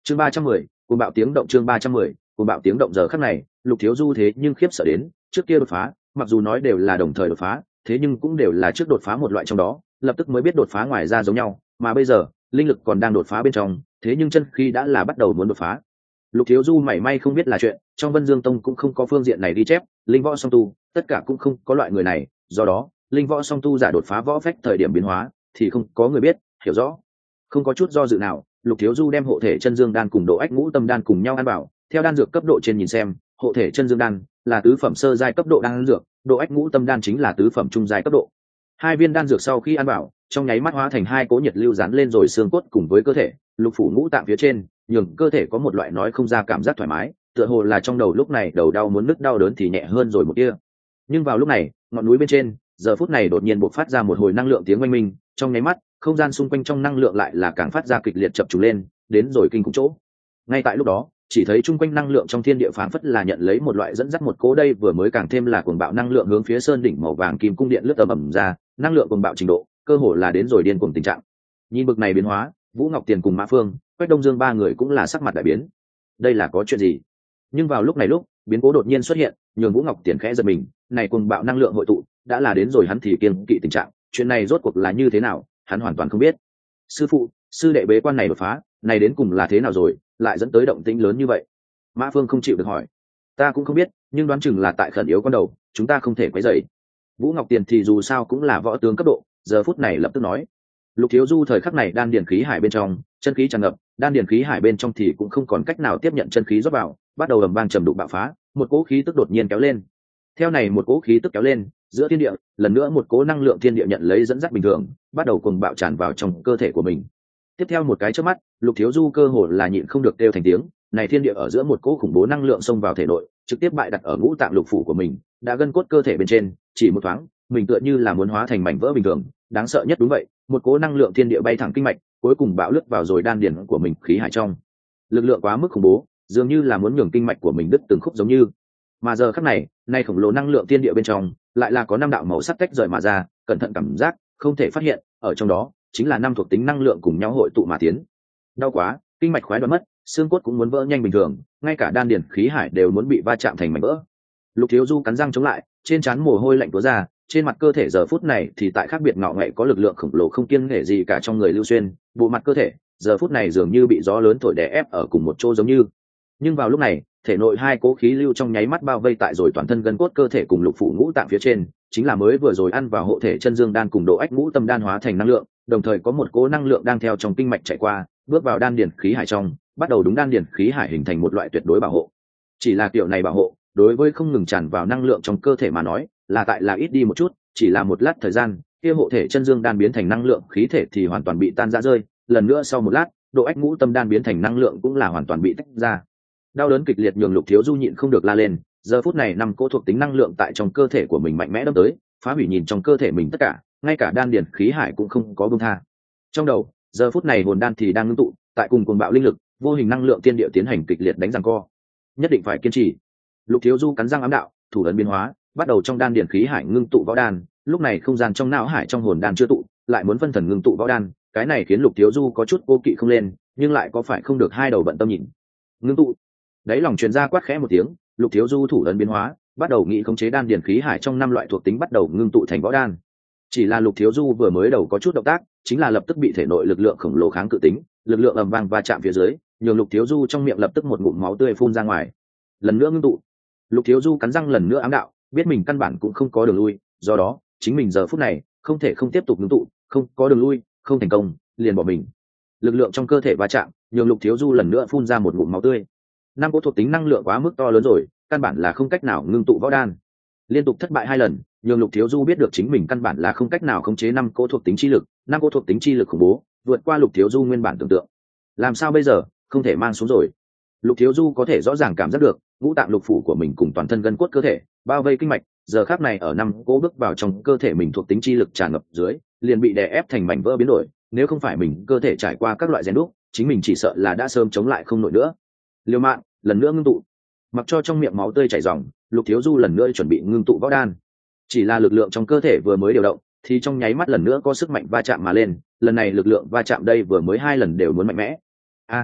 chương 310, cùng bạo tiếng động. Chương 310, cùng bạo tiếng động. Giờ khắc này Lục Thiếu Du thế nhưng khiếp sợ đến, trước kia đột phá mặc dù nói đều là đồng thời đột phá, thế nhưng cũng đều là trước đột phá một loại trong đó, lập tức mới biết đột phá ngoài ra giống nhau, mà bây giờ linh lực còn đang đột phá bên trong, thế nhưng chân khí đã là bắt đầu muốn đột phá. Lục Thiếu Du mảy may không biết là chuyện, trong Vân Dương Tông cũng không có phương diện này ghi chép, linh võ song tu tất cả cũng không có loại người này, do đó linh võ song tu giả đột phá võ phách thời điểm biến hóa thì không có người biết hiểu rõ. Không có chút do dự nào, Lục Thiếu Du đem hộ thể chân dương đan cùng độ ách ngũ tâm đan cùng nhau ăn vào. Theo đan dược cấp độ trên nhìn xem, hộ thể chân dương đan là tứ phẩm sơ giai cấp độ đan dược, độ ách ngũ tâm đan chính là tứ phẩm trung giai cấp độ. Hai viên đan dược sau khi ăn vào, trong nháy mắt hóa thành hai cỗ nhiệt lưu dán lên rồi xương cốt cùng với cơ thể, lục phủ ngũ tạng phía trên, nhường cơ thể có một loại nói không ra cảm giác thoải mái, tựa hồ là trong đầu lúc này đầu đau muốn nứt đau đớn thì nhẹ hơn rồi một kia. Nhưng vào lúc này, ngọn núi bên trên, giờ phút này đột nhiên bộc phát ra một hồi năng lượng tiếng oanh minh, trong nháy mắt, không gian xung quanh trong năng lượng lại là càng phát ra kịch liệt chập trùng lên, đến rồi kinh khủng chỗ. Ngay tại lúc đó, chỉ thấy chung quanh năng lượng trong thiên địa phảng phất là nhận lấy một loại dẫn dắt một cố đây vừa mới càng thêm là cuồng bạo năng lượng hướng phía sơn đỉnh màu vàng kim cung điện lướt ầm ra, năng lượng cuồng bạo trình độ, cơ hồ là đến rồi điên cuồng tình trạng. Nhìn bực này biến hóa, Vũ Ngọc Tiền cùng Mã Phương, Quách Đông Dương ba người cũng là sắc mặt đại biến. Đây là có chuyện gì? Nhưng vào lúc này biến cố đột nhiên xuất hiện, nhường Vũ Ngọc Tiền khẽ giật mình, này cuồng bạo năng lượng hội tụ, đã là đến rồi hắn thì kiêng kỵ tình trạng, chuyện này rốt cuộc là như thế nào, hắn hoàn toàn không biết. Sư phụ, sư đệ bế quan này đột phá, này đến cùng là thế nào rồi, lại dẫn tới động tĩnh lớn như vậy? Mã Phương không chịu được hỏi. Ta cũng không biết, nhưng đoán chừng là tại khẩn yếu con đầu, chúng ta không thể quấy rầy. Vũ Ngọc Tiền thì dù sao cũng là võ tướng cấp độ, giờ phút này lập tức nói. Lục Thiếu Du thời khắc này đan điền khí hải bên trong, chân khí tràn ngập, đan điền khí hải bên trong thì cũng không còn cách nào tiếp nhận chân khí rót vào, bắt đầu ầm vang trầm đục bạo phá, một cỗ khí tức đột nhiên kéo lên. Theo này một cỗ khí tức kéo lên, giữa thiên địa, lần nữa một cỗ năng lượng thiên địa nhận lấy dẫn dắt bình thường, bắt đầu cuồng bạo tràn vào trong cơ thể của mình. Tiếp theo một cái chớp mắt, Lục Thiếu Du cơ hồ là nhịn không được kêu thành tiếng, này thiên địa ở giữa một cỗ khủng bố năng lượng xông vào thể nội, trực tiếp bại đặt ở ngũ tạng lục phủ của mình, đã gân cốt cơ thể bên trên, chỉ một thoáng, mình tựa như là muốn hóa thành mảnh vỡ bình thường, đáng sợ nhất đúng vậy, một cỗ năng lượng thiên địa bay thẳng kinh mạch, cuối cùng bạo lướt vào rồi đan điền của mình khí hải trong. Lực lượng quá mức khủng bố, dường như là muốn nhường kinh mạch của mình đứt từng khúc giống như. Mà giờ khắc này, nay khổng lồ năng lượng thiên địa bên trong, lại là có năm đạo màu sắc tách rời mà ra, cẩn thận cảm giác, không thể phát hiện, ở trong đó chính là năm thuộc tính năng lượng cùng nhau hội tụ mà tiến. Đau quá, kinh mạch khoái đoạn mất, xương cốt cũng muốn vỡ nhanh bình thường, ngay cả đan điền khí hải đều muốn bị va chạm thành mảnh vỡ. Lục Thiếu Du cắn răng chống lại, trên trán mồ hôi lạnh túa ra, trên mặt cơ thể giờ phút này thì tại khác biệt ngọ ngậy có lực lượng khổng lồ không kiêng nể gì cả trong người lưu xuyên, bộ mặt cơ thể giờ phút này dường như bị gió lớn thổi đè ép ở cùng một chỗ giống như. Nhưng vào lúc này, thể nội hai cố khí lưu trong nháy mắt bao vây tại rồi toàn thân gân cốt cơ thể cùng lục phủ ngũ tạng phía trên, chính là mới vừa rồi ăn vào hộ thể chân dương đan cùng độ ách ngũ tâm đan hóa thành năng lượng, đồng thời có một cố năng lượng đang theo trong kinh mạch chạy qua, bước vào đan điền khí hải trong, bắt đầu đúng đan điền khí hải hình thành một loại tuyệt đối bảo hộ. Chỉ là kiểu này bảo hộ, đối với không ngừng tràn vào năng lượng trong cơ thể mà nói, là tại là ít đi một chút, chỉ là một lát thời gian, kia hộ thể chân dương đan biến thành năng lượng khí thể thì hoàn toàn bị tan rã rơi, lần nữa sau một lát, độ ách ngũ tâm đan biến thành năng lượng cũng là hoàn toàn bị tách ra. Đau đớn kịch liệt nhường Lục Thiếu Du nhịn không được la lên, giờ phút này năm cỗ thuộc tính năng lượng tại trong cơ thể của mình mạnh mẽ đâm tới, phá hủy nhìn trong cơ thể mình tất cả, ngay cả đan điền khí hải cũng không có buông tha. Trong đầu, giờ phút này hồn đan thì đang ngưng tụ, tại cùng cuồng bạo linh lực, vô hình năng lượng tiên địa tiến hành kịch liệt đánh giằng co. Nhất định phải kiên trì. Lục Thiếu Du cắn răng ám đạo, thủ ấn biến hóa, bắt đầu trong đan điền khí hải ngưng tụ võ đan, lúc này không gian trong não hải trong hồn đan chưa tụ, lại muốn phân thần ngưng tụ võ đan, cái này khiến Lục Thiếu Du có chút cố kỵ không lên, nhưng lại có phải không được hai đầu bận tâm nhìn. Ngưng tụ. Đấy lòng truyền ra quát khẽ một tiếng, Lục Thiếu Du thủ ấn biến hóa, bắt đầu nghĩ khống chế đan điền khí hải trong năm loại thuộc tính bắt đầu ngưng tụ thành võ đan. Chỉ là Lục Thiếu Du vừa mới đầu có chút động tác, chính là lập tức bị thể nội lực lượng khổng lồ kháng cự tính, lực lượng ầm vang va chạm phía dưới, nhường Lục Thiếu Du trong miệng lập tức một ngụm máu tươi phun ra ngoài. Lần nữa ngưng tụ. Lục Thiếu Du cắn răng lần nữa ám đạo, biết mình căn bản cũng không có đường lui, do đó chính mình giờ phút này không thể không tiếp tục ngưng tụ, không có đường lui, không thành công, liền bỏ mình. Lực lượng trong cơ thể va chạm, nhường Lục Thiếu Du lần nữa phun ra một ngụm máu tươi. Năm cỗ thuộc tính năng lượng quá mức to lớn rồi, căn bản là không cách nào ngưng tụ võ đan. Liên tục thất bại 2 lần, nhường Lục Thiếu Du biết được chính mình căn bản là không cách nào khống chế năm cỗ thuộc tính chi lực, năm cỗ thuộc tính chi lực khủng bố, vượt qua Lục Thiếu Du nguyên bản tưởng tượng. Làm sao bây giờ, không thể mang xuống rồi. Lục Thiếu Du có thể rõ ràng cảm giác được, ngũ tạng lục phủ của mình cùng toàn thân gân cốt cơ thể, bao vây kinh mạch, giờ khắc này ở năm cỗ bước vào trong cơ thể mình thuộc tính chi lực tràn ngập dưới, liền bị đè ép thành mảnh vỡ biến đổi, nếu không phải mình cơ thể trải qua các loại rèn đúc, chính mình chỉ sợ là đã sớm chống lại không nổi nữa. Liều mạng, lần nữa ngưng tụ. Mặc cho trong miệng máu tươi chảy ròng, Lục Thiếu Du lần nữa chuẩn bị ngưng tụ võ đan. Chỉ là lực lượng trong cơ thể vừa mới điều động, thì trong nháy mắt lần nữa có sức mạnh va chạm mà lên, lần này lực lượng va chạm đây vừa mới 2 lần đều muốn mạnh mẽ.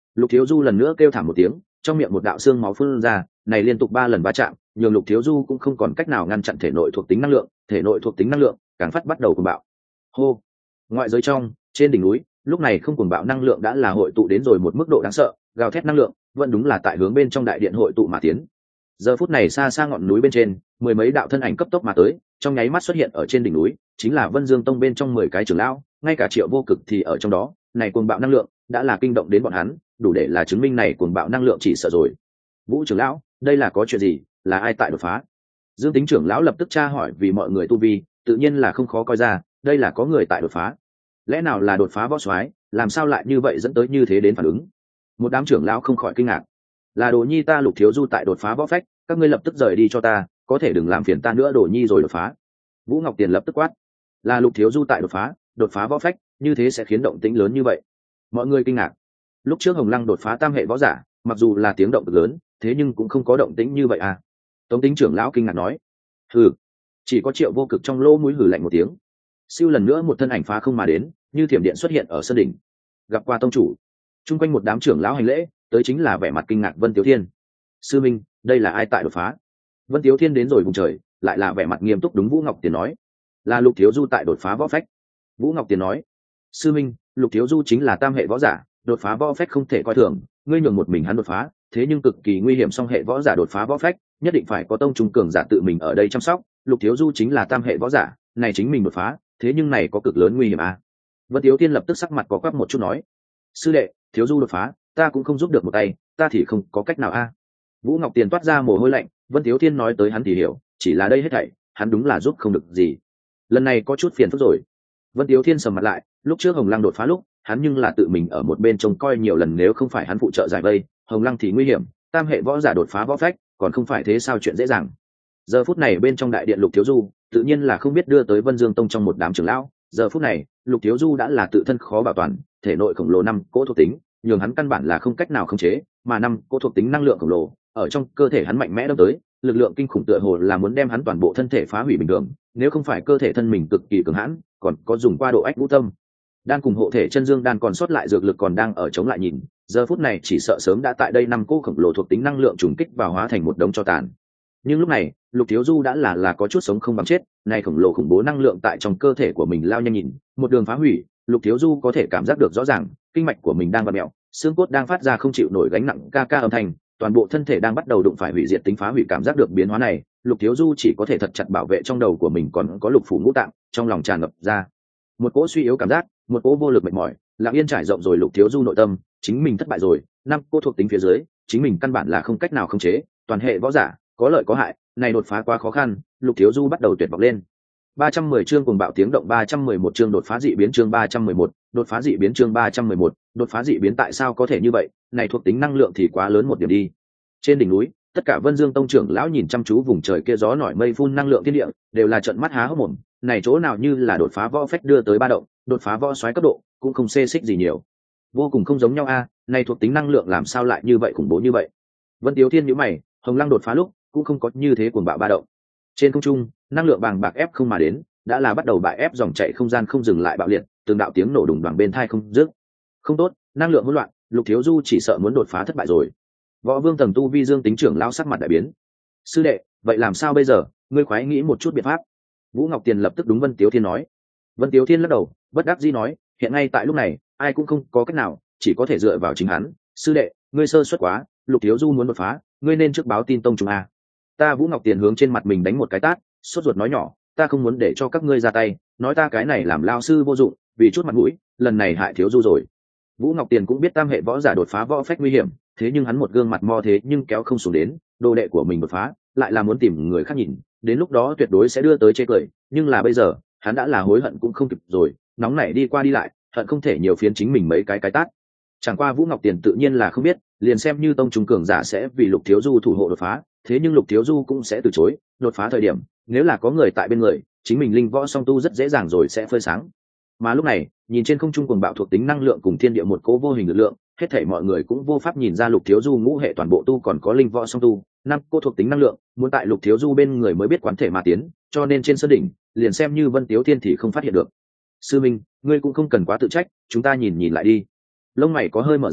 Lục Thiếu Du lần nữa kêu thảm một tiếng, trong miệng một đạo xương máu phun ra, này liên tục 3 lần va chạm, nhường Lục Thiếu Du cũng không còn cách nào ngăn chặn thể nội thuộc tính năng lượng, thể nội thuộc tính năng lượng càng phát bắt đầu cuồng bạo. Hô. Ngoại giới trong, trên đỉnh núi, lúc này không cuồng bạo năng lượng đã là hội tụ đến rồi một mức độ đáng sợ, gào thét năng lượng, vẫn đúng là tại hướng bên trong đại điện hội tụ mà tiến. Giờ phút này xa xa ngọn núi bên trên, mười mấy đạo thân ảnh cấp tốc mà tới, trong nháy mắt xuất hiện ở trên đỉnh núi, chính là Vân Dương Tông bên trong 10 cái trưởng lão, ngay cả Triệu Vô Cực thì ở trong đó, này cuồng bạo năng lượng đã là kinh động đến bọn hắn, đủ để là chứng minh này cuồng bạo năng lượng chỉ sợ rồi. Vũ trưởng lão, đây là có chuyện gì, là ai tại đột phá? Dương Tính trưởng lão lập tức tra hỏi, vì mọi người tu vi, tự nhiên là không khó coi ra, đây là có người tại đột phá. Lẽ nào là đột phá võ soái, làm sao lại như vậy dẫn tới như thế đến phản ứng? Một đám trưởng lão không khỏi kinh ngạc. Là Đồ Nhi ta Lục Thiếu Du tại đột phá võ phách, các ngươi lập tức rời đi cho ta, có thể đừng làm phiền ta nữa Đồ Nhi rồi đột phá. Vũ Ngọc Tiền lập tức quát. Là Lục Thiếu Du tại đột phá võ phách, như thế sẽ khiến động tĩnh lớn như vậy. Mọi người kinh ngạc. Lúc trước Hồng Lăng đột phá tam hệ võ giả, mặc dù là tiếng động cực lớn, thế nhưng cũng không có động tĩnh như vậy à? Tống Tính trưởng lão kinh ngạc nói. Hừ. Chỉ có Triệu Vô Cực trong lỗ mũi hừ lạnh một tiếng. Siêu lần nữa một thân ảnh phá không mà đến, như thiểm điện xuất hiện ở sân đỉnh. Gặp qua tông chủ. Trung quanh một đám trưởng lão hành lễ, tới chính là vẻ mặt kinh ngạc Vân Tiếu Thiên. Sư minh, đây là ai tại đột phá? Vân Tiếu Thiên đến rồi vùng trời, lại là vẻ mặt nghiêm túc đúng Vũ Ngọc Tiền nói. Là Lục Thiếu Du tại đột phá võ phách. Vũ Ngọc Tiền nói. Sư minh, Lục Thiếu Du chính là tam hệ võ giả, đột phá võ phách không thể coi thường, ngươi nhường một mình hắn đột phá, thế nhưng cực kỳ nguy hiểm, song hệ võ giả đột phá võ phách, nhất định phải có tông trung cường giả tự mình ở đây chăm sóc. Lục Thiếu Du chính là tam hệ võ giả, này chính mình đột phá, thế nhưng này có cực lớn nguy hiểm à? Vân Tiếu Thiên lập tức sắc mặt có quắp một chút nói. Sư đệ, Thiếu Du đột phá, ta cũng không giúp được một tay, ta thì không có cách nào a. Vũ Ngọc Tiền toát ra mồ hôi lạnh, Vân Tiếu Thiên nói tới hắn thì hiểu, chỉ là đây hết thảy hắn đúng là giúp không được gì, lần này có chút phiền phức rồi. Vân Tiếu Thiên sầm mặt lại, lúc trước Hồng Lăng đột phá lúc hắn nhưng là tự mình ở một bên trông coi nhiều lần, nếu không phải hắn phụ trợ giải vây, Hồng Lăng thì nguy hiểm, tam hệ võ giả đột phá võ phách còn không phải thế sao chuyện dễ dàng. Giờ phút này bên trong đại điện Lục Thiếu Du tự nhiên là không biết đưa tới Vân Dương Tông trong một đám trưởng lão, giờ phút này Lục Thiếu Du đã là tự thân khó bảo toàn, thể nội khổng lồ 5 cỗ thuộc tính nhường hắn căn bản là không cách nào khống chế, mà 5 cỗ thuộc tính năng lượng khổng lồ ở trong cơ thể hắn mạnh mẽ đâm tới, lực lượng kinh khủng tựa hồ là muốn đem hắn toàn bộ thân thể phá hủy bình thường, nếu không phải cơ thể thân mình cực kỳ cường hãn, còn có dùng qua độ ách ngũ tâm đan cùng hộ thể chân dương đan còn sót lại dược lực còn đang ở chống lại nhìn, giờ phút này chỉ sợ sớm đã tại đây 5 cỗ khổng lồ thuộc tính năng lượng trùng kích vào hóa thành một đống tro tàn. Nhưng lúc này Lục Thiếu Du đã là có chút sống không bằng chết, này khổng lồ khủng bố năng lượng tại trong cơ thể của mình lao nhanh nhìn, một đường phá hủy, Lục Thiếu Du có thể cảm giác được rõ ràng, kinh mạch của mình đang vặn mèo, xương cốt đang phát ra không chịu nổi gánh nặng ca ca âm thanh, toàn bộ thân thể đang bắt đầu đụng phải hủy diệt tính phá hủy. Cảm giác được biến hóa này, Lục Thiếu Du chỉ có thể thật chặt bảo vệ trong đầu của mình còn có lục phủ ngũ tạng, trong lòng tràn ngập ra một cỗ suy yếu cảm giác, một cỗ vô lực mệt mỏi, lặng yên trải rộng rồi Lục Thiếu Du nội tâm, chính mình thất bại rồi, 5 cỗ thuộc tính phía dưới, chính mình căn bản là không cách nào khống chế, toàn hệ võ giả, có lợi có hại, này đột phá quá khó khăn, Lục Thiếu Du bắt đầu tuyệt vọng lên. 310 chương cùng bạo tiếng động, 311 chương đột phá dị biến, chương 311, đột phá dị biến, chương 311, đột phá dị biến. Tại sao có thể như vậy, này thuộc tính năng lượng thì quá lớn một điểm đi. Trên đỉnh núi, tất cả Vân Dương Tông trưởng lão nhìn chăm chú vùng trời kia gió nổi mây phun năng lượng thiên địa, đều là trợn mắt há hốc mồm, này chỗ nào như là đột phá võ phách đưa tới ba động, đột phá võ soái cấp độ, cũng không xê xích gì nhiều. Vô cùng không giống nhau a, này thuộc tính năng lượng làm sao lại như vậy, khủng bố như vậy. Vân Tiếu Thiên nhíu mày, Hồng Lăng đột phá lúc cũng không có như thế cuồng bạo ba động. Trên không trung, năng lượng bàng bạc ép không mà đến, đã là bắt đầu bại ép dòng chảy không gian không dừng lại bạo liệt, từng đạo tiếng nổ đùng đoàng bên tai không dứt. Không tốt, năng lượng hỗn loạn, Lục Thiếu Du chỉ sợ muốn đột phá thất bại rồi. Võ Vương tầng tu vi Dương Tính trưởng lão sắc mặt đại biến. Sư đệ, vậy làm sao bây giờ, ngươi khoái nghĩ một chút biện pháp. Vũ Ngọc Tiền lập tức đúng Vân Tiếu Thiên nói. Vân Tiếu Thiên lắc đầu, bất đắc dĩ nói, hiện ngay tại lúc này, ai cũng không có cách nào, chỉ có thể dựa vào chính hắn. Sư đệ, ngươi sơ suất quá, Lục Thiếu Du muốn đột phá, ngươi nên trước báo tin tông chúng a. Ta Vũ Ngọc Tiền hướng trên mặt mình đánh một cái tát, sốt ruột nói nhỏ, ta không muốn để cho các ngươi ra tay, nói ta cái này làm lao sư vô dụng, vì chút mặt mũi, lần này hại Thiếu Du rồi. Vũ Ngọc Tiền cũng biết tam hệ võ giả đột phá võ phách nguy hiểm, thế nhưng hắn một gương mặt mo thế nhưng kéo không xuống đến, đồ đệ của mình đột phá, lại là muốn tìm người khác nhìn, đến lúc đó tuyệt đối sẽ đưa tới chê cười, nhưng là bây giờ, hắn đã là hối hận cũng không kịp rồi, nóng nảy đi qua đi lại, hận không thể nhiều phiến chính mình mấy cái tát. Chẳng qua Vũ Ngọc Tiền tự nhiên là không biết, liền xem như tông trung cường giả sẽ vì Lục Thiếu Du thủ hộ đột phá, thế nhưng Lục Thiếu Du cũng sẽ từ chối, đột phá thời điểm, nếu là có người tại bên người, chính mình linh võ song tu rất dễ dàng rồi sẽ phơi sáng. Mà lúc này, nhìn trên không trung cuồng bạo thuộc tính năng lượng cùng thiên địa một cố vô hình lực lượng, hết thảy mọi người cũng vô pháp nhìn ra Lục Thiếu Du ngũ hệ toàn bộ tu còn có linh võ song tu, 5 cô thuộc tính năng lượng, muốn tại Lục Thiếu Du bên người mới biết quán thể mà tiến, cho nên trên sơn đỉnh, liền xem như Vân Tiếu Thiên thì không phát hiện được. Sư minh, ngươi cũng không cần quá tự trách, chúng ta nhìn nhìn lại đi. Lông mày có hơi mở ra,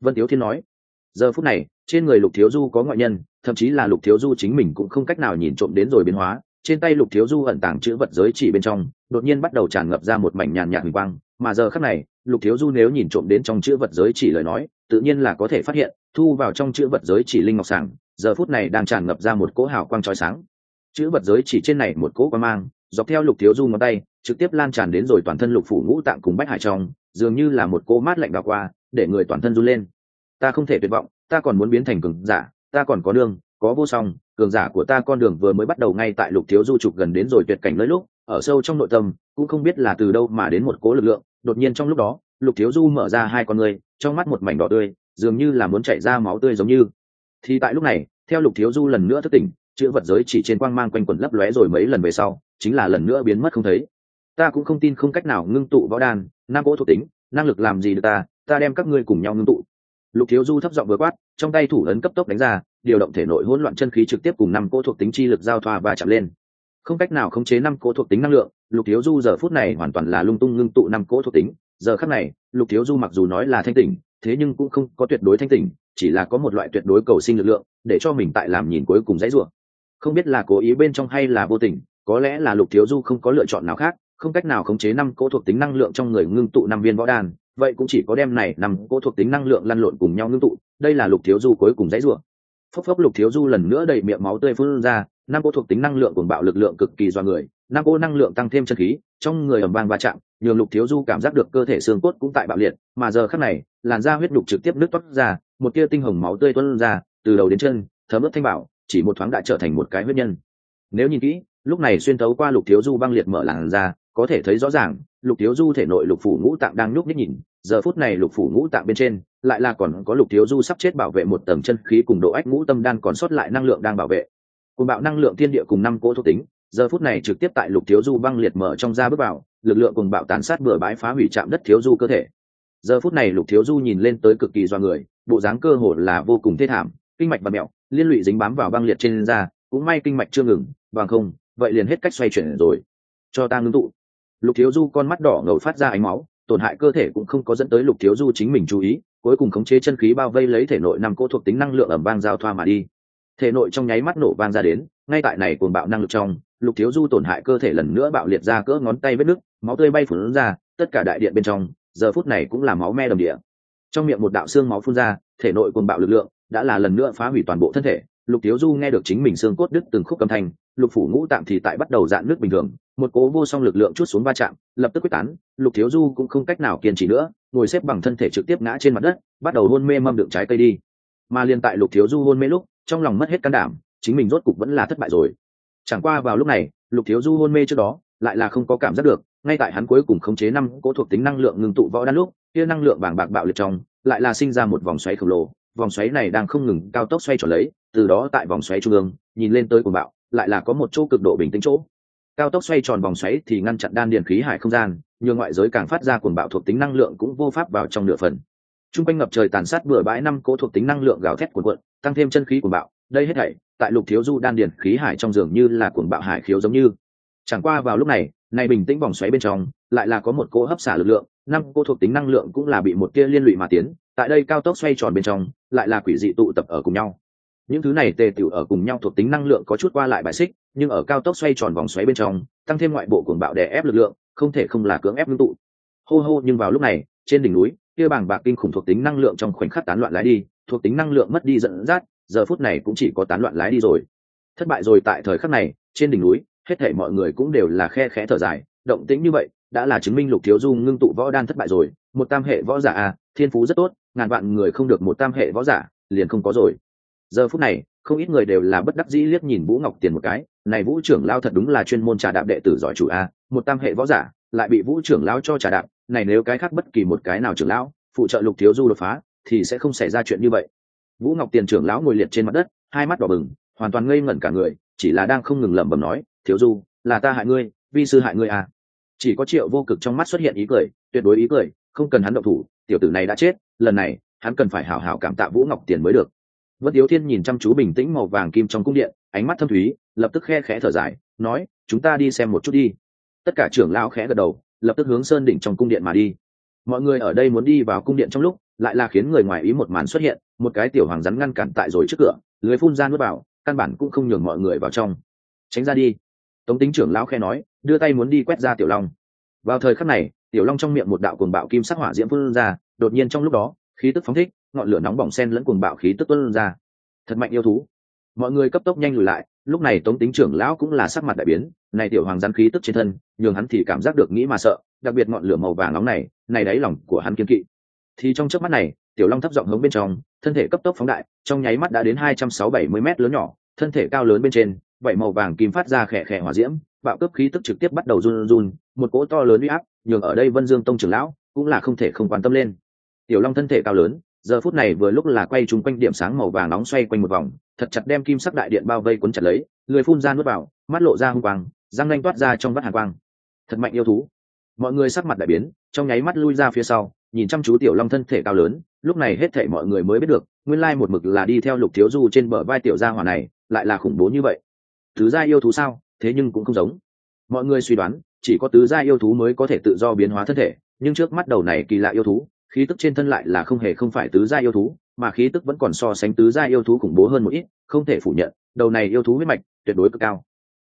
Vân Tiếu Thiên nói. Giờ phút này trên người Lục Thiếu Du có ngoại nhân, thậm chí là Lục Thiếu Du chính mình cũng không cách nào nhìn trộm đến rồi biến hóa. Trên tay Lục Thiếu Du ẩn tàng chữ vật giới chỉ bên trong đột nhiên bắt đầu tràn ngập ra một mảnh nhàn nhạt huỳnh quang, mà giờ khắc này Lục Thiếu Du nếu nhìn trộm đến trong chữ vật giới chỉ lời nói, tự nhiên là có thể phát hiện thu vào trong chữ vật giới chỉ linh ngọc sàng giờ phút này đang tràn ngập ra một cỗ hào quang chói sáng. Chữ vật giới chỉ trên này một cỗ quang mang dọc theo Lục Thiếu Du ngón tay trực tiếp lan tràn đến rồi toàn thân Lục Phủ Ngũ Tạng cùng Bách Hải trong, dường như là một cỗ mát lạnh đảo qua, để người toàn thân run lên. Ta không thể tuyệt vọng, ta còn muốn biến thành cường giả, ta còn có đường, có vô song, cường giả của ta con đường vừa mới bắt đầu. Ngay tại Lục Thiếu Du trục gần đến rồi tuyệt cảnh nơi lúc, ở sâu trong nội tâm cũng không biết là từ đâu mà đến một cỗ lực lượng, đột nhiên trong lúc đó Lục Thiếu Du mở ra hai con người, trong mắt một mảnh đỏ tươi, dường như là muốn chảy ra máu tươi giống như. Thì tại lúc này, theo Lục Thiếu Du lần nữa thức tỉnh, chữ vật giới chỉ trên quang mang quanh quẩn lấp lóe rồi mấy lần về sau, chính là lần nữa biến mất không thấy. Ta cũng không tin không cách nào ngưng tụ võ đan, nam cỗ thuộc tính, năng lực làm gì được ta đem các ngươi cùng nhau ngưng tụ. Lục Thiếu Du thấp giọng vừa quát, trong tay thủ ấn cấp tốc đánh ra, điều động thể nội hỗn loạn chân khí trực tiếp cùng năm cỗ thuộc tính chi lực giao thoa và chạm lên. Không cách nào khống chế năm cỗ thuộc tính năng lượng, Lục Thiếu Du giờ phút này hoàn toàn là lung tung ngưng tụ năm cỗ thuộc tính. Giờ khắc này, Lục Thiếu Du mặc dù nói là thanh tỉnh, thế nhưng cũng không có tuyệt đối thanh tỉnh, chỉ là có một loại tuyệt đối cầu sinh lực lượng, để cho mình tại làm nhìn cuối cùng dãy rủa. Không biết là cố ý bên trong hay là vô tình, có lẽ là Lục Thiếu Du không có lựa chọn nào khác, không cách nào khống chế năm cỗ thuộc tính năng lượng trong người ngưng tụ năm viên võ đan, vậy cũng chỉ có đem này năm cỗ thuộc tính năng lượng lăn lộn cùng nhau ngưng tụ, đây là Lục Thiếu Du cuối cùng dãy rủa. Phốc phốc, Lục Thiếu Du lần nữa đầy miệng máu tươi phun ra, năm cỗ thuộc tính năng lượng cuồng bạo lực lượng cực kỳ doa người, năm cỗ năng lượng tăng thêm chân khí, trong người ầm vang va chạm, nhường Lục Thiếu Du cảm giác được cơ thể xương cốt cũng tại bạo liệt, mà giờ khắc này, làn da huyết đục trực tiếp nứt toát ra, một tia tinh hồng máu tươi tuôn ra, từ đầu đến chân, thấm ướt thanh bảo, chỉ một thoáng đã trở thành một cái huyết nhân. Nếu nhìn kỹ, lúc này xuyên thấu qua Lục Thiếu Du băng liệt mở làn da, có thể thấy rõ ràng, Lục Thiếu Du thể nội Lục Phủ Ngũ Tạng đang nhúc nhích nhìn, giờ phút này Lục Phủ Ngũ Tạng bên trên, lại là còn có Lục Thiếu Du sắp chết bảo vệ một tầng chân khí cùng độ ách ngũ tâm đan còn sót lại năng lượng đang bảo vệ. Cùng bạo năng lượng thiên địa cùng năm cỗ thuộc tính, giờ phút này trực tiếp tại Lục Thiếu Du băng liệt mở trong da bước vào, lực lượng cùng bạo tàn sát bừa bãi phá hủy chạm đất Thiếu Du cơ thể. Giờ phút này Lục Thiếu Du nhìn lên tới cực kỳ doa người, bộ dáng cơ hồ là vô cùng thê thảm, kinh mạch và mẹo, liên lụy dính bám vào băng liệt trên da, cũng may kinh mạch chưa ngừng, bằng không, vậy liền hết cách xoay chuyển rồi. Cho ta ngưng tụ. Lục Thiếu Du con mắt đỏ ngầu phát ra ánh máu, tổn hại cơ thể cũng không có dẫn tới Lục Thiếu Du chính mình chú ý, cuối cùng khống chế chân khí bao vây lấy thể nội năm cỗ thuộc tính năng lượng ầm vang giao thoa mà đi. Thể nội trong nháy mắt nổ vang ra đến, ngay tại này cuồng bạo năng lực trong, Lục Thiếu Du tổn hại cơ thể lần nữa bạo liệt ra cỡ ngón tay vết nứt, máu tươi bay phun ra, tất cả đại điện bên trong, giờ phút này cũng là máu me đầm địa. Trong miệng một đạo xương máu phun ra, thể nội cuồng bạo lực lượng đã là lần nữa phá hủy toàn bộ thân thể. Lục Thiếu Du nghe được chính mình xương cốt đứt từng khúc âm thanh, Lục Phủ Ngũ Tạng thì tại bắt đầu dạn nước bình thường, một cố vô song lực lượng chút xuống va chạm, lập tức quyết tán. Lục Thiếu Du cũng không cách nào kiên trì nữa, ngồi xếp bằng thân thể trực tiếp ngã trên mặt đất, bắt đầu hôn mê mâm đựng trái cây đi. Mà liên tại Lục Thiếu Du hôn mê lúc, trong lòng mất hết can đảm, chính mình rốt cục vẫn là thất bại rồi. Chẳng qua vào lúc này, Lục Thiếu Du hôn mê trước đó, lại là không có cảm giác được, ngay tại hắn cuối cùng khống chế năm cỗ thuộc tính năng lượng ngưng tụ võ đan lúc, kia năng lượng bàng bạc bạo liệt trong, lại là sinh ra một vòng xoáy khổng lồ, vòng xoáy này đang không ngừng cao tốc xoay tròn lấy, từ đó tại vòng xoáy trung ương, nhìn lên tới cuồng bạo, lại là có một chỗ cực độ bình tĩnh chỗ. Cao tốc xoay tròn vòng xoáy thì ngăn chặn đan điền khí hải không gian, nhưng ngoại giới càng phát ra cuồng bạo thuộc tính năng lượng cũng vô pháp vào trong nửa phần. Trung quanh ngập trời tàn sát bừa bãi năm cỗ thuộc tính năng lượng gào thét cuồn cuộn, tăng thêm chân khí cuồng bạo, đây hết thảy tại Lục Thiếu Du đan điền khí hải trong dường như là cuồng bạo hải khiếu giống như. Chẳng qua vào lúc này, này bình tĩnh vòng xoáy bên trong, lại là có một cỗ hấp xả lực lượng, năm cỗ thuộc tính năng lượng cũng là bị một tia liên lụy mà tiến, tại đây cao tốc xoay tròn bên trong, lại là quỷ dị tụ tập ở cùng nhau. Những thứ này tề tựu ở cùng nhau thuộc tính năng lượng có chút qua lại bài xích, nhưng ở cao tốc xoay tròn vòng xoáy bên trong, tăng thêm ngoại bộ cuồng bạo đè ép lực lượng, không thể không là cưỡng ép ngưng tụ. Hô hô, nhưng vào lúc này, trên đỉnh núi, kia bàng bạc kinh khủng thuộc tính năng lượng trong khoảnh khắc tán loạn lái đi, thuộc tính năng lượng mất đi dẫn dắt, giờ phút này cũng chỉ có tán loạn lái đi rồi. Thất bại rồi. Tại thời khắc này, trên đỉnh núi, hết thảy mọi người cũng đều là khe khẽ thở dài, động tĩnh như vậy, đã là chứng minh Lục Thiếu Du ngưng tụ võ đan thất bại rồi, một tam hệ võ giả a, thiên phú rất tốt, ngàn vạn người không được một tam hệ võ giả, liền không có rồi. Giờ phút này, không ít người đều là bất đắc dĩ liếc nhìn Vũ Ngọc Tiền một cái, này Vũ trưởng lão thật đúng là chuyên môn trà đạp đệ tử giỏi chủ a, một tam hệ võ giả, lại bị Vũ trưởng lão cho trà đạp, này nếu cái khác bất kỳ một cái nào trưởng lão phụ trợ Lục Thiếu Du đột phá, thì sẽ không xảy ra chuyện như vậy. Vũ Ngọc Tiền trưởng lão ngồi liệt trên mặt đất, hai mắt đỏ bừng, hoàn toàn ngây ngẩn cả người, chỉ là đang không ngừng lẩm bẩm nói, "Thiếu Du, là ta hại ngươi, vi sư hại ngươi à?" Chỉ có Triệu Vô Cực trong mắt xuất hiện ý cười, tuyệt đối ý cười, không cần hắn động thủ, tiểu tử này đã chết, lần này, hắn cần phải hảo hảo cảm tạ Vũ Ngọc Tiền mới được. Vân Tiếu Thiên nhìn chăm chú bình tĩnh màu vàng kim trong cung điện, ánh mắt thâm thúy, lập tức khe khẽ thở dài, nói, "Chúng ta đi xem một chút đi." Tất cả trưởng lão khẽ gật đầu, lập tức hướng sơn đỉnh trong cung điện mà đi. Mọi người ở đây muốn đi vào cung điện trong lúc, lại là khiến người ngoài ý một màn xuất hiện, một cái tiểu hoàng rắn ngăn cản tại rồi trước cửa, lưới phun ra nuốt vào, căn bản cũng không nhường mọi người vào trong. Tránh ra đi. Tống Tính trưởng lão khẽ nói, đưa tay muốn đi quét ra tiểu long. Vào thời khắc này, tiểu long trong miệng một đạo cuồng bạo kim sắc hỏa diễm phun ra, đột nhiên trong lúc đó, khí tức phóng thích, ngọn lửa nóng bỏng xen lẫn cuồng bạo khí tức tuôn ra. Thật mạnh yêu thú. Mọi người cấp tốc nhanh lùi lại, lúc này Tống Tính trưởng lão cũng là sắc mặt đại biến, này tiểu hoàng rắn khí tức trên thân, nhường hắn thì cảm giác được nghĩ mà sợ, đặc biệt ngọn lửa màu vàng nóng này đáy lòng của hắn kiên kỵ. Thì trong chớp mắt này, tiểu long thấp giọng hống bên trong, thân thể cấp tốc phóng đại, trong nháy mắt đã đến 260-270 mét lớn nhỏ, thân thể cao lớn bên trên, vậy màu vàng kim phát ra khẽ khẽ hỏa diễm, bạo cấp khí tức trực tiếp bắt đầu run run, một cỗ to lớn uy áp, nhường ở đây Vân Dương Tông trưởng lão cũng là không thể không quan tâm lên. Tiểu long thân thể cao lớn, giờ phút này vừa lúc là quay trúng quanh điểm sáng màu vàng nóng xoay quanh một vòng, thật chặt đem kim sắc đại điện bao vây cuốn chặt lấy, người phun ra nuốt vào, mắt lộ ra hung quang, răng nanh toát ra trong vắt hàn quang. Thật mạnh yêu thú. Mọi người sắc mặt đại biến, trong nháy mắt lui ra phía sau, nhìn chăm chú tiểu long thân thể cao lớn, lúc này hết thảy mọi người mới biết được, nguyên lai một mực là đi theo Lục Thiếu Du trên bờ vai tiểu gia hỏa này, lại là khủng bố như vậy. Tứ gia yêu thú sao? Thế nhưng cũng không giống. Mọi người suy đoán, chỉ có tứ gia yêu thú mới có thể tự do biến hóa thân thể, nhưng trước mắt đầu này kỳ lạ yêu thú, khí tức trên thân lại là không phải tứ gia yêu thú, mà khí tức vẫn còn so sánh tứ gia yêu thú khủng bố hơn một ít, không thể phủ nhận, đầu này yêu thú huyết mạch tuyệt đối cực cao.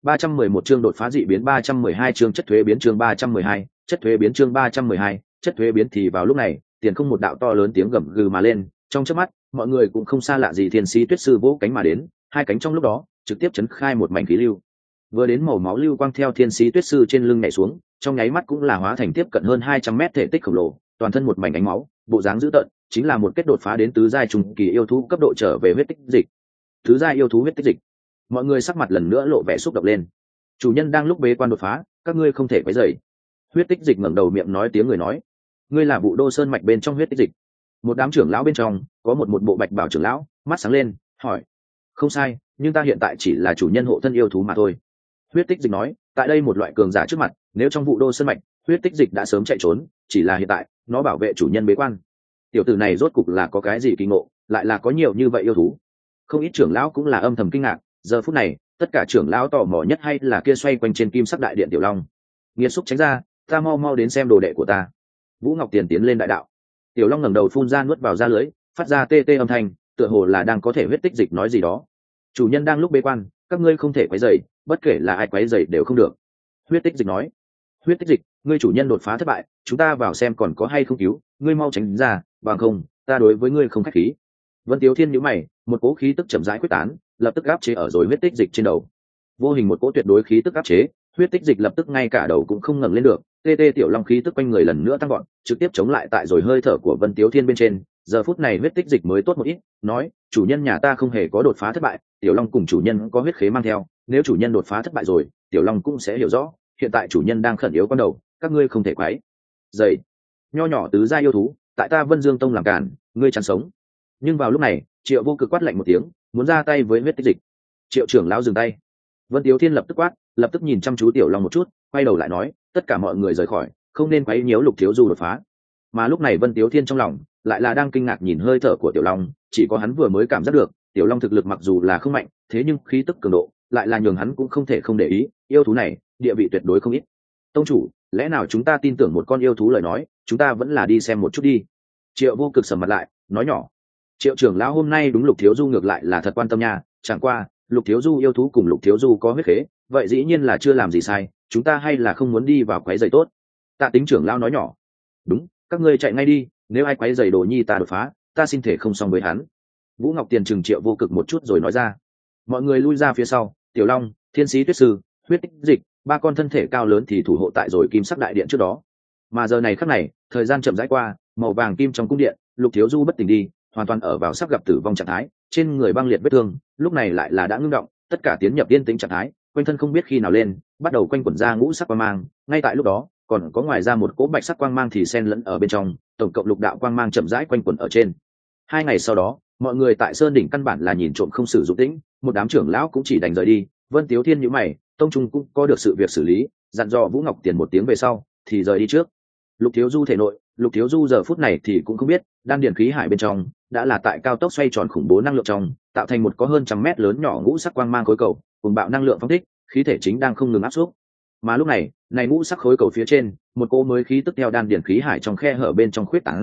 311 chương đột phá dị biến, 312 chương chất thuế biến, chương 312, chất thuế biến, chương 312, chất thuế biến. Thì vào lúc này, tiền không một đạo to lớn tiếng gầm gừ mà lên, trong chớp mắt, mọi người cũng không xa lạ gì thiên sĩ tuyết sư vỗ cánh mà đến, hai cánh trong lúc đó trực tiếp chấn khai một mảnh khí lưu. Vừa đến màu máu lưu quang theo thiên sĩ tuyết sư trên lưng nhảy xuống, trong nháy mắt cũng là hóa thành tiếp cận hơn 200 mét thể tích khổng lồ, toàn thân một mảnh ánh máu, bộ dáng dữ tợn, chính là một kết đột phá đến tứ giai trung kỳ yêu thú cấp độ trở về huyết tích dịch. Tứ giai yêu thú huyết tích dịch. Mọi người sắc mặt lần nữa lộ vẻ xúc động lên. Chủ nhân đang lúc bế quan đột phá, các ngươi không thể quấy rầy. Huyết tích dịch ngẩng đầu miệng nói tiếng người nói, ngươi là Vũ Đô Sơn mạch bên trong huyết tích dịch. Một đám trưởng lão bên trong, có một bộ bạch bảo trưởng lão, mắt sáng lên, hỏi, không sai, nhưng ta hiện tại chỉ là chủ nhân hộ thân yêu thú mà thôi. Huyết tích dịch nói, tại đây một loại cường giả trước mặt, nếu trong Vũ Đô Sơn mạch, huyết tích dịch đã sớm chạy trốn, chỉ là hiện tại, nó bảo vệ chủ nhân bế quan. Tiểu tử này rốt cục là có cái gì kỳ ngộ, lại là có nhiều như vậy yêu thú. Không ít trưởng lão cũng là âm thầm kinh ngạc, giờ phút này, tất cả trưởng lão tò mò nhất hay là kia xoay quanh trên kim sắc đại điện tiểu long. Nghiệt xúc tránh ra, ta mau đến xem đồ đệ của ta. Vũ Ngọc Tiền tiến lên đại đạo. Tiểu long ngẩng đầu phun ra nuốt vào ra lưới, phát ra tê tê âm thanh, tựa hồ là đang có thể huyết tích dịch nói gì đó. Chủ nhân đang lúc bế quan, các ngươi không thể quấy rầy, bất kể là ai quấy rầy đều không được. Huyết tích dịch nói. Huyết tích dịch, ngươi chủ nhân đột phá thất bại, chúng ta vào xem còn có hay không cứu, ngươi mau tránh ra, bằng không, ta đối với ngươi không khách khí. Vân Tiếu Thiên nhíu mày, một cỗ khí tức chậm rãi quyết tán, lập tức áp chế ở rồi huyết tích dịch trên đầu. Vô hình một cỗ tuyệt đối khí tức áp chế, huyết tích dịch lập tức ngay cả đầu cũng không ngẩng lên được, tê tê tiểu long khí tức quanh người lần nữa tăng vọt, trực tiếp chống lại tại rồi hơi thở của Vân Tiếu Thiên bên trên. Giờ phút này huyết tích dịch mới tốt một ít, nói, chủ nhân nhà ta không hề có đột phá thất bại, tiểu long cùng chủ nhân có huyết khế mang theo, nếu chủ nhân đột phá thất bại rồi, tiểu long cũng sẽ hiểu rõ, hiện tại chủ nhân đang khẩn yếu con đầu, các ngươi không thể quấy dày. Nho nhỏ tứ gia yêu thú, tại ta Vân Dương Tông làm cản, ngươi chán sống. Nhưng vào lúc này, Triệu Vô Cực quát lạnh một tiếng, muốn ra tay với huyết tích dịch. Triệu trưởng lão dừng tay. Vân Tiếu Thiên lập tức quát, lập tức nhìn chăm chú tiểu long một chút, quay đầu lại nói, tất cả mọi người rời khỏi, không nên quấy nhiễu Lục Thiếu Du đột phá. Mà lúc này Vân Tiếu Thiên trong lòng lại là đang kinh ngạc nhìn hơi thở của tiểu long, chỉ có hắn vừa mới cảm giác được, tiểu long thực lực mặc dù là không mạnh, thế nhưng khí tức cường độ lại là nhường hắn cũng không thể không để ý, yêu thú này địa vị tuyệt đối không ít. Tông chủ, lẽ nào chúng ta tin tưởng một con yêu thú lời nói, chúng ta vẫn là đi xem một chút đi. Triệu Vô Cực sầm mặt lại, nói nhỏ. Triệu trưởng lão hôm nay đúng Lục Thiếu Du ngược lại là thật quan tâm nha, chẳng qua Lục Thiếu Du yêu thú cùng Lục Thiếu Du có huyết khế, vậy dĩ nhiên là chưa làm gì sai, chúng ta hay là không muốn đi vào quấy rầy tốt. Tạ Tính trưởng lão nói nhỏ. Đúng, các ngươi chạy ngay đi, nếu ai quấy rầy đồ nhi ta đột phá, ta xin thể không xong với hắn. Vũ Ngọc Tiền trừng Triệu Vô Cực một chút rồi nói ra. Mọi người lui ra phía sau, Tiểu Long, Thiên Sĩ Tuyết Sư, huyết tích dịch, ba con thân thể cao lớn thì thủ hộ tại rồi kim sắc đại điện trước đó. Mà giờ này khắc này, thời gian chậm rãi qua, màu vàng kim trong cung điện, Lục Thiếu Du bất tỉnh đi, hoàn toàn ở vào sắp gặp tử vong trạng thái, trên người băng liệt vết thương, lúc này lại là đã ngưng động, tất cả tiến nhập yên tĩnh trạng thái, quanh thân không biết khi nào lên, bắt đầu quanh quẩn ra ngũ sắc quang mang, ngay tại lúc đó, còn có ngoài ra một cỗ bạch sắc quang mang thì xen lẫn ở bên trong, tổng cộng lục đạo quang mang chậm rãi quanh quẩn ở trên. 2 ngày sau đó, mọi người tại sơn đỉnh căn bản là nhìn trộm không sử dụng tĩnh, một đám trưởng lão cũng chỉ đành rời đi. Vân Tiếu Thiên nhíu mày, tông trung cũng có được sự việc xử lý, dặn dò Vũ Ngọc Tiền một tiếng về sau thì rời đi trước. Lục Thiếu Du thể nội, Lục Thiếu Du giờ phút này thì cũng không biết, đan điền khí hải bên trong đã là tại cao tốc xoay tròn khủng bố năng lượng trong, tạo thành một có hơn trăm mét lớn nhỏ ngũ sắc quang mang khối cầu, cùng bạo năng lượng phóng thích, khí thể chính đang không ngừng áp xúc. Mà lúc này, này ngũ sắc khối cầu phía trên, một cỗ mới khí tức theo đan điền khí hải trong khe hở bên trong khuyết tán ra,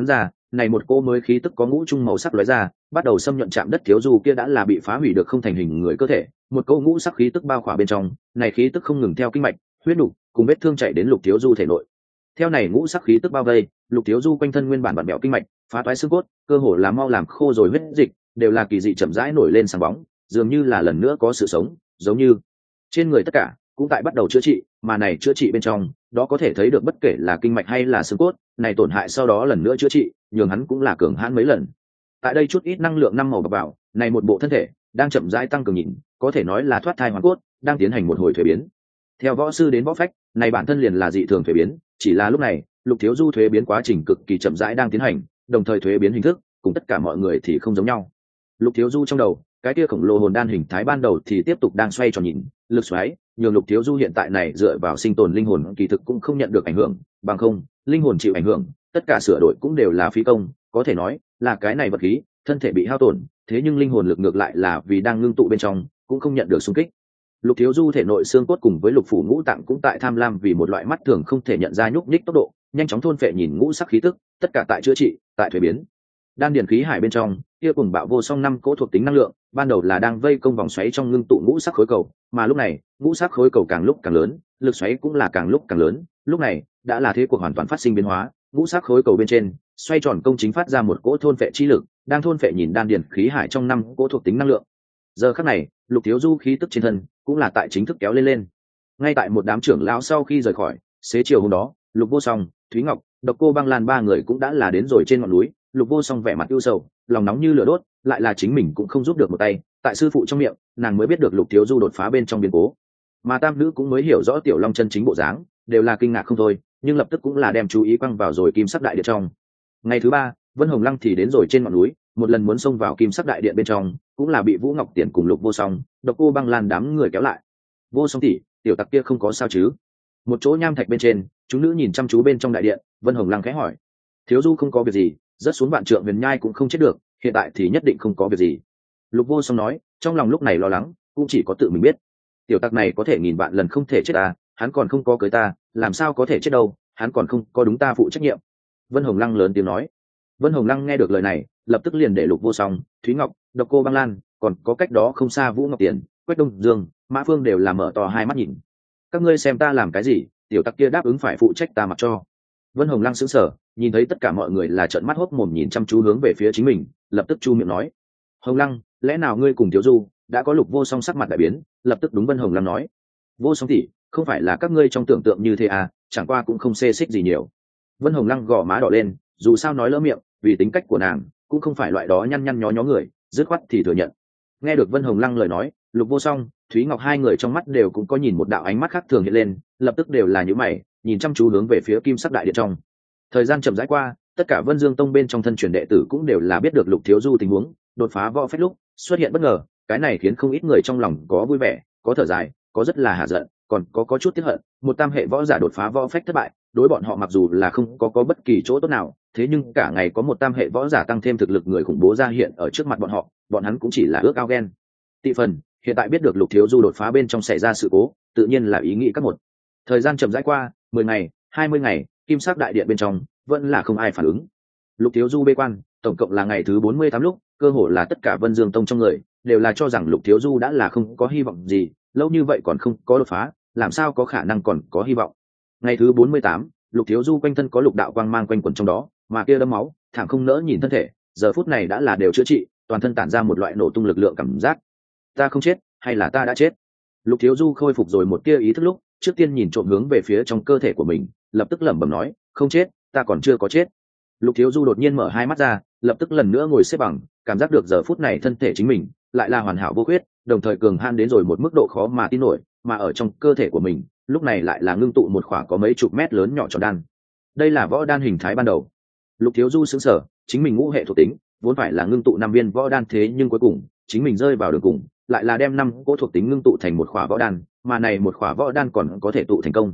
này một cô mới khí tức có ngũ trung màu sắc lóe ra, bắt đầu xâm nhuận chạm đất thiếu du kia đã là bị phá hủy được không thành hình người cơ thể, một câu ngũ sắc khí tức bao khỏa bên trong, này khí tức không ngừng theo kinh mạch, huyết nục cùng vết thương chạy đến Lục Thiếu Du thể nội. Theo này ngũ sắc khí tức bao vây, Lục Thiếu Du quanh thân nguyên bản vặn bẹo kinh mạch, phá toái xương cốt, cơ hồ là mau làm khô rồi huyết dịch, đều là kỳ dị chậm rãi nổi lên sáng bóng, dường như là lần nữa có sự sống, giống như trên người tất cả cũng tại bắt đầu chữa trị, mà này chữa trị bên trong, đó có thể thấy được bất kể là kinh mạch hay là xương cốt, này tổn hại sau đó lần nữa chữa trị, nhường hắn cũng là cường hãn mấy lần. Tại đây chút ít năng lượng năm màu bạc vào, này một bộ thân thể đang chậm rãi tăng cường nhìn, có thể nói là thoát thai hoàn cốt, đang tiến hành một hồi thuế biến. Theo võ sư đến võ phách, này bản thân liền là dị thường thuế biến, chỉ là lúc này, Lục Thiếu Du thuế biến quá trình cực kỳ chậm rãi đang tiến hành, đồng thời thuế biến hình thức, cùng tất cả mọi người thì không giống nhau. Lục Thiếu Du trong đầu, cái kia khổng lồ hồn đan hình thái ban đầu thì tiếp tục đang xoay tròn nhìn, lực xoáy, nhường Lục Thiếu Du hiện tại này dựa vào sinh tồn linh hồn kỳ thực cũng không nhận được ảnh hưởng, bằng không, linh hồn chịu ảnh hưởng, tất cả sửa đổi cũng đều là phí công, có thể nói là cái này vật khí, thân thể bị hao tổn, thế nhưng linh hồn lực ngược lại là vì đang ngưng tụ bên trong, cũng không nhận được xung kích. Lục Thiếu Du thể nội xương cốt cùng với lục phủ ngũ tạng cũng tại tham lam vì một loại mắt thường không thể nhận ra nhúc nhích tốc độ, nhanh chóng thôn phệ nhìn ngũ sắc khí tức, tất cả tại chữa trị, tại thuế biến. Đan điển khí hải bên trong, kia cùng bạo vô song năm cỗ thuộc tính năng lượng, ban đầu là đang vây công vòng xoáy trong ngưng tụ ngũ sắc khối cầu, mà lúc này, ngũ sắc khối cầu càng lúc càng lớn, lực xoáy cũng là càng lúc càng lớn, lúc này, đã là thế cuộc hoàn toàn phát sinh biến hóa, ngũ sắc khối cầu bên trên, xoay tròn công chính phát ra một cỗ thôn phệ chi lực, đang thôn phệ nhìn đan điển khí hải trong năm cỗ thuộc tính năng lượng. Giờ khắc này, Lục Thiếu Du khí tức trên thân cũng là tại chính thức kéo lên. Ngay tại một đám trưởng lão sau khi rời khỏi, xế chiều hôm đó, Lục Vô Song, Thúy Ngọc, Độc Cô Băng Lan ba người cũng đã là đến rồi trên ngọn núi. Lục Vô Song vẻ mặt ưu sầu, lòng nóng như lửa đốt, lại là chính mình cũng không giúp được một tay, tại sư phụ trong miệng, nàng mới biết được Lục Thiếu Du đột phá bên trong biến cố. Mà tam nữ cũng mới hiểu rõ Tiểu Long chân chính bộ dáng, đều là kinh ngạc không thôi, nhưng lập tức cũng là đem chú ý quăng vào rồi Kim Sắc Đại Điện trong. Ngày thứ ba, Vân Hồng Lăng thì đến rồi trên ngọn núi, một lần muốn xông vào Kim Sắc Đại Điện bên trong, cũng là bị Vũ Ngọc Tiễn cùng Lục Vô Song, Độc Cô Băng Lan đám người kéo lại. Vô Song tỷ, tiểu tặc kia không có sao chứ? Một chỗ nham thạch bên trên, chúng nữ nhìn chăm chú bên trong đại điện, Vân Hồng Lăng khẽ hỏi. Thiếu Du không có việc gì, rớt xuống vạn trượng huyền nhai cũng không chết được, hiện tại thì nhất định không có việc gì. Lục Vô Song nói, trong lòng lúc này lo lắng, cũng chỉ có tự mình biết. Tiểu tặc này có thể nghìn vạn lần không thể chết ta, hắn còn không có cưới ta, làm sao có thể chết đâu, hắn còn không có đúng ta phụ trách nhiệm. Vân Hồng Lăng lớn tiếng nói. Vân Hồng Lăng nghe được lời này, lập tức liền để Lục Vô Song, Thúy Ngọc, Độc Cô Băng Lan, còn có cách đó không xa Vũ Ngọc Tiễn, Quách Đông Dương, Mã Phương đều làm mở to hai mắt nhìn. Các ngươi xem ta làm cái gì, tiểu tặc kia đáp ứng phải phụ trách ta mặc cho. Vân Hồng Lăng sững sờ, nhìn thấy tất cả mọi người là trợn mắt hốc mồm nhìn chăm chú hướng về phía chính mình, lập tức chu miệng nói: Hồng Lăng, lẽ nào ngươi cùng Thiếu Du đã có Lục Vô Song sắc mặt đại biến, lập tức đúng Vân Hồng Lăng nói: Vô Song tỷ, không phải là các ngươi trong tưởng tượng như thế à, chẳng qua cũng không xê xích gì nhiều. Vân Hồng Lăng gò má đỏ lên, dù sao nói lỡ miệng, vì tính cách của nàng cũng không phải loại đó nhăn nhăn nhó nhó người, dứt khoát thì thừa nhận. Nghe được Vân Hồng Lăng lời nói, Lục Vô Song, Thúy Ngọc hai người trong mắt đều cũng có nhìn một đạo ánh mắt khác thường hiện lên, lập tức đều là nhíu mày, nhìn chăm chú hướng về phía Kim Sắc Đại Điện trong. Thời gian chậm rãi qua, tất cả Vân Dương Tông bên trong thân truyền đệ tử cũng đều là biết được Lục Thiếu Du tình huống, đột phá võ phách lúc xuất hiện bất ngờ, cái này khiến không ít người trong lòng có vui vẻ, có thở dài, có rất là hả giận, còn có chút tiếc hận. Một tam hệ võ giả đột phá võ phách thất bại, đối bọn họ mặc dù là không có bất kỳ chỗ tốt nào, thế nhưng cả ngày có một tam hệ võ giả tăng thêm thực lực người khủng bố ra hiện ở trước mặt bọn họ, bọn hắn cũng chỉ là ước ao ghen tị phần. Hiện tại biết được Lục Thiếu Du đột phá bên trong xảy ra sự cố, tự nhiên là ý nghĩ các một. Thời gian chậm rãi qua, 10 ngày, 20 ngày, Kim Sắc Đại Điện bên trong vẫn là không ai phản ứng. Lục Thiếu Du bế quan, tổng cộng là ngày thứ 48 lúc, cơ hồ là tất cả Vân Dương Tông trong người đều là cho rằng Lục Thiếu Du đã là không có hy vọng gì, lâu như vậy còn không có đột phá, làm sao có khả năng còn có hy vọng. Ngày thứ 48, Lục Thiếu Du quanh thân có lục đạo quang mang quanh quẩn trong đó, mà kia đấm máu, thẳng không nỡ nhìn thân thể, giờ phút này đã là đều chữa trị, toàn thân tản ra một loại nổ tung lực lượng cảm giác. Ta không chết, hay là ta đã chết? Lục Thiếu Du khôi phục rồi một tia ý thức lúc, trước tiên nhìn trộm hướng về phía trong cơ thể của mình, lập tức lẩm bẩm nói, không chết, ta còn chưa có chết. Lục Thiếu Du đột nhiên mở hai mắt ra, lập tức lần nữa ngồi xếp bằng, cảm giác được giờ phút này thân thể chính mình lại là hoàn hảo vô khuyết, đồng thời cường han đến rồi một mức độ khó mà tin nổi, mà ở trong cơ thể của mình lúc này lại là ngưng tụ một khoảng có mấy chục mét lớn nhỏ tròn đan. Đây là võ đan hình thái ban đầu. Lục Thiếu Du sững sờ, chính mình ngũ hệ thuộc tính vốn phải là ngưng tụ 5 viên võ đan, thế nhưng cuối cùng chính mình rơi vào đường cùng, lại là đem 5 cỗ thuộc tính ngưng tụ thành một khỏa võ đan, mà này một khỏa võ đan còn có thể tụ thành công.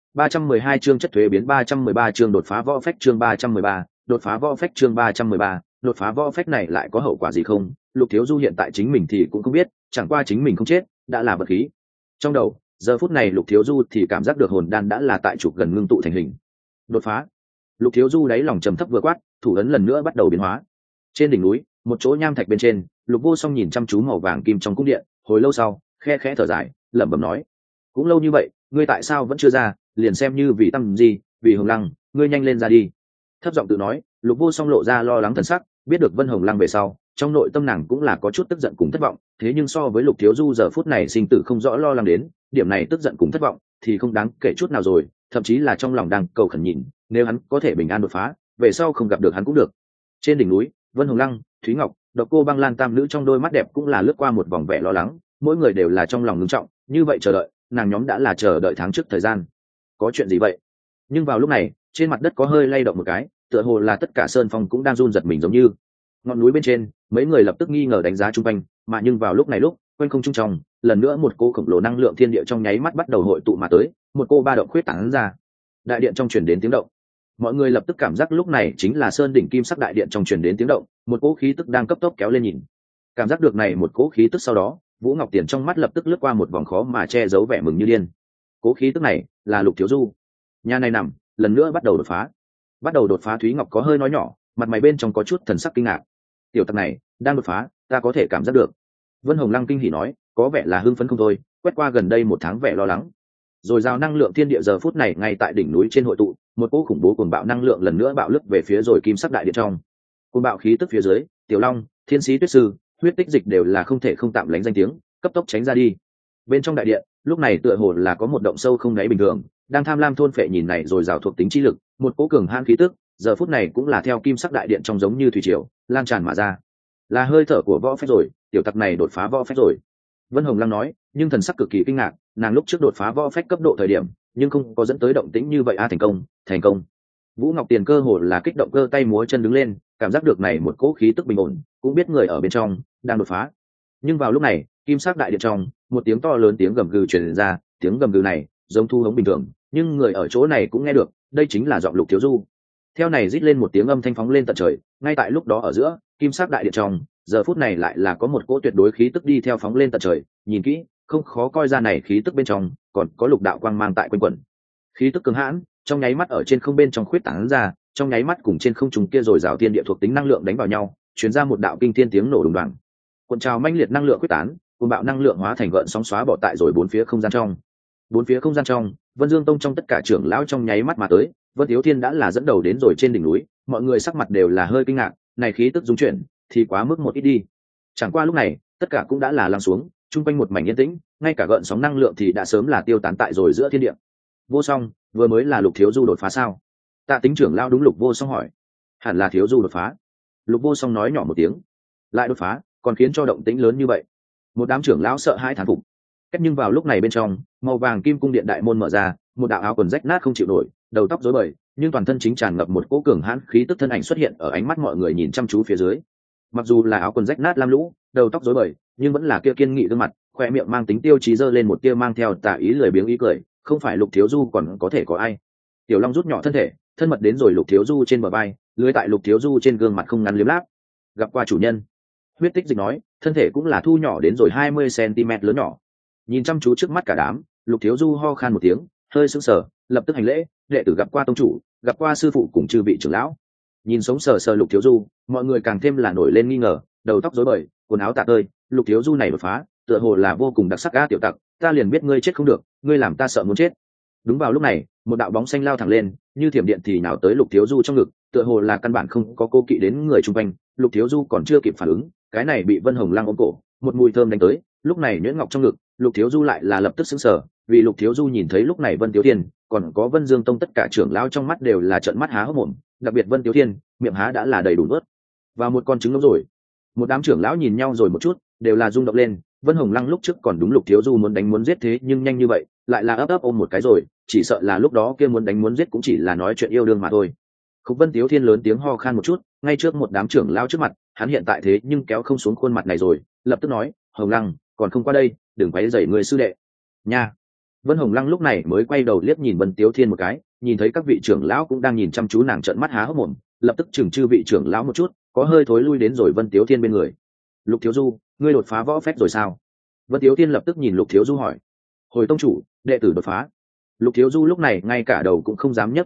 312 chương chất thuế biến, 313 chương đột phá võ phách, chương 313, đột phá võ phách, chương 313, đột phá võ phách này lại có hậu quả gì không? Lục Thiếu Du hiện tại chính mình thì cũng không biết, chẳng qua chính mình không chết, đã là vật khí. Trong đầu, giờ phút này Lục Thiếu Du thì cảm giác được hồn đan đã là tại trục gần ngưng tụ thành hình. Đột phá. Lục Thiếu Du đáy lòng trầm thấp vừa quát, thủ ấn lần nữa bắt đầu biến hóa. Trên đỉnh núi, một chỗ nham thạch bên trên, Lục Vô Song nhìn chăm chú màu vàng kim trong cung điện, hồi lâu sau, khe khẽ thở dài, lẩm bẩm nói: cũng lâu như vậy, ngươi tại sao vẫn chưa ra? Liền xem như vì tâm gì, vì Hồng Lăng, ngươi nhanh lên ra đi. Thấp giọng tự nói, Lục Vô Song lộ ra lo lắng thần sắc, biết được Vân Hồng Lăng về sau, trong nội tâm nàng cũng là có chút tức giận cùng thất vọng, thế nhưng so với Lục Thiếu Du giờ phút này sinh tử không rõ lo lắng đến, điểm này tức giận cùng thất vọng thì không đáng kể chút nào rồi, thậm chí là trong lòng đang cầu khẩn nhìn, nếu hắn có thể bình an đột phá, về sau không gặp được hắn cũng được. Trên đỉnh núi, Vân Hồng Lăng, Thúy Ngọc, Độc Cô Băng Lan tam nữ trong đôi mắt đẹp cũng là lướt qua một vòng vẻ lo lắng, mỗi người đều là trong lòng ngưng trọng, như vậy chờ đợi, nàng nhóm đã là chờ đợi tháng trước thời gian. Có chuyện gì vậy? Nhưng vào lúc này, trên mặt đất có hơi lay động một cái, tựa hồ là tất cả sơn phong cũng đang run giật mình giống như. Ngọn núi bên trên, mấy người lập tức nghi ngờ đánh giá chung quanh, mà nhưng vào lúc này quanh không trung trong, lần nữa một cô khổng lồ năng lượng thiên địa trong nháy mắt bắt đầu hội tụ mà tới, một cô ba động khuyết tán ra. Đại điện trong truyền đến tiếng động. Mọi người lập tức cảm giác lúc này chính là sơn đỉnh kim sắc đại điện trong truyền đến tiếng động, một cỗ khí tức đang cấp tốc kéo lên nhìn. Cảm giác được này một cỗ khí tức sau đó, Vũ Ngọc Tiền trong mắt lập tức lướt qua một vòng khó mà che giấu vẻ mừng như điên. Cỗ khí tức này là Lục Thiếu Du. Nhà này nằm, lần nữa bắt đầu đột phá. Bắt đầu đột phá. Thúy Ngọc có hơi nói nhỏ, mặt mày bên trong có chút thần sắc kinh ngạc. Tiểu tặc này đang đột phá, ta có thể cảm giác được. Vân Hồng Lăng kinh hỉ nói, có vẻ là hưng phấn không thôi, quét qua gần đây một tháng vẻ lo lắng. Rồi giao năng lượng thiên địa giờ phút này ngay tại đỉnh núi trên hội tụ, một cỗ khủng bố cuồng bạo năng lượng lần nữa bạo lướt về phía rồi kim sắc đại điện trong. Cuồng bạo khí tức phía dưới, Tiểu Long, Thiên Sĩ Tuyết Sư, Huyết Tích Dịch đều là không thể không tạm lánh danh tiếng, cấp tốc tránh ra đi. Bên trong đại điện, lúc này tựa hồ là có một động sâu không đáy bình thường, đang tham lam thôn phệ nhìn này rồi rào thuộc tính chi lực, một cỗ cường hãn khí tức, giờ phút này cũng là theo kim sắc đại điện trong giống như thủy triều, lan tràn mà ra. Là hơi thở của võ phép rồi, tiểu tặc này đột phá võ phép rồi. Vân Hồng Lăng nói, nhưng thần sắc cực kỳ kinh ngạc, nàng lúc trước đột phá võ phép cấp độ thời điểm, nhưng không có dẫn tới động tĩnh như vậy. Thành công, thành công. Vũ Ngọc Tiền cơ hồ là kích động cơ tay múa chân đứng lên, cảm giác được này một cỗ khí tức bình ổn, cũng biết người ở bên trong đang đột phá. Nhưng vào lúc này, kim sắc đại điện trong, một tiếng to lớn tiếng gầm gừ truyền ra, tiếng gầm gừ này giống thu hống bình thường, nhưng người ở chỗ này cũng nghe được, đây chính là giọng Lục Thiếu Du. Theo này rít lên một tiếng âm thanh phóng lên tận trời, ngay tại lúc đó ở giữa, kim sắc đại điện trong, giờ phút này lại là có một cỗ tuyệt đối khí tức đi theo phóng lên tận trời, nhìn kỹ, không khó coi ra này khí tức bên trong còn có lục đạo quang mang tại quanh quẩn. Khí tức cường hãn, trong nháy mắt ở trên không bên trong khuyết tán ra, trong nháy mắt cùng trên không trung kia rồi rào thiên địa thuộc tính năng lượng đánh vào nhau, truyền ra một đạo kinh thiên tiếng nổ đùng đoàng. Cuộn trào mãnh liệt năng lượng quyết tán, cuồng bạo năng lượng hóa thành gợn sóng xóa bỏ tại rồi bốn phía không gian trong. Bốn phía không gian trong, Vân Dương Tông trong tất cả trưởng lão trong nháy mắt mà tới, Vân Tiếu Thiên đã là dẫn đầu đến rồi trên đỉnh núi, mọi người sắc mặt đều là hơi kinh ngạc, này khí tức dung chuyển thì quá mức một ít đi. Chẳng qua lúc này, tất cả cũng đã là lắng xuống, trung quanh một mảnh yên tĩnh, ngay cả gợn sóng năng lượng thì đã sớm là tiêu tán tại rồi giữa thiên địa. Vô Song, vừa mới là Lục Thiếu Du đột phá sao? Tạ Tính trưởng lão đúng Lục Vô Song hỏi. Hẳn là Thiếu Du đột phá. Lục Vô Song nói nhỏ một tiếng. Lại đột phá, còn khiến cho động tĩnh lớn như vậy. Một đám trưởng lão sợ hãi thán phục. Cách nhưng vào lúc này bên trong, màu vàng kim cung điện đại môn mở ra, một đạo áo quần rách nát không chịu nổi, đầu tóc rối bời, nhưng toàn thân chính tràn ngập một cỗ cường hãn khí tức thân ảnh xuất hiện ở ánh mắt mọi người nhìn chăm chú phía dưới. Mặc dù là áo quần rách nát lam lũ, đầu tóc rối bời, nhưng vẫn là kia kiên nghị gương mặt, khoe miệng mang tính tiêu chí giơ lên một tia mang theo tà ý lười biếng ý cười, không phải Lục Thiếu Du còn có thể có ai. Tiểu Long rút nhỏ thân thể, thân mật đến rồi Lục Thiếu Du trên bờ vai, lưới tại Lục Thiếu Du trên gương mặt không ngắn liếm láp. Gặp qua chủ nhân. Huyết Tích Dịch nói, thân thể cũng là thu nhỏ đến rồi 20 cm lớn nhỏ. Nhìn chăm chú trước mắt cả đám, Lục Thiếu Du ho khan một tiếng, hơi sững sờ, lập tức hành lễ, đệ tử gặp qua tông chủ, gặp qua sư phụ cùng chư vị trưởng lão. Nhìn sống sờ sờ Lục Thiếu Du, mọi người càng thêm là nổi lên nghi ngờ, đầu tóc rối bời, quần áo tả tơi, Lục Thiếu Du này đột phá, tựa hồ là vô cùng đặc sắc a tiểu tặc, ta liền biết ngươi chết không được, ngươi làm ta sợ muốn chết. Đúng vào lúc này, một đạo bóng xanh lao thẳng lên, như thiểm điện thì nào tới Lục Thiếu Du trong ngực, tựa hồ là căn bản không có cô kỵ đến người chung quanh, Lục Thiếu Du còn chưa kịp phản ứng, cái này bị Vân Hồng Lăng ôm cổ, một mùi thơm đánh tới, lúc này nhuyễn ngọc trong ngực, Lục Thiếu Du lại là lập tức sững sờ, vì Lục Thiếu Du nhìn thấy lúc này Vân Tiếu Thiên, còn có Vân Dương Tông tất cả trưởng lão trong mắt đều là trợn mắt há hốc mồm, đặc biệt Vân Tiếu Thiên, miệng há đã là đầy đủ nuốt và một con trứng ngỗng rồi. Một đám trưởng lão nhìn nhau rồi một chút, đều là rung động lên. Vân Hồng Lăng lúc trước còn đúng Lục Thiếu Du muốn đánh muốn giết, thế nhưng nhanh như vậy lại là ấp ấp ôm một cái rồi, chỉ sợ là lúc đó kia muốn đánh muốn giết cũng chỉ là nói chuyện yêu đương mà thôi. Khúc Vân Tiếu Thiên lớn tiếng ho khan một chút, ngay trước một đám trưởng lão trước mặt, hắn hiện tại thế nhưng kéo không xuống khuôn mặt này rồi, lập tức nói, Hồng Lăng, còn không qua đây, đừng quấy rầy người sư đệ. Nha. Vân Hồng Lăng lúc này mới quay đầu liếc nhìn Vân Tiếu Thiên một cái, nhìn thấy các vị trưởng lão cũng đang nhìn chăm chú nàng trợn mắt há hốc mồm, lập tức chừng chư vị trưởng lão một chút, có hơi thối lui đến rồi Vân Tiếu Thiên bên người. Lục Thiếu Du, ngươi đột phá võ phép rồi sao? Vân Tiếu Thiên lập tức nhìn Lục Thiếu Du hỏi. Hồi tông chủ, đệ tử đột phá. Lục Thiếu Du lúc này ngay cả đầu cũng không dám nhấc quá cao,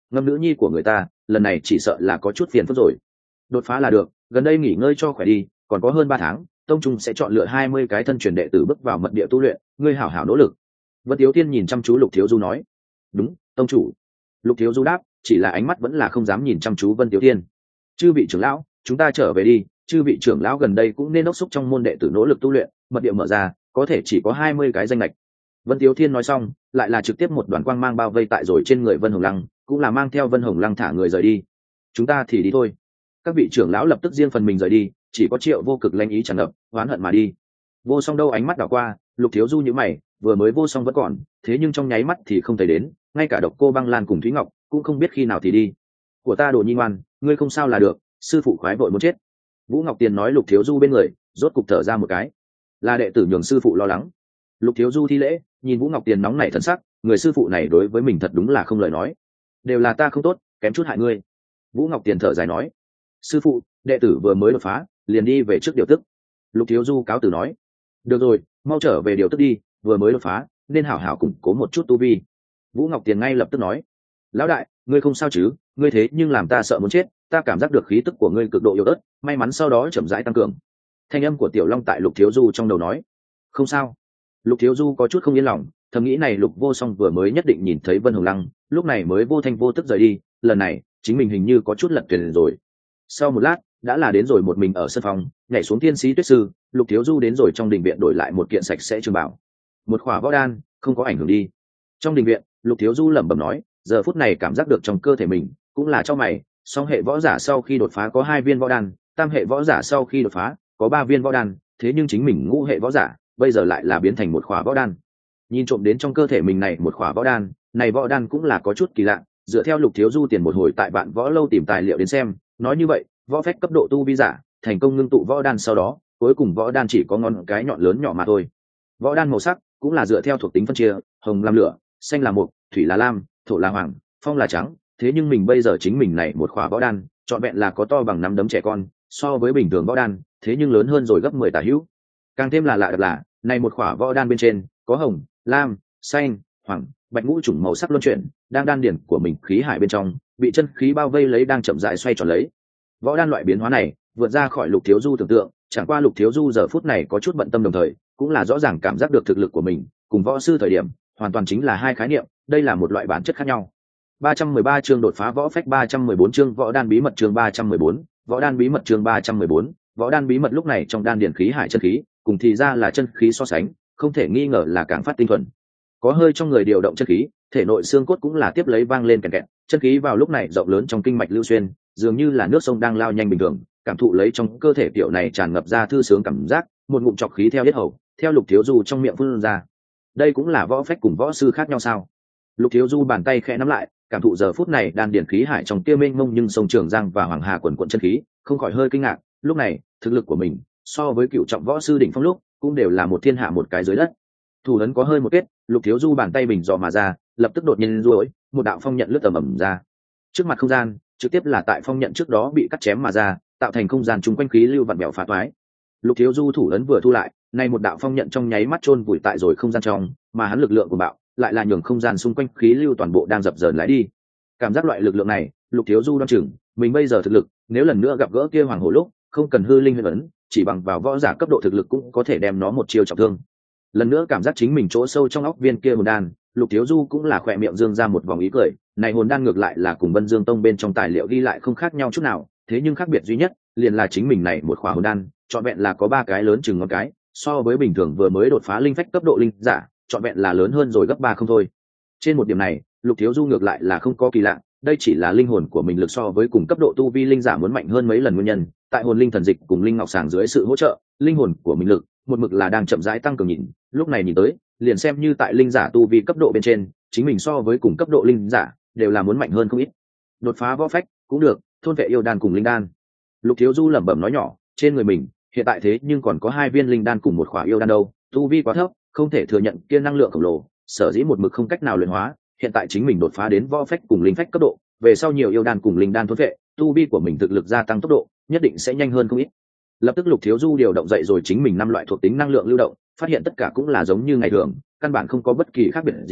ngâm nữ nhi của người ta lần này chỉ sợ là có chút phiền phức rồi. Đột phá là được, gần đây nghỉ ngơi cho khỏe đi, còn có hơn 3 tháng, tông trung sẽ chọn lựa 20 cái thân truyền đệ tử bước vào mật địa tu luyện, ngươi hảo hảo nỗ lực. Vân Tiếu Thiên nhìn chăm chú Lục Thiếu Du nói. Đúng, tông chủ. Lục Thiếu Du đáp, chỉ là ánh mắt vẫn là không dám nhìn chăm chú Vân Tiếu Thiên. Chư vị trưởng lão, chúng ta trở về đi, chư vị trưởng lão gần đây cũng nên đốc thúc trong môn đệ tử nỗ lực tu luyện, mật địa mở ra, có thể chỉ có 20 cái danh lệch. Vân Tiếu Thiên nói xong, lại là trực tiếp một đoàn quang mang bao vây tại rồi trên người Vân Hồng Lăng, cũng là mang theo Vân Hồng Lăng thả người rời đi. Chúng ta thì đi thôi. Các vị trưởng lão lập tức riêng phần mình rời đi, chỉ có Triệu Vô Cực lanh ý tràn ngập, oán hận mà đi. Vô Song đâu ánh mắt đảo qua, Lục Thiếu Du như mày, vừa mới Vô Song vẫn còn, thế nhưng trong nháy mắt thì không thấy đến, ngay cả Độc Cô Băng Lan cùng Thúy Ngọc cũng không biết khi nào thì đi. Của ta Đồ Nhi ngoan, ngươi không sao là được, sư phụ khoái vội muốn chết. Vũ Ngọc Tiền nói Lục Thiếu Du bên người, rốt cục thở ra một cái. Là đệ tử nhường sư phụ lo lắng. Lục Thiếu Du thi lễ, nhìn Vũ Ngọc Tiền nóng nảy thần sắc, người sư phụ này đối với mình thật đúng là không lời nói. Đều là ta không tốt, kém chút hại ngươi. Vũ Ngọc Tiền thở dài nói. Sư phụ, đệ tử vừa mới đột phá, liền đi về trước điều tức. Lục Thiếu Du cáo từ nói. Được rồi, mau trở về điều tức đi, vừa mới đột phá, nên hảo hảo củng cố một chút tu vi. Vũ Ngọc Tiền ngay lập tức nói. Lão đại, ngươi không sao chứ? Ngươi thế nhưng làm ta sợ muốn chết, ta cảm giác được khí tức của ngươi cực độ yếu ớt, may mắn sau đó chậm rãi tăng cường. Thanh âm của Tiểu Long tại Lục Thiếu Du trong đầu nói. Không sao. Lục Thiếu Du có chút không yên lòng, thầm nghĩ này Lục Vô Song vừa mới nhất định nhìn thấy Vân Hồng Lăng, lúc này mới vô thanh vô tức rời đi, lần này chính mình hình như có chút lật thuyền rồi. Sau một lát, đã là đến rồi một mình ở sân phòng, nhảy xuống thiên sĩ tuyết sư, Lục Thiếu Du đến rồi trong đình viện đổi lại một kiện sạch sẽ trường bảo. Một khỏa võ đan, không có ảnh hưởng đi. Trong đình viện, Lục Thiếu Du lẩm bẩm nói, giờ phút này cảm giác được trong cơ thể mình, cũng là cho mày, song hệ võ giả sau khi đột phá có 2 viên võ đan, tam hệ võ giả sau khi đột phá có 3 viên võ đan, thế nhưng chính mình ngũ hệ võ giả, bây giờ lại là biến thành một khỏa võ đan. Nhìn trộm đến trong cơ thể mình này một khỏa võ đan, này võ đan cũng là có chút kỳ lạ, dựa theo Lục Thiếu Du tiền một hồi tại Vạn Võ lâu tìm tài liệu đến xem, nói như vậy, võ phách cấp độ tu vi giả, thành công ngưng tụ võ đan sau đó, cuối cùng võ đan chỉ có ngón cái nhọn lớn nhỏ mà thôi. Võ đan màu sắc cũng là dựa theo thuộc tính phân chia, hồng làm lửa, xanh là mộc, thủy là lam, thổ là hoàng, phong là trắng, thế nhưng mình bây giờ chính mình này một khỏa võ đan, trọn vẹn là có to bằng 5 đấm trẻ con, so với bình thường võ đan, thế nhưng lớn hơn rồi gấp 10 tả hữu. Càng thêm là lạ đặc là, này một khỏa võ đan bên trên có hồng, lam, xanh, hoàng, bạch ngũ chủng màu sắc luân chuyển, đang đan điển của mình khí hải bên trong, bị chân khí bao vây lấy đang chậm rãi xoay tròn lấy. Võ đan loại biến hóa này, vượt ra khỏi Lục Thiếu Du tưởng tượng, chẳng qua Lục Thiếu Du giờ phút này có chút bận tâm đồng thời, cũng là rõ ràng cảm giác được thực lực của mình, cùng võ sư thời điểm, hoàn toàn chính là hai khái niệm, đây là một loại bản chất khác nhau. 313 chương đột phá võ phách 314 chương võ đan bí mật chương 314, võ đan bí mật chương 314, võ đan bí mật lúc này trong đan điển khí hải chân khí, cùng thì ra là chân khí so sánh, không thể nghi ngờ là càng phát tinh thuần. Có hơi trong người điều động chân khí, thể nội xương cốt cũng là tiếp lấy vang lên kèn kẹt, chân khí vào lúc này rộng lớn trong kinh mạch lưu xuyên, dường như là nước sông đang lao nhanh bình thường, cảm thụ lấy trong cơ thể tiểu này tràn ngập ra thư sướng cảm giác, một ngụm trọc khí theo yết hầu, theo Lục Thiếu Du trong miệng phun ra. Đây cũng là võ phách cùng võ sư khác nhau sao? Lục Thiếu Du bàn tay khẽ nắm lại, cảm thụ giờ phút này đan điển khí hải trong kia mênh mông nhưng sông Trường Giang và Hoàng Hà quần quần chân khí, không khỏi hơi kinh ngạc, lúc này, thực lực của mình so với cựu trọng võ sư đỉnh phong lúc, cũng đều là một thiên hạ một cái dưới đất. Thủ ấn có hơi một kết, Lục Thiếu Du bàn tay bình dò mà ra, lập tức đột nhiên duỗi, một đạo phong nhận lướt tầm ầm ra. Trước mặt không gian, trực tiếp là tại phong nhận trước đó bị cắt chém mà ra, tạo thành không gian chung quanh khí lưu vặn vẹo phá toái. Lục Thiếu Du thủ ấn vừa thu lại, nay một đạo phong nhận trong nháy mắt chôn vùi tại rồi không gian trong, mà hắn lực lượng của bạo, lại là nhường không gian xung quanh khí lưu toàn bộ đang dập dờn lái đi. Cảm giác loại lực lượng này, Lục Thiếu Du đoán chừng, mình bây giờ thực lực, nếu lần nữa gặp gỡ kia hoàng hổ lúc, không cần hư linh huyền ấn, chỉ bằng vào võ giả cấp độ thực lực cũng có thể đem nó một chiêu trọng thương. Lần nữa cảm giác chính mình chỗ sâu trong óc viên kia hồn đan, Lục Thiếu Du cũng là khỏe miệng dương ra một vòng ý cười, này hồn đan ngược lại là cùng Vân Dương Tông bên trong tài liệu ghi lại không khác nhau chút nào, thế nhưng khác biệt duy nhất, liền là chính mình này một khỏa hồn đan, trọn vẹn là có 3 cái lớn chừng ngón cái, so với bình thường vừa mới đột phá linh phách cấp độ linh giả, trọn vẹn là lớn hơn rồi gấp 3 không thôi. Trên một điểm này, Lục Thiếu Du ngược lại là không có kỳ lạ, đây chỉ là linh hồn của mình lực so với cùng cấp độ tu vi linh giả muốn mạnh hơn mấy lần nguyên nhân, tại hồn linh thần dịch cùng linh ngọc sàng dưới sự hỗ trợ, linh hồn của mình lực một mực là đang chậm rãi tăng cường nhìn, lúc này nhìn tới, liền xem như tại linh giả tu vi cấp độ bên trên, chính mình so với cùng cấp độ linh giả đều là muốn mạnh hơn không ít. Đột phá võ phách cũng được, thôn vệ yêu đan cùng linh đan. Lục Thiếu Du lẩm bẩm nói nhỏ, trên người mình hiện tại thế nhưng còn có 2 viên linh đan cùng một khỏa yêu đan đâu, tu vi quá thấp, không thể thừa nhận kia năng lượng khổng lồ, sở dĩ một mực không cách nào luyện hóa, hiện tại chính mình đột phá đến võ phách cùng linh phách cấp độ, về sau nhiều yêu đan cùng linh đan thôn vệ, tu vi của mình thực lực gia tăng tốc độ, nhất định sẽ nhanh hơn không ít. Lập tức Lục Thiếu Du điều động dậy rồi chính mình 5 loại thuộc tính năng lượng lưu động, phát hiện tất cả cũng là giống như ngày thường, căn bản không có bất kỳ khác biệt gì,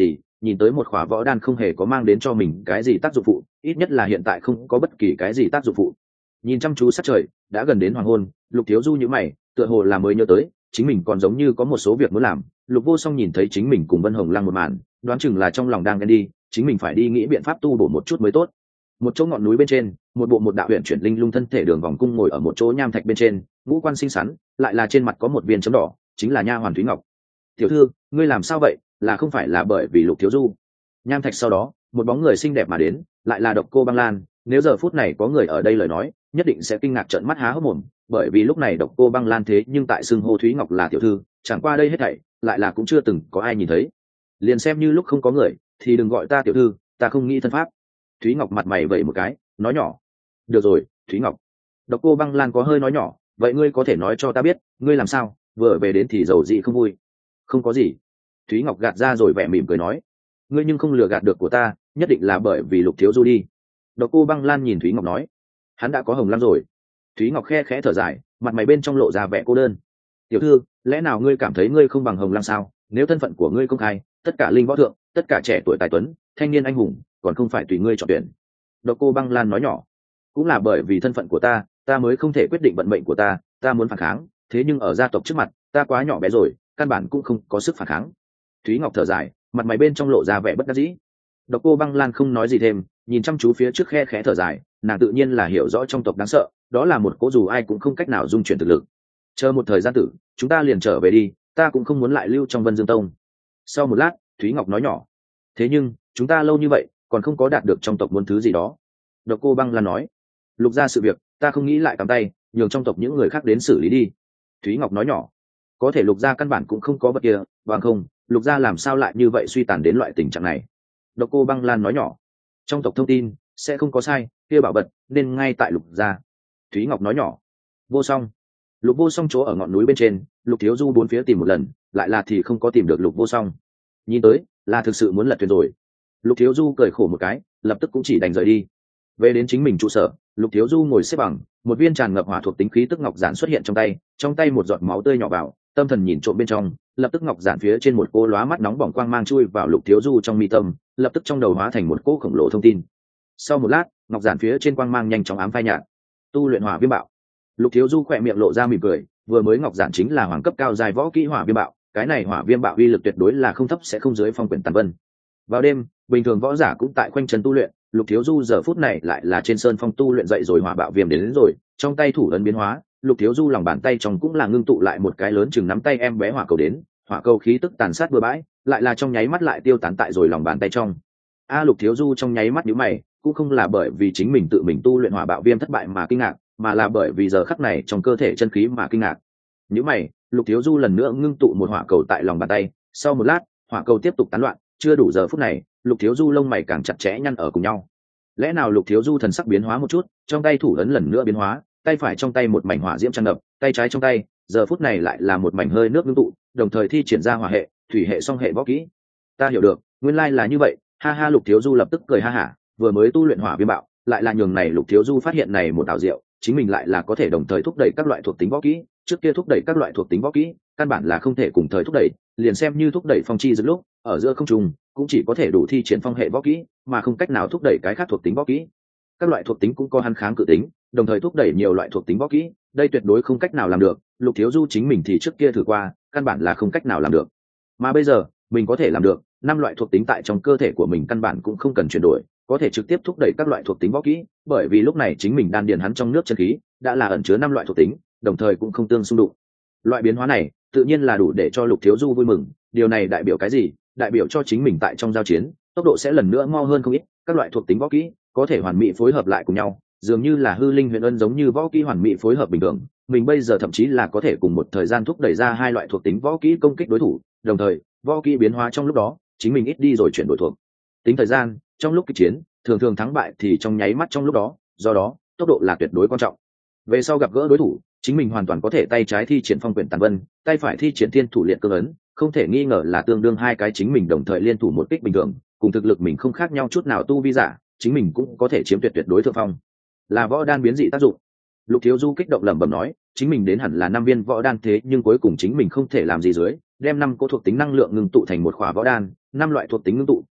nhìn tới một khỏa võ đan không hề có mang đến cho mình cái gì tác dụng phụ, ít nhất là hiện tại không có bất kỳ cái gì tác dụng phụ. Nhìn chăm chú sát trời, đã gần đến hoàng hôn, Lục Thiếu Du nhíu mày, tựa hồ là mới nhớ tới chính mình còn giống như có một số việc muốn làm. Lục Vô Song nhìn thấy chính mình cùng Vân Hồng Lăng một màn, đoán chừng là trong lòng đang ghen đi, chính mình phải đi nghĩ biện pháp tu bổ một chút mới tốt. Một chỗ ngọn núi bên trên, một đạo huyền chuyển linh lung thân thể đường vòng cung ngồi ở một chỗ nham thạch bên trên, ngũ quan xinh xắn, lại là trên mặt có một viên chấm đỏ, chính là nha hoàn Thúy Ngọc. Tiểu thư, ngươi làm sao vậy? Là không phải là bởi vì Lục Thiếu Du? Nham thạch sau đó, một bóng người xinh đẹp mà đến, lại là Độc Cô Băng Lan. Nếu giờ phút này có người ở đây lời nói, nhất định sẽ kinh ngạc trợn mắt há hốc mồm, bởi vì lúc này Độc Cô Băng Lan thế nhưng tại xưng hô Thúy Ngọc là tiểu thư, chẳng qua đây hết thảy lại là cũng chưa từng có ai nhìn thấy. Liền xem như lúc không có người, thì đừng gọi ta tiểu thư, ta không nghĩ thân pháp. Thúy Ngọc mặt mày vẩy một cái, nói nhỏ. Được rồi, Thúy Ngọc. Độc Cô Băng Lan có hơi nói nhỏ, vậy ngươi có thể nói cho ta biết, ngươi làm sao, vừa về đến thì giàu dị không vui? Không có gì. Thúy Ngọc gạt ra rồi vẻ mỉm cười nói, ngươi nhưng không lừa gạt được của ta, nhất định là bởi vì Lục Thiếu Du đi. Độc Cô Băng Lan nhìn Thúy Ngọc nói, hắn đã có Hồng Lăng rồi. Thúy Ngọc khe khẽ thở dài, mặt mày bên trong lộ ra vẻ cô đơn. Tiểu thư, lẽ nào ngươi cảm thấy ngươi không bằng Hồng Lăng sao? Nếu thân phận của ngươi công khai, tất cả linh võ thượng, tất cả trẻ tuổi tài tuấn, thanh niên anh hùng, còn không phải tùy ngươi chọn tuyển. Độc Cô Băng Lan nói nhỏ, cũng là bởi vì thân phận của ta, ta mới không thể quyết định vận mệnh của ta muốn phản kháng, thế nhưng ở gia tộc trước mặt, ta quá nhỏ bé rồi, căn bản cũng không có sức phản kháng. Thúy Ngọc thở dài, mặt mày bên trong lộ ra vẻ bất đắc dĩ. Độc Cô Băng Lan không nói gì thêm, nhìn chăm chú phía trước khe khẽ thở dài, nàng tự nhiên là hiểu rõ trong tộc đáng sợ, đó là một cố dù ai cũng không cách nào dung chuyển thực lực. Chờ một thời gian tử, chúng ta liền trở về đi, ta cũng không muốn lại lưu trong Vân Dương Tông. Sau một lát, Thúy Ngọc nói nhỏ, thế nhưng chúng ta lâu như vậy còn không có đạt được trong tộc muốn thứ gì đó. Độc Cô Băng Lan nói, Lục gia sự việc ta không nghĩ lại cắm tay, nhường trong tộc những người khác đến xử lý đi. Thúy Ngọc nói nhỏ, có thể Lục gia căn bản cũng không có vật kia, bằng không Lục gia làm sao lại như vậy suy tàn đến loại tình trạng này. Độc Cô Băng Lan nói nhỏ, trong tộc thông tin sẽ không có sai, kia bảo vật nên ngay tại Lục gia. Thúy Ngọc nói nhỏ, Vô Song. Lục Vô Song chỗ ở ngọn núi bên trên, Lục Thiếu Du bốn phía tìm một lần, lại là thì không có tìm được Lục Vô Song. Nhìn tới là thực sự muốn lật thuyền rồi. Lục Thiếu Du cười khổ một cái, lập tức cũng chỉ đành rời đi. Về đến chính mình trụ sở, Lục Thiếu Du ngồi xếp bằng, một viên tràn ngập hỏa thuộc tính khí tức ngọc giản xuất hiện trong tay một giọt máu tươi nhỏ vào, tâm thần nhìn trộm bên trong, lập tức ngọc giản phía trên một cô lóa mắt nóng bỏng quang mang chui vào Lục Thiếu Du trong mi tâm, lập tức trong đầu hóa thành một cỗ khổng lồ thông tin. Sau một lát, ngọc giản phía trên quang mang nhanh chóng ám phai nhạt. Tu luyện hỏa viêm bạo. Lục Thiếu Du khỏe miệng lộ ra mỉm cười, vừa mới ngọc giản chính là hoàng cấp cao dài võ kỹ hỏa viêm bạo, cái này hỏa viêm bạo uy lực tuyệt đối là không thấp sẽ không dưới phong quyển tàn vân. Vào đêm, bình thường võ giả cũng tại khoanh chân tu luyện, Lục Thiếu Du giờ phút này lại là trên sơn phong tu luyện dậy rồi hỏa bạo viêm đến rồi, trong tay thủ ấn biến hóa, Lục Thiếu Du lòng bàn tay trong cũng là ngưng tụ lại một cái lớn chừng nắm tay em bé hỏa cầu đến, hỏa cầu khí tức tàn sát bừa bãi, lại là trong nháy mắt lại tiêu tán tại rồi lòng bàn tay trong. Lục Thiếu Du trong nháy mắt nhíu mày, cũng không là bởi vì chính mình tự mình tu luyện hỏa bạo viêm thất bại mà kinh ngạc, mà là bởi vì giờ khắc này trong cơ thể chân khí mà kinh ngạc. Nhíu mày, Lục Thiếu Du lần nữa ngưng tụ một hỏa cầu tại lòng bàn tay, sau một lát, hỏa cầu tiếp tục tán loạn, chưa đủ giờ phút này, Lục Thiếu Du lông mày càng chặt chẽ nhăn ở cùng nhau. Lẽ nào Lục Thiếu Du thần sắc biến hóa một chút, trong tay thủ ấn lần nữa biến hóa, tay phải trong tay một mảnh hỏa diễm tràn ngập, tay trái trong tay, giờ phút này lại là một mảnh hơi nước ngưng tụ, đồng thời thi triển ra hỏa hệ, thủy hệ song hệ võ kỹ. Ta hiểu được, nguyên lai là như vậy, ha ha. Lục Thiếu Du lập tức cười ha hả, vừa mới tu luyện hỏa viêm bạo, lại là nhường này Lục Thiếu Du phát hiện này một ảo diệu, chính mình lại là có thể đồng thời thúc đẩy các loại thuộc tính võ kỹ, trước kia thúc đẩy các loại thuộc tính võ kỹ, căn bản là không thể cùng thời thúc đẩy, liền xem như thúc đẩy phong chi giữa lúc, ở giữa không trung, cũng chỉ có thể đủ thi triển phong hệ võ kỹ, mà không cách nào thúc đẩy cái khác thuộc tính võ kỹ. Các loại thuộc tính cũng có hắn kháng cự tính, đồng thời thúc đẩy nhiều loại thuộc tính võ kỹ, đây tuyệt đối không cách nào làm được, Lục Thiếu Du chính mình thì trước kia thử qua, căn bản là không cách nào làm được. Mà bây giờ, mình có thể làm được, 5 loại thuộc tính tại trong cơ thể của mình căn bản cũng không cần chuyển đổi, có thể trực tiếp thúc đẩy các loại thuộc tính võ kỹ, bởi vì lúc này chính mình đan điền hắn trong nước chân khí đã là ẩn chứa 5 loại thuộc tính, đồng thời cũng không tương xung đột. Loại biến hóa này, tự nhiên là đủ để cho Lục Thiếu Du vui mừng, điều này đại biểu cái gì? Đại biểu cho chính mình tại trong giao chiến, tốc độ sẽ lần nữa mau hơn không ít, các loại thuộc tính võ kỹ có thể hoàn mỹ phối hợp lại cùng nhau, dường như là hư linh huyền ân giống như võ kỹ hoàn mỹ phối hợp bình thường, mình bây giờ thậm chí là có thể cùng một thời gian thúc đẩy ra 2 loại thuộc tính võ kỹ công kích đối thủ, đồng thời, võ kỹ biến hóa trong lúc đó, chính mình ít đi rồi chuyển đổi thuộc tính thời gian, trong lúc kịch chiến, thường thường thắng bại thì trong nháy mắt trong lúc đó, do đó, tốc độ là tuyệt đối quan trọng. Về sau gặp gỡ đối thủ, chính mình hoàn toàn có thể tay trái thi triển phong quyển tàn vân, tay phải thi triển thiên thủ liệt cương ấn, không thể nghi ngờ là tương đương 2 cái chính mình đồng thời liên thủ một kích bình thường, cùng thực lực mình không khác nhau chút nào tu vi giả, chính mình cũng có thể chiếm tuyệt đối thượng phong. Là võ đan biến dị tác dụng. Lục Thiếu Du kích động lẩm bẩm nói, chính mình đến hẳn là 5 viên võ đan thế nhưng cuối cùng chính mình không thể làm gì dưới, đem 5 cỗ thuộc tính năng lượng ngưng tụ thành một khỏa võ đan, 5 loại thuộc tính ngưng tụ,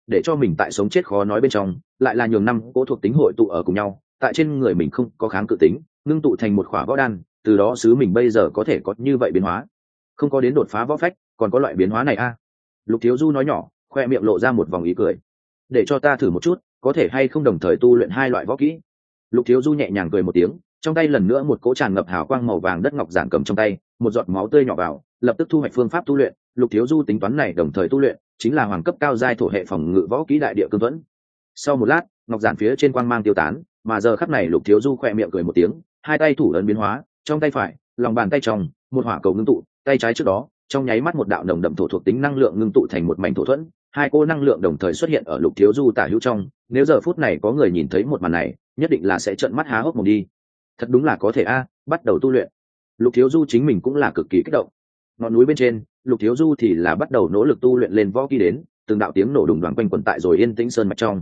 để cho mình tại sống chết khó nói bên trong lại là nhường năm cỗ thuộc tính hội tụ ở cùng nhau, tại trên người mình không có kháng cự tính, ngưng tụ thành một khỏa võ đan, từ đó xứ mình bây giờ có thể có như vậy biến hóa. Không có đến đột phá võ phách, còn có loại biến hóa này a. Lục Thiếu Du nói nhỏ, khoe miệng lộ ra một vòng ý cười. Để cho ta thử một chút, có thể hay không đồng thời tu luyện hai loại võ kỹ. Lục Thiếu Du nhẹ nhàng cười một tiếng, trong tay lần nữa một cỗ tràn ngập hào quang màu vàng đất ngọc giản cầm trong tay, một giọt máu tươi nhỏ vào, lập tức thu hoạch phương pháp tu luyện. Lục Thiếu Du tính toán này đồng thời tu luyện chính là hoàng cấp cao giai thổ hệ phòng ngự võ kỹ đại địa cương thuẫn. Sau một lát, ngọc giản phía trên quang mang tiêu tán, mà giờ khắc này Lục Thiếu Du khoe miệng cười một tiếng, hai tay thủ ấn biến hóa, trong tay phải, lòng bàn tay trong, một hỏa cầu ngưng tụ, tay trái trước đó, trong nháy mắt một đạo nồng đậm thổ thuộc tính năng lượng ngưng tụ thành một mảnh thổ thuẫn, hai cô năng lượng đồng thời xuất hiện ở Lục Thiếu Du tả hữu trong. Nếu giờ phút này có người nhìn thấy một màn này, nhất định là sẽ trợn mắt há hốc mồm đi. Thật đúng là có thể a, bắt đầu tu luyện. Lục Thiếu Du chính mình cũng là cực kỳ kích động. Ngọn núi bên trên, Lục Thiếu Du thì là bắt đầu nỗ lực tu luyện lên võ kỹ đến, từng đạo tiếng nổ đùng đoàng quanh quẩn tại rồi yên tĩnh sơn mạch trong.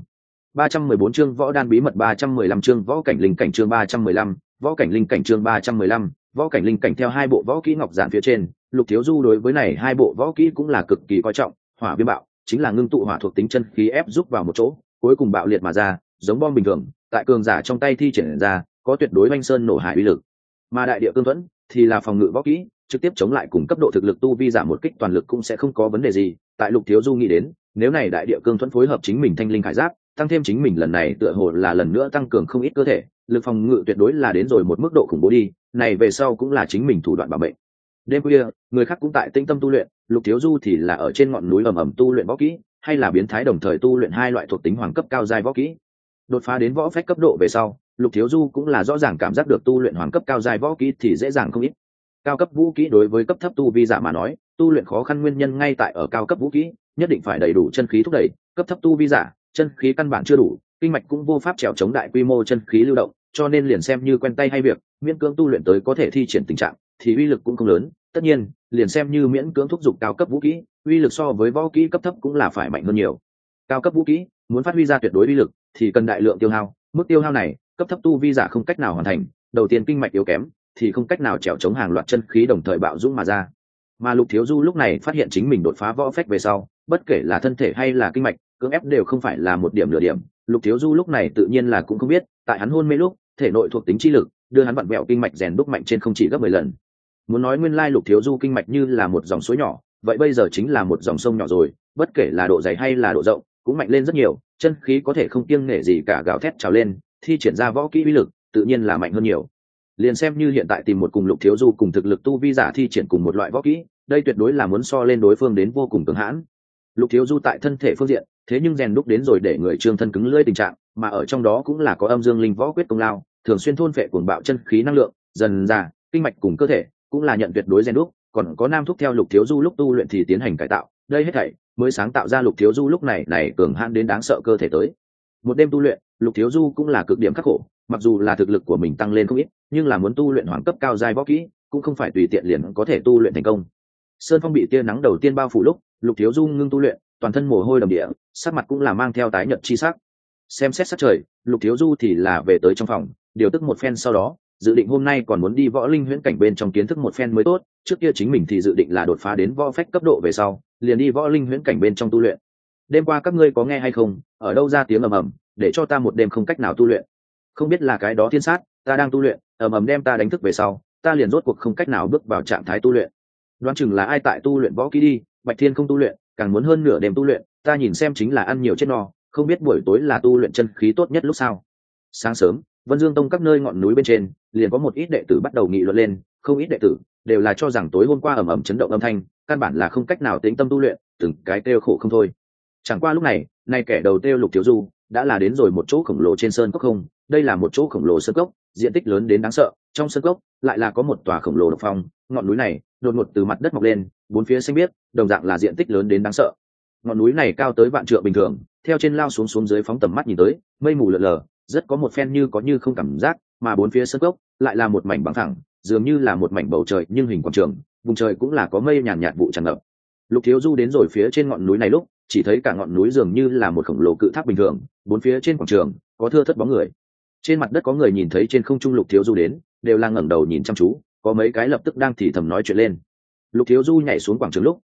314 chương võ đan bí mật, 315 chương võ cảnh linh cảnh, chương 315, võ cảnh linh cảnh, chương 315, võ cảnh linh cảnh. Theo hai bộ võ kỹ ngọc giản phía trên, Lục Thiếu Du đối với này hai bộ võ kỹ cũng là cực kỳ coi trọng. Hỏa viêm bạo chính là ngưng tụ hỏa thuộc tính chân khí ép giúp vào một chỗ, cuối cùng bạo liệt mà ra, giống bom bình thường, tại cường giả trong tay thi triển ra, có tuyệt đối oanh sơn nổ hải uy lực. Mà đại địa cương thuẫn thì là phòng ngự võ kỹ, trực tiếp chống lại cùng cấp độ thực lực tu vi giảm một kích toàn lực cũng sẽ không có vấn đề gì. Tại Lục Thiếu Du nghĩ đến, nếu này đại địa cương thuẫn phối hợp chính mình thanh linh khải giáp, tăng thêm chính mình lần này tựa hồ là lần nữa tăng cường không ít cơ thể, lực phòng ngự tuyệt đối là đến rồi một mức độ khủng bố đi, này về sau cũng là chính mình thủ đoạn bảo mệnh. Đêm khuya, người khác cũng tại tĩnh tâm tu luyện, Lục Thiếu Du thì là ở trên ngọn núi ầm ầm tu luyện võ kỹ, hay là biến thái đồng thời tu luyện hai loại thuộc tính hoàng cấp cao giai võ kỹ. Đột phá đến võ phách cấp độ về sau, Lục Thiếu Du cũng là rõ ràng cảm giác được tu luyện hoàng cấp cao giai võ kỹ thì dễ dàng không ít. Cao cấp vũ kỹ đối với cấp thấp tu vi giả mà nói, tu luyện khó khăn nguyên nhân ngay tại ở cao cấp vũ kỹ, nhất định phải đầy đủ chân khí thúc đẩy, cấp thấp tu vi giả, chân khí căn bản chưa đủ, kinh mạch cũng vô pháp trèo chống đại quy mô chân khí lưu động, cho nên liền xem như quen tay hay việc, miễn cưỡng tu luyện tới có thể thi triển tình trạng, thì uy lực cũng không lớn. Tất nhiên, liền xem như miễn cưỡng thúc giục cao cấp vũ kỹ, uy lực so với võ kỹ cấp thấp cũng là phải mạnh hơn nhiều. Cao cấp vũ kỹ muốn phát huy ra tuyệt đối uy lực thì cần đại lượng tiêu hao, mức tiêu hao này cấp thấp tu vi giả không cách nào hoàn thành. Đầu tiên kinh mạch yếu kém thì không cách nào trèo chống hàng loạt chân khí đồng thời bạo dũng mà ra. Mà Lục Thiếu Du lúc này phát hiện chính mình đột phá võ phách về sau, bất kể là thân thể hay là kinh mạch, cưỡng ép đều không phải là một điểm nửa điểm. Lục Thiếu Du lúc này tự nhiên là cũng không biết, tại hắn hôn mê lúc, thể nội thuộc tính chi lực đưa hắn vặn vẹo kinh mạch rèn đúc mạnh trên không chỉ gấp 10 lần. Muốn nói nguyên lai Lục Thiếu Du kinh mạch như là một dòng suối nhỏ, vậy bây giờ chính là một dòng sông nhỏ rồi, bất kể là độ dày hay là độ rộng, cũng mạnh lên rất nhiều, chân khí có thể không kiêng nể gì cả gào thét trào lên, thi triển ra võ kỹ uy lực, tự nhiên là mạnh hơn nhiều. Liền xem như hiện tại tìm một cùng Lục Thiếu Du cùng thực lực tu vi giả thi triển cùng một loại võ kỹ, đây tuyệt đối là muốn so lên đối phương đến vô cùng cường hãn. Lục Thiếu Du tại thân thể phương diện, thế nhưng rèn đúc đến rồi để người trương thân cứng lưỡi tình trạng, mà ở trong đó cũng là có âm dương linh võ quyết công lao, thường xuyên thôn phệ cuồng bạo chân khí năng lượng, dần ra, kinh mạch cùng cơ thể cũng là nhận tuyệt đối rèn đúc, còn có nam thúc theo Lục Thiếu Du lúc tu luyện thì tiến hành cải tạo, đây hết thảy mới sáng tạo ra Lục Thiếu Du lúc này cường hãn đến đáng sợ cơ thể tới. Một đêm tu luyện, Lục Thiếu Du cũng là cực điểm khắc khổ, mặc dù là thực lực của mình tăng lên không ít, nhưng là muốn tu luyện hoàng cấp cao giai võ kỹ, cũng không phải tùy tiện liền có thể tu luyện thành công. Sơn phong bị tia nắng đầu tiên bao phủ lúc, Lục Thiếu Du ngưng tu luyện, toàn thân mồ hôi đầm địa, sắc mặt cũng là mang theo tái nhợt chi sắc. Xem xét sắc trời, Lục Thiếu Du thì là về tới trong phòng, điều tức một phen sau đó, dự định hôm nay còn muốn đi võ linh huyễn cảnh bên trong kiến thức một phen mới tốt. Trước kia chính mình thì dự định là đột phá đến võ phách cấp độ về sau, liền đi võ linh huyễn cảnh bên trong tu luyện. Đêm qua các ngươi có nghe hay không, ở đâu ra tiếng ầm ầm, để cho ta một đêm không cách nào tu luyện. Không biết là cái đó thiên sát, ta đang tu luyện, ầm ầm đem ta đánh thức về sau, ta liền rốt cuộc không cách nào bước vào trạng thái tu luyện. Đoán chừng là ai tại tu luyện võ kỹ đi, Bạch Thiên không tu luyện, càng muốn hơn nửa đêm tu luyện, ta nhìn xem chính là ăn nhiều chết no, không biết buổi tối là tu luyện chân khí tốt nhất lúc sao. Sáng sớm, Vân Dương Tông các nơi ngọn núi bên trên, liền có một ít đệ tử bắt đầu nghị luận lên, không ít đệ tử đều là cho rằng tối hôm qua ầm ầm chấn động âm thanh, căn bản là không cách nào tĩnh tâm tu luyện, từng cái kêu khổ không thôi. Chẳng qua lúc này, nay kẻ đầu tiêu Lục Thiếu Du đã là đến rồi một chỗ khổng lồ trên sơn cốc không, đây là một chỗ khổng lồ sơn cốc, diện tích lớn đến đáng sợ, trong sơn cốc lại là có một tòa khổng lồ độc phong, ngọn núi này đột ngột từ mặt đất mọc lên, bốn phía xanh biếc, đồng dạng là diện tích lớn đến đáng sợ. Ngọn núi này cao tới vạn trượng bình thường, theo trên lao xuống xuống dưới phóng tầm mắt nhìn tới, mây mù lờ lờ, rất có một phen như có như không cảm giác, mà bốn phía sơn cốc lại là một mảnh bằng thẳng, dường như là một mảnh bầu trời nhưng hình quảng trường, vùng trời cũng là có mây nhàn nhạt vụ tràn ngập. Lục Thiếu Du đến rồi phía trên ngọn núi này lúc, chỉ thấy cả ngọn núi dường như là một khổng lồ cự tháp bình thường, bốn phía trên quảng trường có thưa thớt bóng người. Trên mặt đất có người nhìn thấy trên không trung Lục Thiếu Du đến, đều là ngẩng đầu nhìn chăm chú, có mấy cái lập tức đang thì thầm nói chuyện lên. Lục Thiếu Du nhảy xuống quảng trường lúc,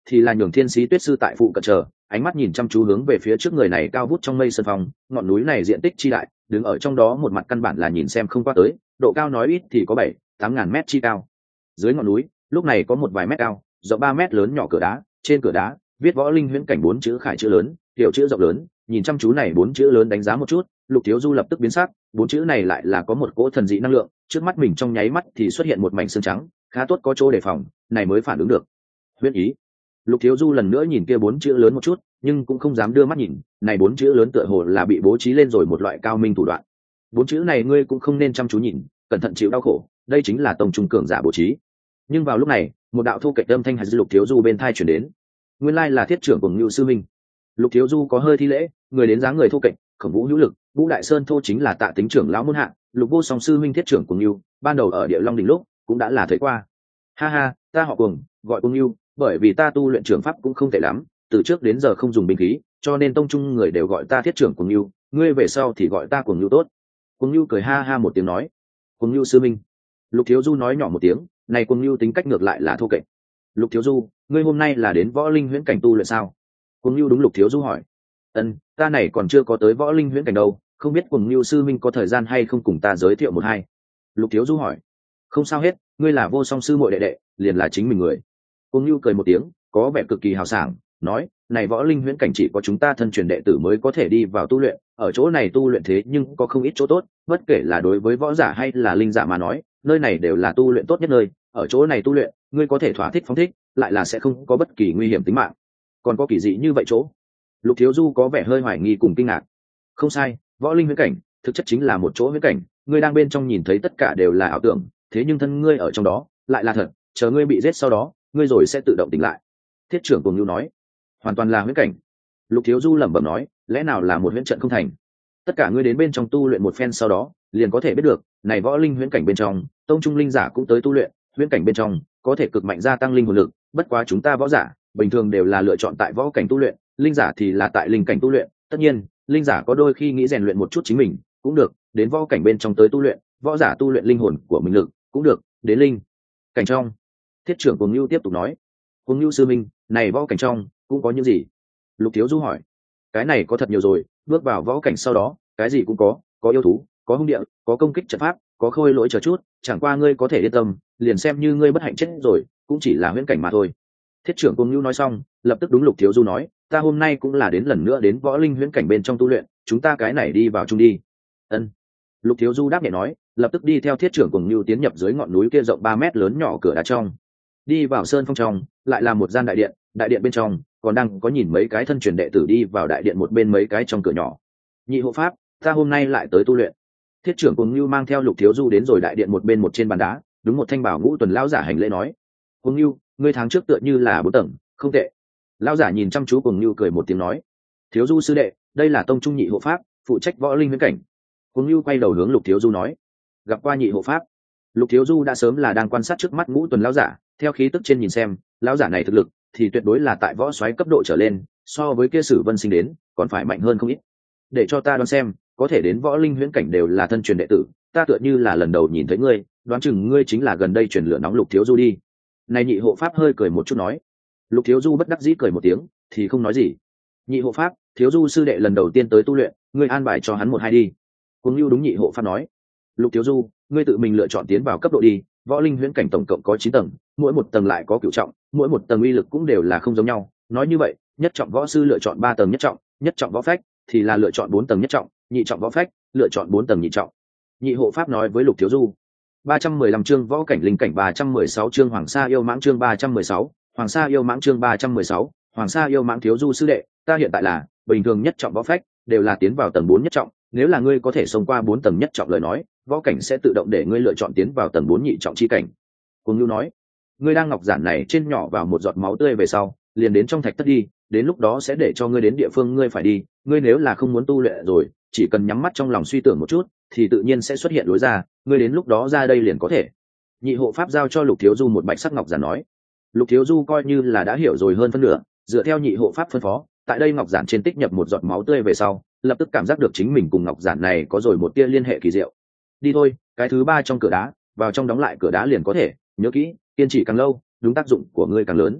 thì là nhường thiên sĩ tuyết sư tại phụ cận chờ, ánh mắt nhìn chăm chú hướng về phía trước người này cao vút trong mây sơn phong, ngọn núi này diện tích chi đại, đứng ở trong đó một mặt căn bản là nhìn xem không qua tới, độ cao nói ít thì có 7-8 ngàn mét chi cao. Dưới ngọn núi lúc này có một vài mét cao, rộng 3 mét lớn nhỏ cửa đá, trên cửa đá viết Võ Linh Huyễn Cảnh 4 chữ khải chữ lớn, tiểu chữ rộng lớn. Nhìn chăm chú này 4 chữ lớn đánh giá một chút, Lục Thiếu Du lập tức biến sắc, 4 chữ này lại là có một cỗ thần dị năng lượng, trước mắt mình trong nháy mắt thì xuất hiện một mảnh xương trắng, khá tốt có chỗ đề phòng, này mới phản ứng được. Huyễn ý. Lục Thiếu Du lần nữa nhìn kia 4 chữ lớn một chút, nhưng cũng không dám đưa mắt nhìn, này 4 chữ lớn tựa hồ là bị bố trí lên rồi một loại cao minh thủ đoạn. 4 chữ này ngươi cũng không nên chăm chú nhìn, cẩn thận chịu đau khổ, đây chính là tông trung cường giả bố trí. Nhưng vào lúc này, một đạo thu kịch âm thanh hạt Lục Thiếu Du bên tai truyền đến. Nguyên lai là thiết trưởng của Nưu sư minh. Lục Thiếu Du có hơi thi lễ, người đến dáng người thu kịch, khổng vũ hữu lực, Vũ Đại Sơn thô chính là Tạ Tính trưởng lão môn hạ, Lục Vô Song sư minh thiết trưởng của Nưu, ban đầu ở Địa Long đỉnh lúc cũng đã là thấy qua. Ha ha, ta họ Cuồng, gọi Cuồng Nưu, bởi vì ta tu luyện trưởng pháp cũng không tệ lắm, từ trước đến giờ không dùng binh khí, cho nên tông trung người đều gọi ta thiết trưởng Cuồng Nưu, ngươi về sau thì gọi ta Cuồng Nưu tốt. Cuồng Nưu cười ha ha một tiếng nói, Cuồng Nưu sư minh. Lục Thiếu Du nói nhỏ một tiếng, này Cuồng Nưu tính cách ngược lại là thô kệch. Lục Thiếu Du, ngươi hôm nay là đến Võ Linh Huyễn Cảnh tu luyện sao? Cuồng Nưu đúng Lục Thiếu Du hỏi. Ta này còn chưa có tới Võ Linh Huyễn Cảnh đâu, không biết Cuồng Nưu sư minh có thời gian hay không cùng ta giới thiệu một hai. Lục Thiếu Du hỏi. Không sao hết, ngươi là Vô Song sư muội đệ đệ, liền là chính mình người. Cuồng Nưu cười một tiếng, có vẻ cực kỳ hào sảng, nói, này Võ Linh Huyễn Cảnh chỉ có chúng ta thân truyền đệ tử mới có thể đi vào tu luyện, ở chỗ này tu luyện thế nhưng có không ít chỗ tốt, bất kể là đối với võ giả hay là linh giả mà nói, nơi này đều là tu luyện tốt nhất nơi, ở chỗ này tu luyện, ngươi có thể thỏa thích phóng thích, lại là sẽ không có bất kỳ nguy hiểm tính mạng. Còn có kỳ dị như vậy chỗ? Lục Thiếu Du có vẻ hơi hoài nghi cùng kinh ngạc. Không sai, Võ Linh Huyễn Cảnh thực chất chính là một chỗ huyễn cảnh, ngươi đang bên trong nhìn thấy tất cả đều là ảo tưởng, thế nhưng thân ngươi ở trong đó lại là thật, chờ ngươi bị giết sau đó, ngươi rồi sẽ tự động tỉnh lại. Thiết trưởng Cuồng Nưu nói. Hoàn toàn là huyễn cảnh. Lục Thiếu Du lẩm bẩm nói, lẽ nào là một huyễn trận không thành? Tất cả ngươi đến bên trong tu luyện một phen sau đó, liền có thể biết được, này Võ Linh Huyễn Cảnh bên trong, tông trung linh giả cũng tới tu luyện, huyễn cảnh bên trong có thể cực mạnh gia tăng linh hồn lực, bất quá chúng ta võ giả bình thường đều là lựa chọn tại võ cảnh tu luyện, linh giả thì là tại linh cảnh tu luyện, tất nhiên, linh giả có đôi khi nghĩ rèn luyện một chút chính mình, cũng được, đến võ cảnh bên trong tới tu luyện, võ giả tu luyện linh hồn của mình lực, cũng được, đến linh cảnh trong. Thiết trưởng Cuồng Nưu tiếp tục nói. Cuồng Nưu sư minh, này võ cảnh trong cũng có những gì? Lục Thiếu Du hỏi. Cái này có thật nhiều rồi, bước vào võ cảnh sau đó, cái gì cũng có yêu thú, có hung địa, có công kích trận pháp, có khôi lỗi chờ chút, chẳng qua ngươi có thể yên tâm, liền xem như ngươi bất hạnh chết rồi, cũng chỉ là huyễn cảnh mà thôi. Thiết trưởng Cuồng Nưu nói xong, lập tức đúng Lục Thiếu Du nói, ta hôm nay cũng là đến lần nữa đến Võ Linh Huyễn Cảnh bên trong tu luyện, chúng ta cái này đi vào chung đi. Ân. Lục Thiếu Du đáp nhẹ nói, lập tức đi theo Thiết trưởng Cuồng Nưu tiến nhập dưới ngọn núi kia rộng 3 mét lớn nhỏ cửa đá trong. Đi vào sơn phong trong, lại là một gian đại điện bên trong còn đang có nhìn mấy cái thân truyền đệ tử đi vào đại điện một bên mấy cái trong cửa nhỏ. Nhị hộ pháp, ta hôm nay lại tới tu luyện. Thiết trưởng Cuồng Nưu mang theo Lục Thiếu Du đến rồi đại điện một bên một trên bàn đá, đúng một thanh bảo ngũ tuần lão giả hành lễ nói, Cuồng Nưu, ngươi tháng trước tựa như là 4 tầng, không tệ. Lão giả nhìn chăm chú Cuồng Nưu cười một tiếng nói, Thiếu Du sư đệ, đây là tông trung nhị hộ pháp, phụ trách Võ Linh Huyễn Cảnh. Cuồng Nưu quay đầu hướng Lục Thiếu Du nói, gặp qua nhị hộ pháp. Lục Thiếu Du đã sớm là đang quan sát trước mắt ngũ tuần lão giả, theo khí tức trên nhìn xem, lão giả này thực lực thì tuyệt đối là tại võ soái cấp độ trở lên, so với kia Sử Vân Sinh đến còn phải mạnh hơn không ít. Để cho ta đoán xem, có thể đến Võ Linh Huyễn Cảnh đều là thân truyền đệ tử, ta tựa như là lần đầu nhìn thấy ngươi, đoán chừng ngươi chính là gần đây truyền lửa nóng Lục Thiếu Du đi. Này nhị hộ pháp hơi cười một chút nói. Lục Thiếu Du bất đắc dĩ cười một tiếng, thì không nói gì. Nhị hộ pháp, Thiếu Du sư đệ lần đầu tiên tới tu luyện, ngươi an bài cho hắn một hai đi. Cuồng Nưu đúng nhị hộ pháp nói. Lục Thiếu Du, ngươi tự mình lựa chọn tiến vào cấp độ đi, Võ Linh Huyễn Cảnh tổng cộng có 9 tầng, mỗi một tầng lại có cửu trọng, mỗi một tầng uy lực cũng đều là không giống nhau. Nói như vậy, nhất trọng võ sư lựa chọn 3 tầng nhất trọng võ phách thì là lựa chọn 4 tầng nhất trọng, nhị trọng võ phách lựa chọn 4 tầng nhị trọng. Nhị hộ pháp nói với Lục Thiếu Du. 315 chương võ cảnh linh cảnh, 316 chương Hoàng Sa yêu mãng, chương 316, Hoàng Sa yêu mãng, chương 316, Hoàng Sa yêu mãng. Thiếu Du sư đệ, ta hiện tại là bình thường nhất trọng võ phách, đều là tiến vào tầng 4 nhất trọng, nếu là ngươi có thể xông qua 4 tầng nhất trọng lời nói, võ cảnh sẽ tự động để ngươi lựa chọn tiến vào tầng 4 nhị trọng chi cảnh. Cuồng Nưu nói, ngươi đang ngọc giản này trên nhỏ vào một giọt máu tươi về sau, liền đến trong thạch thất đi, đến lúc đó sẽ để cho ngươi đến địa phương ngươi phải đi, ngươi nếu là không muốn tu luyện rồi, chỉ cần nhắm mắt trong lòng suy tưởng một chút, thì tự nhiên sẽ xuất hiện lối ra, ngươi đến lúc đó ra đây liền có thể. Nhị hộ pháp giao cho Lục Thiếu Du một bạch sắc ngọc giản nói. Lục Thiếu Du coi như là đã hiểu rồi hơn phân nửa, dựa theo nhị hộ pháp phân phó, tại đây ngọc giản trên tích nhập một giọt máu tươi về sau, lập tức cảm giác được chính mình cùng ngọc giản này có rồi một tia liên hệ kỳ diệu. Đi thôi, cái thứ 3 trong cửa đá, vào trong đóng lại cửa đá liền có thể, nhớ kỹ, kiên trì càng lâu, đúng tác dụng của ngươi càng lớn.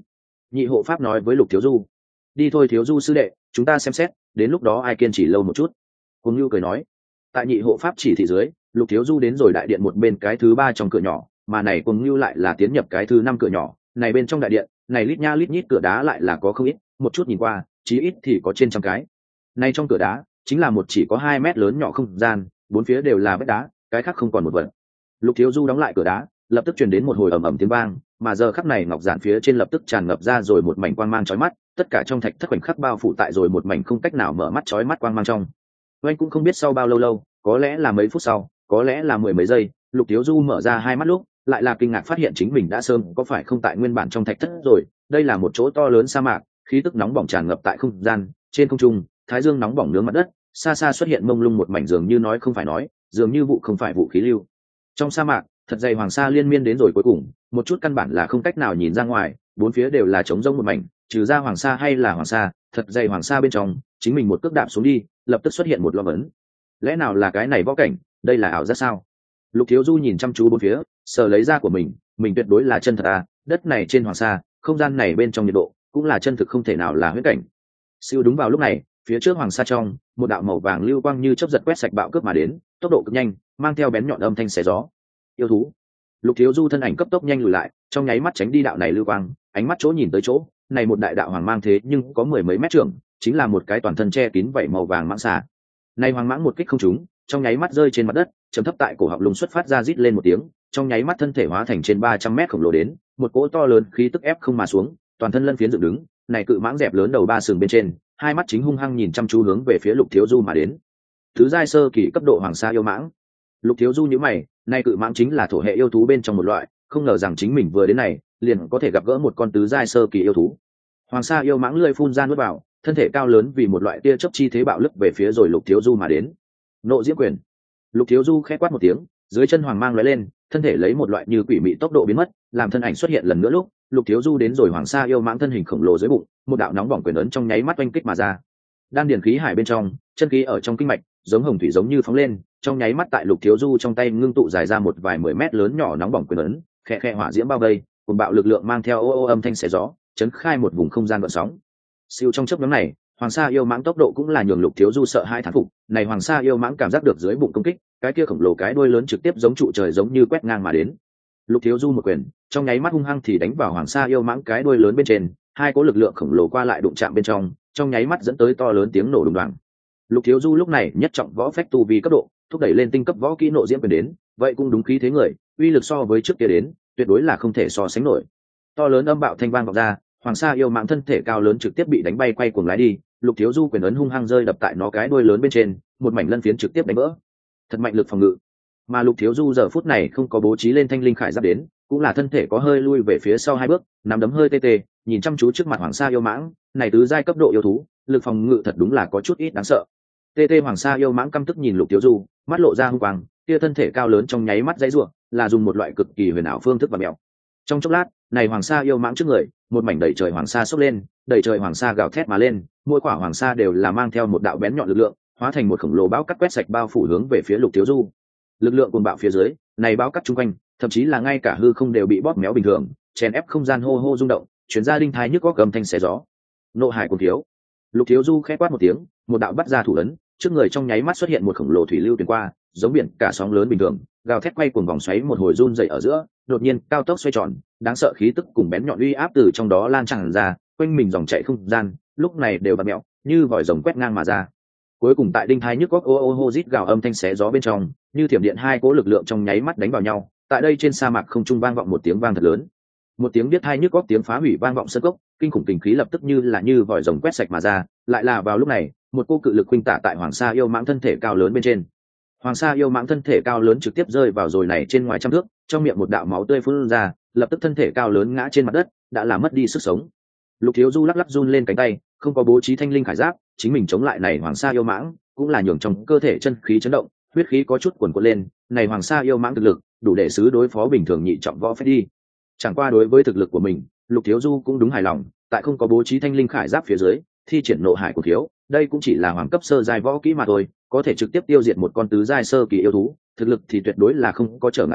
Nhị hộ pháp nói với Lục Thiếu Du. Đi thôi Thiếu Du sư đệ, chúng ta xem xét, đến lúc đó ai kiên trì lâu một chút. Cuồng Nhu cười nói. Tại nhị hộ pháp chỉ thị dưới, Lục Thiếu Du đến rồi đại điện một bên cái thứ 3 trong cửa nhỏ, mà này Cuồng Nhu lại là tiến nhập cái thứ 5 cửa nhỏ. Này bên trong đại điện, này lít nha lít nhít cửa đá lại là có không ít, một chút nhìn qua, chí ít thì có trên trăm cái. Này trong cửa đá, chính là một chỉ có 2 mét lớn nhỏ không gian, bốn phía đều là vách đá, cái khác không còn một vật. Lục Thiếu Du đóng lại cửa đá, lập tức truyền đến một hồi ầm ầm tiếng vang, mà giờ khắc này ngọc giản phía trên lập tức tràn ngập ra rồi một mảnh quang mang chói mắt, tất cả trong thạch thất khoảnh khắc bao phủ tại rồi một mảnh không cách nào mở mắt chói mắt quang mang trong. Oanh cũng không biết sau bao lâu, có lẽ là mấy phút sau, có lẽ là mười mấy giây, Lục Thiếu Du mở ra hai mắt lúc, lại là kinh ngạc phát hiện chính mình đã sớm có phải không tại nguyên bản trong thạch thất rồi. Đây là một chỗ to lớn sa mạc, khí tức nóng bỏng tràn ngập tại không gian, trên không trung, thái dương nóng bỏng nướng mặt đất, xa xa xuất hiện mông lung một mảnh dường như nói không phải nói, dường như vụ không phải vụ khí lưu. Trong sa mạc, thật dày hoàng sa liên miên đến rồi cuối cùng, một chút căn bản là không cách nào nhìn ra ngoài, bốn phía đều là trống rỗng một mảnh, trừ ra hoàng sa hay là hoàng sa, thật dày hoàng sa bên trong, chính mình một cước đạp xuống đi, lập tức xuất hiện một lo vấn. Lẽ nào là cái này võ cảnh, đây là ảo giác sao? Lục Thiếu Du nhìn chăm chú bốn phía, sờ lấy da của mình tuyệt đối là chân thật à, đất này trên hoàng sa, không gian này bên trong nhiệt độ, cũng là chân thực không thể nào là huyễn cảnh. Siêu đúng vào lúc này, phía trước hoàng sa trong, một đạo màu vàng lưu quang như chớp giật quét sạch bạo cướp mà đến, tốc độ cực nhanh, mang theo bén nhọn âm thanh xé gió. Yêu thú. Lục Thiếu Du thân ảnh cấp tốc nhanh lùi lại, trong nháy mắt tránh đi đạo này lưu quang, ánh mắt chỗ nhìn tới chỗ, này một đại đạo hoàng mang thế nhưng có mười mấy mét trưởng, chính là một cái toàn thân che kín vảy màu vàng mãng xà. Này hoàng mãng một kích không trúng, trong nháy mắt rơi trên mặt đất, trầm thấp tại cổ họng lùng xuất phát ra rít lên một tiếng, trong nháy mắt thân thể hóa thành trên 300 mét khổng lồ đến, một cỗ to lớn khí tức ép không mà xuống, toàn thân lân phiến dựng đứng, này cự mãng dẹp lớn đầu ba sừng bên trên, hai mắt chính hung hăng nhìn chăm chú hướng về phía Lục Thiếu Du mà đến. Thứ giai sơ kỳ cấp độ hoàng sa yêu mãng. Lục Thiếu Du nhíu mày, này cự mãng chính là thổ hệ yêu thú bên trong một loại, không ngờ rằng chính mình vừa đến này, liền có thể gặp gỡ một con tứ giai sơ kỳ yêu thú. Hoàng sa yêu mãng lưỡi phun ra nuốt vào, thân thể cao lớn vì một loại tia chớp chi thế bạo lực về phía rồi Lục Thiếu Du mà đến. Nộ diễm quyền. Lục Thiếu Du khẽ quát một tiếng, dưới chân hoàng mang lóe lên, thân thể lấy một loại như quỷ mị tốc độ biến mất, làm thân ảnh xuất hiện lần nữa lúc, Lục Thiếu Du đến rồi hoàng sa yêu mãng thân hình khổng lồ dưới bụng, một đạo nóng bỏng quyền ấn trong nháy mắt oanh kích mà ra. Đan điển khí hải bên trong, chân khí ở trong kinh mạch, giống hồng thủy giống như phóng lên, trong nháy mắt tại Lục Thiếu Du trong tay ngưng tụ dài ra một vài 10 mét lớn nhỏ nóng bỏng quyền ấn, khẽ khẽ hỏa diễm bao vây, cùng bạo lực lượng mang theo ô ô âm thanh xé gió, chấn khai một vùng không gian gợn sóng. Siêu trong chớp nhoáng này, hoàng sa yêu mãng tốc độ cũng là nhường Lục Thiếu Du sợ hai thán phục, này hoàng sa yêu mãng cảm giác được dưới bụng công kích, cái kia khổng lồ cái đuôi lớn trực tiếp giống trụ trời giống như quét ngang mà đến. Lục Thiếu Du một quyền, trong nháy mắt hung hăng thì đánh vào hoàng sa yêu mãng cái đuôi lớn bên trên, hai cỗ lực lượng khổng lồ qua lại đụng chạm bên trong nháy mắt dẫn tới to lớn tiếng nổ đùng đoàng. Lục Thiếu Du lúc này nhất trọng võ phách tu vi cấp độ, thúc đẩy lên tinh cấp võ kỹ nộ diễm quyền đến, vậy cũng đúng khí thế người, uy lực so với trước kia đến, tuyệt đối là không thể so sánh nổi. To lớn âm bạo thanh vang vọng ra, hoàng sa yêu mãng thân thể cao lớn trực tiếp bị đánh bay quay cuồng lái đi, Lục Thiếu Du quyền ấn hung hăng rơi đập tại nó cái đuôi lớn bên trên, một mảnh lân phiến trực tiếp đánh vỡ. Thật mạnh lực phòng ngự. Mà Lục Thiếu Du giờ phút này không có bố trí lên thanh linh khải giáp đến, cũng là thân thể có hơi lui về phía sau hai bước, nắm đấm hơi tê tê, nhìn chăm chú trước mặt hoàng sa yêu mãng, này tứ giai cấp độ yêu thú, lực phòng ngự thật đúng là có chút ít đáng sợ. Tê tê hoàng sa yêu mãng căm tức nhìn Lục Thiếu Du, mắt lộ ra hung quang, kia thân thể cao lớn trong nháy mắt dãy rủa, là dùng một loại cực kỳ huyền ảo phương thức và mèo. Trong chốc lát, này hoàng sa yêu mãng trước người, một mảnh đầy trời hoàng sa sốc lên, đầy trời hoàng sa gào thét mà lên, mỗi quả hoàng sa đều là mang theo một đạo bén nhọn lực lượng, hóa thành một khổng lồ bão cắt quét sạch bao phủ hướng về phía Lục Thiếu Du. Lực lượng cuồng bạo phía dưới, này bão cắt chung quanh, thậm chí là ngay cả hư không đều bị bóp méo bình thường, chèn ép không gian hô hô rung động, chuyển ra đinh thái nhức góc gầm thanh xé gió. Nộ hải cuồng thiếu. Lục Thiếu Du khẽ quát một tiếng, một đạo bắt ra thủ ấn, trước người trong nháy mắt xuất hiện một khổng lồ thủy lưu truyền qua, giống biển cả sóng lớn bình thường, gào thét quay cuồng vòng xoáy một hồi run dậy ở giữa, đột nhiên cao tốc xoay tròn, đáng sợ khí tức cùng bén nhọn uy áp từ trong đó lan tràn ra, quanh mình dòng chảy không gian, lúc này đều bật mẹo, như vòi rồng quét ngang mà ra. Cuối cùng tại đinh thái nhức góc ô ô hô rít gào âm thanh xé gió bên trong, như thiểm điện hai cỗ lực lượng trong nháy mắt đánh vào nhau, tại đây trên sa mạc không trung vang vọng một tiếng vang thật lớn. Một tiếng biết hai nhức góc tiếng phá hủy vang vọng sân cốc, kinh khủng tình khí lập tức như vòi rồng quét sạch mà ra, lại là vào lúc này, một cô cự lực khuynh tả tại hoàng sa yêu mãng thân thể cao lớn bên trên. Hoàng sa yêu mãng thân thể cao lớn trực tiếp rơi vào rồi này trên ngoài trăm thước, trong miệng một đạo máu tươi phun ra, lập tức thân thể cao lớn ngã trên mặt đất, đã làm mất đi sức sống. Lục Thiếu Du lắc lắc run lên cánh tay, không có bố trí thanh linh khải giáp, chính mình chống lại này hoàng sa yêu mãng, cũng là nhường trong cơ thể chân khí chấn động, huyết khí có chút cuồn cuộn lên, này hoàng sa yêu mãng thực lực, đủ để xứ đối phó bình thường nhị trọng võ phách đi. Chẳng qua đối với thực lực của mình, Lục Thiếu Du cũng đúng hài lòng, tại không có bố trí thanh linh khải giáp phía dưới, thi triển nộ hải của thiếu, đây cũng chỉ là hoàng cấp sơ giai võ kỹ mà thôi, có thể trực tiếp tiêu diệt một con tứ giai sơ kỳ yêu thú, thực lực thì tuyệt đối là không có trở ngại rồi,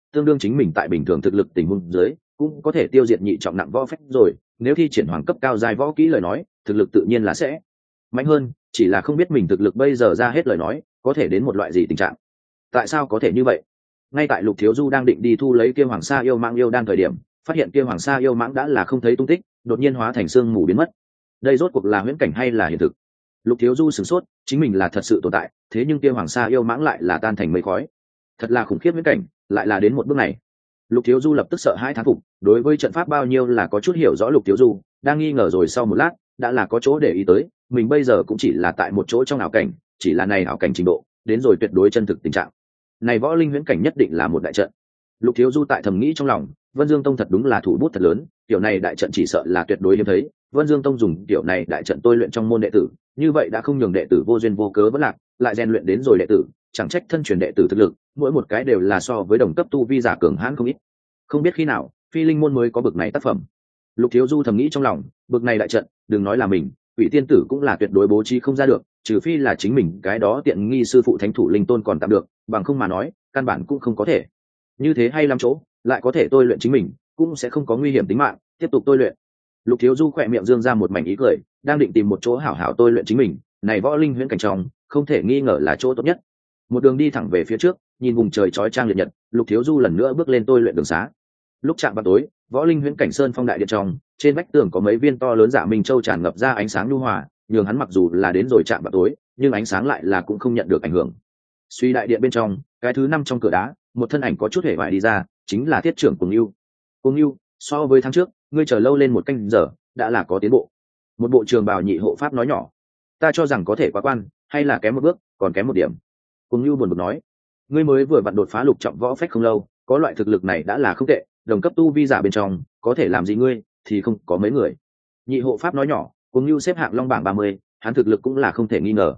tương đương chính mình tại bình thường thực lực tình huống dưới cũng có thể tiêu diệt nhị trọng nặng võ phách rồi. Nếu thi triển hoàng cấp cao dài võ kỹ lời nói, thực lực tự nhiên là sẽ mạnh hơn, chỉ là không biết mình thực lực bây giờ ra hết lời nói có thể đến một loại gì tình trạng. Tại sao có thể như vậy? Ngay tại Lục Thiếu Du đang định đi thu lấy kia hoàng sa yêu mãng yêu đan thời điểm, phát hiện kia hoàng sa yêu mãng đã là không thấy tung tích, đột nhiên hóa thành xương mù biến mất. Đây rốt cuộc là huyễn cảnh hay là hiện thực? Lục Thiếu Du sửng sốt, chính mình là thật sự tồn tại, thế nhưng kia hoàng sa yêu mãng lại là tan thành mây khói. Thật là khủng khiếp huyễn cảnh, lại là đến một bước này. Lục Thiếu Du lập tức sợ hãi thán phục, đối với trận pháp bao nhiêu là có chút hiểu rõ. Lục Thiếu Du đang nghi ngờ rồi sau một lát, đã là có chỗ để ý tới, mình bây giờ cũng chỉ là tại một chỗ trong ảo cảnh, chỉ là này ảo cảnh trình độ, đến rồi tuyệt đối chân thực tình trạng. Này võ linh huyễn cảnh nhất định là một đại trận. Lục Thiếu Du tại thầm nghĩ trong lòng, Vân Dương Tông thật đúng là thủ bút thật lớn, kiểu này đại trận chỉ sợ là tuyệt đối hiếm thấy. Vân Dương Tông dùng kiểu này đại trận tôi luyện trong môn đệ tử, như vậy đã không nhường đệ tử vô duyên vô cớ vẫn lạc, lại rèn luyện đến rồi đệ tử, chẳng trách thân truyền đệ tử thực lực, mỗi một cái đều là so với đồng cấp tu vi giả cường hãn không ít. Không biết khi nào, Phi Linh môn mới có bực này tác phẩm. Lục Thiếu Du thầm nghĩ trong lòng, bực này đại trận, đừng nói là mình, Quỷ Tiên Tử cũng là tuyệt đối bố trí không ra được, trừ phi là chính mình cái đó tiện nghi sư phụ Thánh Thủ Linh Tôn còn tạm được, bằng không mà nói, căn bản cũng không có thể. Như thế hay lắm chỗ, lại có thể tôi luyện chính mình, cũng sẽ không có nguy hiểm tính mạng, tiếp tục tôi luyện. Lục Thiếu Du khỏe miệng dương ra một mảnh ý cười, đang định tìm một chỗ hảo hảo tôi luyện chính mình, này võ linh huyễn cảnh trong, không thể nghi ngờ là chỗ tốt nhất. Một đường đi thẳng về phía trước, nhìn vùng trời chói chang liệt nhật, Lục Thiếu Du lần nữa bước lên tôi luyện đường xá. Lúc chạm vào tối, võ linh huyễn cảnh sơn phong đại điện trong, trên vách tường có mấy viên to lớn dạ minh châu tràn ngập ra ánh sáng nhu hòa, nhường hắn mặc dù là đến rồi chạm vào tối, nhưng ánh sáng lại là cũng không nhận được ảnh hưởng. Suy đại điện bên trong, cái thứ 5 trong cửa đá, một thân ảnh có chút hề vải đi ra, chính là Thiết trưởng Cuồng Nưu. Cuồng Nưu, so với tháng trước, ngươi chờ lâu lên một canh giờ, đã là có tiến bộ. Một bộ trường bào nhị hộ pháp nói nhỏ, ta cho rằng có thể quá quan, hay là kém một bước, còn kém một điểm. Cuồng Nưu buồn bực nói, ngươi mới vừa vặn đột phá lục trọng võ phách không lâu, có loại thực lực này đã là không tệ, đồng cấp tu vi giả bên trong, có thể làm gì ngươi, thì không có mấy người. Nhị hộ pháp nói nhỏ, Cuồng Nưu xếp hạng long bảng 30, hắn thực lực cũng là không thể nghi ngờ.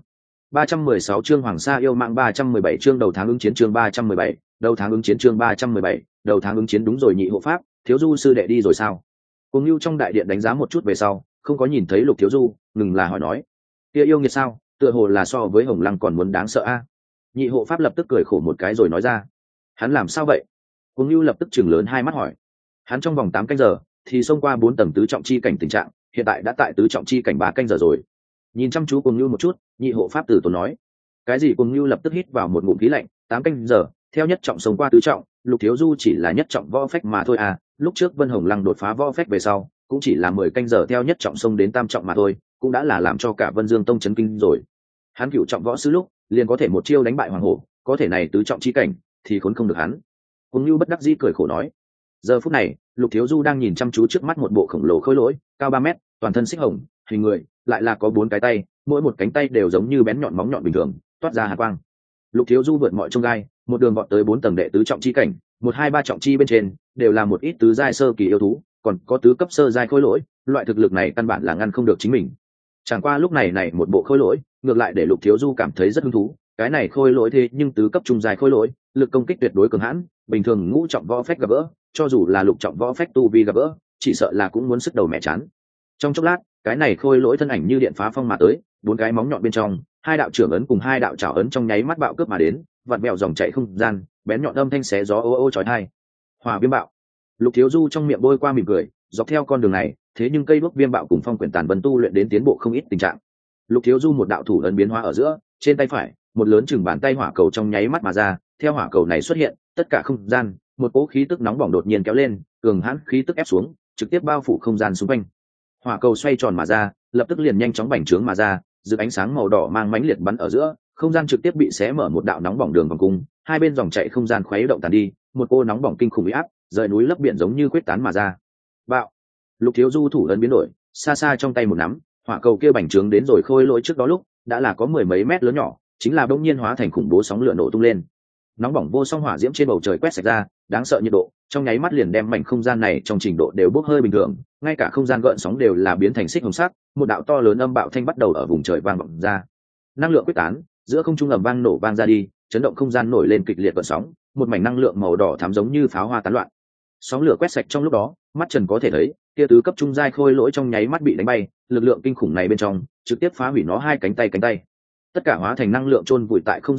316 chương Hoàng Sa yêu mạng 317 chương đầu tháng ứng chiến chương 317, đầu tháng ứng chiến chương 317, đầu tháng ứng chiến đúng rồi nhị hộ pháp, Thiếu Du sư đệ đi rồi sao? Cuồng Nưu trong đại điện đánh giá một chút về sau, không có nhìn thấy Lục Thiếu Du, ngừng là hỏi nói, kia yêu nghiệt sao, tựa hồ là so với Hồng Lăng còn muốn đáng sợ a. Nhị hộ pháp lập tức cười khổ một cái rồi nói ra, hắn làm sao vậy? Cuồng Nưu lập tức chừng lớn hai mắt hỏi, hắn trong vòng 8 canh giờ thì xông qua 4 tầng tứ trọng chi cảnh tình trạng, hiện tại đã tại tứ trọng chi cảnh 3 canh giờ rồi. Nhìn chăm chú Cuồng Nưu một chút, nhị hộ pháp tử tốn nói, cái gì? Cuồng Nưu lập tức hít vào một ngụm khí lạnh, 8 canh giờ, theo nhất trọng xông qua tứ trọng, Lục Thiếu Du chỉ là nhất trọng võ phách mà thôi à, lúc trước Vân Hồng Lăng đột phá võ phách về sau, cũng chỉ là 10 canh giờ theo nhất trọng xông đến tam trọng mà thôi, cũng đã là làm cho cả Vân Dương Tông chấn kinh rồi. Hắn cửu trọng võ sư lúc, liền có thể một chiêu đánh bại Hoàng Hổ, có thể này tứ trọng chi cảnh, thì khốn không được hắn. Cuồng Nưu bất đắc dĩ cười khổ nói. Giờ phút này, Lục Thiếu Du đang nhìn chăm chú trước mắt một bộ khổng lồ khối lỗi, cao 3 mét, toàn thân xích hồng, hình người, lại là có 4 cái tay, mỗi một cánh tay đều giống như bén nhọn móng nhọn bình thường, toát ra hàn quang. Lục Thiếu Du vượt mọi chông gai, một đường vọt tới 4 tầng đệ tứ trọng chi cảnh, 1, 2, 3 trọng chi bên trên đều là một ít tứ giai sơ kỳ yêu thú, còn có tứ cấp sơ giai khối lỗi, loại thực lực này căn bản là ngăn không được chính mình. Chẳng qua lúc này một bộ khối lỗi, ngược lại để Lục Thiếu Du cảm thấy rất hứng thú, cái này khối lỗi thế nhưng tứ cấp trung giai khối lỗi, lực công kích tuyệt đối cường hãn, bình thường ngũ trọng võ phách gặp gỡ, cho dù là lục trọng võ phách tu vi gặp gỡ, chỉ sợ là cũng muốn sức đầu mẹ chán. Trong chốc lát, cái này khôi lỗi thân ảnh như điện phá phong mà tới, 4 cái móng nhọn bên trong, 2 đạo trưởng ấn cùng 2 đạo trảo ấn trong nháy mắt bạo cướp mà đến, vặn vẹo dòng chảy không gian, bén nhọn âm thanh xé gió ô ô chói tai. Hỏa viêm bạo. Lục Thiếu Du trong miệng bôi qua mỉm cười, dọc theo con đường này, thế nhưng cây đuốc viêm bạo cùng phong quyển tàn vân tu luyện đến tiến bộ không ít tình trạng. Lục Thiếu Du một đạo thủ ấn biến hóa ở giữa, trên tay phải, một lớn chừng bàn tay hỏa cầu trong nháy mắt mà ra, theo hỏa cầu này xuất hiện, tất cả không gian, một cỗ khí tức nóng bỏng đột nhiên kéo lên, cường hãn khí tức ép xuống, trực tiếp bao phủ không gian xung quanh. Hỏa cầu xoay tròn mà ra, lập tức liền nhanh chóng bành trướng mà ra, rực ánh sáng màu đỏ mang mãnh liệt bắn ở giữa, không gian trực tiếp bị xé mở một đạo nóng bỏng đường vòng cung, hai bên dòng chảy không gian khuấy động tàn đi, một cô nóng bỏng kinh khủng uy áp, rời núi lấp biển giống như quyết tán mà ra. Bạo. Lục Thiếu Du thủ ấn biến đổi, xa xa trong tay một nắm, hỏa cầu kia bành trướng đến rồi khôi lỗi trước đó lúc, đã là có 10 mấy mét lớn nhỏ, chính là bỗng nhiên hóa thành khủng bố sóng lửa nổ tung lên. Nóng bỏng vô song hỏa diễm trên bầu trời quét sạch ra, đáng sợ nhiệt độ, trong nháy mắt liền đem mảnh không gian này trong trình độ đều bốc hơi bình thường, ngay cả không gian gợn sóng đều là biến thành xích hồng sắc, một đạo to lớn âm bạo thanh bắt đầu ở vùng trời vang vọng ra. Năng lượng quyết tán, giữa không trung ầm vang nổ vang ra đi, chấn động không gian nổi lên kịch liệt gợn sóng, một mảnh năng lượng màu đỏ thắm giống như pháo hoa tán loạn. Sóng lửa quét sạch trong lúc đó, mắt Trần có thể thấy, kia tứ cấp trung giai khôi lỗi trong nháy mắt bị đánh bay, lực lượng kinh khủng này bên trong, trực tiếp phá hủy nó hai cánh tay. Tất cả hóa thành năng lượng chôn vùi tại không gian lúc,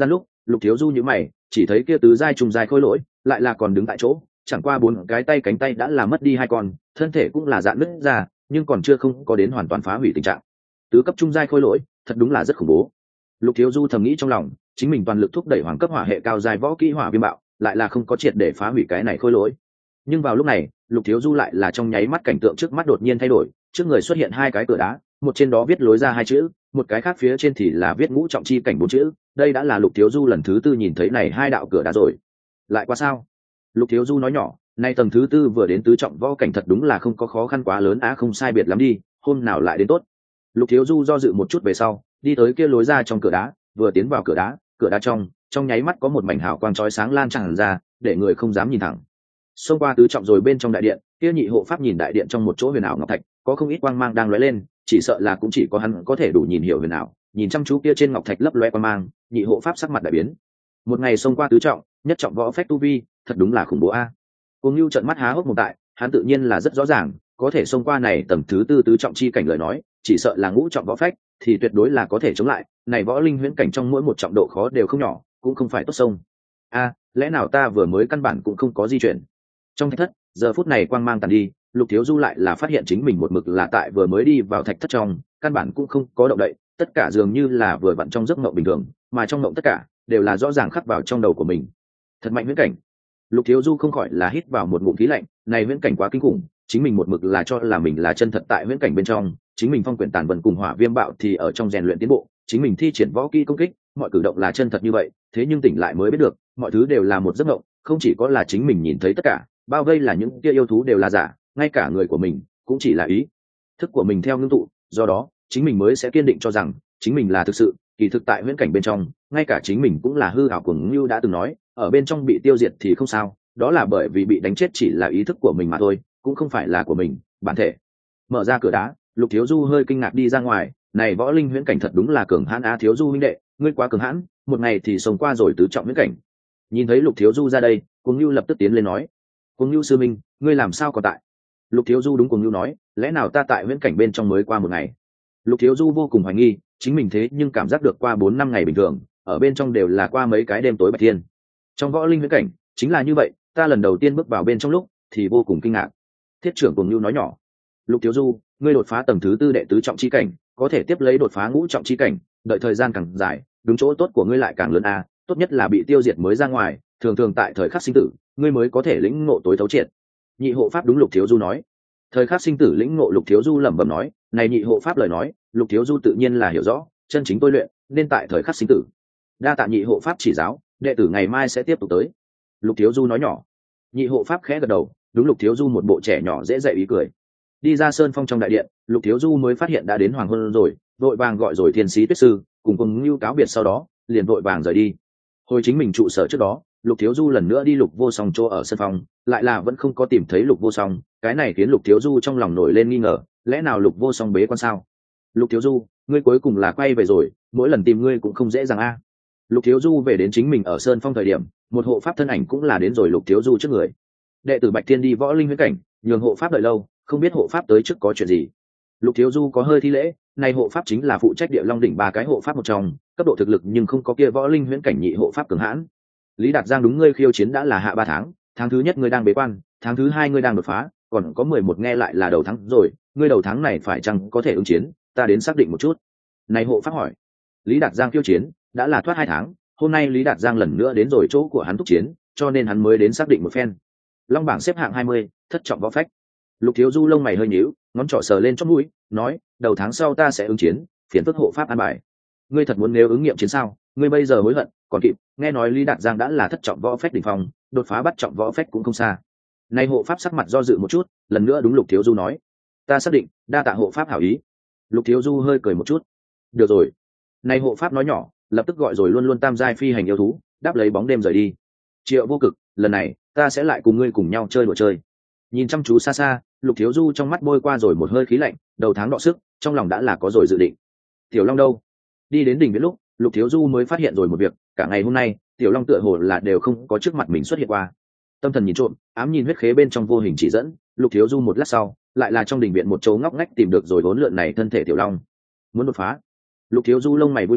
Lục Thiếu Du nhíu mày, chỉ thấy kia tứ giai trùng giai khôi lỗi lại là còn đứng tại chỗ, chẳng qua 4 cái tay cánh tay đã là mất đi 2 con, thân thể cũng là rạn nứt ra, nhưng còn chưa không có đến hoàn toàn phá hủy tình trạng. Tứ cấp trung giai khôi lỗi, thật đúng là rất khủng bố. Lục Thiếu Du thầm nghĩ trong lòng, chính mình toàn lực thúc đẩy hoàng cấp hỏa hệ cao giai võ kỹ hỏa viêm bạo, lại là không có triệt để phá hủy cái này khôi lỗi. Nhưng vào lúc này, Lục Thiếu Du lại là trong nháy mắt cảnh tượng trước mắt đột nhiên thay đổi, trước người xuất hiện 2 cái cửa đá, một trên đó viết lối ra 2 chữ, một cái khác phía trên thì là viết ngũ trọng chi cảnh 4 chữ. Đây đã là Lục Thiếu Du lần thứ 4 nhìn thấy này 2 đạo cửa đá rồi. Lại qua sao? Lục Thiếu Du nói nhỏ, nay tầng thứ 4 vừa đến tứ trọng võ cảnh thật đúng là không có khó khăn quá lớn á, không sai biệt lắm đi, hôm nào lại đến tốt. Lục Thiếu Du do dự một chút về sau, đi tới kia lối ra trong cửa đá, vừa tiến vào cửa đá trong nháy mắt có một mảnh hào quang chói sáng lan tràn ra, để người không dám nhìn thẳng. Xông qua tứ trọng rồi bên trong đại điện, kia nhị hộ pháp nhìn đại điện trong một chỗ huyền ảo ngọc thạch, có không ít quang mang đang lóe lên, chỉ sợ là cũng chỉ có hắn có thể đủ nhìn hiểu huyền ảo. Nhìn chăm chú kia trên ngọc thạch lấp lóe quang mang, nhị hộ pháp sắc mặt đại biến. Một ngày xông qua tứ trọng, nhất trọng võ phách tu vi, thật đúng là khủng bố a. Cuồng Nưu trợn mắt há hốc mồm tại, hắn tự nhiên là rất rõ ràng, có thể xông qua này tầng thứ 4 tứ trọng chi cảnh lời nói, chỉ sợ là ngũ trọng võ phách, thì tuyệt đối là có thể chống lại. Này võ linh huyễn cảnh trong mỗi một trọng độ khó đều không nhỏ, cũng không phải tốt sông. A, lẽ nào ta vừa mới căn bản cũng không có di chuyển? Trong thạch thất, giờ phút này quang mang tàn đi, Lục Thiếu Du lại là phát hiện chính mình một mực là tại vừa mới đi vào thạch thất trong, căn bản cũng không có động đậy, tất cả dường như là vừa vặn trong giấc mộng bình thường, mà trong mộng tất cả đều là rõ ràng khắc vào trong đầu của mình. Thật mạnh huyễn cảnh. Lục Thiếu Du không khỏi là hít vào một ngụm khí lạnh, này huyễn cảnh quá kinh khủng, chính mình một mực là cho là mình là chân thật tại huyễn cảnh bên trong, chính mình phong quyển tàn vận cùng hỏa viêm bạo thì ở trong rèn luyện tiến bộ, chính mình thi triển võ kỹ công kích, mọi cử động là chân thật như vậy, thế nhưng tỉnh lại mới biết được, mọi thứ đều là một giấc mộng, không chỉ có là chính mình nhìn thấy tất cả, bao vây là những kia yêu thú đều là giả, ngay cả người của mình cũng chỉ là ý thức của mình theo ngưng tụ, do đó chính mình mới sẽ kiên định cho rằng chính mình là thực sự, kỳ thực tại huyễn cảnh bên trong, ngay cả chính mình cũng là hư ảo. Cuồng Nưu đã từng nói, ở bên trong bị tiêu diệt thì không sao, đó là bởi vì bị đánh chết chỉ là ý thức của mình mà thôi, cũng không phải là của mình bản thể. Mở ra cửa đá, Lục Thiếu Du hơi kinh ngạc đi ra ngoài, này võ linh huyễn cảnh thật đúng là cường hãn á. Thiếu Du huynh đệ, ngươi quá cường hãn, một ngày thì sống qua rồi tứ trọng huyễn cảnh. Nhìn thấy Lục Thiếu Du ra đây, Cuồng Nưu lập tức tiến lên nói, Cuồng Nưu sư minh, ngươi làm sao còn tại? Lục Thiếu Du đúng Cuồng Nưu nói, lẽ nào ta tại huyễn cảnh bên trong mới qua một ngày? Lục Thiếu Du vô cùng hoài nghi, chính mình thế nhưng cảm giác được qua 4-5 ngày bình thường, ở bên trong đều là qua mấy cái đêm tối bạch thiên. Trong võ linh huyễn cảnh chính là như vậy, ta lần đầu tiên bước vào bên trong lúc thì vô cùng kinh ngạc. Thiết trưởng Cuồng Nưu nói nhỏ, Lục Thiếu Du, ngươi đột phá tầng thứ 4 đệ tứ trọng chi cảnh, có thể tiếp lấy đột phá ngũ trọng chi cảnh, đợi thời gian càng dài, đúng chỗ tốt của ngươi lại càng lớn a, tốt nhất là bị tiêu diệt mới ra ngoài, thường thường tại thời khắc sinh tử, ngươi mới có thể lĩnh ngộ tối thấu triệt. Nhị hộ pháp đúng Lục Thiếu Du nói. Thời khắc sinh tử lĩnh ngộ, Lục Thiếu Du lẩm bẩm nói, này nhị hộ pháp lời nói, Lục Thiếu Du tự nhiên là hiểu rõ, chân chính tôi luyện, nên tại thời khắc sinh tử. Đa tạ nhị hộ pháp chỉ giáo, đệ tử ngày mai sẽ tiếp tục tới. Lục Thiếu Du nói nhỏ. Nhị hộ pháp khẽ gật đầu, đúng Lục Thiếu Du một bộ trẻ nhỏ dễ dạy ý cười. Đi ra sơn phong trong đại điện, Lục Thiếu Du mới phát hiện đã đến hoàng hôn rồi, vội vàng gọi rồi thiên sĩ tuyết sư cùng Cuồng Nưu cáo biệt, sau đó liền vội vàng rời đi. Hồi chính mình trụ sở trước đó, Lục Thiếu Du lần nữa đi Lục Vô Song chỗ ở sân phong, lại là vẫn không có tìm thấy Lục Vô Song, cái này khiến Lục Thiếu Du trong lòng nổi lên nghi ngờ, lẽ nào Lục Vô Song bế quan sao? Lục Thiếu Du, ngươi cuối cùng là quay về rồi, mỗi lần tìm ngươi cũng không dễ dàng a. Lục Thiếu Du về đến chính mình ở sơn phong thời điểm, một hộ pháp thân ảnh cũng là đến rồi Lục Thiếu Du trước người. Đệ tử Bạch Thiên đi võ linh huyễn cảnh, nhường hộ pháp đợi lâu, không biết hộ pháp tới trước có chuyện gì. Lục Thiếu Du có hơi thi lễ, này hộ pháp chính là phụ trách Địa Long đỉnh 3 cái hộ pháp một trong, cấp độ thực lực nhưng không có kia võ linh huyễn cảnh nhị hộ pháp cường hãn. Lý Đạt Giang đúng ngươi khiêu chiến đã là hạ 3 tháng, tháng thứ nhất ngươi đang bế quan, tháng thứ 2 ngươi đang đột phá, còn có 11 nghe lại là đầu tháng rồi, ngươi đầu tháng này phải chăng có thể ứng chiến, ta đến xác định một chút. Này hộ pháp hỏi. Lý Đạt Giang khiêu chiến đã là thoát 2 tháng, hôm nay Lý Đạt Giang lần nữa đến rồi chỗ của hắn thúc chiến, cho nên hắn mới đến xác định một phen. Long bảng xếp hạng 20, thất trọng võ phách. Lục Thiếu Du lông mày hơi nhíu, ngón trỏ sờ lên chóp mũi, nói, đầu tháng sau ta sẽ ứng chiến, phiền phức hộ pháp an bài. Ngươi thật muốn nếu ứng nghiệm chiến sao? Ngươi bây giờ hối hận còn kịp, nghe nói Lý Đạt Giang đã là thất trọng võ phách đỉnh phong, đột phá bắt trọng võ phách cũng không xa. Nay hộ pháp sắc mặt do dự một chút, lần nữa đúng Lục Thiếu Du nói, ta xác định, đa tạ hộ pháp hảo ý. Lục Thiếu Du hơi cười một chút, được rồi. Nay hộ pháp nói nhỏ, lập tức gọi rồi luôn luôn tam giai phi hành yêu thú, đáp lấy bóng đêm rời đi. Triệu Vô Cực, lần này ta sẽ lại cùng ngươi cùng nhau chơi đùa chơi. Nhìn chăm chú xa xa, Lục Thiếu Du trong mắt bôi qua rồi một hơi khí lạnh, đầu tháng đọ sức, trong lòng đã là có rồi dự định. Tiểu Long đâu? Đi đến đỉnh viễn lúc, Lục Thiếu Du mới phát hiện rồi một việc, cả ngày hôm nay Tiểu Long tựa hồ là đều không có trước mặt mình xuất hiện qua. Tâm thần nhìn trộm, ám nhìn huyết khế bên trong vô hình chỉ dẫn, Lục Thiếu Du một lát sau lại là trong đình viện một chỗ ngóc ngách tìm được rồi vốn lượn này thân thể Tiểu Long. Muốn đột phá. Lục Thiếu Du lông mày vui mừng,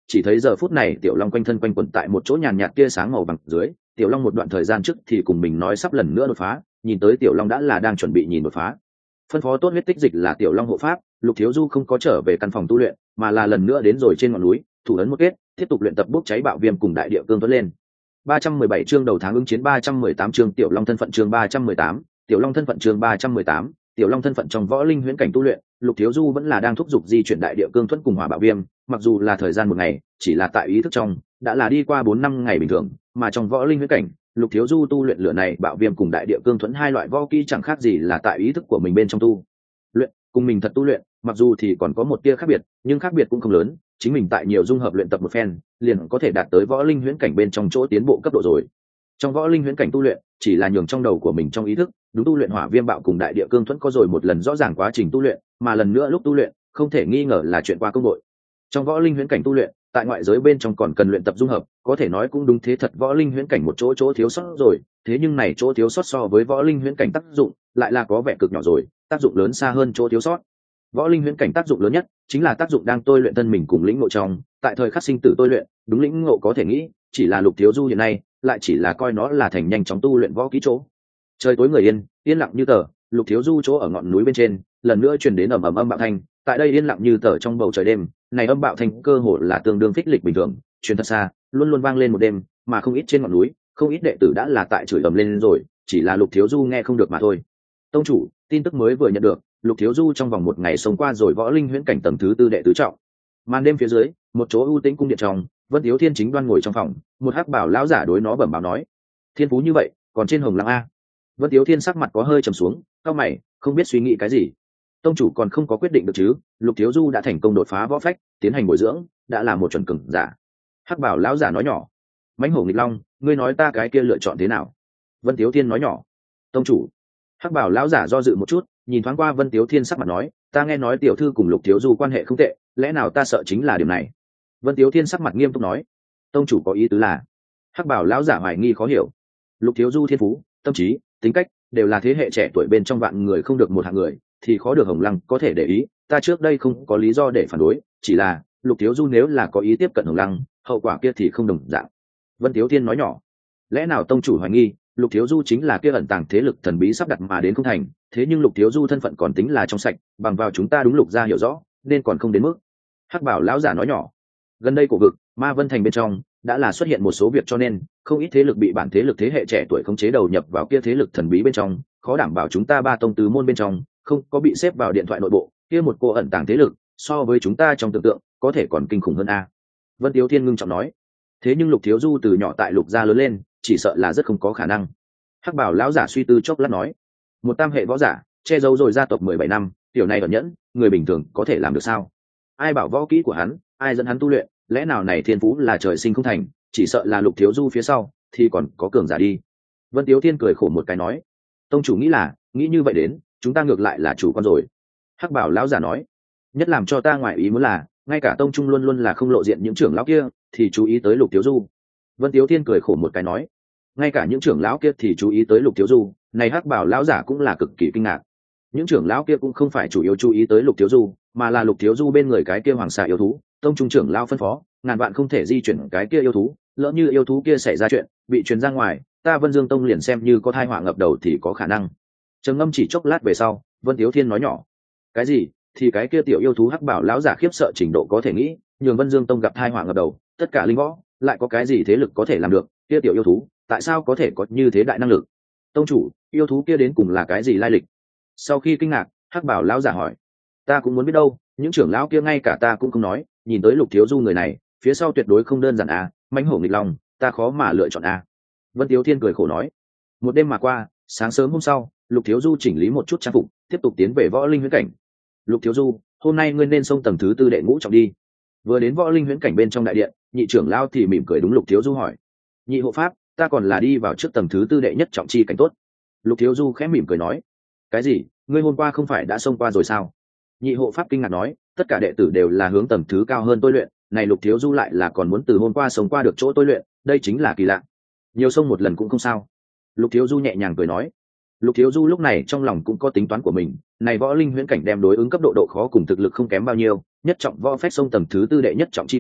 chỉ thấy giờ phút này tiểu long quanh thân quanh quẩn tại một chỗ nhàn nhạt tia sáng màu bằng dưới. Tiểu long một đoạn thời gian trước thì cùng mình nói sắp lần nữa đột phá, nhìn tới tiểu long đã là đang chuẩn bị nhìn đột phá. Phân phó tốt huyết tích dịch là tiểu long hộ pháp, Lục Thiếu Du không có trở về căn phòng tu luyện, mà là lần nữa đến rồi trên ngọn núi, thủ ấn một kết, tiếp tục luyện tập bốc cháy bạo viêm cùng đại địa cương tuấn lên. 317 chương đầu tháng ứng chiến 318 chương tiểu long thân phận chương 318, tiểu long thân phận chương 318, tiểu long thân phận trong võ linh huyễn cảnh tu luyện, Lục Thiếu Du vẫn là đang thúc giục di chuyển đại địa cương thuẫn cùng hỏa bạo viêm, mặc dù là thời gian một ngày, chỉ là tại ý thức trong, đã là đi qua 4-5 ngày bình thường, mà trong võ linh huyễn cảnh, Lục Thiếu Du tu luyện lửa này bạo viêm cùng đại địa cương thuẫn hai loại võ kỹ chẳng khác gì là tại ý thức của mình bên trong tu luyện, cùng mình thật tu luyện, mặc dù thì còn có một tia khác biệt, nhưng khác biệt cũng không lớn, chính mình tại nhiều dung hợp luyện tập một phen, liền có thể đạt tới võ linh huyễn cảnh bên trong chỗ tiến bộ cấp độ rồi. Trong võ linh huyễn cảnh tu luyện, chỉ là nhường trong đầu của mình trong ý thức, đúng tu luyện hỏa viêm bạo cùng đại địa cương thuẫn có rồi một lần rõ ràng quá trình tu luyện, mà lần nữa lúc tu luyện, không thể nghi ngờ là chuyện qua công đội. Trong võ linh huyễn cảnh tu luyện, tại ngoại giới bên trong còn cần luyện tập dung hợp, có thể nói cũng đúng thế thật võ linh huyễn cảnh một chỗ thiếu sót rồi, thế nhưng này chỗ thiếu sót so với võ linh huyễn cảnh tác dụng, lại là có vẻ cực nhỏ rồi, tác dụng lớn xa hơn chỗ thiếu sót. Võ linh huyễn cảnh tác dụng lớn nhất chính là tác dụng đang tôi luyện thân mình cùng lĩnh ngộ trong, tại thời khắc sinh tử tôi luyện, đúng lĩnh ngộ có thể nghĩ, chỉ là Lục Thiếu Du hiện nay, lại chỉ là coi nó là thành nhanh chóng tu luyện võ kỹ chỗ. Trời tối người yên lặng như tờ, Lục Thiếu Du chỗ ở ngọn núi bên trên, lần nữa truyền đến ầm ầm âm bạo thanh, tại đây yên lặng như tờ trong bầu trời đêm, này âm bạo thanh cơ hồ là tương đương phích lịch bình thường, truyền thật xa, luôn luôn vang lên một đêm, mà không ít trên ngọn núi, không ít đệ tử đã là tại chửi ầm lên rồi, chỉ là Lục Thiếu Du nghe không được mà thôi. Tông chủ, tin tức mới vừa nhận được, Lục Thiếu Du trong vòng một ngày sống qua rồi võ linh huyễn cảnh tầng thứ 4 đệ tứ trọng. Màn đêm phía dưới, một chỗ ưu tĩnh cung điện trong, Vân Tiếu Thiên chính đoan ngồi trong phòng, một hắc bảo lão giả đối nó bẩm báo nói: "Thiên phú như vậy, còn trên Hồng Lăng a?" Vân Tiếu Thiên sắc mặt có hơi trầm xuống, cau mày, không biết suy nghĩ cái gì. Tông chủ còn không có quyết định được chứ? Lục Thiếu Du đã thành công đột phá võ phách, tiến hành bồi dưỡng, đã là một chuẩn cường giả. Hắc bảo lão giả nói nhỏ: "Mãnh hổ nghịch long, ngươi nói ta cái kia lựa chọn thế nào?" Vân Tiếu Thiên nói nhỏ: "Tông chủ." Hắc bảo lão giả do dự một chút, nhìn thoáng qua Vân Tiếu Thiên sắc mặt nói: "Ta nghe nói tiểu thư cùng Lục Thiếu Du quan hệ không tệ, lẽ nào ta sợ chính là điều này?" Vân Tiếu Thiên sắc mặt nghiêm túc nói: "Tông chủ có ý tứ là?" Hắc bảo lão giả hoài nghi khó hiểu. Lục Thiếu Du thiên phú, tâm trí, tính cách đều là thế hệ trẻ tuổi bên trong vạn người không được một hạng người, thì khó được Hồng Lăng có thể để ý, ta trước đây không có lý do để phản đối, chỉ là Lục Thiếu Du nếu là có ý tiếp cận Hồng Lăng, hậu quả kia thì không đồng dạng. Vân Tiếu Thiên nói nhỏ: "Lẽ nào tông chủ hoài nghi Lục Thiếu Du chính là kia ẩn tàng thế lực thần bí sắp đặt mà đến không thành, thế nhưng Lục Thiếu Du thân phận còn tính là trong sạch, bằng vào chúng ta đúng Lục gia hiểu rõ, nên còn không đến mức." Hắc bảo lão giả nói nhỏ: "Gần đây cổ vực Ma Vân thành bên trong đã là xuất hiện một số việc, cho nên không ít thế lực bị bản thế lực thế hệ trẻ tuổi khống chế đầu nhập vào kia thế lực thần bí bên trong, khó đảm bảo chúng ta ba tông tứ môn bên trong không có bị xếp vào điện thoại nội bộ, kia một cô ẩn tàng thế lực so với chúng ta trong tưởng tượng có thể còn kinh khủng hơn a." Vân Tiếu Thiên ngưng trọng nói: "Thế nhưng Lục Thiếu Du từ nhỏ tại Lục gia lớn lên, chỉ sợ là rất không có khả năng." Hắc bảo lão giả suy tư chốc lát nói: "Một tam hệ võ giả che giấu rồi gia tộc 17 năm, tiểu này ẩn nhẫn, người bình thường có thể làm được sao? Ai bảo võ kỹ của hắn, ai dẫn hắn tu luyện, lẽ nào này thiên phú là trời sinh không thành, chỉ sợ là Lục Thiếu Du phía sau thì còn có cường giả đi." Vân Tiếu Thiên cười khổ một cái nói: "Tông chủ nghĩ là, nghĩ như vậy đến, chúng ta ngược lại là chủ con rồi." Hắc bảo lão giả nói: "Nhất làm cho ta ngoài ý muốn là, ngay cả tông trung luôn luôn là không lộ diện những trưởng lão kia thì chú ý tới Lục Thiếu Du." Vân Tiếu Thiên cười khổ một cái nói: "Ngay cả những trưởng lão kia thì chú ý tới Lục Thiếu Du, này Hắc bảo lão giả cũng là cực kỳ kinh ngạc. Những trưởng lão kia cũng không phải chủ yếu chú ý tới Lục Thiếu Du, mà là Lục Thiếu Du bên người cái kia hoàng xà yêu thú, tông trung trưởng lão phân phó, ngàn vạn không thể di chuyển cái kia yêu thú, lỡ như yêu thú kia xảy ra chuyện, bị truyền ra ngoài, ta Vân Dương tông liền xem như có thai họa ngập đầu thì có khả năng." Trầm ngâm chỉ chốc lát về sau, Vân Tiếu Thiên nói nhỏ: "Cái gì?" Thì cái kia tiểu yêu thú Hắc bảo lão giả khiếp sợ trình độ có thể nghĩ, nhường Vân Dương tông gặp thai họa ngập đầu, tất cả linh võ lại có cái gì thế lực có thể làm được, kia tiểu yêu thú tại sao có thể có như thế đại năng lực? Tông chủ, yêu thú kia đến cùng là cái gì lai lịch? Sau khi kinh ngạc, Hắc bảo lão giả hỏi: "Ta cũng muốn biết đâu, những trưởng lão kia ngay cả ta cũng không nói, nhìn tới Lục Thiếu Du người này phía sau tuyệt đối không đơn giản à, mãnh hổ nghịch long, ta khó mà lựa chọn à." Vân Tiếu Thiên cười khổ nói. Một đêm mà qua, sáng sớm hôm sau, Lục Thiếu Du chỉnh lý một chút trang phục, tiếp tục tiến về võ linh huyễn cảnh. "Lục Thiếu Du, hôm nay ngươi nên xông tầng thứ 4 đệ ngũ trọng đi." Vừa đến võ linh huyễn cảnh bên trong đại điện, nhị trưởng lão thì mỉm cười đúng Lục Thiếu Du hỏi: "Nhị hộ pháp, ta còn là đi vào trước tầng thứ 4 đệ nhất trọng chi cảnh tốt." Lục Thiếu Du khẽ mỉm cười nói: "Cái gì? Ngươi hôm qua không phải đã xông qua rồi sao?" Nhị hộ pháp kinh ngạc nói: "Tất cả đệ tử đều là hướng tầng thứ cao hơn tôi luyện, này Lục Thiếu Du lại là còn muốn từ hôm qua sống qua được chỗ tôi luyện, đây chính là kỳ lạ. Nhiều xông một lần cũng không sao." Lục Thiếu Du nhẹ nhàng cười nói. Lục Thiếu Du lúc này trong lòng cũng có tính toán của mình, này võ linh huyễn cảnh đem đối ứng cấp độ độ khó cùng thực lực không kém bao nhiêu, nhất trọng võ phách sông tầng thứ 4 đệ nhất trọng chi cảnh,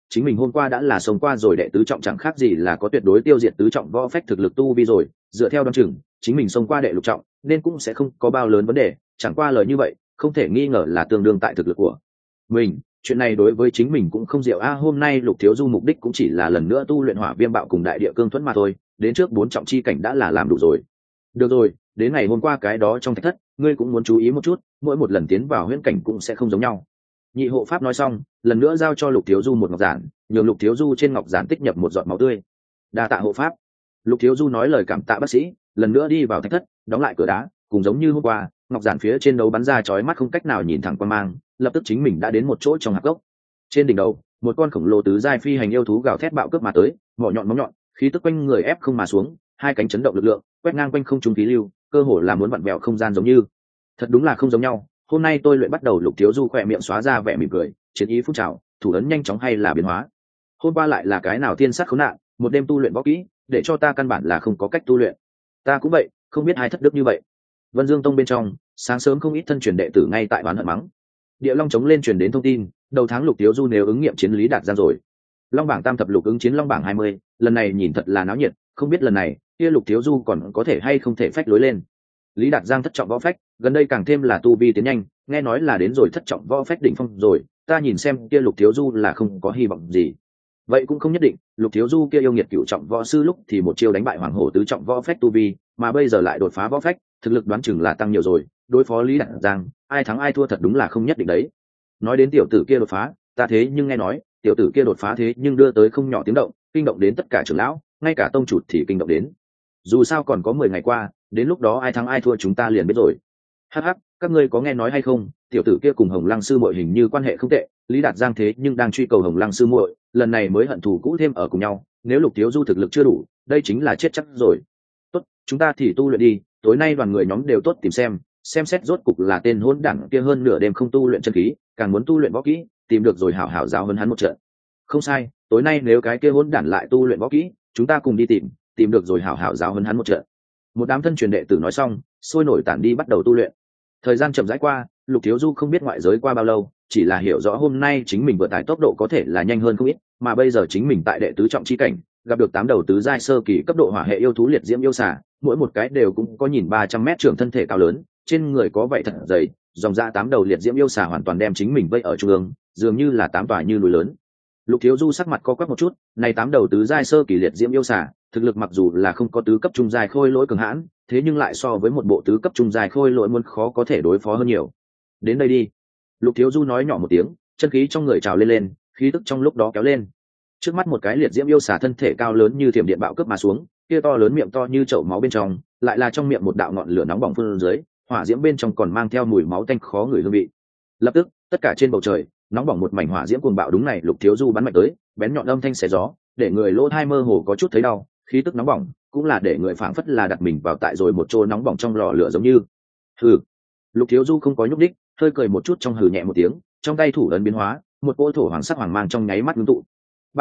chính mình hôm qua đã là sống qua rồi đệ tứ trọng chẳng khác gì là có tuyệt đối tiêu diệt tứ trọng võ phách thực lực tu vi rồi, dựa theo đoán chừng chính mình sống qua đệ lục trọng nên cũng sẽ không có bao lớn vấn đề, chẳng qua lời như vậy không thể nghi ngờ là tương đương tại thực lực của mình. Chuyện này đối với chính mình cũng không diệu hôm nay Lục Thiếu Du mục đích cũng chỉ là lần nữa tu luyện hỏa viêm bạo cùng đại địa cương thuẫn mà thôi, đến trước 4 trọng chi cảnh đã là làm đủ rồi. Được rồi, đến ngày hôm qua cái đó trong thạch thất ngươi cũng muốn chú ý một chút, mỗi một lần tiến vào huyễn cảnh cũng sẽ không giống nhau. Nhị hộ pháp nói xong lần nữa giao cho Lục Thiếu Du một ngọc giản, nhường Lục Thiếu Du trên ngọc giản tích nhập một giọt máu tươi. Đa tạ hộ pháp. Lục Thiếu Du nói lời cảm tạ bác sĩ, lần nữa đi vào thạch thất đóng lại cửa đá, cùng giống như hôm qua ngọc giản phía trên đấu bắn ra chói mắt không cách nào nhìn thẳng quan mang, lập tức chính mình đã đến một chỗ trong hạp gốc. Trên đỉnh đầu một con khổng lồ tứ giai phi hành yêu thú gào thét bạo cướp mà tới, mỏ nhọn móng nhọn, khí tức quanh người ép không mà xuống, hai cánh chấn động lực lượng quét ngang quanh không trung khí lưu, cơ hồ là muốn vặn vẹo không gian giống như. Thật đúng là không giống nhau, hôm nay tôi luyện bắt đầu. Lục Thiếu Du khỏe miệng xóa ra vẻ mỉm cười, chiến ý phun trào, thủ ấn nhanh chóng hay là biến hóa. Hôm qua lại là cái nào thiên sát khốn nạn, một đêm tu luyện võ kỹ để cho ta căn bản là không có cách tu luyện. Ta cũng vậy, không biết ai thất đức như vậy. Vân Dương Tông bên trong sáng sớm không ít thân truyền đệ tử ngay tại oán hận mắng. Địa Long chống lên truyền đến thông tin, đầu tháng Lục Thiếu Du nếu ứng nghiệm chiến lý đạt ra rồi. Long bảng tam thập lục ứng chiến Long bảng 20, lần này nhìn thật là náo nhiệt, không biết lần này kia Lục Thiếu Du còn có thể hay không thể phách lối lên. Lý Đạt Giang thất trọng võ phách, gần đây càng thêm là tu vi tiến nhanh, nghe nói là đến rồi thất trọng võ phách đỉnh phong rồi, ta nhìn xem kia Lục Thiếu Du là không có hy vọng gì. Vậy cũng không nhất định, Lục Thiếu Du kia yêu nghiệt cửu trọng võ sư lúc thì một chiêu đánh bại Hoàng Hổ tứ trọng võ phách tu vi, mà bây giờ lại đột phá võ phách, thực lực đoán chừng là tăng nhiều rồi, đối phó Lý Đạt Giang, ai thắng ai thua thật đúng là không nhất định đấy. Nói đến tiểu tử kia đột phá, ta thế nhưng nghe nói, tiểu tử kia đột phá thế nhưng đưa tới không nhỏ tiếng động, kinh động đến tất cả trưởng lão, ngay cả tông chủ thì kinh động đến. Dù sao còn có 10 ngày qua, đến lúc đó ai thắng ai thua chúng ta liền biết rồi. Hắc hắc, các ngươi có nghe nói hay không, tiểu tử kia cùng Hồng Lăng sư muội hình như quan hệ không tệ, Lý Đạt Giang thế nhưng đang truy cầu Hồng Lăng sư muội, lần này mới hận thù cũ thêm ở cùng nhau, nếu Lục Thiếu Du thực lực chưa đủ, đây chính là chết chắc rồi. Tốt, chúng ta thì tu luyện đi, tối nay đoàn người nhóm đều tốt tìm xem xét rốt cục là tên hỗn đản kia hơn nửa đêm không tu luyện chân khí, càng muốn tu luyện võ kỹ, tìm được rồi hảo hảo giáo huấn hắn một trận. Không sai, tối nay nếu cái kia hỗn đản lại tu luyện võ kỹ, chúng ta cùng đi tìm được rồi hảo hảo giáo huấn hắn một trận. Một đám thân truyền đệ tử nói xong sôi nổi tản đi bắt đầu tu luyện. Thời gian chậm rãi qua, Lục Thiếu Du không biết ngoại giới qua bao lâu, chỉ là hiểu rõ hôm nay chính mình vượt tải tốc độ có thể là nhanh hơn không ít, mà bây giờ chính mình tại đệ tứ trọng chi cảnh gặp được 8 đầu tứ giai sơ kỳ cấp độ hỏa hệ yêu thú liệt diễm yêu xà, mỗi một cái đều cũng có nhìn 300 mét trưởng thân thể cao lớn, trên người có vậy thật dày, dòng ra 8 đầu liệt diễm yêu xà hoàn toàn đem chính mình vây ở trung ương, dường như là 8 tòa như núi lớn. Lục Thiếu Du sắc mặt co quắp một chút, này 8 đầu tứ giai sơ kỳ liệt diễm yêu xà, thực lực mặc dù là không có tứ cấp trung giai khôi lỗi cường hãn, thế nhưng lại so với một bộ tứ cấp trung giai khôi lỗi muốn khó có thể đối phó hơn nhiều. Đến đây đi. Lục Thiếu Du nói nhỏ một tiếng, chân khí trong người trào lên, khí tức trong lúc đó kéo lên. Trước mắt một cái liệt diễm yêu xà thân thể cao lớn như thiểm điện bạo cướp mà xuống, kia to lớn miệng to như chậu máu bên trong, lại là trong miệng một đạo ngọn lửa nóng bỏng phun dưới, hỏa diễm bên trong còn mang theo mùi máu tanh khó ngửi hương vị. Lập tức, tất cả trên bầu trời nóng bỏng một mảnh hỏa diễm cuồng bạo, đúng này Lục Thiếu Du bắn mạnh tới, bén nhọn âm thanh xé gió, để người lỗ tai mơ hồ có chút thấy đau, khí tức nóng bỏng cũng là để người phảng phất là đặt mình vào tại rồi một chỗ nóng bỏng trong lò lửa giống như. Hừ. Lục Thiếu Du không có nhúc đích, hơi cười một chút trong hừ nhẹ một tiếng, trong tay thủ ấn biến hóa, một cỗ thổ hoàng sắc hoàng mang trong nháy mắt ngưng tụ.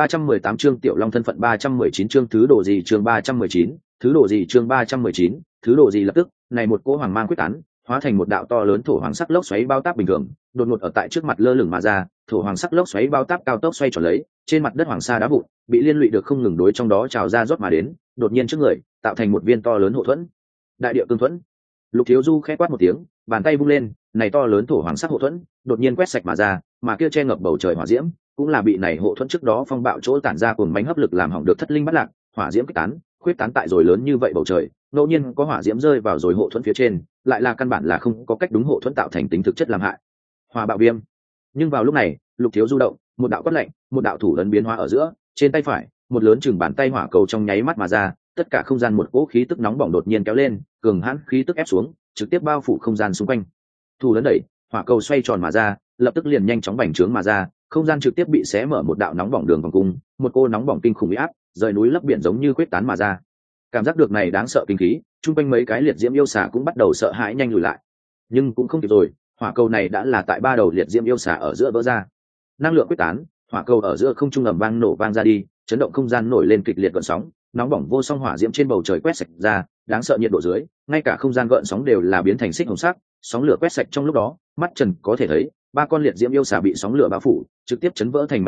318 chương Tiểu Long thân phận, 319 chương thứ đồ gì, chương 319, thứ đồ gì, chương 319, thứ đồ gì. Lập tức, này một cỗ hoàng mang quyết tán, hóa thành một đạo to lớn thổ hoàng sắc lốc xoáy bao táp bình thường, đột ngột ở tại trước mặt lơ lửng mà ra, thổ hoàng sắc lốc xoáy bao táp cao tốc xoay tròn lấy, trên mặt đất hoàng sa đá vụn, bị liên lụy được không ngừng đối trong đó trào ra rót mà đến, đột nhiên trước người, tạo thành một viên to lớn hộ thuẫn. Đại địa cương thuẫn. Lục Thiếu Du khẽ quát một tiếng, bàn tay vung lên, này to lớn thổ hoàng sắc hộ thuẫn, đột nhiên quét sạch mà ra, mà kia che ngập bầu trời hỏa diễm, cũng là bị này hộ thuẫn trước đó phong bạo chỗ tản ra cuồng bánh hấp lực làm hỏng được thất linh bất lạc, hỏa diễm kích tán, khuyết tán tại rồi lớn như vậy bầu trời, ngẫu nhiên có hỏa diễm rơi vào rồi hộ thuẫn phía trên, lại là căn bản là không có cách đúng hộ thuẫn tạo thành tính thực chất làm hại. Hỏa bạo viêm. Nhưng vào lúc này, Lục Thiếu Du động, một đạo quát lạnh, một đạo thủ ấn biến hóa ở giữa, trên tay phải, một lớn chừng bàn tay hỏa cầu trong nháy mắt mà ra, tất cả không gian một cỗ khí tức nóng bỏng đột nhiên kéo lên, cường hãn khí tức ép xuống, trực tiếp bao phủ không gian xung quanh. Thủ ấn đẩy, hỏa cầu xoay tròn mà ra, lập tức liền nhanh chóng bành trướng mà ra, không gian trực tiếp bị xé mở một đạo nóng bỏng đường vòng cung, một cô nóng bỏng kinh khủng uy áp, rời núi lấp biển giống như quyết tán mà ra. Cảm giác được này đáng sợ kinh khí, chung quanh mấy cái liệt diễm yêu xà cũng bắt đầu sợ hãi nhanh lùi lại. Nhưng cũng không kịp rồi, hỏa cầu này đã là tại 3 đầu liệt diễm yêu xà ở giữa vỡ ra. Năng lượng quyết tán, hỏa cầu ở giữa không trung ầm vang nổ vang ra đi, chấn động không gian nổi lên kịch liệt gợn sóng, nóng bỏng vô song hỏa diễm trên bầu trời quét sạch ra, đáng sợ nhiệt độ dưới, ngay cả không gian gợn sóng đều là biến thành xích hồng sắc, sóng lửa quét sạch trong lúc đó, mắt trần có thể thấy 3 con liệt diễm yêu xà bị sóng lửa bao phủ, trực tiếp chấn vỡ thành mảnh vỡ,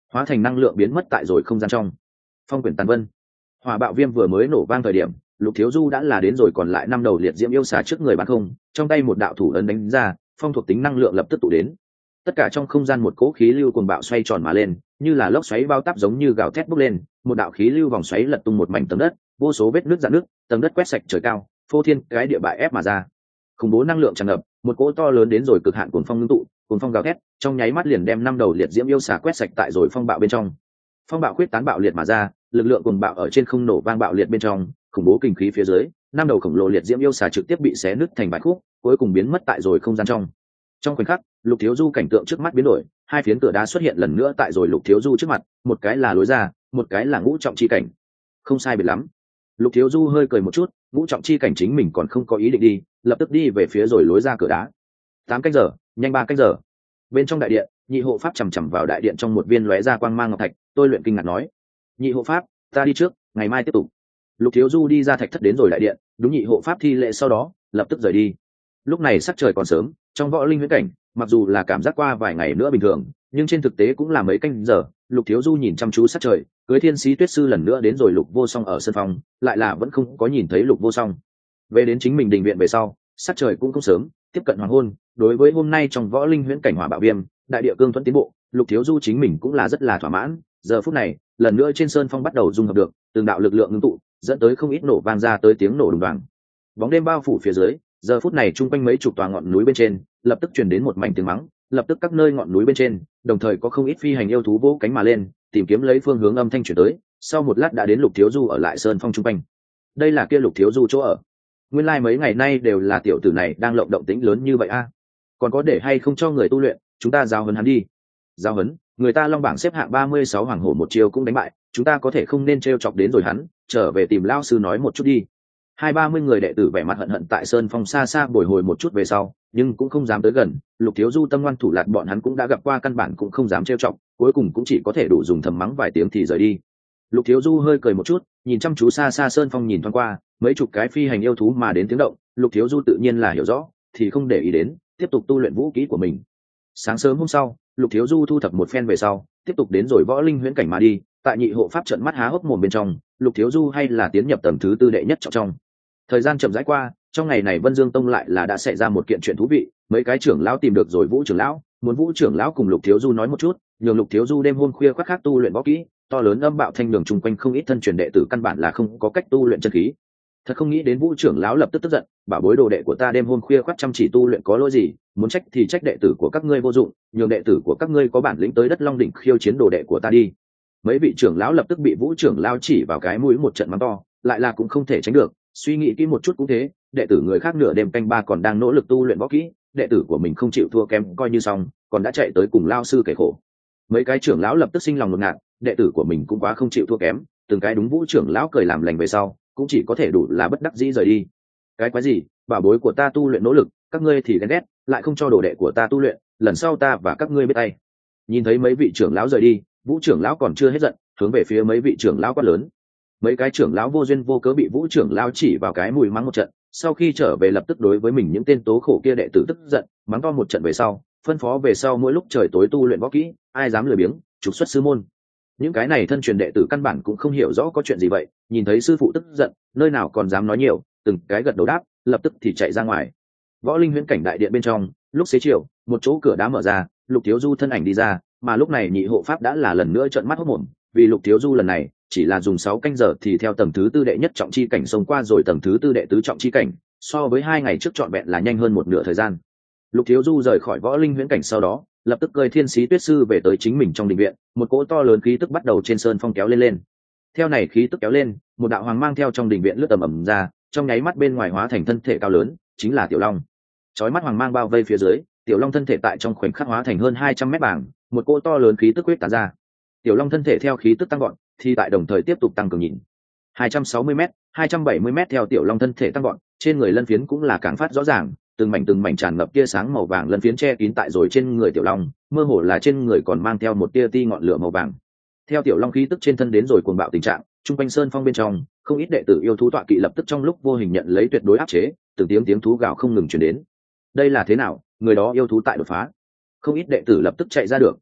hóa thành năng lượng biến mất tại rồi không gian trong. Phong quyển tàn vân, hỏa bạo viêm vừa mới nổ vang thời điểm, Lục Thiếu Du đã là đến rồi, còn lại 5 đầu liệt diễm yêu xà trước người bán không, trong tay một đạo thủ ấn đánh ra, phong thuộc tính năng lượng lập tức tụ đến. Tất cả trong không gian một cỗ khí lưu cuồng bạo xoay tròn mà lên, như là lốc xoáy bao táp giống như gào thét bốc lên, một đạo khí lưu vòng xoáy lật tung một mảnh tầng đất, vô số vết nứt rạn nước, tầng đất quét sạch trời cao, phô thiên cái địa bại ép mà ra. Khủng bố năng lượng tràn ngập, một cỗ to lớn đến rồi cực hạn cuồng phong ngưng tụ, cuồng phong gào thét, trong nháy mắt liền đem 5 đầu liệt diễm yêu xà quét sạch tại rồi phong bạo bên trong. Phong bạo quyết tán bạo liệt mà ra, lực lượng cuồng bạo ở trên không nổ vang bạo liệt bên trong, khủng bố kinh khí phía dưới, 5 đầu khổng lồ liệt diễm yêu xà trực tiếp bị xé nứt thành bại khúc, cuối cùng biến mất tại rồi không gian trong. Trong khoảnh khắc, Lục Thiếu Du cảnh tượng trước mắt biến đổi, hai phiến cửa đá xuất hiện lần nữa tại rồi Lục Thiếu Du trước mặt, một cái là lối ra, một cái là ngũ trọng chi cảnh. Không sai biệt lắm. Lục Thiếu Du hơi cười một chút, ngũ trọng chi cảnh chính mình còn không có ý định đi, lập tức đi về phía rồi lối ra cửa đá. 8 canh giờ, nhanh 3 canh giờ. Bên trong đại điện, nhị hộ pháp chầm chậm vào đại điện trong một viên lóe ra quang mang ngọc thạch, tôi luyện kinh ngạc nói: "Nhị hộ pháp, ta đi trước, ngày mai tiếp tục." Lục Thiếu Du đi ra thạch thất đến rồi đại điện, đúng nhị hộ pháp thi lễ sau đó, lập tức rời đi. Lúc này sắc trời còn sớm, trong võ linh huyễn cảnh, mặc dù là cảm giác qua vài ngày nữa bình thường, nhưng trên thực tế cũng là mấy canh giờ. Lục Thiếu Du nhìn chăm chú sắc trời, cưới Thiên Sĩ Tuyết Sư lần nữa đến rồi Lục Vô Song ở sân phòng, lại là vẫn không có nhìn thấy Lục Vô Song. Về đến chính mình đình viện về sau, sắc trời cũng không sớm, tiếp cận hoàng hôn. Đối với hôm nay trong võ linh huyễn cảnh hỏa bạo viêm, đại địa cương thuẫn tiến bộ, Lục Thiếu Du chính mình cũng là rất là thỏa mãn. Giờ phút này, lần nữa trên sơn phong bắt đầu dung hợp được từng đạo lực lượng ngưng tụ, dẫn tới không ít nổ vang ra tới tiếng nổ đùng đoàng. Bóng đêm bao phủ phía dưới, giờ phút này chung quanh mấy chục tòa ngọn núi bên trên lập tức truyền đến một mảnh tiếng mắng, lập tức các nơi ngọn núi bên trên đồng thời có không ít phi hành yêu thú vỗ cánh mà lên, tìm kiếm lấy phương hướng âm thanh chuyển tới. Sau một lát đã đến Lục Thiếu Du ở lại sơn phong chung quanh. Đây là kia Lục Thiếu Du chỗ ở. Nguyên lai mấy ngày nay đều là tiểu tử này đang lộng động tĩnh lớn như vậy a. Còn có để hay không cho người tu luyện, chúng ta giao huấn hắn đi. Giao huấn? Người ta long bảng xếp hạng 36 hoàng hổ một chiêu cũng đánh bại, chúng ta có thể không nên trêu chọc đến rồi hắn, trở về tìm lão sư nói một chút đi. 20-30 người đệ tử vẻ mặt hận hận tại sơn phong xa xa bồi hồi một chút về sau, nhưng cũng không dám tới gần. Lục Thiếu Du tâm ngoan thủ lạt bọn hắn cũng đã gặp qua, căn bản cũng không dám trêu chọc, cuối cùng cũng chỉ có thể đủ dùng thầm mắng vài tiếng thì rời đi. Lục Thiếu Du hơi cười một chút, nhìn chăm chú xa xa sơn phong nhìn thoáng qua, mấy chục cái phi hành yêu thú mà đến tiếng động, Lục Thiếu Du tự nhiên là hiểu rõ, thì không để ý đến, tiếp tục tu luyện vũ kỹ của mình. Sáng sớm hôm sau, Lục Thiếu Du thu thập một phen về sau, tiếp tục đến rồi võ linh huyễn cảnh mà đi. Tại nhị hộ pháp trợn mắt há hốc mồm bên trong, Lục Thiếu Du hay là tiến nhập tầng thứ 4 đệ nhất trọng trong. Thời gian chậm rãi qua, trong ngày này Vân Dương Tông lại là đã xảy ra một kiện chuyện thú vị. Mấy cái trưởng lão tìm được rồi Vũ trưởng lão, muốn Vũ trưởng lão cùng Lục Thiếu Du nói một chút, nhường Lục Thiếu Du đêm hôm khuya khoắt khác tu luyện võ kỹ. To lớn âm bạo thanh đường chung quanh không ít thân truyền đệ tử căn bản là không có cách tu luyện chân khí. Thật không nghĩ đến Vũ trưởng lão lập tức tức giận, bảo bối đồ đệ của ta đêm hôm khuya khoắt chăm chỉ tu luyện có lỗi gì, muốn trách thì trách đệ tử của các ngươi vô dụng, nhường đệ tử của các ngươi có bản lĩnh tới đất Long đỉnh khiêu chiến đồ đệ của ta đi. Mấy vị trưởng lão lập tức bị Vũ trưởng lão chỉ vào cái mũi một trận mắng to, lại là cũng không thể tránh được. Suy nghĩ kỹ một chút cũng thế, đệ tử người khác nửa đêm canh ba còn đang nỗ lực tu luyện võ kỹ, đệ tử của mình không chịu thua kém coi như xong, còn đã chạy tới cùng lao sư kể khổ. Mấy cái trưởng lão lập tức sinh lòng ngột ngạt, đệ tử của mình cũng quá không chịu thua kém, từng cái đúng Vũ trưởng lão cười làm lành về sau, cũng chỉ có thể đủ là bất đắc dĩ rời đi. Cái quái gì, bảo bối của ta tu luyện nỗ lực, các ngươi thì ghen ghét, lại không cho đồ đệ của ta tu luyện, lần sau ta và các ngươi biết tay. Nhìn thấy mấy vị trưởng lão rời đi, Vũ trưởng lão còn chưa hết giận, hướng về phía mấy vị trưởng lão quát lớn. Mấy cái trưởng lão vô duyên vô cớ bị Vũ trưởng lão chỉ vào cái mũi mắng một trận, sau khi trở về lập tức đối với mình những tên tố khổ kia đệ tử tức giận, mắng to một trận về sau, phân phó về sau mỗi lúc trời tối tu luyện võ kỹ, ai dám lười biếng, trục xuất sư môn. Những cái này thân truyền đệ tử căn bản cũng không hiểu rõ có chuyện gì vậy, nhìn thấy sư phụ tức giận, nơi nào còn dám nói nhiều, từng cái gật đầu đáp, lập tức thì chạy ra ngoài. Võ linh huyễn cảnh đại điện bên trong, lúc xế chiều, một chỗ cửa đá mở ra, Lục Thiếu Du thân ảnh đi ra, mà lúc này nhị hộ pháp đã là lần nữa trợn mắt hốt mồm, vì Lục Thiếu Du lần này chỉ là dùng 6 canh giờ thì theo tầng thứ 4 đệ nhất trọng chi cảnh xông qua rồi tầng thứ 4 đệ tứ trọng chi cảnh, so với 2 ngày trước trọn vẹn là nhanh hơn một nửa thời gian. Lục Thiếu Du rời khỏi võ linh huyễn cảnh sau đó, lập tức cơi Thiên Sĩ Tuyết Sư về tới chính mình trong đình viện, một cỗ to lớn khí tức bắt đầu trên sơn phong kéo lên. Theo này khí tức kéo lên, một đạo hoàng mang theo trong đình viện lướt tầm ầm ra, trong nháy mắt bên ngoài hóa thành thân thể cao lớn, chính là Tiểu Long. Chói mắt hoàng mang bao vây phía dưới, Tiểu Long thân thể tại trong khoảnh khắc hóa thành hơn 200 mét bảng, một cỗ to lớn khí tức huyết tán ra. Tiểu Long thân thể theo khí tức tăng gọn, thì tại đồng thời tiếp tục tăng cường nhìn. 260 m, 270 m theo Tiểu Long thân thể tăng gọn, trên người lân phiến cũng là càng phát rõ ràng, từng mảnh tràn ngập tia sáng màu vàng lân phiến che kín tại rồi trên người Tiểu Long, mơ hồ là trên người còn mang theo một tia ti ngọn lửa màu vàng. Theo Tiểu Long khí tức trên thân đến rồi cuồng bạo tình trạng, trung quanh sơn phong bên trong, không ít đệ tử yêu thú tọa kỵ lập tức trong lúc vô hình nhận lấy tuyệt đối áp chế, từng tiếng thú gào không ngừng truyền đến. Đây là thế nào, người đó yêu thú tại đột phá. Không ít đệ tử lập tức chạy ra được.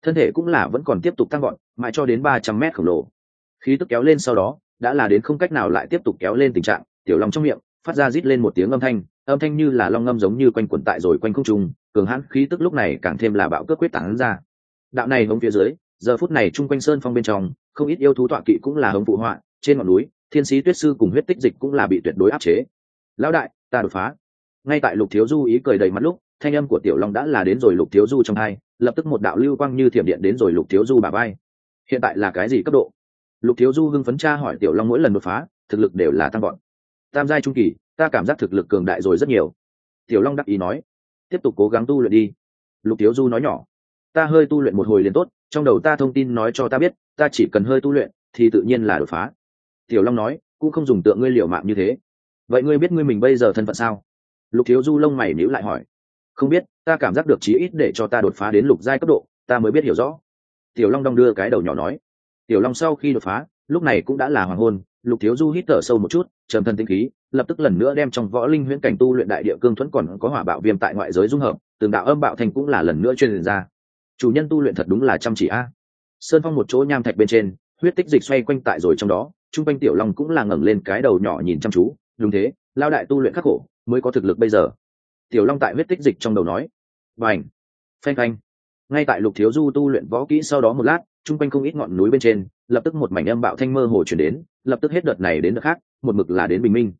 thân thể cũng là vẫn còn tiếp tục tăng gọn mãi cho đến 300 mét khổng lồ. Khí tức kéo lên sau đó đã là đến không cách nào lại tiếp tục kéo lên tình trạng, tiểu long trong miệng phát ra rít lên một tiếng âm thanh như là long ngâm giống như quanh quẩn tại rồi quanh không trung, cường hãn khí tức lúc này càng thêm là bạo cướp quyết tán ra. Đạo này hống phía dưới, giờ phút này trung quanh sơn phong bên trong không ít yêu thú tọa kỵ cũng là hống phụ họa, trên ngọn núi thiên sĩ tuyết sư cùng huyết tích dịch cũng là bị tuyệt đối áp chế. Lão đại, ta đột phá. Ngay tại Lục Thiếu Du ý cười đầy mặt lúc, thanh âm của tiểu long đã là đến rồi Lục Thiếu Du trong hai, lập tức một đạo lưu quang như thiểm điện đến rồi Lục Thiếu Du bả vai. Hiện tại là cái gì cấp độ? Lục Thiếu Du hưng phấn tra hỏi tiểu long, mỗi lần đột phá thực lực đều là tăng gọn. Tam giai trung kỳ, ta cảm giác thực lực cường đại rồi rất nhiều. Tiểu long đắc ý nói. Tiếp tục cố gắng tu luyện đi. Lục Thiếu Du nói nhỏ. Ta hơi tu luyện một hồi liền tốt, trong đầu ta thông tin nói cho ta biết, ta chỉ cần hơi tu luyện thì tự nhiên là đột phá. Tiểu long nói, cũng không dùng tượng ngươi liều mạng như thế. Vậy ngươi biết ngươi mình bây giờ thân phận sao? Lục Thiếu Du lông mày nhíu lại hỏi. Không biết, ta cảm giác được chí ít để cho ta đột phá đến lục giai cấp độ, ta mới biết hiểu rõ. Tiểu long đong đưa cái đầu nhỏ nói. Tiểu long sau khi đột phá, lúc này cũng đã là hoàng hôn. Lục Thiếu Du hít thở sâu một chút, trầm thân tinh khí, lập tức lần nữa đem trong võ linh huyễn cảnh tu luyện đại địa cương thuẫn còn có hỏa bạo viêm tại ngoại giới dung hợp, từng đạo âm bạo thành cũng là lần nữa truyền ra. Chủ nhân tu luyện thật đúng là chăm chỉ a. Sơn phong một chỗ nham thạch bên trên, huyết tích dịch xoay quanh tại rồi trong đó, trung quanh tiểu long cũng là ngẩng lên cái đầu nhỏ nhìn chăm chú. Đúng thế, lao đại tu luyện khắc khổ mới có thực lực bây giờ. Tiểu long tại huyết tích dịch trong đầu nói. Bành, phanh phanh. Ngay tại Lục Thiếu Du tu luyện võ kỹ sau đó một lát, trung quanh không ít ngọn núi bên trên lập tức một mảnh âm bạo thanh mơ hồ chuyển đến, lập tức hết đợt này đến đợt khác, một mực là đến bình minh.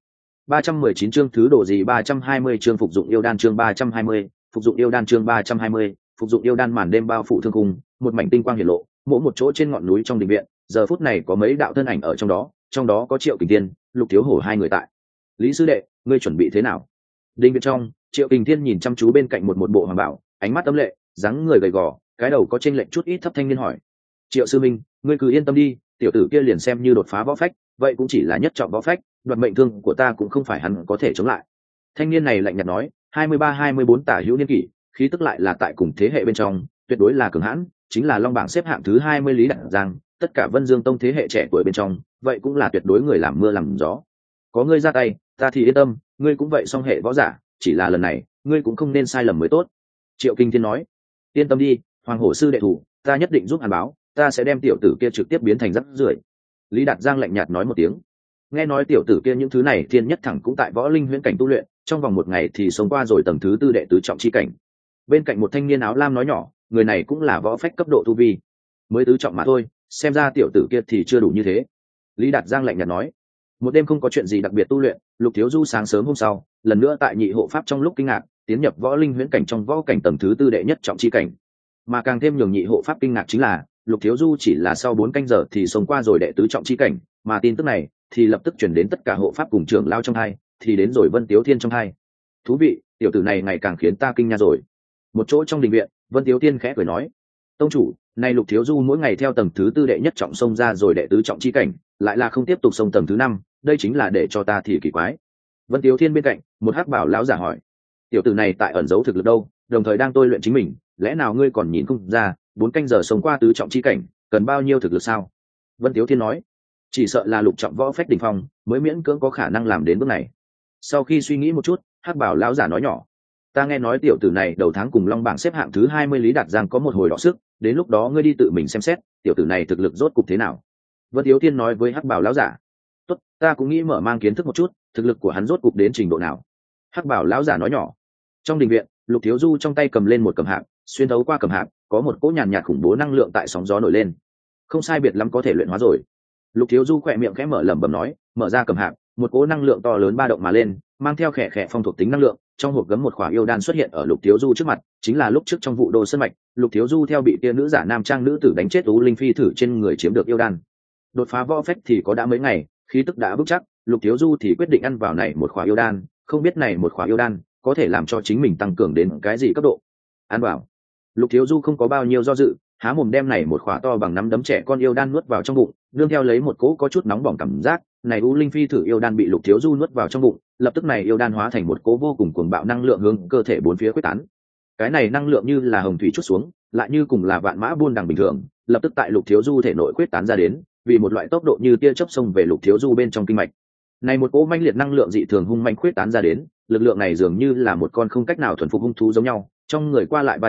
319 chương thứ đồ gì 320 chương phục dụng yêu đan chương 320, phục dụng yêu đan chương 320, phục dụng yêu đan màn đêm bao phủ thương khung, một mảnh tinh quang hiển lộ, mỗi một chỗ trên ngọn núi trong đình viện, giờ phút này có mấy đạo thân ảnh ở trong đó có Triệu Kình Thiên, Lục Thiếu Hổ hai người tại. Lý sư đệ, ngươi chuẩn bị thế nào? Đình viện trong, Triệu Kình Thiên nhìn chăm chú bên cạnh một bộ hoàng bảo, ánh mắt âm lệ, dáng người gầy gò, cái đầu có chênh lệch chút ít thấp thanh niên hỏi. Triệu sư minh, ngươi cứ yên tâm đi, tiểu tử kia liền xem như đột phá võ phách, vậy cũng chỉ là nhất trọng võ phách, đoạt mệnh thương của ta cũng không phải hắn có thể chống lại. Thanh niên này lạnh nhạt nói, 23-24 tả hữu niên kỷ, khí tức lại là tại cùng thế hệ bên trong, tuyệt đối là cường hãn, chính là long bảng xếp hạng thứ 20 Lý Đặng Giang, tất cả Vân Dương Tông thế hệ trẻ tuổi bên trong, vậy cũng là tuyệt đối người làm mưa làm gió. Có ngươi ra tay, ta thì yên tâm, ngươi cũng vậy song hệ võ giả, chỉ là lần này, ngươi cũng không nên sai lầm mới tốt. Triệu Kinh Thiên nói, yên tâm đi, Hoàng Hổ sư đệ thủ, ta nhất định giúp hàn báo, ta sẽ đem tiểu tử kia trực tiếp biến thành rác rưởi. Lý Đạt Giang lạnh nhạt nói một tiếng. Nghe nói tiểu tử kia những thứ này thiên nhất thẳng cũng tại võ linh huyễn cảnh tu luyện, trong vòng một ngày thì sống qua rồi tầng thứ tư đệ tứ trọng chi cảnh. Bên cạnh một thanh niên áo lam nói nhỏ, người này cũng là võ phách cấp độ tu vi, mới tứ trọng mà thôi, xem ra tiểu tử kia thì chưa đủ như thế. Lý Đạt Giang lạnh nhạt nói. Một đêm không có chuyện gì đặc biệt tu luyện, Lục Thiếu Du sáng sớm hôm sau lần nữa tại nhị hộ pháp trong lúc kinh ngạc tiến nhập võ linh huyễn cảnh trong võ cảnh tầng thứ tư đệ nhất trọng chi cảnh. Mà càng thêm nhường nhị hộ pháp kinh ngạc chính là Lục Thiếu Du chỉ là sau 4 canh giờ thì sống qua rồi đệ tứ trọng chi cảnh, mà tin tức này thì lập tức chuyển đến tất cả hộ pháp cùng trưởng lao trong hai, thì đến rồi Vân Tiếu Thiên trong hai. Thú vị, tiểu tử này ngày càng khiến ta kinh nha rồi. Một chỗ trong đình viện, Vân Tiếu Thiên khẽ cười nói, tông chủ, nay Lục Thiếu Du mỗi ngày theo tầng thứ tư đệ nhất trọng xông ra rồi đệ tứ trọng chi cảnh, lại là không tiếp tục xông tầng thứ 5, đây chính là để cho ta thì kỳ quái. Vân Tiếu Thiên bên cạnh, một hắc bảo lão giả hỏi, tiểu tử này tại ẩn giấu thực lực đâu, đồng thời đang tôi luyện chính mình, lẽ nào ngươi còn nhìn không ra, 4 canh giờ sống qua tứ trọng chi cảnh, cần bao nhiêu thực lực sao? Vân Tiếu Thiên nói, chỉ sợ là lục trọng võ phách đỉnh phong mới miễn cưỡng có khả năng làm đến bước này. Sau khi suy nghĩ một chút, hắc bảo lão giả nói nhỏ, ta nghe nói tiểu tử này đầu tháng cùng long bảng xếp hạng thứ 20 Lý Đạt Giang có một hồi đọ sức, đến lúc đó ngươi đi tự mình xem xét, tiểu tử này thực lực rốt cục thế nào. Vân Tiếu Thiên nói với hắc bảo lão giả, tốt, ta cũng nghĩ mở mang kiến thức một chút, thực lực của hắn rốt cục đến trình độ nào. Hắc bảo lão giả nói nhỏ. Trong đình viện, Lục Thiếu Du trong tay cầm lên một cầm hạc, xuyên thấu qua cầm hạc có một cỗ nhàn nhạt khủng bố năng lượng tại sóng gió nổi lên, không sai biệt lắm có thể luyện hóa rồi. Lục Thiếu Du khỏe miệng khẽ mở lẩm bẩm nói, mở ra cầm hạc, một cỗ năng lượng to lớn ba động mà lên, mang theo khẽ khẽ phong thuộc tính năng lượng, trong hộp gấm một khỏa yêu đan xuất hiện ở Lục Thiếu Du trước mặt, chính là lúc trước trong vụ đô sơn mạch, Lục Thiếu Du theo bị tia nữ giả nam trang nữ tử đánh chết Tú Linh Phi thử trên người chiếm được yêu đan. Đột phá võ phách thì có đã mấy ngày, khí tức đã vững chắc, Lục Thiếu Du thì quyết định ăn vào này một khỏa yêu đan, không biết này một khỏa yêu đan có thể làm cho chính mình tăng cường đến cái gì cấp độ. Ăn vào. Lục Thiếu Du không có bao nhiêu do dự, há mồm đem này một khỏa to bằng nắm đấm trẻ con yêu đan nuốt vào trong bụng, nương theo lấy một cỗ có chút nóng bỏng cảm giác, này U Linh Phi thử yêu đan bị Lục Thiếu Du nuốt vào trong bụng, lập tức này yêu đan hóa thành một cỗ vô cùng cuồng bạo năng lượng hướng cơ thể bốn phía quyết tán. Cái này năng lượng như là hồng thủy chút xuống, lại như cùng là vạn mã buôn đằng bình thường, lập tức tại Lục Thiếu Du thể nội quyết tán ra đến, vì một loại tốc độ như tia chớp xông về Lục Thiếu Du bên trong kinh mạch. Này một cỗ mãnh liệt năng lượng dị thường hung mãnh quyết tán ra đến, lực lượng này dường như là một con không cách nào thuần phục hung thú giống nhau, trong người qua lại va chạm,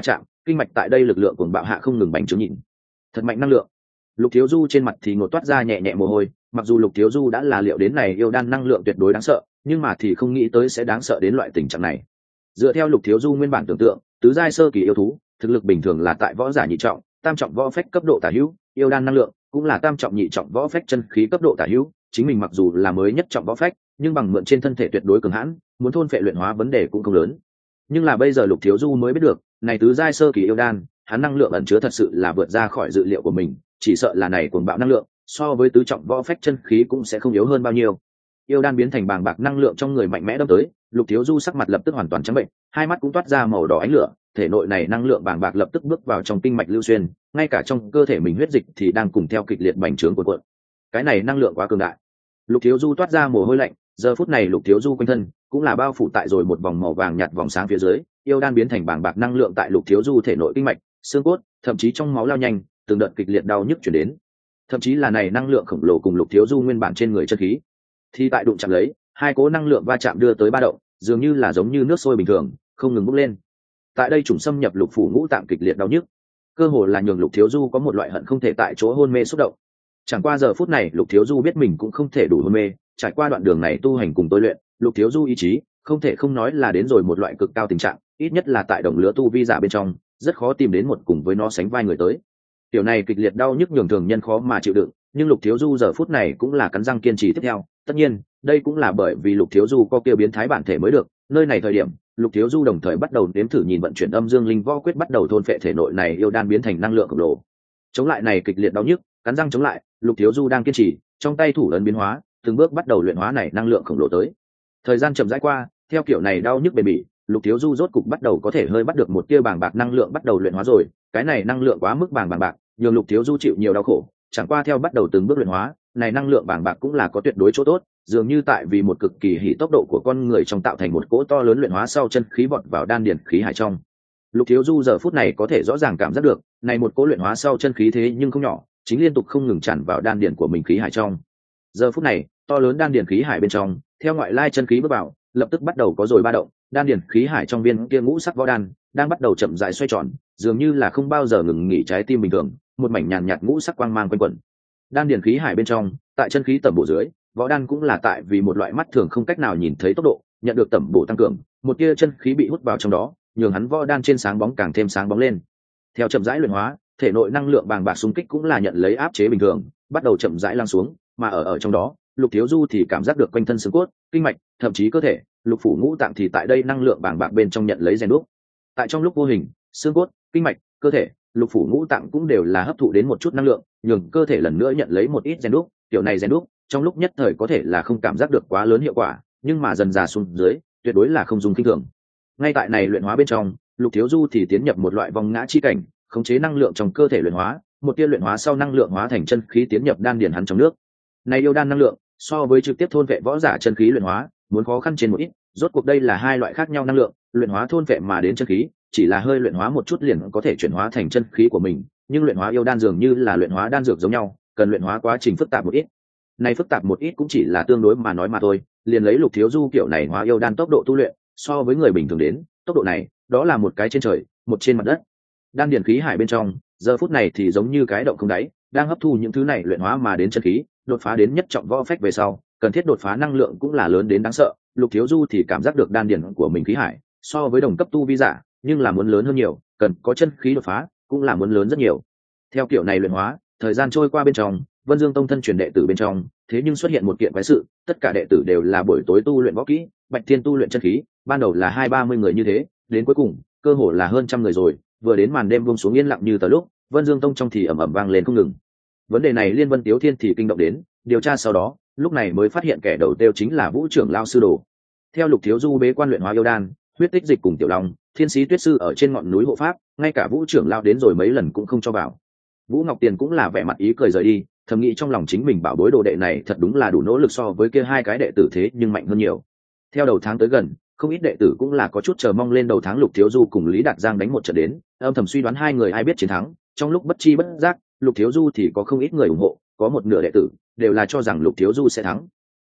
kinh mạch tại đây lực lượng cuồng bạo hạ không ngừng bành trướng nhìn thật mạnh năng lượng. Lục Thiếu Du trên mặt thì ngột toát ra nhẹ nhẹ mồ hôi, mặc dù Lục Thiếu Du đã là liệu đến này yêu đan năng lượng tuyệt đối đáng sợ, nhưng mà thì không nghĩ tới sẽ đáng sợ đến loại tình trạng này. Dựa theo Lục Thiếu Du nguyên bản tưởng tượng, tứ giai sơ kỳ yêu thú, thực lực bình thường là tại võ giả nhị trọng, tam trọng võ phách cấp độ tả hữu, yêu đan năng lượng cũng là tam trọng nhị trọng võ phách chân khí cấp độ tả hữu, chính mình mặc dù là mới nhất trọng võ phách, nhưng bằng mượn trên thân thể tuyệt đối cường hãn, muốn thôn phệ luyện hóa vấn đề cũng không lớn. Nhưng là bây giờ Lục Thiếu Du mới biết được, này tứ giai sơ kỳ yêu đan, hắn năng lượng ẩn chứa thật sự là vượt ra khỏi dự liệu của mình, chỉ sợ là này cuồng bạo năng lượng, so với tứ trọng võ phách chân khí cũng sẽ không yếu hơn bao nhiêu. Yêu đan biến thành bàng bạc năng lượng trong người mạnh mẽ đâm tới, Lục Thiếu Du sắc mặt lập tức hoàn toàn trắng bệnh, hai mắt cũng toát ra màu đỏ ánh lửa, thể nội này năng lượng bàng bạc lập tức bước vào trong kinh mạch lưu xuyên, ngay cả trong cơ thể mình huyết dịch thì đang cùng theo kịch liệt bành trướng cuộn cuộn. Cái này năng lượng quá cường đại. Lục Thiếu Du toát ra mồ hôi lạnh, giờ phút này Lục Thiếu Du quanh thân cũng là bao phủ tại rồi một vòng màu vàng nhạt vòng sáng phía dưới, yêu đan biến thành bàng bạc năng lượng tại Lục Thiếu Du thể nội kinh mạch, xương cốt, thậm chí trong máu lao nhanh, từng đợt kịch liệt đau nhức truyền đến. Thậm chí là này năng lượng khổng lồ cùng Lục Thiếu Du nguyên bản trên người chân khí, thì tại đụng chạm lấy, hai cố năng lượng va chạm đưa tới ba động, dường như là giống như nước sôi bình thường, không ngừng bốc lên. Tại đây trùng xâm nhập lục phủ ngũ tạng kịch liệt đau nhức, cơ hồ là nhường Lục Thiếu Du có một loại hận không thể tại chỗ hôn mê xúc động. Chẳng qua giờ phút này Lục Thiếu Du biết mình cũng không thể đủ hôn mê, trải qua đoạn đường này tu hành cùng tôi luyện, Lục Thiếu Du ý chí không thể không nói là đến rồi một loại cực cao tình trạng, ít nhất là tại đồng lứa tu vi giả bên trong, rất khó tìm đến một cùng với nó sánh vai người tới. Tiểu này kịch liệt đau nhức nhường thường nhân khó mà chịu đựng, nhưng Lục Thiếu Du giờ phút này cũng là cắn răng kiên trì tiếp theo. Tất nhiên, đây cũng là bởi vì Lục Thiếu Du có kia biến thái bản thể mới được. Nơi này thời điểm, Lục Thiếu Du đồng thời bắt đầu nếm thử nhìn vận chuyển âm dương linh võ quyết, bắt đầu thôn phệ thể nội này yêu đan biến thành năng lượng khổng lồ. Chống lại này kịch liệt đau nhức, cắn răng chống lại, Lục Thiếu Du đang kiên trì, trong tay thủ ấn biến hóa, từng bước bắt đầu luyện hóa này năng lượng khổng lồ tới. Thời gian chậm rãi qua, theo kiểu này đau nhức bền bỉ, Lục Thiếu Du rốt cục bắt đầu có thể hơi bắt được một tia bàng bạc năng lượng bắt đầu luyện hóa rồi. Cái này năng lượng quá mức bàng bạc, nhường Lục Thiếu Du chịu nhiều đau khổ. Chẳng qua theo bắt đầu từng bước luyện hóa, này năng lượng bàng bạc cũng là có tuyệt đối chỗ tốt, dường như tại vì một cực kỳ hỉ tốc độ của con người trong tạo thành một cỗ to lớn luyện hóa sau chân khí vọt vào đan điền khí hải trong. Lục Thiếu Du giờ phút này có thể rõ ràng cảm giác được, này một cỗ luyện hóa sau chân khí thế nhưng không nhỏ, chính liên tục không ngừng tràn vào đan điền của mình khí hải trong. Giờ phút này, to lớn đan điền khí hải bên trong, theo ngoại lai chân khí bước vào, lập tức bắt đầu có rồi ba động, đan điền khí hải trong viên kia ngũ sắc võ đan đang bắt đầu chậm rãi xoay tròn, dường như là không bao giờ ngừng nghỉ trái tim bình thường, một mảnh nhàn nhạt ngũ sắc quang mang quanh quẩn. Đan điền khí hải bên trong, tại chân khí tẩm bổ dưới, võ đan cũng là tại vì một loại mắt thường không cách nào nhìn thấy tốc độ, nhận được tẩm bổ tăng cường, một tia chân khí bị hút vào trong đó, nhường hắn võ đan trên sáng bóng càng thêm sáng bóng lên. Theo chậm rãi luyện hóa, thể nội năng lượng bàng bạc xung kích cũng là nhận lấy áp chế bình thường, bắt đầu chậm rãi lắng xuống, mà ở trong đó, Lục Thiếu Du thì cảm giác được quanh thân xương cốt, kinh mạch, thậm chí cơ thể, lục phủ ngũ tạng thì tại đây năng lượng bàng bạc bên trong nhận lấy rèn đúc. Tại trong lúc vô hình, xương cốt, kinh mạch, cơ thể, lục phủ ngũ tạng cũng đều là hấp thụ đến một chút năng lượng, nhường cơ thể lần nữa nhận lấy một ít rèn đúc. Kiểu này rèn đúc, trong lúc nhất thời có thể là không cảm giác được quá lớn hiệu quả, nhưng mà dần dà xuống dưới, tuyệt đối là không dùng kinh thường. Ngay tại này luyện hóa bên trong, Lục Thiếu Du thì tiến nhập một loại vòng ngã chi cảnh, khống chế năng lượng trong cơ thể luyện hóa, một tia luyện hóa sau năng lượng hóa thành chân khí tiến nhập đan điền hắn trong nước. Này yêu đan năng lượng, so với trực tiếp thôn vệ võ giả chân khí luyện hóa, muốn khó khăn trên một ít, rốt cuộc đây là hai loại khác nhau năng lượng, luyện hóa thôn vệ mà đến chân khí, chỉ là hơi luyện hóa một chút liền có thể chuyển hóa thành chân khí của mình, nhưng luyện hóa yêu đan dường như là luyện hóa đan dược giống nhau, cần luyện hóa quá trình phức tạp một ít. Này phức tạp một ít cũng chỉ là tương đối mà nói mà thôi, liền lấy Lục Thiếu Du kiểu này hóa yêu đan tốc độ tu luyện, so với người bình thường đến, tốc độ này, đó là một cái trên trời, một trên mặt đất. Đan điền khí hải bên trong, giờ phút này thì giống như cái động không đáy, đang hấp thu những thứ này luyện hóa mà đến chân khí, đột phá đến nhất trọng võ phách về sau, cần thiết đột phá năng lượng cũng là lớn đến đáng sợ. Lục Thiếu Du thì cảm giác được đan điền của mình khí hải, so với đồng cấp tu vi giả, nhưng là muốn lớn hơn nhiều, cần có chân khí đột phá, cũng là muốn lớn rất nhiều. Theo kiểu này luyện hóa, thời gian trôi qua bên trong, Vân Dương Tông thân truyền đệ tử bên trong, thế nhưng xuất hiện một kiện quái sự, tất cả đệ tử đều là buổi tối tu luyện võ kỹ, Bạch Thiên tu luyện chân khí, ban đầu là 20-30 người như thế, đến cuối cùng, cơ hồ là hơn trăm người rồi, vừa đến màn đêm buông xuống yên lặng như tờ lúc, Vân Dương Tông trong thì ầm ầm vang lên không ngừng. Vấn đề này Liên Vân Tiếu Thiên thì kinh động đến, điều tra sau đó, lúc này mới phát hiện kẻ đầu tiêu chính là Vũ trưởng lão sư đồ. Theo Lục Thiếu Du bế quan luyện hóa yêu đan, huyết tích dịch cùng Tiểu Long, Thiên Sĩ Tuyết sư ở trên ngọn núi hộ pháp, ngay cả Vũ trưởng lão đến rồi mấy lần cũng không cho vào. Vũ Ngọc Tiền cũng là vẻ mặt ý cười rời đi, thầm nghĩ trong lòng chính mình bảo bối đồ đệ này thật đúng là đủ nỗ lực so với kia hai cái đệ tử thế nhưng mạnh hơn nhiều. Theo đầu tháng tới gần, không ít đệ tử cũng là có chút chờ mong lên đầu tháng Lục Thiếu Du cùng Lý Đạt Giang đánh một trận đến, âm thầm suy đoán hai người ai biết chiến thắng. Trong lúc bất chi bất giác, Lục Thiếu Du thì có không ít người ủng hộ, có một nửa đệ tử đều là cho rằng Lục Thiếu Du sẽ thắng.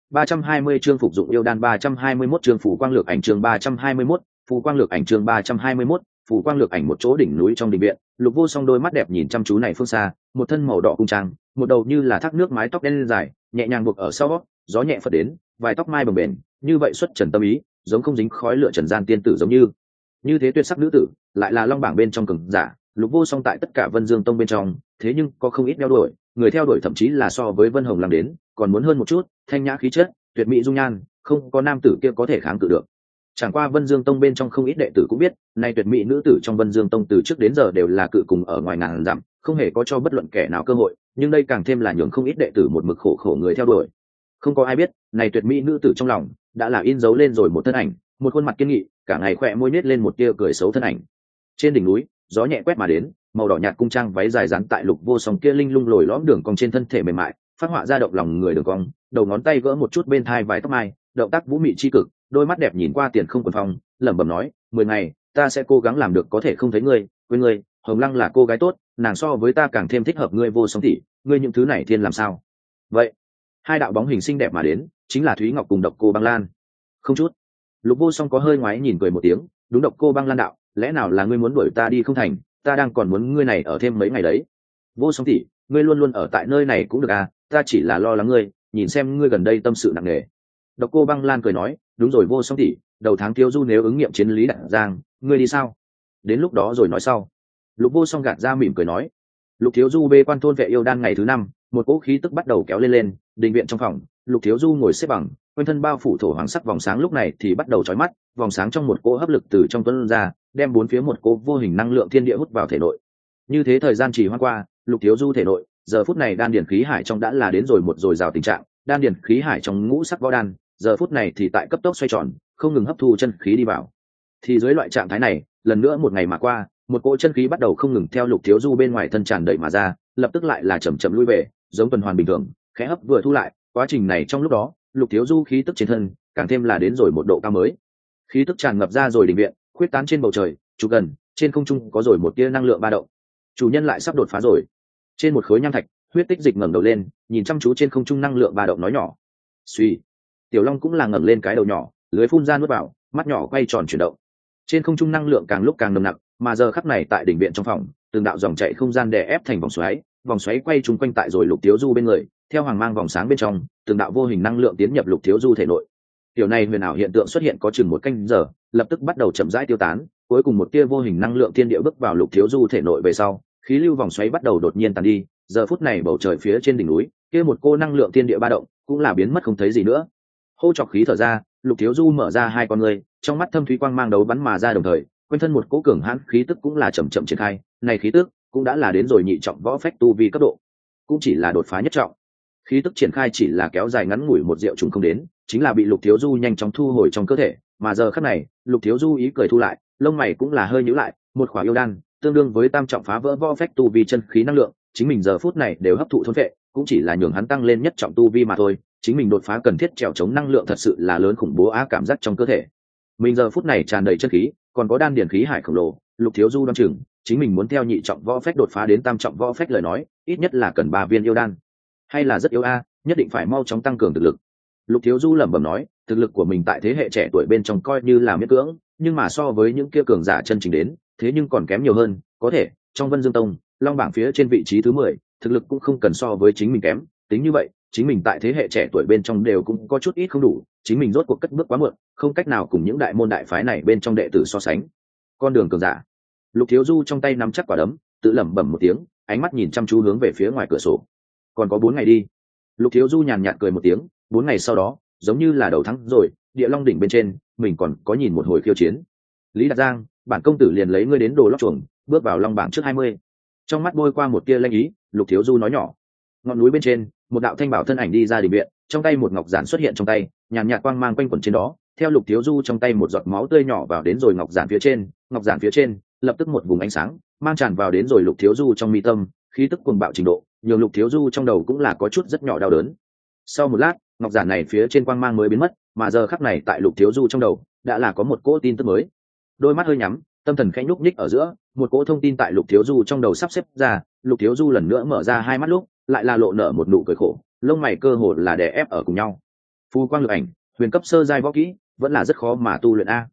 320 chương phục dụng yêu đan, 321 chương phủ quang lược ảnh chương 321, phù quang lược ảnh chương 321, phủ quang lược ảnh một chỗ đỉnh núi trong đình viện. Lục Vô Song đôi mắt đẹp nhìn chăm chú này phương xa, một thân màu đỏ cung trang, một đầu như là thác nước mái tóc đen dài nhẹ nhàng buộc ở sau, gió nhẹ phật đến, vài tóc mai bồng bềnh, như vậy xuất trần tâm ý, giống không dính khói lửa trần gian tiên tử giống như thế tuyệt sắc nữ tử, lại là long bảng bên trong cường giả. Lục Vô Song tại tất cả Vân Dương Tông bên trong, thế nhưng có không ít đeo đuổi, người theo đuổi thậm chí là so với Vân Hồng làm đến còn muốn hơn một chút, thanh nhã khí chất, tuyệt mỹ dung nhan, không có nam tử kia có thể kháng cự được. Chẳng qua Vân Dương Tông bên trong không ít đệ tử cũng biết, nay tuyệt mỹ nữ tử trong Vân Dương Tông từ trước đến giờ đều là cự cùng ở ngoài ngàn dặm, không hề có cho bất luận kẻ nào cơ hội, nhưng đây càng thêm là nhường không ít đệ tử một mực khổ khổ người theo đuổi. Không có ai biết, này tuyệt mỹ nữ tử trong lòng đã là in dấu lên rồi một thân ảnh, một khuôn mặt kiên nghị, cả ngày khỏe môi nết lên một tia cười xấu thân ảnh. Trên đỉnh núi, gió nhẹ quét mà đến, màu đỏ nhạt cung trang váy dài dán tại Lục Vô Song kia linh lung lồi lõm đường cong trên thân thể mềm mại, phát họa ra động lòng người đường cong, đầu ngón tay gỡ một chút bên thai vài tóc mai, động tác vũ mị chi cực, đôi mắt đẹp nhìn qua tiền không quần phong, lẩm bẩm nói, 10 ngày, ta sẽ cố gắng làm được có thể không thấy ngươi, quên ngươi, Hồng Lăng là cô gái tốt, nàng so với ta càng thêm thích hợp ngươi Vô Song tỷ, ngươi những thứ này thiên làm sao? Vậy, hai đạo bóng hình xinh đẹp mà đến, chính là Thúy Ngọc cùng Độc Cô Băng Lan. Không chút. Lục Vô Song có hơi ngoái nhìn cười một tiếng, đúng, Độc Cô Băng Lan đạo, lẽ nào là ngươi muốn đuổi ta đi không thành, ta đang còn muốn ngươi này ở thêm mấy ngày đấy. Vô Song tỷ, ngươi luôn luôn ở tại nơi này cũng được à, ta chỉ là lo lắng ngươi, nhìn xem ngươi gần đây tâm sự nặng nề. Độc Cô Băng Lan cười nói, đúng rồi Vô Song tỷ, đầu tháng Thiếu Du nếu ứng nghiệm chiến lý đặng giang, ngươi đi sao? Đến lúc đó rồi nói sau. Lục Vô Song gạt ra mỉm cười nói. Lục Thiếu Du bê quan thôn vệ yêu đan ngày thứ 5, một cỗ khí tức bắt đầu kéo lên, đình viện trong phòng, Lục Thiếu Du ngồi xếp bằng, quanh thân bao phủ thổ hoàng sắc vòng sáng lúc này thì bắt đầu chói mắt, vòng sáng trong một cỗ hấp lực từ trong tuấn ra, đem bốn phía một cỗ vô hình năng lượng thiên địa hút vào thể nội. Như thế thời gian trì hoãn qua, Lục Thiếu Du thể nội, giờ phút này đan điển khí hải trong đã là đến rồi một dồi dào tình trạng, đan điển khí hải trong ngũ sắc võ đan, giờ phút này thì tại cấp tốc xoay tròn, không ngừng hấp thu chân khí đi vào. Thì dưới loại trạng thái này, lần nữa một ngày mà qua, một cỗ chân khí bắt đầu không ngừng theo Lục Thiếu Du bên ngoài thân tràn đầy mà ra, lập tức lại là chậm chậm lui về, giống tuần hoàn bình thường, khẽ hấp vừa thu lại. Quá trình này trong lúc đó, Lục Thiếu Du khí tức trên thân càng thêm là đến rồi một độ cao mới, khí tức tràn ngập ra rồi đình viện, khuyết tán trên bầu trời, chụp gần trên không trung có rồi một tia năng lượng ba động. Chủ nhân lại sắp đột phá rồi. Trên một khối nham thạch, huyết tích dịch ngẩng đầu lên, nhìn chăm chú trên không trung năng lượng ba động nói nhỏ. Suy, Tiểu Long cũng là ngẩng lên cái đầu nhỏ, lưới phun ra nuốt vào, mắt nhỏ quay tròn chuyển động. Trên không trung năng lượng càng lúc càng nồng nặc, mà giờ khắc này tại đỉnh viện trong phòng, từng đạo dòng chảy không gian đè ép thành vòng xoáy quay chung quanh tại rồi Lục Thiếu Du bên người, theo hoàng mang vòng sáng bên trong, từng đạo vô hình năng lượng tiến nhập Lục Thiếu Du thể nội. Điều này huyền ảo hiện tượng xuất hiện có chừng một canh giờ, lập tức bắt đầu chậm rãi tiêu tán, cuối cùng một tia vô hình năng lượng thiên địa bước vào Lục Thiếu Du thể nội về sau, khí lưu vòng xoáy bắt đầu đột nhiên tàn đi, giờ phút này bầu trời phía trên đỉnh núi, kia một cô năng lượng thiên địa ba động, cũng là biến mất không thấy gì nữa. Hô trọc khí thở ra, Lục Thiếu Du mở ra hai con ngươi, trong mắt thâm thúy quang mang đấu bắn mà ra đồng thời, quanh thân một cỗ cường hãn khí tức cũng là chậm chậm triển khai, này khí tức cũng đã là đến rồi nhị trọng võ phách tu vi cấp độ, cũng chỉ là đột phá nhất trọng. Khí tức triển khai chỉ là kéo dài ngắn ngủi một diệu trùng không đến, chính là bị Lục Thiếu Du nhanh chóng thu hồi trong cơ thể, mà giờ khắc này, Lục Thiếu Du ý cười thu lại, lông mày cũng là hơi nhíu lại, một khỏa yêu đan, tương đương với tam trọng phá vỡ võ phách tu vi chân khí năng lượng, chính mình giờ phút này đều hấp thụ thôn phệ, cũng chỉ là nhường hắn tăng lên nhất trọng tu vi mà thôi, chính mình đột phá cần thiết trèo chống năng lượng thật sự là lớn khủng bố á, cảm giác trong cơ thể. Mình giờ phút này tràn đầy chân khí, còn có đan điển khí hải khổng lồ, Lục Thiếu Du đoán chừng, chính mình muốn theo nhị trọng võ phách đột phá đến tam trọng võ phách lời nói, ít nhất là cần 3 viên yêu đan. Hay là rất yếu a, nhất định phải mau chóng tăng cường thực lực. Lục Thiếu Du lẩm bẩm nói, thực lực của mình tại thế hệ trẻ tuổi bên trong coi như là miễn cưỡng, nhưng mà so với những kia cường giả chân chính đến, thế nhưng còn kém nhiều hơn, có thể, trong Vân Dương Tông, long bảng phía trên vị trí thứ 10, thực lực cũng không cần so với chính mình kém, tính như vậy, chính mình tại thế hệ trẻ tuổi bên trong đều cũng có chút ít không đủ, chính mình rốt cuộc cất bước quá muộn, không cách nào cùng những đại môn đại phái này bên trong đệ tử so sánh. Con đường cường giả. Lục Thiếu Du trong tay nắm chắc quả đấm, tự lẩm bẩm một tiếng, ánh mắt nhìn chăm chú hướng về phía ngoài cửa sổ. Còn có 4 ngày đi. Lục Thiếu Du nhàn nhạt cười một tiếng, 4 ngày sau đó, giống như là đầu tháng rồi, Địa Long đỉnh bên trên, mình còn có nhìn một hồi khiêu chiến. Lý Đạt Giang, bản công tử liền lấy ngươi đến đồ lót chuồng, bước vào long bảng trước 20. Trong mắt bôi qua một tia lanh ý, Lục Thiếu Du nói nhỏ. Ngọn núi bên trên, một đạo thanh bảo thân ảnh đi ra đình viện, trong tay một ngọc giản xuất hiện trong tay, nhàn nhạt quang mang quanh quẩn trên đó, theo Lục Thiếu Du trong tay một giọt máu tươi nhỏ vào đến rồi ngọc giản phía trên, lập tức một vùng ánh sáng mang tràn vào đến rồi Lục Thiếu Du trong mi tâm, khí tức cuồng bạo trình độ, nhường Lục Thiếu Du trong đầu cũng là có chút rất nhỏ đau đớn. Sau một lát, ngọc giản này phía trên quang mang mới biến mất, mà giờ khắc này tại Lục Thiếu Du trong đầu đã là có một cỗ tin tức mới. Đôi mắt hơi nhắm, tâm thần khẽ nhúc nhích ở giữa, một cỗ thông tin tại Lục Thiếu Du trong đầu sắp xếp ra. Lục Thiếu Du lần nữa mở ra hai mắt lúc, lại là lộ nở một nụ cười khổ, lông mày cơ hồ là đè ép ở cùng nhau. Phù quang lực ảnh, huyền cấp sơ giai võ kỹ, vẫn là rất khó mà tu luyện a.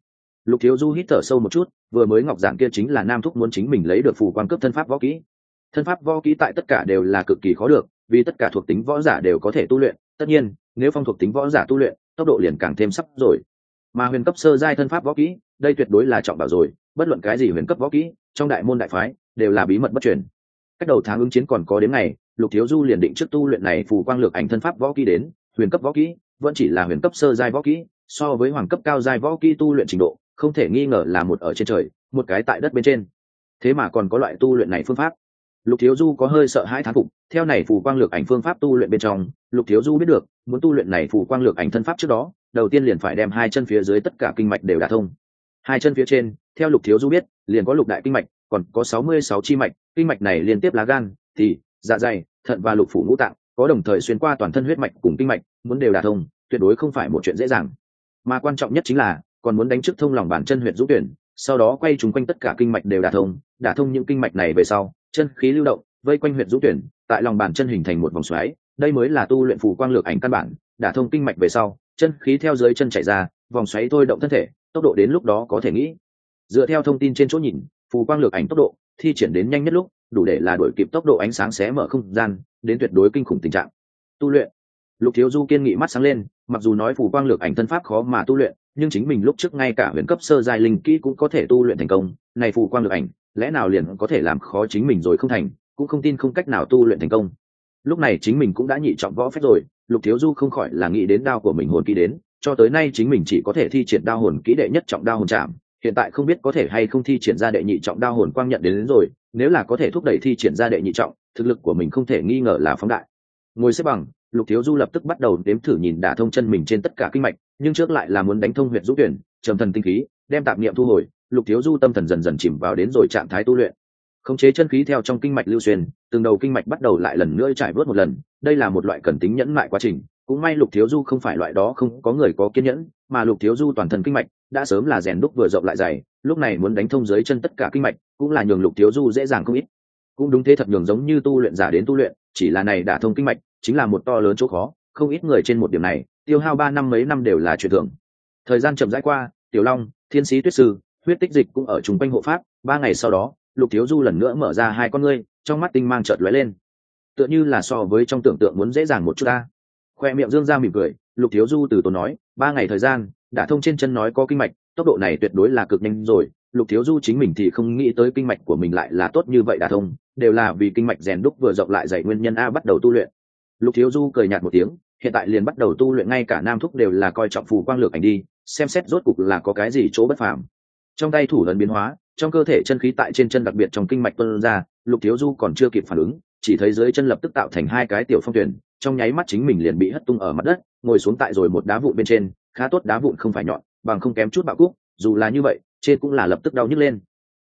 Lục Thiếu Du hít thở sâu một chút, vừa mới ngọc giản kia chính là nam thúc muốn chính mình lấy được phù quang cấp thân pháp võ kỹ. Thân pháp võ kỹ tại tất cả đều là cực kỳ khó được, vì tất cả thuộc tính võ giả đều có thể tu luyện, tất nhiên nếu phong thuộc tính võ giả tu luyện tốc độ liền càng thêm sắp rồi. Mà huyền cấp sơ giai thân pháp võ kỹ đây tuyệt đối là trọng bảo rồi, bất luận cái gì huyền cấp võ kỹ trong đại môn đại phái đều là bí mật bất truyền. Cách đầu tháng ứng chiến còn có đến ngày, Lục Thiếu Du liền định trước tu luyện này phù quang lược ảnh thân pháp võ kỹ đến huyền cấp võ kỹ vẫn chỉ là huyền cấp sơ giai võ kỹ, so với hoàng cấp cao giai võ kỹ tu luyện trình độ không thể nghi ngờ là một ở trên trời một cái tại đất bên trên. Thế mà còn có loại tu luyện này phương pháp, Lục Thiếu Du có hơi sợ hãi thán phục. Theo này phù quang lược ảnh phương pháp tu luyện bên trong, Lục Thiếu Du biết được muốn tu luyện này phù quang lược ảnh thân pháp trước đó đầu tiên liền phải đem hai chân phía dưới tất cả kinh mạch đều đả thông. Hai chân phía trên theo Lục Thiếu Du biết liền có lục đại kinh mạch, còn có 66 chi mạch, kinh mạch này liên tiếp lá gan, thì dạ dày, thận và lục phủ ngũ tạng, có đồng thời xuyên qua toàn thân huyết mạch cùng kinh mạch, muốn đều đả thông tuyệt đối không phải một chuyện dễ dàng. Mà quan trọng nhất chính là còn muốn đánh trước thông lòng bàn chân huyệt dũng tuyển, sau đó quay trúng quanh tất cả kinh mạch đều đả thông những kinh mạch này về sau chân khí lưu động vây quanh huyệt dũng tuyển, tại lòng bàn chân hình thành một vòng xoáy, đây mới là tu luyện phù quang lược ảnh căn bản. Đả thông kinh mạch về sau chân khí theo dưới chân chảy ra, vòng xoáy thôi động thân thể, tốc độ đến lúc đó có thể nghĩ. Dựa theo thông tin trên chỗ nhìn, phù quang lược ảnh tốc độ thi triển đến nhanh nhất lúc đủ để là đuổi kịp tốc độ ánh sáng xé mở không gian, đến tuyệt đối kinh khủng tình trạng. Tu luyện, Lục Thiếu Du kiên nghị mắt sáng lên, mặc dù nói phù quang lược ảnh thân pháp khó mà tu luyện, nhưng chính mình lúc trước ngay cả huyền cấp sơ giai linh kỹ cũng có thể tu luyện thành công, này phù quang lược ảnh lẽ nào liền có thể làm khó chính mình rồi không thành, cũng không tin không cách nào tu luyện thành công. Lúc này chính mình cũng đã nhị trọng võ phép rồi, Lục Thiếu Du không khỏi là nghĩ đến đao của mình hồn kỹ đến, cho tới nay chính mình chỉ có thể thi triển đao hồn kỹ đệ nhất trọng đao hồn trảm, hiện tại không biết có thể hay không thi triển ra đệ nhị trọng đao hồn quang nhận đến rồi, nếu là có thể thúc đẩy thi triển ra đệ nhị trọng, thực lực của mình không thể nghi ngờ là phóng đại. Ngồi xếp bằng, Lục Thiếu Du lập tức bắt đầu đếm thử nhìn đả thông chân mình trên tất cả kinh mạch, nhưng trước lại là muốn đánh thông huyệt dũng tuyển, trầm thần tinh khí, đem tạp niệm thu hồi. Lục Thiếu Du tâm thần dần dần chìm vào đến rồi trạng thái tu luyện, khống chế chân khí theo trong kinh mạch lưu xuyên, từng đầu kinh mạch bắt đầu lại lần nữa trải vớt một lần. Đây là một loại cần tính nhẫn mại quá trình, cũng may Lục Thiếu Du không phải loại đó không có người có kiên nhẫn, mà Lục Thiếu Du toàn thân kinh mạch đã sớm là rèn đúc vừa rộng lại dày, lúc này muốn đánh thông dưới chân tất cả kinh mạch cũng là nhường Lục Thiếu Du dễ dàng không ít. Cũng đúng thế thật, nhường giống như tu luyện giả đến tu luyện, chỉ là này đả thông kinh mạch chính là một to lớn chỗ khó, không ít người trên một điểm này tiêu hao 3 năm mấy năm đều là chuyện thường. Thời gian chậm rãi qua, Tiểu Long, Thiên Sĩ Tuyết Sư, Huyết Tích Dịch cũng ở chung quanh hộ pháp. 3 ngày sau đó, Lục Thiếu Du lần nữa mở ra hai con ngươi, trong mắt tinh mang chợt lóe lên, tựa như là so với trong tưởng tượng muốn dễ dàng một chút ta. Khoe miệng dương ra mỉm cười, Lục Thiếu Du từ tốn nói, 3 ngày thời gian đã thông trên chân nói có kinh mạch, tốc độ này tuyệt đối là cực nhanh rồi. Lục Thiếu Du chính mình thì không nghĩ tới kinh mạch của mình lại là tốt như vậy đả thông, đều là vì kinh mạch rèn đúc vừa rộng lại dày nguyên nhân a. Bắt đầu tu luyện. Lục Thiếu Du cười nhạt một tiếng, hiện tại liền bắt đầu tu luyện, ngay cả nam thúc đều là coi trọng phù quang lược ảnh đi, xem xét rốt cục là có cái gì chỗ bất phàm. Trong tay thủ lần biến hóa, trong cơ thể chân khí tại trên chân đặc biệt trong kinh mạch tuôn ra. Lục Thiếu Du còn chưa kịp phản ứng, chỉ thấy dưới chân lập tức tạo thành hai cái tiểu phong thuyền, trong nháy mắt chính mình liền bị hất tung ở mặt đất, ngồi xuống tại rồi một đá vụn bên trên. Khá tốt, đá vụn không phải nhọn, bằng không kém chút bạo cúc, dù là như vậy trên cũng là lập tức đau nhức lên.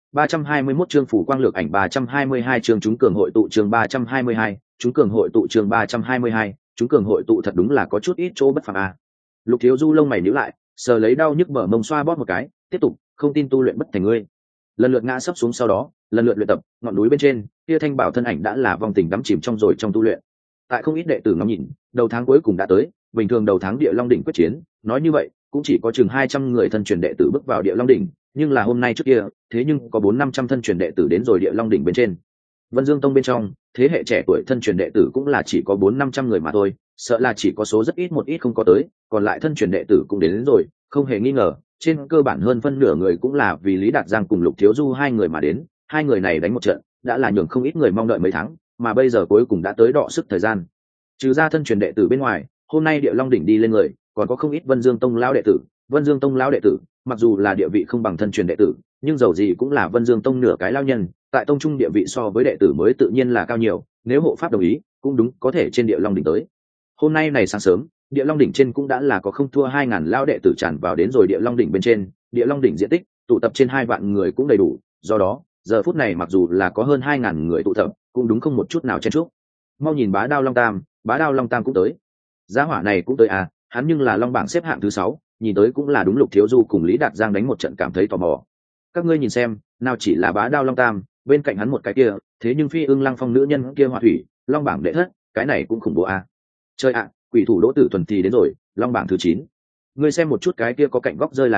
321 chương phủ quang lược ảnh, 322 chương chúng cường hội tụ, chương 322 chúng cường hội tụ, chương 322 chúng cường hội tụ. Thật đúng là có chút ít chỗ bất phàm a. Lục Thiếu Du lông mày nhíu lại, sờ lấy đau nhức bờ mông xoa bóp một cái, tiếp tục, không tin tu luyện bất thành ngươi. Lần lượt ngã sấp xuống, sau đó lần lượt luyện tập. Ngọn núi bên trên kia thanh bảo thân ảnh đã là vòng tình đắm chìm trong rồi trong tu luyện. Tại không ít đệ tử ngắm nhìn, đầu tháng cuối cùng đã tới, bình thường đầu tháng Địa Long đỉnh quyết chiến, nói như vậy cũng chỉ có chừng 200 người thân truyền đệ tử bước vào Địa Long đỉnh, nhưng là hôm nay trước kia thế nhưng có 400-500 thân truyền đệ tử đến rồi Địa Long đỉnh bên trên. Vân Dương Tông bên trong thế hệ trẻ tuổi thân truyền đệ tử cũng là chỉ có 400-500 người mà thôi, sợ là chỉ có số rất ít một ít không có tới, còn lại thân truyền đệ tử cũng đến rồi, không hề nghi ngờ trên cơ bản hơn phân nửa người cũng là vì Lý Đạt Giang cùng Lục Thiếu Du hai người mà đến. Hai người này đánh một trận đã là nhường không ít người mong đợi mấy tháng, mà bây giờ cuối cùng đã tới đọ sức thời gian. Trừ ra thân truyền đệ tử bên ngoài, hôm nay Địa Long đỉnh đi lên người còn có không ít Vân Dương Tông lão đệ tử. Vân Dương Tông lão đệ tử mặc dù là địa vị không bằng thân truyền đệ tử, nhưng dầu gì cũng là Vân Dương Tông nửa cái lão nhân, tại tông trung địa vị so với đệ tử mới tự nhiên là cao nhiều, nếu hộ pháp đồng ý cũng đúng có thể trên Địa Long đỉnh tới. Hôm nay này sáng sớm, Địa Long đỉnh trên cũng đã là có không thua 2000 lão đệ tử tràn vào đến rồi Địa Long đỉnh bên trên. Địa Long đỉnh diện tích tụ tập trên 2 vạn người cũng đầy đủ, do đó giờ phút này mặc dù là có hơn 2000 người tụ tập cũng đúng không một chút nào chen chúc. Mau nhìn Bá Đao Long Tam, Bá Đao Long Tam cũng tới. Giá hỏa này cũng tới à, hắn nhưng là Long bảng xếp hạng thứ 6, nhìn tới cũng là đúng Lục Thiếu Du cùng Lý Đạt Giang đánh một trận cảm thấy tò mò. Các ngươi nhìn xem, nào chỉ là Bá Đao Long Tam, bên cạnh hắn một cái kia, thế nhưng Phi Ưng Lăng Phong nữ nhân kia Hỏa Thủy, Long bảng đệ thất, cái này cũng khủng bố à. Chơi ạ, quỷ thủ Đỗ Tử Thuần thì đến rồi, Long bảng thứ 9. Ngươi xem một chút cái kia có cạnh góc rơi là ai,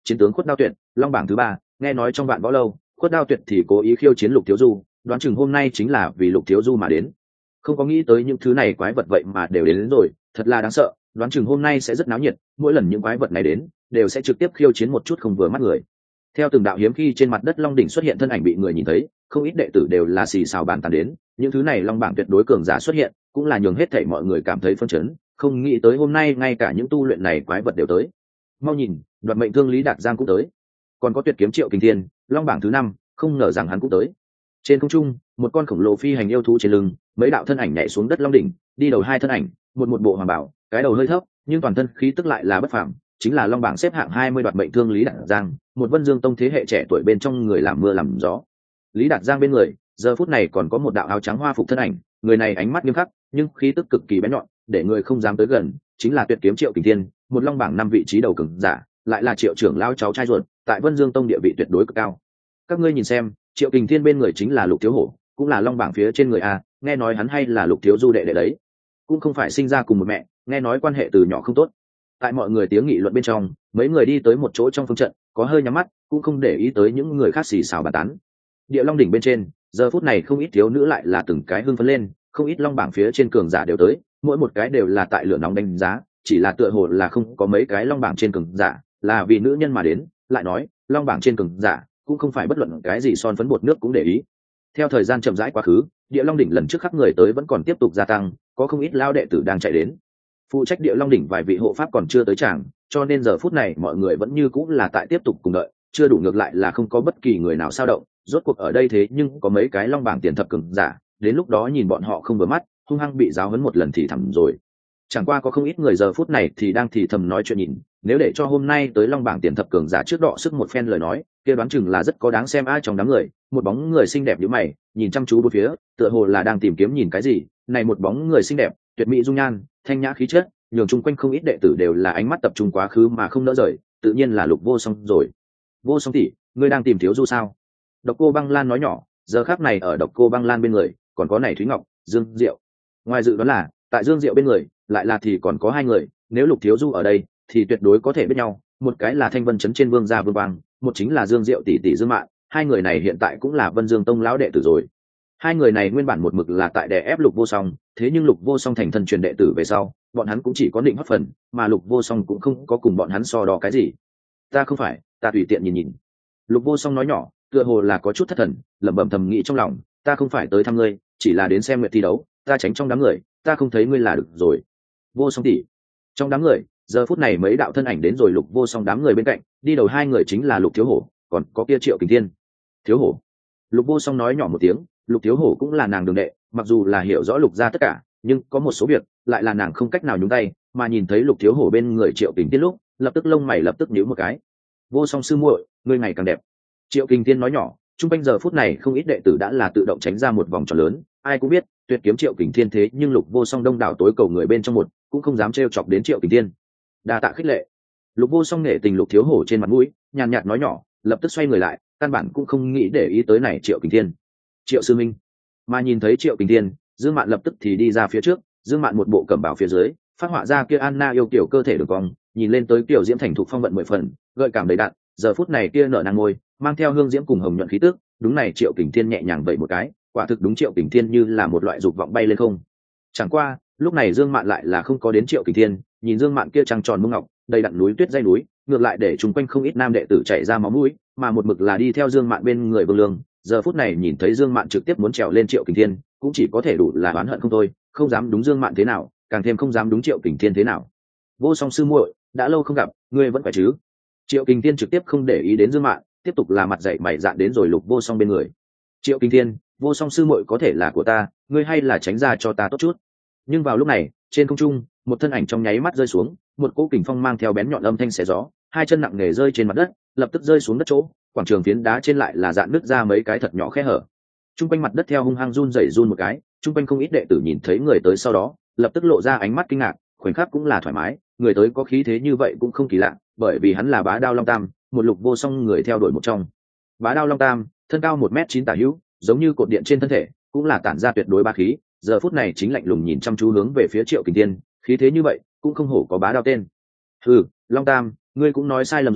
chiến tướng Khuất Đao Tuyệt, long bảng thứ 3, nghe nói trong vạn võ lâu Khuất Đao Tuyệt thì cố ý khiêu chiến Lục Thiếu Du, đoán chừng hôm nay chính là vì Lục Thiếu Du mà đến. Không có nghĩ tới những thứ này quái vật vậy mà đều đến rồi, thật là đáng sợ, đoán chừng hôm nay sẽ rất náo nhiệt, mỗi lần những quái vật này đến đều sẽ trực tiếp khiêu chiến một chút không vừa mắt người. Theo từng đạo hiếm khi trên mặt đất long đỉnh xuất hiện thân ảnh bị người nhìn thấy, không ít đệ tử đều là xì xào bàn tán đến, những thứ này long bảng tuyệt đối cường giả xuất hiện cũng là nhường hết thảy mọi người cảm thấy phân chấn, không nghĩ tới hôm nay ngay cả những tu luyện này quái vật đều tới. Mau nhìn, đoạt mệnh thương Lý Đạt Giang cũng tới, còn có tuyệt kiếm Triệu Kình Thiên, long bảng thứ 5, không ngờ rằng hắn cũng tới. Trên không trung, một con khổng lồ phi hành yêu thú trên lưng, mấy đạo thân ảnh nhảy xuống đất long đỉnh, đi đầu hai thân ảnh, một bộ hoàng bảo, cái đầu hơi thấp, nhưng toàn thân khí tức lại là bất phàm, chính là long bảng xếp hạng 20 đoạt mệnh thương Lý Đạt Giang, một Vân Dương Tông thế hệ trẻ tuổi bên trong người làm mưa làm gió. Lý Đạt Giang bên người, giờ phút này còn có một đạo áo trắng hoa phục thân ảnh, người này ánh mắt nghiêm khắc, nhưng khí tức cực kỳ bén nhọn, để người không dám tới gần, chính là tuyệt kiếm Triệu Kình Thiên, một long bảng 5 vị trí đầu cường giả, lại là Triệu trưởng lão cháu trai ruột, tại Vân Dương Tông địa vị tuyệt đối cực cao. Các ngươi nhìn xem, Triệu Kình Thiên bên người chính là Lục Thiếu Hổ, cũng là long bảng phía trên người a, nghe nói hắn hay là Lục Thiếu Du đệ đệ đấy, cũng không phải sinh ra cùng một mẹ, nghe nói quan hệ từ nhỏ không tốt. Tại mọi người tiếng nghị luận bên trong, mấy người đi tới một chỗ trong phương trận, có hơi nhắm mắt, cũng không để ý tới những người khác xì xào bàn tán. Địa Long đỉnh bên trên, giờ phút này không ít thiếu nữ lại là từng cái hưng phấn lên, không ít long bảng phía trên cường giả đều tới, mỗi một cái đều là tại lửa nóng đánh giá, chỉ là tựa hồ là không có mấy cái long bảng trên cường giả, là vì nữ nhân mà đến, lại nói, long bảng trên cường giả cũng không phải bất luận cái gì son phấn bột nước cũng để ý. Theo thời gian chậm rãi quá khứ, Địa Long đỉnh lần trước khắc người tới vẫn còn tiếp tục gia tăng, có không ít lao đệ tử đang chạy đến. Phụ trách Địa Long đỉnh vài vị hộ pháp còn chưa tới tràng, cho nên giờ phút này mọi người vẫn như cũng là tại tiếp tục cùng đợi, chưa đủ, ngược lại là không có bất kỳ người nào sao động. Rốt cuộc ở đây thế nhưng có mấy cái long bảng tiền thập cường giả, đến lúc đó nhìn bọn họ không vừa mắt, hung hăng bị giáo huấn một lần thì thầm rồi. Chẳng qua có không ít người giờ phút này thì đang thì thầm nói chuyện nhìn, nếu để cho hôm nay tới long bảng tiền thập cường giả trước đọ sức một phen lời nói, kia đoán chừng là rất có đáng xem. Ai trong đám người, một bóng người xinh đẹp như mày, nhìn chăm chú bốn phía, tựa hồ là đang tìm kiếm nhìn cái gì. Này một bóng người xinh đẹp, tuyệt mỹ dung nhan, thanh nhã khí chất, nhường chung quanh không ít đệ tử đều là ánh mắt tập trung quá khứ mà không nỡ rời, tự nhiên là Lục Vô Song rồi. Vô Song tỷ, ngươi đang tìm Thiếu Du sao? Độc Cô Băng Lan nói nhỏ, giờ khắc này ở Độc Cô Băng Lan bên người còn có này Thúy Ngọc, Dương Diệu. Ngoài dự đoán là tại Dương Diệu bên người lại là thì còn có hai người, nếu Lục Thiếu Du ở đây thì tuyệt đối có thể biết nhau, một cái là Thanh Vân trấn trên Vương gia Vương Quang, một chính là Dương Diệu tỷ tỷ Dương Mạn, hai người này hiện tại cũng là Vân Dương Tông lão đệ tử rồi. Hai người này nguyên bản một mực là tại đè ép Lục Vô Song, thế nhưng Lục Vô Song thành thân truyền đệ tử về sau, bọn hắn cũng chỉ có định hót phần, mà Lục Vô Song cũng không có cùng bọn hắn so đo cái gì. Ta không phải, ta tùy tiện nhìn nhìn. Lục Vô Song nói nhỏ, tựa hồ là có chút thất thần, lẩm bẩm thầm nghĩ trong lòng, ta không phải tới thăm ngươi, chỉ là đến xem nguyệt thi đấu, ta tránh trong đám người, ta không thấy ngươi là được rồi. Vô Song tỷ. Trong đám người, giờ phút này mấy đạo thân ảnh đến rồi. Lục Vô Song đám người bên cạnh, đi đầu hai người chính là Lục Thiếu Hổ, còn có kia Triệu Kình Thiên. Thiếu Hổ. Lục Vô Song nói nhỏ một tiếng, Lục Thiếu Hổ cũng là nàng đường đệ, mặc dù là hiểu rõ Lục gia tất cả, nhưng có một số việc lại là nàng không cách nào nhúng tay, mà nhìn thấy Lục Thiếu Hổ bên người Triệu Kình Thiên lúc, lập tức lông mày lập tức nhíu một cái. Vô Song sư muội, ngươi ngày càng đẹp. Triệu Kình Thiên nói nhỏ, trung quanh giờ phút này không ít đệ tử đã là tự động tránh ra một vòng tròn lớn, ai cũng biết tuyệt kiếm Triệu Kình Thiên, thế nhưng Lục Vô Song đông đảo tối cầu người bên trong một cũng không dám trêu chọc đến Triệu Kình Thiên. Đa tạ khích lệ. Lục Vô Song nể tình Lục Thiếu Hổ trên mặt mũi, nhàn nhạt nói nhỏ, lập tức xoay người lại, căn bản cũng không nghĩ để ý tới này Triệu Kình Thiên. Triệu sư minh. Mà nhìn thấy Triệu Kình Thiên, Dương Mạn lập tức thì đi ra phía trước, Dương Mạn một bộ cẩm bào phía dưới, phát họa ra kia Anna yêu kiểu cơ thể đường cong, nhìn lên tới kiểu diễm thành thục phong vận 10 phần, gợi cảm đầy đặn, giờ phút này kia nở nàng ngôi, mang theo hương diễm cùng hồng nhuận khí tức, đúng này Triệu Kình Thiên nhẹ nhàng vậy một cái, quả thực đúng Triệu Kình Thiên như là một loại dục vọng bay lên không. Chẳng qua, lúc này Dương Mạn lại là không có đến Triệu Kình Thiên, nhìn Dương Mạn kia trăng tròn mông ngọc, đầy đặn núi tuyết dây núi, ngược lại để chung quanh không ít nam đệ tử chảy ra máu mũi, mà một mực là đi theo Dương Mạn bên người Vương Lương, giờ phút này nhìn thấy Dương Mạn trực tiếp muốn trèo lên Triệu Kình Thiên, cũng chỉ có thể đủ là oán hận không thôi, không dám đúng Dương Mạn thế nào, càng thêm không dám đúng Triệu Kình Thiên thế nào. Vô Song sư muội, đã lâu không gặp, ngươi vẫn khỏe chứ? Triệu Kình Thiên trực tiếp không để ý đến Dương Mạn, tiếp tục là mặt dạy mày dạn đến rồi Lục Vô Song bên người. Triệu Kình Thiên, Vô Song sư muội có thể là của ta, ngươi hay là tránh ra cho ta tốt chút. Nhưng vào lúc này, trên không trung, một thân ảnh trong nháy mắt rơi xuống, một cỗ kình phong mang theo bén nhọn âm thanh xé gió, hai chân nặng nề rơi trên mặt đất, lập tức rơi xuống đất chỗ, quảng trường phiến đá trên lại là dạn nứt ra mấy cái thật nhỏ khe hở. Trung quanh mặt đất theo hung hăng run rẩy run một cái, trung quanh không ít đệ tử nhìn thấy người tới sau đó, lập tức lộ ra ánh mắt kinh ngạc, khoảnh khắc cũng là thoải mái, người tới có khí thế như vậy cũng không kỳ lạ, bởi vì hắn là Bá Đao Long Tam, một Lục Vô Song người theo đuổi một trong. Bá Đao Long Tam, thân cao 1m9 tả hữu, giống như cột điện trên thân thể, cũng là tản ra tuyệt đối bá khí, giờ phút này chính lạnh lùng nhìn chăm chú hướng về phía Triệu Kình Thiên, khí thế như vậy, cũng không hổ có Bá Đao tên. Long Tam, ngươi cũng nói sai lầm rồi,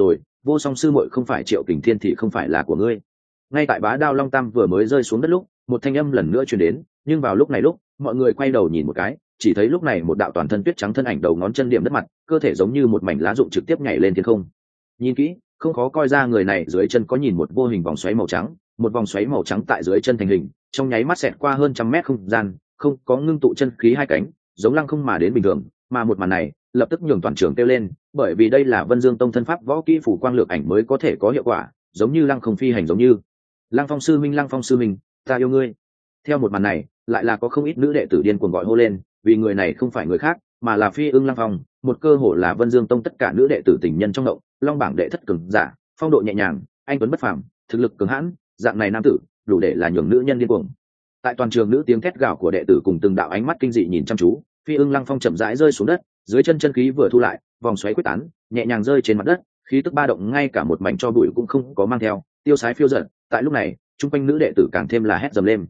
vô song sư muội không phải Triệu Kình Thiên thì không phải là của ngươi. Ngay tại Bá Đao Long Tam vừa mới rơi xuống đất lúc, một thanh âm lần nữa truyền đến, nhưng vào lúc này mọi người quay đầu nhìn một cái, chỉ thấy lúc này một đạo toàn thân tuyết trắng thân ảnh đầu ngón chân điểm đất mặt, cơ thể giống như một mảnh lá rụng trực tiếp nhảy lên thiên không. Nhìn kỹ, không khó coi ra người này dưới chân có nhìn một vô hình vòng xoáy màu trắng, một vòng xoáy màu trắng tại dưới chân thành hình, trong nháy mắt xẹt qua hơn 100 mét không gian, không có ngưng tụ chân khí hai cánh, giống lăng không mà đến bình thường, mà một màn này lập tức nhường toàn trường kêu lên, bởi vì đây là Vân Dương Tông thân pháp võ kỹ phủ quang lược ảnh mới có thể có hiệu quả, giống như lăng không phi hành giống như. Lăng Phong sư minh, ta yêu ngươi. Theo một màn này, lại là có không ít nữ đệ tử điên cuồng gọi hô lên, vì người này không phải người khác, mà là Phi Ưng Lăng Phong, một cơ hội là Vân Dương Tông tất cả nữ đệ tử tình nhân trong động, long bảng đệ thất cường giả, phong độ nhẹ nhàng, anh tuấn bất phàm, thực lực cường hãn, dạng này nam tử, đủ để là nhường nữ nhân điên cuồng. Tại toàn trường nữ tiếng thét gào của đệ tử cùng từng đạo ánh mắt kinh dị nhìn chăm chú, Phi Ưng Lăng Phong chậm rãi rơi xuống đất, dưới chân chân khí vừa thu lại, vòng xoáy quyết tán, nhẹ nhàng rơi trên mặt đất, khí tức ba động ngay cả một mảnh cho bụi cũng không có mang theo, tiêu sái phiêu dật. Tại lúc này, trung quanh nữ đệ tử càng thêm là hét dầm lên.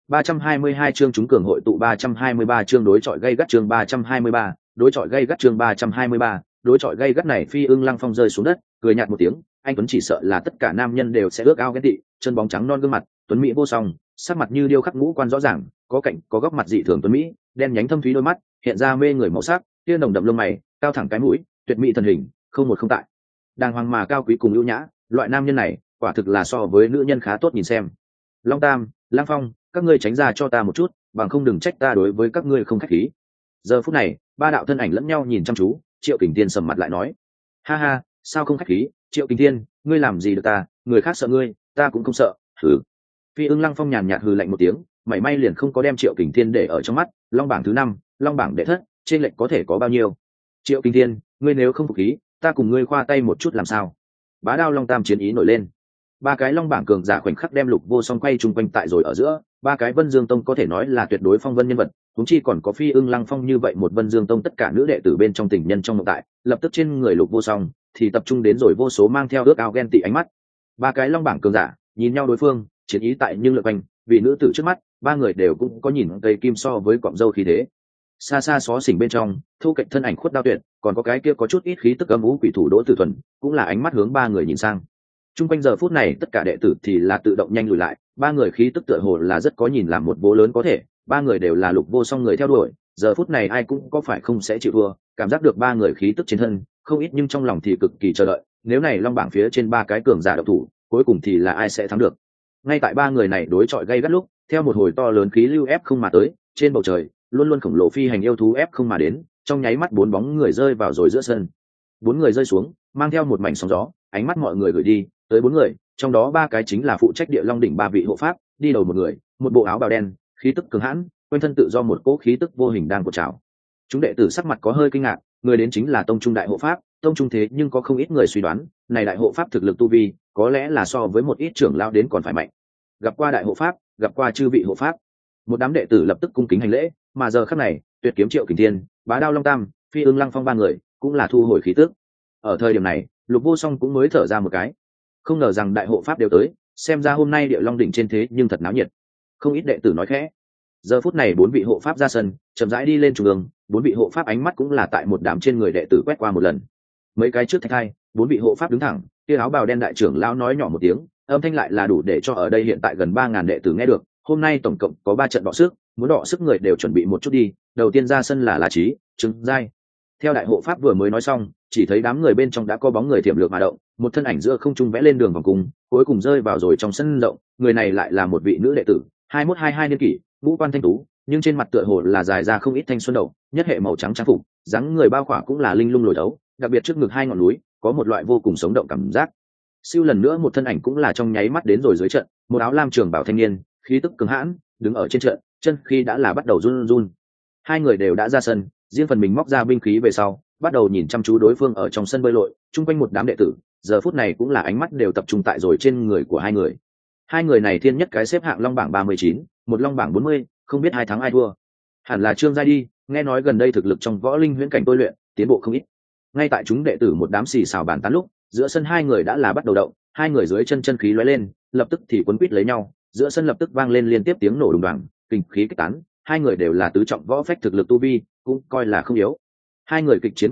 322 chương chúng cường hội tụ 323 chương đối chọi gây gắt chương 323, đối chọi gây gắt chương 323, đối chọi gây gắt này Phi Ưng Lăng Phong rơi xuống đất, cười nhạt một tiếng, anh tuấn chỉ sợ là tất cả nam nhân đều sẽ ước ao ghen tị, chân bóng trắng non gương mặt, tuấn mỹ vô song, sắc mặt như điêu khắc ngũ quan rõ ràng, có cạnh có góc mặt dị thường tuấn mỹ, đen nhánh thâm thúy đôi mắt, hiện ra mê người màu sắc, tia nồng đậm lông mày, cao thẳng cái mũi, tuyệt mỹ thần hình, không một không tại. Đàng hoàng mà cao quý cùng ưu nhã, loại nam nhân này, quả thực là so với nữ nhân khá tốt nhìn xem. Long Tam, Lăng Phong, các ngươi tránh ra cho ta một chút, bằng không đừng trách ta đối với các ngươi không khách khí. Giờ phút này, ba đạo thân ảnh lẫn nhau nhìn chăm chú, Triệu Kình Thiên sầm mặt lại nói: ha ha, sao không khách khí, Triệu Kình Thiên, ngươi làm gì được ta, người khác sợ ngươi, ta cũng không sợ. Hừ. Phi Ưng Lăng Phong nhàn nhạt hừ lạnh một tiếng, mảy may liền không có đem Triệu Kình Thiên để ở trong mắt, long bảng thứ 5, long bảng đệ thất, trên lệnh có thể có bao nhiêu? Triệu Kình Thiên, ngươi nếu không phục khí, ta cùng ngươi khoa tay một chút làm sao? Bá Đao Long Tam chiến ý nổi lên. Ba cái long bảng cường giả khoảnh khắc đem Lục Vô Song quay chung quanh tại rồi ở giữa, ba cái Vân Dương Tông có thể nói là tuyệt đối phong vân nhân vật, huống chi còn có Phi Ưng Lăng Phong như vậy một Vân Dương Tông tất cả nữ đệ tử bên trong tình nhân trong mộng tại, lập tức trên người Lục Vô Song thì tập trung đến rồi vô số mang theo ước ao ghen tị ánh mắt. Ba cái long bảng cường giả nhìn nhau đối phương, chiến ý tại nhưng lượn quanh, vì nữ tử trước mắt, ba người đều cũng có nhìn cây kim so với cọng dâu khí thế. Xa xa xó xỉnh bên trong, thu cạnh thân ảnh khuất đao tuyệt, còn có cái kia có chút ít khí tức âm u quỷ thủ Đỗ Tử Thuần, cũng là ánh mắt hướng ba người nhìn sang. Trung quanh giờ phút này tất cả đệ tử thì là tự động nhanh lùi lại, ba người khí tức tựa hồ là rất có nhìn làm một bố lớn có thể, ba người đều là Lục Vô Song người theo đuổi, giờ phút này ai cũng có phải không sẽ chịu thua, cảm giác được ba người khí tức trên thân, không ít nhưng trong lòng thì cực kỳ chờ đợi, nếu này long bảng phía trên ba cái cường giả độc thủ, cuối cùng thì là ai sẽ thắng được. Ngay tại ba người này đối chọi gay gắt lúc, theo một hồi to lớn khí lưu ép không mà tới, trên bầu trời, luôn luôn khổng lồ phi hành yêu thú ép không mà đến, trong nháy mắt bốn bóng người rơi vào rồi giữa sân. Bốn người rơi xuống, mang theo một mảnh sóng gió, ánh mắt mọi người gửi đi tới bốn người, trong đó ba cái chính là phụ trách Địa Long đỉnh ba vị hộ pháp, đi đầu một người, một bộ áo bào đen, khí tức cường hãn, quanh thân tự do một cỗ khí tức vô hình đang cột trào. Chúng đệ tử sắc mặt có hơi kinh ngạc, người đến chính là tông trung đại hộ pháp, tông trung thế nhưng có không ít người suy đoán, này đại hộ pháp thực lực tu vi, có lẽ là so với một ít trưởng lão đến còn phải mạnh. Gặp qua đại hộ pháp, gặp qua chư vị hộ pháp. Một đám đệ tử lập tức cung kính hành lễ, mà giờ khắc này, Tuyệt Kiếm Triệu Kình Thiên, Bá Đao Long Tam, Phi Ưng Lăng Phong ba người, cũng là thu hồi khí tức. Ở thời điểm này, Lục Vô Song cũng mới thở ra một cái. Không ngờ rằng đại hộ pháp đều tới, xem ra hôm nay Địa Long đỉnh trên thế nhưng thật náo nhiệt. Không ít đệ tử nói khẽ. Giờ phút này bốn vị hộ pháp ra sân, chậm rãi đi lên trung ương, bốn vị hộ pháp ánh mắt cũng là tại một đám trên người đệ tử quét qua một lần. Mấy cái trước thạch hai, bốn vị hộ pháp đứng thẳng, kia áo bào đen đại trưởng lão nói nhỏ một tiếng, âm thanh lại là đủ để cho ở đây hiện tại gần 3000 đệ tử nghe được. Hôm nay tổng cộng có 3 trận đọ sức, muốn đọ sức người đều chuẩn bị một chút đi. Đầu tiên ra sân là La Chí, Trừng Giai. Theo đại hộ pháp vừa mới nói xong, chỉ thấy đám người bên trong đã có bóng người tiềm lược mà động, một thân ảnh giữa không trung vẽ lên đường vòng cung, cuối cùng rơi vào rồi trong sân rộng. Người này lại là một vị nữ đệ tử, 21-22 niên kỷ, ngũ quan thanh tú, nhưng trên mặt tựa hồ là dài ra không ít thanh xuân đầu, nhất hệ màu trắng trang phục, dáng người bao khỏa cũng là linh lung lồi đấu, đặc biệt trước ngực hai ngọn núi, có một loại vô cùng sống động cảm giác. Siêu lần nữa một thân ảnh cũng là trong nháy mắt đến rồi dưới trận, một áo lam trường bảo thanh niên, khí tức cứng hãn, đứng ở trên trận, chân khi đã là bắt đầu run run. Hai người đều đã ra sân, riêng phần mình móc ra binh khí về sau, bắt đầu nhìn chăm chú đối phương ở trong sân bơi lội, chung quanh một đám đệ tử, giờ phút này cũng là ánh mắt đều tập trung tại rồi trên người của hai người. Hai người này thiên nhất cái xếp hạng long bảng 39, một long bảng 40, không biết hai thắng ai thua. Hẳn là Trương Giai đi, nghe nói gần đây thực lực trong võ linh huyễn cảnh tôi luyện, tiến bộ không ít. Ngay tại chúng đệ tử một đám xì xào bàn tán lúc, giữa sân hai người đã là bắt đầu động, hai người dưới chân chân khí lóe lên, lập tức thì quấn quýt lấy nhau, giữa sân lập tức vang lên liên tiếp tiếng nổ đùng đoàng, kinh khí kích tán, hai người đều là tứ trọng võ phách thực lực tu vi, cũng coi là không yếu. Hai người kịch chiến bắt đầu,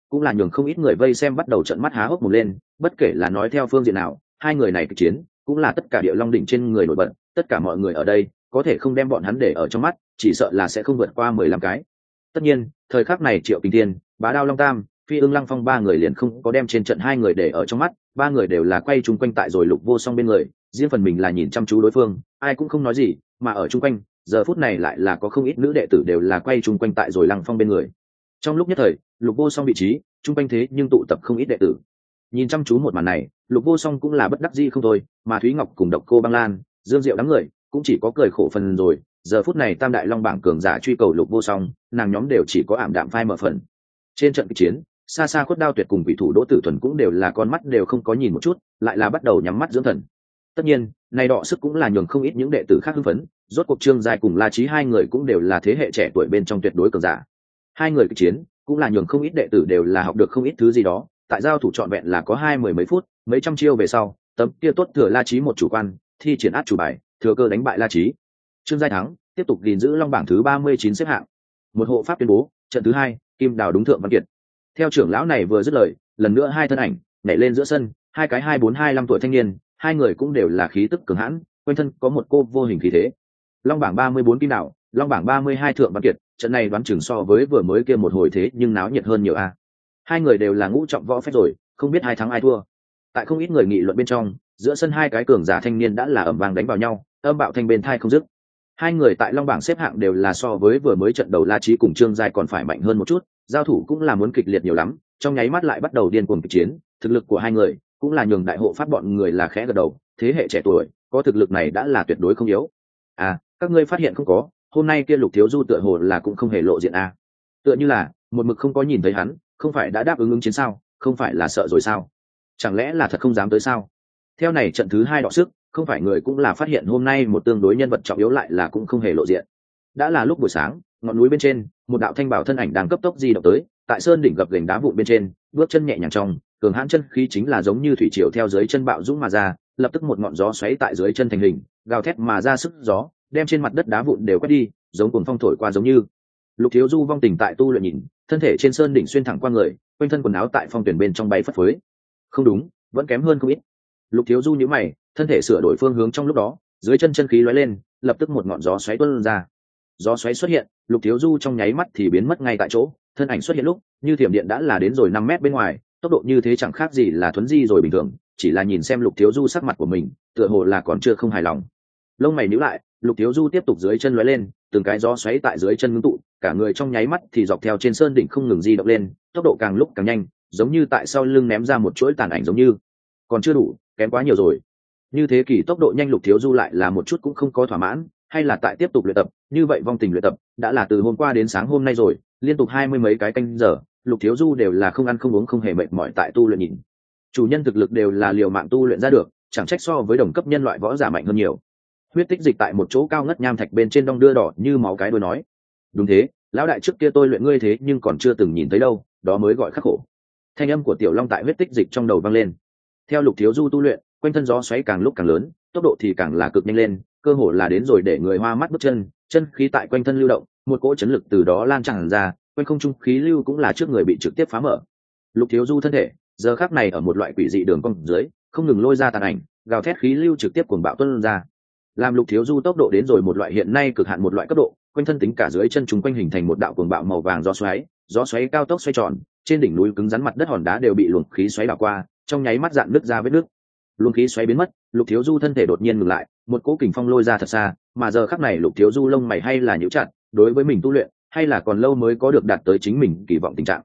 cũng là nhường không ít người vây xem bắt đầu trợn mắt há hốc mồm lên. Bất kể là nói theo phương diện nào, hai người này kịch chiến cũng là tất cả địa long đỉnh trên người nổi bật, tất cả mọi người ở đây có thể không đem bọn hắn để ở trong mắt, chỉ sợ là sẽ không vượt qua 15 cái. Tất nhiên thời khắc này Triệu Kinh Thiên, Bá Đao Long Tam, Phi Ưng Lăng Phong ba người liền không có đem trên trận hai người để ở trong mắt, ba người đều là quay chung quanh tại rồi Lục Vô Song bên người, riêng phần mình là nhìn chăm chú đối phương, ai cũng không nói gì, mà ở chung quanh giờ phút này lại là có không ít nữ đệ tử đều là quay chung quanh tại rồi Lăng Phong bên người. Trong lúc nhất thời Lục Vô Song vị trí chung quanh thế nhưng tụ tập không ít đệ tử, nhìn chăm chú một màn này, Lục Vô Song cũng là bất đắc dĩ không thôi, mà Thúy Ngọc cùng Độc Cô Băng Lan, Dương Diệu đám người cũng chỉ có cười khổ phần rồi. Giờ phút này tam đại long bảng cường giả truy cầu Lục Vô Song, nàng nhóm đều chỉ có ảm đạm phai mở phần. Trên trận kịch chiến, xa xa Khuất Đao Tuyệt cùng vị thủ Đỗ Tử Thuần cũng đều là con mắt đều không có nhìn một chút, lại là bắt đầu nhắm mắt dưỡng thần. Tất nhiên này đọ sức cũng là nhường không ít những đệ tử khác hưng phấn, rốt cuộc Trương Giai cùng La Chí hai người cũng đều là thế hệ trẻ tuổi bên trong tuyệt đối cường giả. Hai người kịch chiến cũng là nhường không ít đệ tử đều là học được không ít thứ gì đó, tại giao thủ trọn vẹn là có 20 mấy phút, mấy trăm chiêu về sau, tấm kia tốt thừa La Chí một chủ quan, thi triển át chủ bài, thừa cơ đánh bại La Chí. Trương Giai thắng, tiếp tục gìn giữ long bảng thứ 39 xếp hạng. Một hộ pháp tuyên bố, trận thứ hai, Kim Đào đúng thượng văn kiệt. Theo trưởng lão này vừa dứt lời, lần nữa hai thân ảnh nhảy lên giữa sân, hai cái 24-25 tuổi thanh niên, hai người cũng đều là khí tức cường hãn, quanh thân có một cô vô hình khí thế. Long bảng 34 Kim Đào, long bảng 32 thượng văn kiệt, trận này đoán chừng so với vừa mới kia một hồi thế nhưng náo nhiệt hơn nhiều a. Hai người đều là ngũ trọng võ phép rồi, không biết ai thắng ai thua. Tại không ít người nghị luận bên trong, giữa sân hai cái cường giả thanh niên đã là ầm vang đánh vào nhau, âm bạo thanh bên thai không dứt. Hai người tại long bảng xếp hạng đều là so với vừa mới trận đầu La Chí cùng Trương Giai còn phải mạnh hơn một chút, giao thủ cũng là muốn kịch liệt nhiều lắm, trong nháy mắt lại bắt đầu điên cuồng kịch chiến. Thực lực của hai người cũng là nhường đại hộ pháp bọn người là khẽ gật đầu, thế hệ trẻ tuổi có thực lực này đã là tuyệt đối không yếu. À, các ngươi phát hiện không có, hôm nay kia Lục Thiếu Du tựa hồ là cũng không hề lộ diện a. Tựa như là một mực không có nhìn thấy hắn, không phải đã đáp ứng chiến sao, không phải là sợ rồi sao, chẳng lẽ là thật không dám tới sao? Theo này trận thứ hai đọ sức, không phải người cũng là phát hiện hôm nay một tương đối nhân vật trọng yếu lại là cũng không hề lộ diện. Đã là lúc buổi sáng, ngọn núi bên trên một đạo thanh bảo thân ảnh đang cấp tốc di động tới, tại sơn đỉnh gập ghềnh đá vụn bên trên, bước chân nhẹ nhàng trong cường hãn chân khí chính là giống như thủy triều theo dưới chân bạo dũng mà ra, lập tức một ngọn gió xoáy tại dưới chân thành hình, gào thét mà ra sức gió đem trên mặt đất đá vụn đều quét đi, giống cuồng phong thổi qua giống như. Lục Thiếu Du vong tình tại tu luyện nhìn, thân thể trên sơn đỉnh xuyên thẳng qua người, quanh thân quần áo tại phong tuyển bên trong bay phất phới. Không đúng, vẫn kém hơn không ít. Lục Thiếu Du nhíu mày, thân thể sửa đổi phương hướng trong lúc đó, dưới chân chân khí lóe lên, lập tức một ngọn gió xoáy tuôn ra. Gió xoáy xuất hiện, Lục Thiếu Du trong nháy mắt thì biến mất ngay tại chỗ, thân ảnh xuất hiện lúc, như thiểm điện đã là đến rồi 5 mét bên ngoài, tốc độ như thế chẳng khác gì là thuấn di rồi bình thường, chỉ là nhìn xem Lục Thiếu Du sắc mặt của mình, tựa hồ là còn chưa không hài lòng. Lông mày nhíu lại, Lục Thiếu Du tiếp tục dưới chân lóe lên, từng cái gió xoáy tại dưới chân ngưng tụ, cả người trong nháy mắt thì dọc theo trên sơn đỉnh không ngừng di động lên, tốc độ càng lúc càng nhanh, giống như tại sau lưng ném ra một chuỗi tàn ảnh giống như. Còn chưa đủ, kém quá nhiều rồi. Như thế kỳ tốc độ nhanh Lục Thiếu Du lại là một chút cũng không có thỏa mãn, hay là tại tiếp tục luyện tập, như vậy vong tình luyện tập đã là từ hôm qua đến sáng hôm nay rồi, liên tục 20 mấy cái canh giờ, Lục Thiếu Du đều là không ăn không uống không hề mệt mỏi tại tu luyện nhìn. Chủ nhân thực lực đều là liều mạng tu luyện ra được, chẳng trách so với đồng cấp nhân loại võ giả mạnh hơn nhiều. Huyết tích dịch tại một chỗ cao ngất nham thạch bên trên đong đưa đỏ như máu cái đuôi nói. Đúng thế, lão đại trước kia tôi luyện ngươi thế nhưng còn chưa từng nhìn thấy đâu, đó mới gọi khắc khổ. Thanh âm của Tiểu Long tại huyết tích dịch trong đầu vang lên. Theo Lục Thiếu Du tu luyện, quanh thân gió xoáy càng lúc càng lớn, tốc độ thì càng là cực nhanh lên, cơ hồ là đến rồi để người hoa mắt bước chân, chân khí tại quanh thân lưu động, một cỗ chấn lực từ đó lan tràn ra, quanh không trung khí lưu cũng là trước người bị trực tiếp phá mở. Lục Thiếu Du thân thể giờ khắc này ở một loại quỷ dị đường cong dưới, không ngừng lôi ra tàn ảnh, gào thét khí lưu trực tiếp cuồng bạo tuôn ra. Làm Lục Thiếu Du tốc độ đến rồi một loại hiện nay cực hạn một loại cấp độ, quanh thân tính cả dưới chân chúng quanh hình thành một đạo cuồng bạo màu vàng gió xoáy cao tốc xoay tròn, trên đỉnh núi cứng rắn mặt đất hòn đá đều bị luồng khí xoáy đảo qua, trong nháy mắt dạn nứt ra vết nước. Luồng khí xoáy biến mất, Lục Thiếu Du thân thể đột nhiên ngừng lại, một cỗ kình phong lôi ra thật xa, mà giờ khắc này Lục Thiếu Du lông mày hay là nhíu chặt, đối với mình tu luyện, hay là còn lâu mới có được đạt tới chính mình kỳ vọng tình trạng.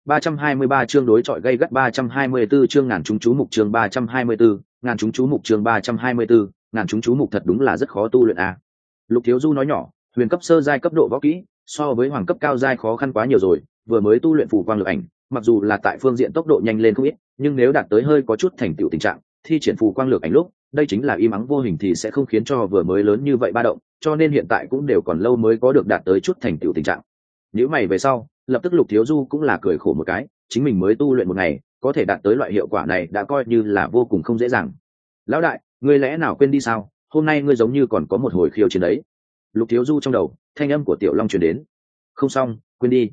323 chương đối chọi gay gắt, 324 chương ngàn chúng chú mục, chương 324, ngàn chúng chú mục, chương 324, ngàn chúng chú mục thật đúng là rất khó tu luyện à. Lục Thiếu Du nói nhỏ, huyền cấp sơ giai cấp độ võ kỹ, so với hoàng cấp cao giai khó khăn quá nhiều rồi, vừa mới tu luyện phù quang lực ảnh, mặc dù là tại phương diện tốc độ nhanh lên không ít, nhưng nếu đạt tới hơi có chút thành tựu tình trạng, thi triển phù quang lược ảnh lúc, đây chính là im ắng vô hình thì sẽ không khiến cho vừa mới lớn như vậy ba động, cho nên hiện tại cũng đều còn lâu mới có được đạt tới chút thành tựu tình trạng. Nếu mày về sau, lập tức Lục Thiếu Du cũng là cười khổ một cái, chính mình mới tu luyện một ngày, có thể đạt tới loại hiệu quả này đã coi như là vô cùng không dễ dàng. Lão đại, ngươi lẽ nào quên đi sao? Hôm nay ngươi giống như còn có một hồi khiêu chiến đấy. Lục Thiếu Du trong đầu, thanh âm của Tiểu Long truyền đến. Không xong, quên đi.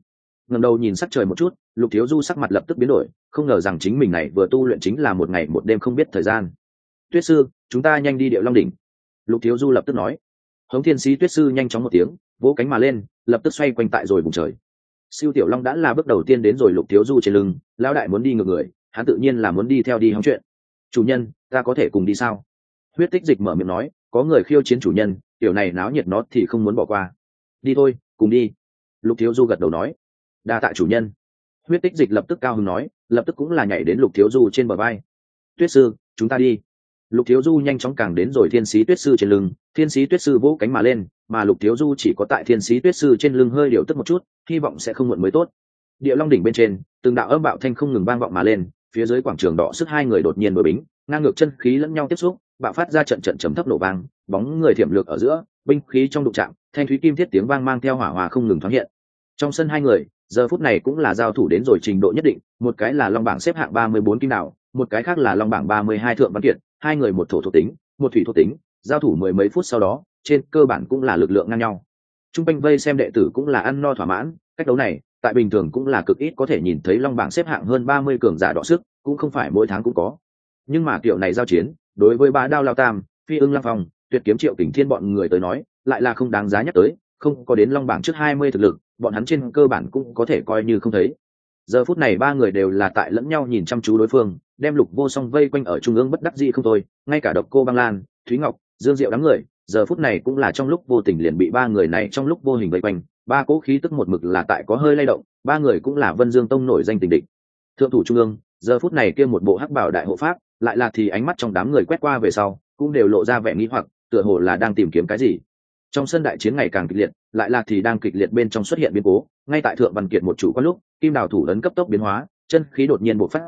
ngẩng đầu nhìn sắc trời một chút, Lục Thiếu Du sắc mặt lập tức biến đổi, không ngờ rằng chính mình này vừa tu luyện chính là một ngày một đêm không biết thời gian. Tuyết sư, chúng ta nhanh đi Điệu Long đỉnh. Lục Thiếu Du lập tức nói. Hống Thiên Sĩ Tuyết sư nhanh chóng một tiếng, vỗ cánh mà lên, lập tức xoay quanh tại rồi vùng trời. Siêu Tiểu Long đã là bước đầu tiên đến rồi Lục Thiếu Du trên lưng, lão đại muốn đi ngược người, hắn tự nhiên là muốn đi theo đi hóng chuyện. Chủ nhân, ta có thể cùng đi sao? Huyết Tích Dịch mở miệng nói, có người khiêu chiến chủ nhân, tiểu này náo nhiệt nó thì không muốn bỏ qua. Đi thôi, cùng đi. Lục Thiếu Du gật đầu nói. Đa tạ chủ nhân. Huyết Tích Dịch lập tức cao hứng nói, lập tức cũng là nhảy đến Lục Thiếu Du trên bờ vai. Tuyết sư, chúng ta đi. Lục Thiếu Du nhanh chóng càng đến rồi Thiên Sĩ Tuyết sư trên lưng, Thiên Sĩ Tuyết sư vỗ cánh mà lên, mà Lục Thiếu Du chỉ có tại Thiên Sĩ Tuyết sư trên lưng hơi điều tức một chút, hy vọng sẽ không muộn mới tốt. Địa Long đỉnh bên trên, từng đạo âm bạo thanh không ngừng vang vọng mà lên, phía dưới quảng trường đỏ sức hai người đột nhiên đối bính, ngang ngược chân khí lẫn nhau tiếp xúc, bạo phát ra trận trận trầm thấp nổ vang, bóng người thiểm lược ở giữa, binh khí trong đụng chạm, thanh thúy kim thiết tiếng vang mang theo hỏa hòa không ngừng thoáng hiện. Trong sân hai người, giờ phút này cũng là giao thủ đến rồi trình độ nhất định, một cái là long bảng xếp hạng 34 kim đạo, một cái khác là long bảng 32 thượng văn kiệt, hai người một thổ thuộc tính, một thủy thuộc tính, giao thủ mười mấy phút sau đó, trên cơ bản cũng là lực lượng ngang nhau. Trung quanh vây xem đệ tử cũng là ăn no thỏa mãn, cách đấu này, tại bình thường cũng là cực ít có thể nhìn thấy long bảng xếp hạng hơn 30 cường giả đọ sức, cũng không phải mỗi tháng cũng có. Nhưng mà kiểu này giao chiến, đối với Bá Đao Lao Tam, Phi Ưng Lăng Phong, Tuyệt Kiếm Triệu Kình Thiên bọn người tới nói, lại là không đáng giá nhắc tới, không có đến long bảng trước 20 thực lực, bọn hắn trên cơ bản cũng có thể coi như không thấy. Giờ phút này ba người đều là tại lẫn nhau nhìn chăm chú đối phương, đem Lục Vô Song vây quanh ở trung ương bất đắc dĩ không thôi, ngay cả Độc Cô Băng Lan, Thúy Ngọc, Dương Diệu đám người, giờ phút này cũng là trong lúc vô tình liền bị ba người này trong lúc vô hình vây quanh, ba cỗ khí tức một mực là tại có hơi lay động, ba người cũng là Vân Dương Tông nổi danh tình địch. Thượng thủ trung ương, giờ phút này kia một bộ hắc bảo đại hộ pháp, lại là thì ánh mắt trong đám người quét qua về sau, cũng đều lộ ra vẻ nghi hoặc, tựa hồ là đang tìm kiếm cái gì. Trong sân đại chiến ngày càng kịch liệt, lại là thì đang kịch liệt bên trong xuất hiện biến cố, ngay tại Thượng Văn Kiệt một chủ quan lúc, kim đào thủ lớn cấp tốc biến hóa, chân khí đột nhiên bộc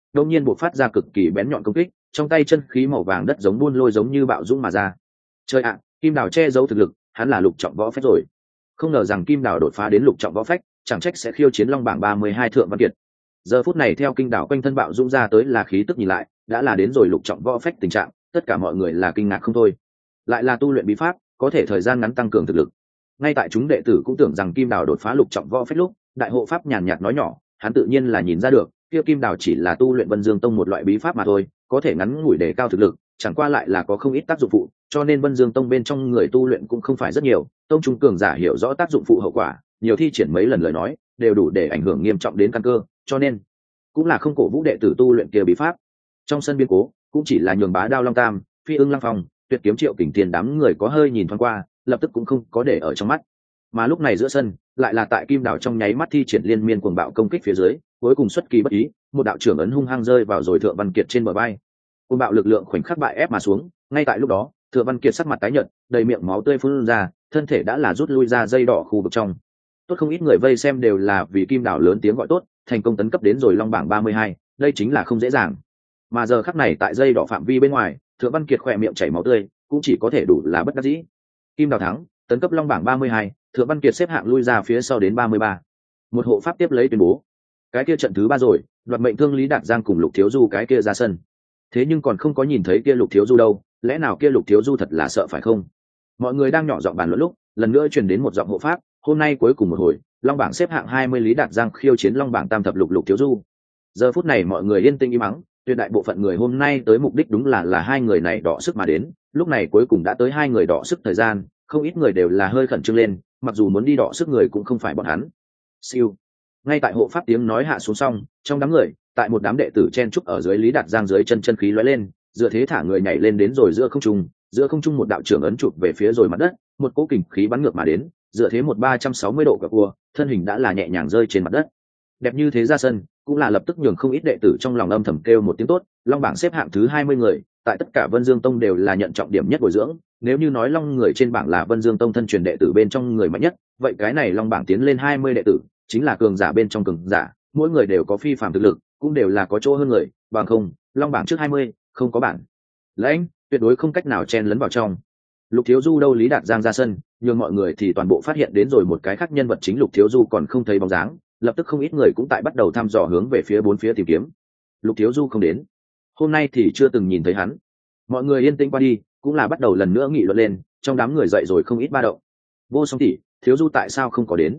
phát ra cực kỳ bén nhọn công kích, trong tay chân khí màu vàng đất giống buôn lôi giống như bạo dũng mà ra. Trời ạ, kim đào che giấu thực lực, hắn là lục trọng võ phách rồi. Không ngờ rằng kim đào đột phá đến lục trọng võ phách, chẳng trách sẽ khiêu chiến long bảng 32 Thượng Văn Kiệt. Giờ phút này theo kinh đảo quanh thân bạo dũng ra tới là khí tức nhìn lại, đã là đến rồi lục trọng võ phách tình trạng, tất cả mọi người là kinh ngạc không thôi. Lại là tu luyện bí pháp, có thể thời gian ngắn tăng cường thực lực. Ngay tại chúng đệ tử cũng tưởng rằng kim đào đột phá lục trọng võ phách lúc, đại hộ pháp nhàn nhạt nói nhỏ, hắn tự nhiên là nhìn ra được, kia kim đào chỉ là tu luyện Vân Dương Tông một loại bí pháp mà thôi, có thể ngắn ngủi đề cao thực lực, chẳng qua lại là có không ít tác dụng phụ, cho nên Vân Dương Tông bên trong người tu luyện cũng không phải rất nhiều, tông trung cường giả hiểu rõ tác dụng phụ hậu quả, nhiều thi triển mấy lần lời nói, đều đủ để ảnh hưởng nghiêm trọng đến căn cơ, cho nên cũng là không cổ vũ đệ tử tu luyện kia bí pháp. Trong sân biến cố, cũng chỉ là nhường Bá Đao Long Tam, Phi Ưng Lăng Phong, Tuyệt Kiếm Triệu Kình Thiên đám người có hơi nhìn thoáng qua, lập tức cũng không có để ở trong mắt. Mà lúc này giữa sân, lại là tại kim đảo trong nháy mắt thi triển liên miên cuồng bạo công kích phía dưới, cuối cùng xuất kỳ bất ý, một đạo trưởng ấn hung hăng rơi vào rồi Thượng Văn Kiệt trên bờ vai. Cuồng bạo lực lượng khoảnh khắc bại ép mà xuống, ngay tại lúc đó, Thượng Văn Kiệt sắc mặt tái nhợt, đầy miệng máu tươi phun ra, thân thể đã là rút lui ra dây đỏ khu vực trong. Tốt không ít người vây xem đều là vì kim đảo lớn tiếng gọi tốt, thành công tấn cấp đến rồi long bảng 32, đây chính là không dễ dàng. Mà giờ khắc này tại dây đỏ phạm vi bên ngoài, Thượng Văn Kiệt khỏe miệng chảy máu tươi, cũng chỉ có thể đủ là bất đắc dĩ. Kim đảo thắng, tấn cấp long bảng 32, Thượng Văn Kiệt xếp hạng lui ra phía sau đến 33. Một hộ pháp tiếp lấy tuyên bố, cái kia trận thứ 3 rồi, đoạt mệnh thương Lý Đạt Giang cùng Lục Thiếu Du cái kia ra sân. Thế nhưng còn không có nhìn thấy kia Lục Thiếu Du đâu, lẽ nào kia Lục Thiếu Du thật là sợ phải không? Mọi người đang nhỏ giọng bàn luận lúc, lần nữa truyền đến một giọng hộ pháp, hôm nay cuối cùng một hồi, long bảng xếp hạng 20 Lý Đạt Giang khiêu chiến long bảng tam thập lục Lục Thiếu Du. Giờ phút này mọi người yên tĩnh im mắng, tuyệt đại bộ phận người hôm nay tới mục đích đúng là hai người này đọ sức mà đến, lúc này cuối cùng đã tới hai người đọ sức thời gian, không ít người đều là hơi khẩn trương lên, mặc dù muốn đi đọ sức người cũng không phải bọn hắn. Siêu. Ngay tại hộ pháp tiếng nói hạ xuống xong, trong đám người, tại một đám đệ tử chen trúc ở dưới Lý Đạt Giang dưới chân khí lóe lên, dựa thế thả người nhảy lên đến rồi giữa không trung một đạo trưởng ấn chụp về phía rồi mặt đất, một cỗ kình khí bắn ngược mà đến, dựa thế một 360 độ quẹo cua, thân hình đã là nhẹ nhàng rơi trên mặt đất. Đẹp như thế ra sân, cũng là lập tức nhường không ít đệ tử trong lòng âm thầm kêu một tiếng tốt, long bảng xếp hạng thứ 20 người, tại tất cả Vân Dương Tông đều là nhận trọng điểm nhất bồi dưỡng, nếu như nói long người trên bảng là Vân Dương Tông thân truyền đệ tử bên trong người mạnh nhất, vậy cái này long bảng tiến lên 20 đệ tử, chính là cường giả bên trong cường giả, mỗi người đều có phi phàm thực lực, cũng đều là có chỗ hơn người, bằng không, long bảng trước 20, không có bảng lãnh, tuyệt đối không cách nào chen lấn vào trong. Lục Thiếu Du đâu Lý Đạt Giang ra sân, nhưng mọi người thì toàn bộ phát hiện đến rồi một cái khác nhân vật chính Lục Thiếu Du còn không thấy bóng dáng, lập tức không ít người cũng tại bắt đầu thăm dò hướng về phía bốn phía tìm kiếm. Lục Thiếu Du không đến, hôm nay thì chưa từng nhìn thấy hắn. Mọi người yên tĩnh qua đi, cũng là bắt đầu lần nữa nghị luận lên, trong đám người dậy rồi không ít ba động. Vô Song tỷ, Thiếu Du tại sao không có đến?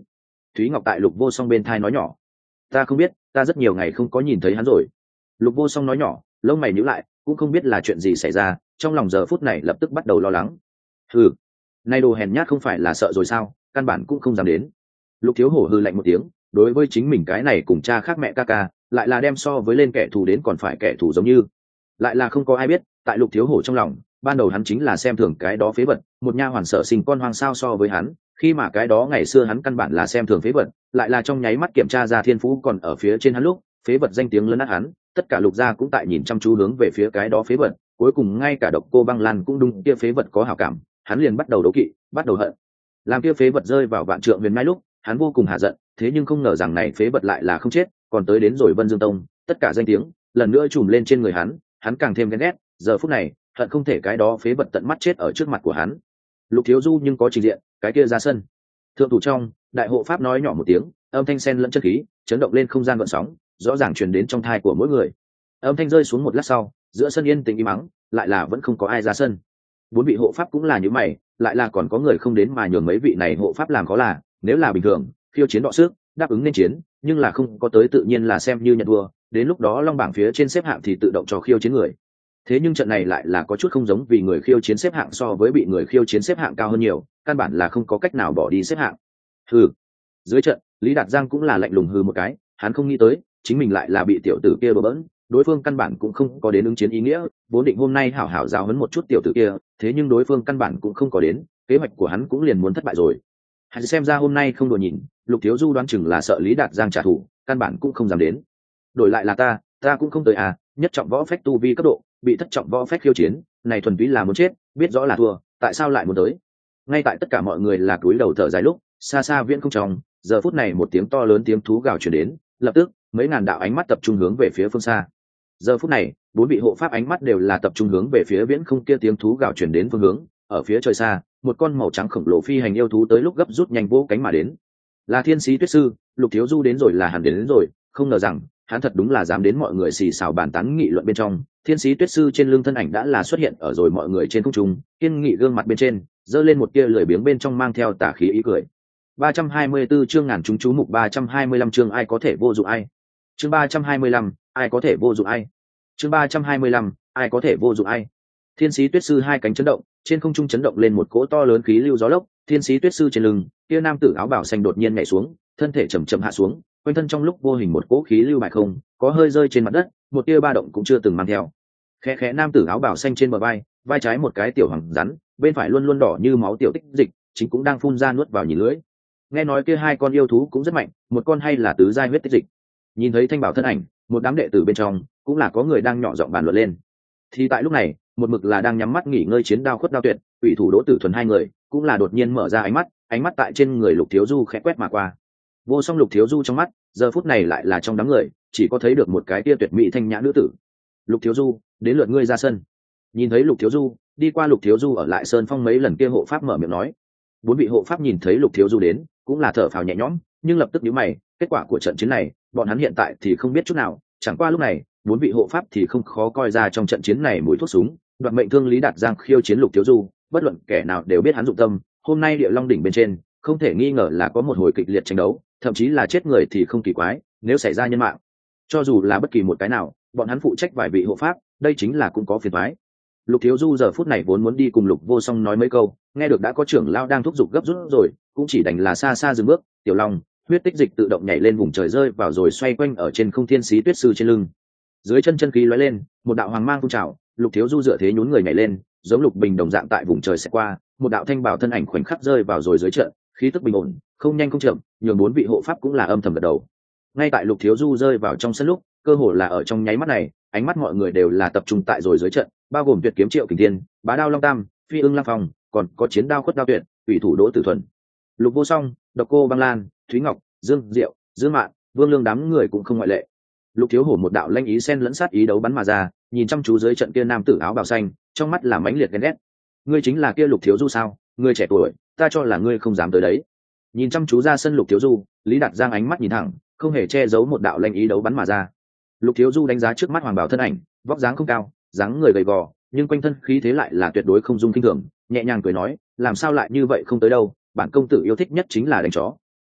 Thúy Ngọc tại Lục Vô Song bên thai nói nhỏ. Ta không biết, ta rất nhiều ngày không có nhìn thấy hắn rồi. Lục Vô Song nói nhỏ, lông mày nhíu lại, cũng không biết là chuyện gì xảy ra, trong lòng giờ phút này lập tức bắt đầu lo lắng. Hừ, nay đồ hèn nhát không phải là sợ rồi sao, căn bản cũng không dám đến. Lục Thiếu Hổ hừ lạnh một tiếng, đối với chính mình cái này cùng cha khác mẹ ca ca, lại là đem so với lên kẻ thù đến còn phải kẻ thù giống như. Lại là không có ai biết, tại Lục Thiếu Hổ trong lòng, ban đầu hắn chính là xem thường cái đó phế vật, một nha hoàn sở sinh con hoang sao so với hắn, khi mà cái đó ngày xưa hắn căn bản là xem thường phế vật, lại là trong nháy mắt kiểm tra ra thiên phú còn ở phía trên hắn lúc, phế vật danh tiếng lớn nát hắn, tất cả Lục gia cũng tại nhìn chăm chú hướng về phía cái đó phế vật, cuối cùng ngay cả Độc Cô Băng Lan cũng đúng kia phế vật có hảo cảm, hắn liền bắt đầu đấu kỵ, bắt đầu hận. Làm kia phế vật rơi vào vạn trượng huyền mai lúc, hắn vô cùng hạ giận, thế nhưng không ngờ rằng này phế vật lại là không chết, còn tới đến rồi Vân Dương Tông, tất cả danh tiếng lần nữa trùm lên trên người hắn càng thêm ghen ghét, giờ phút này hận không thể cái đó phế vật tận mắt chết ở trước mặt của hắn. Lục Thiếu Du nhưng có trình diện, cái kia ra sân. Thượng thủ trong, đại hộ pháp nói nhỏ một tiếng, âm thanh sen lẫn chất khí, chấn động lên không gian gợn sóng, rõ ràng truyền đến trong thai của mỗi người. Âm thanh rơi xuống một lát sau, giữa sân yên tĩnh im mắng, lại là vẫn không có ai ra sân. Bốn vị hộ pháp cũng là như mày, lại là còn có người không đến mà nhường mấy vị này hộ pháp làm khó là, nếu là bình thường, khiêu chiến đọ sức, đáp ứng nên chiến, nhưng là không có tới tự nhiên là xem như nhận thua, đến lúc đó long bảng phía trên xếp hạng thì tự động cho khiêu chiến người. Thế nhưng trận này lại là có chút không giống, vì người khiêu chiến xếp hạng so với bị người khiêu chiến xếp hạng cao hơn nhiều, căn bản là không có cách nào bỏ đi xếp hạng. Hừ. Dưới trận, Lý Đạt Giang cũng là lạnh lùng hừ một cái, hắn không nghĩ tới, chính mình lại là bị tiểu tử kia bỡ bỡn, đối phương căn bản cũng không có đến ứng chiến ý nghĩa, vốn định hôm nay hảo hảo giáo huấn một chút tiểu tử kia, thế nhưng đối phương căn bản cũng không có đến, kế hoạch của hắn cũng liền muốn thất bại rồi. Hắn xem ra hôm nay không đùa nhìn, Lục Thiếu Du đoán chừng là sợ Lý Đạt Giang trả thù, căn bản cũng không dám đến. Đổi lại là ta cũng không tới à, nhất trọng võ phách tu vi cấp độ, bị thất trọng võ phách khiêu chiến, này thuần túy là muốn chết, biết rõ là thua, tại sao lại muốn tới? Ngay tại tất cả mọi người là cúi đầu thở dài lúc, xa xa viễn không trong, giờ phút này một tiếng to lớn tiếng thú gào truyền đến, lập tức, mấy ngàn đạo ánh mắt tập trung hướng về phía phương xa. Giờ phút này, bốn vị hộ pháp ánh mắt đều là tập trung hướng về phía viễn không kia tiếng thú gào truyền đến phương hướng, ở phía trời xa, một con màu trắng khổng lồ phi hành yêu thú tới lúc gấp rút nhanh vỗ cánh mà đến. Là Thiên Sĩ Tuyết Sư, Lục Thiếu Du đến rồi, là hắn đến rồi, không ngờ rằng hắn thật đúng là dám đến, mọi người xì xào bàn tán nghị luận bên trong. Thiên Sĩ Tuyết Sư trên lưng thân ảnh đã là xuất hiện ở rồi mọi người trên không trung, kiên nghị gương mặt bên trên giơ lên một tia lười biếng bên trong mang theo tà khí ý cười. 324 chương ngàn chúng chú mục 325 chương ai có thể vô dụng ai. Chương 325, ai có thể vô dụng ai. Chương 325, ai có thể vô dụng ai. Thiên Sĩ Tuyết Sư hai cánh chấn động, trên không trung chấn động lên một cỗ to lớn khí lưu gió lốc, Thiên Sĩ Tuyết Sư trên lưng, kia nam tử áo bào xanh đột nhiên nhảy xuống, thân thể chậm chậm hạ xuống, quanh thân trong lúc vô hình một cỗ khí lưu bại không, có hơi rơi trên mặt đất, một tia ba động cũng chưa từng mang theo. Khẽ khẽ nam tử áo bào xanh trên bờ vai trái một cái tiểu hoàng rắn, bên phải luôn luôn đỏ như máu tiểu tích dịch, chính cũng đang phun ra nuốt vào nhìn lưỡi. Nghe nói kia hai con yêu thú cũng rất mạnh, một con hay là tứ giai huyết tích dịch. Nhìn thấy Thanh Bảo thân ảnh, một đám đệ tử bên trong cũng là có người đang nhỏ giọng bàn luận lên. Thì tại lúc này, một mực là đang nhắm mắt nghỉ ngơi chiến đao khuất đao tuyệt, ủy thủ Đỗ Tử Thuần hai người cũng là đột nhiên mở ra ánh mắt tại trên người Lục Thiếu Du khẽ quét mà qua. Vô song Lục Thiếu Du trong mắt giờ phút này lại là trong đám người chỉ có thấy được một cái tia tuyệt mỹ thanh nhã nữ tử. Lục Thiếu Du, đến lượt ngươi ra sân. Nhìn thấy Lục Thiếu Du đi qua, Lục Thiếu Du ở lại sơn phong mấy lần kia hộ pháp mở miệng nói. Bốn vị hộ pháp nhìn thấy Lục Thiếu Du đến cũng là thở phào nhẹ nhõm, nhưng lập tức nhíu mày, kết quả của trận chiến này bọn hắn hiện tại thì không biết chút nào, chẳng qua lúc này bốn vị hộ pháp thì không khó coi ra trong trận chiến này mùi thuốc súng, đoạt mệnh thương Lý Đạt Giang khiêu chiến Lục Thiếu Du, bất luận kẻ nào đều biết hắn dụng tâm, hôm nay Địa Long đỉnh bên trên không thể nghi ngờ là có một hồi kịch liệt tranh đấu, thậm chí là chết người thì không kỳ quái, nếu xảy ra nhân mạng, cho dù là bất kỳ một cái nào, bọn hắn phụ trách vài vị hộ pháp, đây chính là cũng có phiền toái. Lục Thiếu Du giờ phút này vốn muốn đi cùng Lục Vô Song nói mấy câu, nghe được đã có trưởng lao đang thúc giục gấp rút rồi, cũng chỉ đành là xa xa dừng bước. Tiểu Long, huyết tích dịch tự động nhảy lên vùng trời rơi vào rồi xoay quanh ở trên không Thiên Sĩ Tuyết Sư trên lưng. Dưới chân chân khí lóe lên, một đạo hoàng mang phun trào, Lục Thiếu Du dựa thế nhún người nhảy lên, giống lục bình đồng dạng tại vùng trời sẽ qua, một đạo thanh bảo thân ảnh khoảnh khắc rơi vào rồi dưới trận, khí tức bình ổn, không nhanh không chậm, nhường bốn vị hộ pháp cũng là âm thầm gật đầu. Ngay tại Lục Thiếu Du rơi vào trong sân lúc, cơ hồ là ở trong nháy mắt này, ánh mắt mọi người đều là tập trung tại rồi dưới trận, bao gồm Tuyệt Kiếm Triệu Kình Thiên, Bá Đao Long Tam, Phi Ưng Lăng Phong, còn có Chiến Đao Khuất Đao Tuyệt, ủy thủ Đỗ Tử Thuần, Lục Vô Song, Độc Cô Băng Lan, Thúy Ngọc, Dương Diệu, Dương Mạn, Vương Lương đám người cũng không ngoại lệ. Lục Thiếu Hổ một đạo lanh ý xen lẫn sát ý đấu bắn mà ra, nhìn chăm chú dưới trận kia nam tử áo bào xanh, trong mắt là mãnh liệt ghen ghét. Ngươi chính là kia Lục Thiếu Du sao? Ngươi trẻ tuổi, ta cho là ngươi không dám tới đấy. Nhìn chăm chú ra sân Lục Thiếu Du, Lý Đạt Giang ánh mắt nhìn thẳng, không hề che giấu một đạo lanh ý đấu bắn mà ra. Lục Thiếu Du đánh giá trước mắt hoàng bào thân ảnh, vóc dáng không cao, dáng người gầy gò, nhưng quanh thân khí thế lại là tuyệt đối không dung kinh thường, nhẹ nhàng cười nói, làm sao lại như vậy không tới đâu, bản công tử yêu thích nhất chính là đánh chó.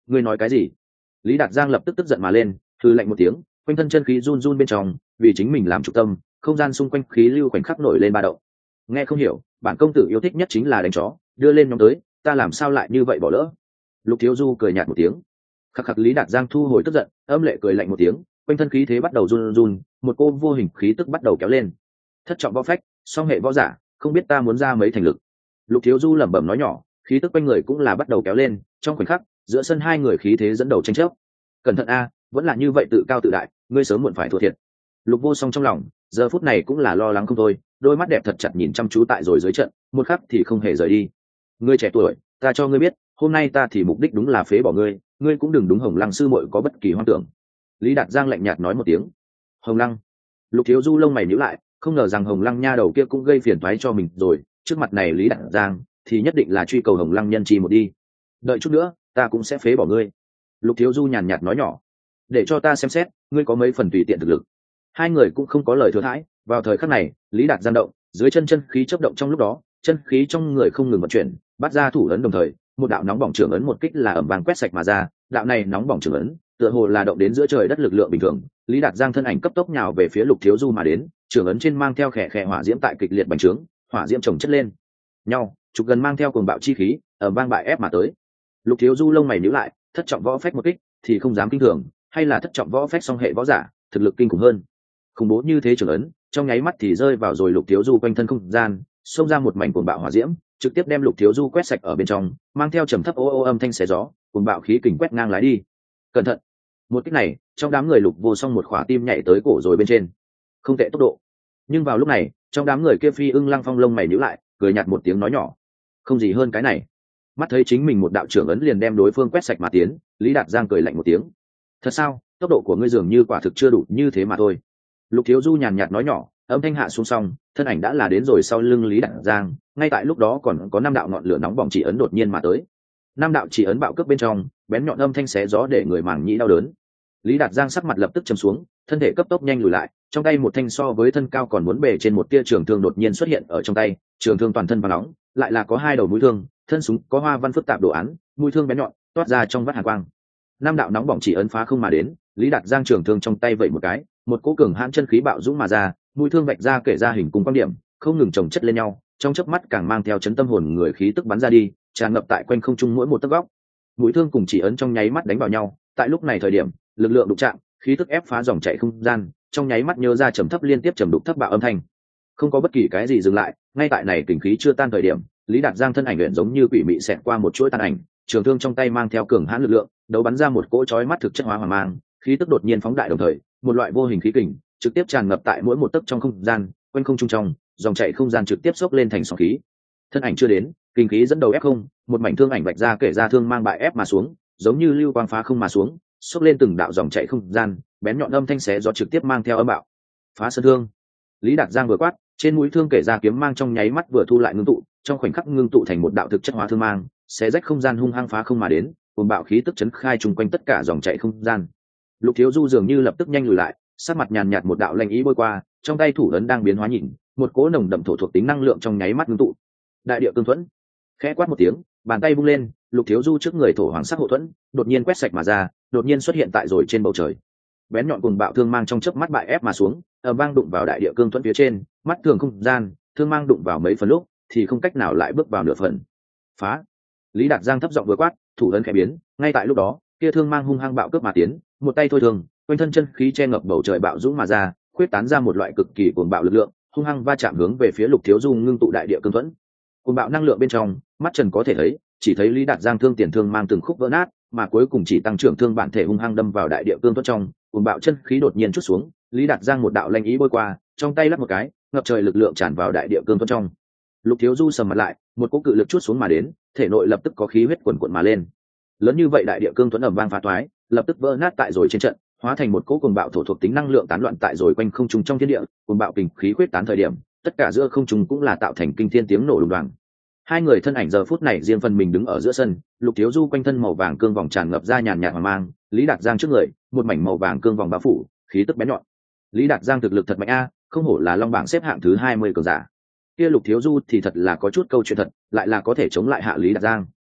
Ngươi nói cái gì? Lý Đạt Giang lập tức tức giận mà lên, hừ lạnh một tiếng, quanh thân chân khí run run bên trong, vì chính mình làm trung tâm, không gian xung quanh khí lưu khoảnh khắc nổi lên ba động. Nghe không hiểu, bản công tử yêu thích nhất chính là đánh chó, đưa lên nhóm tới, ta làm sao lại như vậy bỏ lỡ? Lục Thiếu Du cười nhạt một tiếng. Khắc khắc, Lý Đạt Giang thu hồi tức giận, âm lệ cười lạnh một tiếng, quanh thân khí thế bắt đầu run run, một cô vô hình khí tức bắt đầu kéo lên. Thất trọng võ phách, song hệ võ giả, không biết ta muốn ra mấy thành lực. Lục Thiếu Du lẩm bẩm nói nhỏ, khí tức quanh người cũng là bắt đầu kéo lên, trong khoảnh khắc, giữa sân hai người khí thế dẫn đầu tranh chấp. Cẩn thận a, vẫn là như vậy tự cao tự đại, ngươi sớm muộn phải thua thiệt. Lục Vô Song trong lòng, giờ phút này cũng là lo lắng không thôi, đôi mắt đẹp thật chặt nhìn chăm chú tại rồi dưới trận, một khắc thì không hề rời đi. Ngươi trẻ tuổi, ta cho ngươi biết, hôm nay ta thì mục đích đúng là phế bỏ ngươi, ngươi cũng đừng đúng Hồng Lăng sư muội có bất kỳ hoang tưởng. Lý Đạt Giang lạnh nhạt nói một tiếng. Hồng Lăng. Lục Thiếu Du lông mày nhíu lại, không ngờ rằng Hồng Lăng nha đầu kia cũng gây phiền toái cho mình rồi, trước mặt này Lý Đạt Giang thì nhất định là truy cầu Hồng Lăng nhân chi một đi. Đợi chút nữa, ta cũng sẽ phế bỏ ngươi. Lục Thiếu Du nhàn nhạt nói nhỏ, để cho ta xem xét, ngươi có mấy phần tùy tiện thực lực. Hai người cũng không có lời thừa thãi, vào thời khắc này, Lý Đạt Giang động, dưới chân chân khí chớp động trong lúc đó, chân khí trong người không ngừng vận chuyển, bắt ra thủ ấn đồng thời, một đạo nóng bỏng trường ấn một kích là ầm vang quét sạch mà ra, đạo này nóng bỏng trường ấn, tựa hồ là động đến giữa trời đất lực lượng bình thường. Lý Đạt Giang thân ảnh cấp tốc nhào về phía Lục Thiếu Du mà đến, trường ấn trên mang theo khẽ khẽ hỏa diễm tại kịch liệt bành trướng, hỏa diễm chồng chất lên nhau, trục gần mang theo cuồng bạo chi khí, ầm vang bại ép mà tới. Lục Thiếu Du lông mày nhíu lại, thất trọng võ phách một kích, thì không dám kinh thường, hay là thất trọng võ phách song hệ võ giả, thực lực kinh khủng hơn. Khủng bố như thế trường ấn, trong nháy mắt thì rơi vào rồi Lục Thiếu Du quanh thân không gian, xông ra một mảnh cuồng bạo hỏa diễm, trực tiếp đem Lục Thiếu Du quét sạch ở bên trong, mang theo trầm thấp ô ô âm thanh xé gió, cuồng bạo khí kình quét ngang lái đi. Cẩn thận! Một kích này, trong đám người Lục Vô Song một khỏa tim nhảy tới cổ rồi bên trên. Không tệ tốc độ. Nhưng vào lúc này, trong đám người kia Phi Ưng Lăng Phong lông mày nhíu lại, cười nhạt một tiếng nói nhỏ, không gì hơn cái này. Mắt thấy chính mình một đạo trưởng ấn liền đem đối phương quét sạch mà tiến, Lý Đạt Giang cười lạnh một tiếng. Thật sao? Tốc độ của ngươi dường như quả thực chưa đủ như thế mà thôi. Lục Thiếu Du nhàn nhạt nói nhỏ, âm thanh hạ xuống xong, thân ảnh đã là đến rồi sau lưng Lý Đạt Giang, ngay tại lúc đó còn có 5 đạo ngọn lửa nóng bỏng chỉ ấn đột nhiên mà tới. 5 đạo chỉ ấn bạo cướp bên trong, bén nhọn âm thanh xé gió để người màng nhĩ đau đớn. Lý Đạt Giang sắc mặt lập tức trầm xuống, thân thể cấp tốc nhanh lùi lại, trong tay một thanh so với thân cao còn muốn bề trên một tia trường thương đột nhiên xuất hiện ở trong tay, trường thương toàn thân vàng nóng, lại là có 2 đầu mũi thương, thân súng có hoa văn phức tạp đồ án, mũi thương bén nhọn, toát ra trong vắt hàn quang. 5 đạo nóng bỏng chỉ ấn phá không mà đến, Lý Đạt Giang trường thương trong tay vẩy một cái, một cỗ cường hãn chân khí bạo dũng mà ra, mũi thương vạch ra kể ra hình cung quan điểm, không ngừng chồng chất lên nhau, trong chớp mắt càng mang theo chấn tâm hồn người khí tức bắn ra đi, tràn ngập tại quanh không trung mỗi một tấc góc. Mũi thương cùng chỉ ấn trong nháy mắt đánh vào nhau, tại lúc này thời điểm, lực lượng đụng chạm, khí tức ép phá dòng chảy không gian, trong nháy mắt nhớ ra trầm thấp liên tiếp trầm đục thấp bạo âm thanh. Không có bất kỳ cái gì dừng lại, ngay tại này kình khí chưa tan thời điểm, Lý Đạt Giang thân ảnh luyện giống như quỷ mị xẹt qua một chuỗi tàn ảnh, trường thương trong tay mang theo cường hãn lực lượng, đấu bắn ra một cỗ chói mắt thực chất hóa hỏa mang, khí tức đột nhiên phóng đại đồng thời, một loại vô hình khí kình trực tiếp tràn ngập tại mỗi một tấc trong không gian, quanh không trung trong, dòng chảy không gian trực tiếp xốc lên thành sóng khí. Thân ảnh chưa đến, kinh khí dẫn đầu ép không, một mảnh thương ảnh vạch ra kể ra thương mang bại ép mà xuống, giống như lưu quang phá không mà xuống, xốc lên từng đạo dòng chảy không gian, bén nhọn âm thanh xé gió trực tiếp mang theo âm bạo. Phá sơn thương. Lý Đạt Giang vừa quát, trên mũi thương kể ra kiếm mang trong nháy mắt vừa thu lại ngưng tụ, trong khoảnh khắc ngưng tụ thành một đạo thực chất hóa thương mang, xé rách không gian hung hăng phá không mà đến, cuồng bạo khí tức chấn khai trùng quanh tất cả dòng chảy không gian. Lục Thiếu Du dường như lập tức nhanh lùi lại, sắc mặt nhàn nhạt một đạo lanh ý bôi qua, trong tay thủ ấn đang biến hóa nhìn, một cỗ nồng đậm thổ thuộc tính năng lượng trong nháy mắt ngưng tụ. Đại địa cương thuẫn. Khẽ quát một tiếng, bàn tay vung lên, Lục Thiếu Du trước người thổ hoàng sắc hộ thuẫn, đột nhiên quét sạch mà ra, đột nhiên xuất hiện tại rồi trên bầu trời. Bén nhọn cuồng bạo thương mang trong chớp mắt bại ép mà xuống, ầm vang đụng vào đại địa cương thuẫn phía trên, mắt thường không gian, thương mang đụng vào mấy phần lúc, thì không cách nào lại bước vào nửa phần. Phá. Lý Đạt Giang thấp giọng vừa quát, thủ ấn khẽ biến, ngay tại lúc đó, kia thương mang hung hăng bạo cướp mà tiến, một tay thôi thường, quanh thân chân khí che ngập bầu trời bạo dũng mà ra, khuyết tán ra một loại cực kỳ cuồng bạo lực lượng, hung hăng va chạm hướng về phía Lục Thiếu Du ngưng tụ đại địa cương thuẫn. Cuồng bạo năng lượng bên trong, mắt Trần có thể thấy, chỉ thấy Lý Đạt Giang thương tiền thương mang từng khúc vỡ nát, mà cuối cùng chỉ tăng trưởng thương bản thể hung hăng đâm vào đại địa cương thuẫn trong, cuồng bạo chân khí đột nhiên chút xuống, Lý Đạt Giang một đạo lanh ý bôi qua, trong tay lắp một cái, ngập trời lực lượng tràn vào đại địa cương thuẫn trong. Lục Thiếu Du sầm mặt lại, một cỗ cự lực chút xuống mà đến, thể nội lập tức có khí huyết cuồn cuộn mà lên. Lớn như vậy đại địa cương thuẫn ầm vang phá toái, lập tức vỡ nát tại rồi trên trận, hóa thành một cỗ cuồng bạo thổ thuộc tính năng lượng tán loạn tại rồi quanh không trung trong thiên địa, cuồng bạo kình khí huyết tán thời điểm, tất cả giữa không trung cũng là tạo thành kinh thiên tiếng nổ đùng đoàng. Hai người thân ảnh giờ phút này riêng phần mình đứng ở giữa sân, Lục Thiếu Du quanh thân màu vàng cương vòng tràn ngập ra nhàn nhạt hoàng mang, Lý Đạt Giang trước người, một mảnh màu vàng cương vòng bao phủ, khí tức bén nhọn. Lý Đạt Giang thực lực thật mạnh a, không hổ là long bảng xếp hạng thứ 20 cường giả. Kia Lục Thiếu Du thì thật là có chút câu chuyện thật, lại là có thể chống lại hạ Lý Đạt Giang.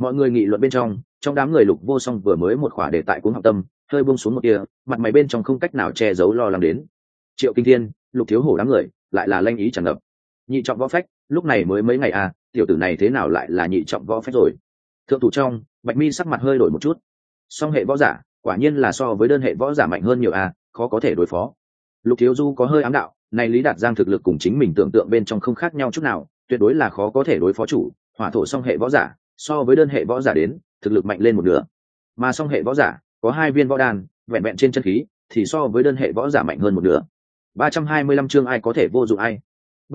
Mọi người nghị luận bên trong đám người Lục Vô Song vừa mới một khỏa để tại cuống học tâm hơi buông xuống một kia, mặt mày bên trong không cách nào che giấu lo lắng đến. Triệu Kinh Thiên, Lục Thiếu Hổ đám người lại là lanh ý tràn ngập. Nhị trọng võ phách, lúc này mới mấy ngày à, tiểu tử này thế nào lại là nhị trọng võ phách rồi? Thượng thủ trong, Bạch Mi sắc mặt hơi đổi một chút. Song hệ võ giả, quả nhiên là so với đơn hệ võ giả mạnh hơn nhiều à, khó có thể đối phó. Lục Thiếu Du có hơi ám đạo, này Lý Đạt Giang thực lực cùng chính mình tưởng tượng bên trong không khác nhau chút nào, tuyệt đối là khó có thể đối phó chủ. Hỏa thổ song hệ võ giả, so với đơn hệ võ giả đến, thực lực mạnh lên một nửa. Mà song hệ võ giả, có 2 viên võ đan, vẹn vẹn trên chân khí, thì so với đơn hệ võ giả mạnh hơn một nửa. 325 chương ai có thể vô dụng ai.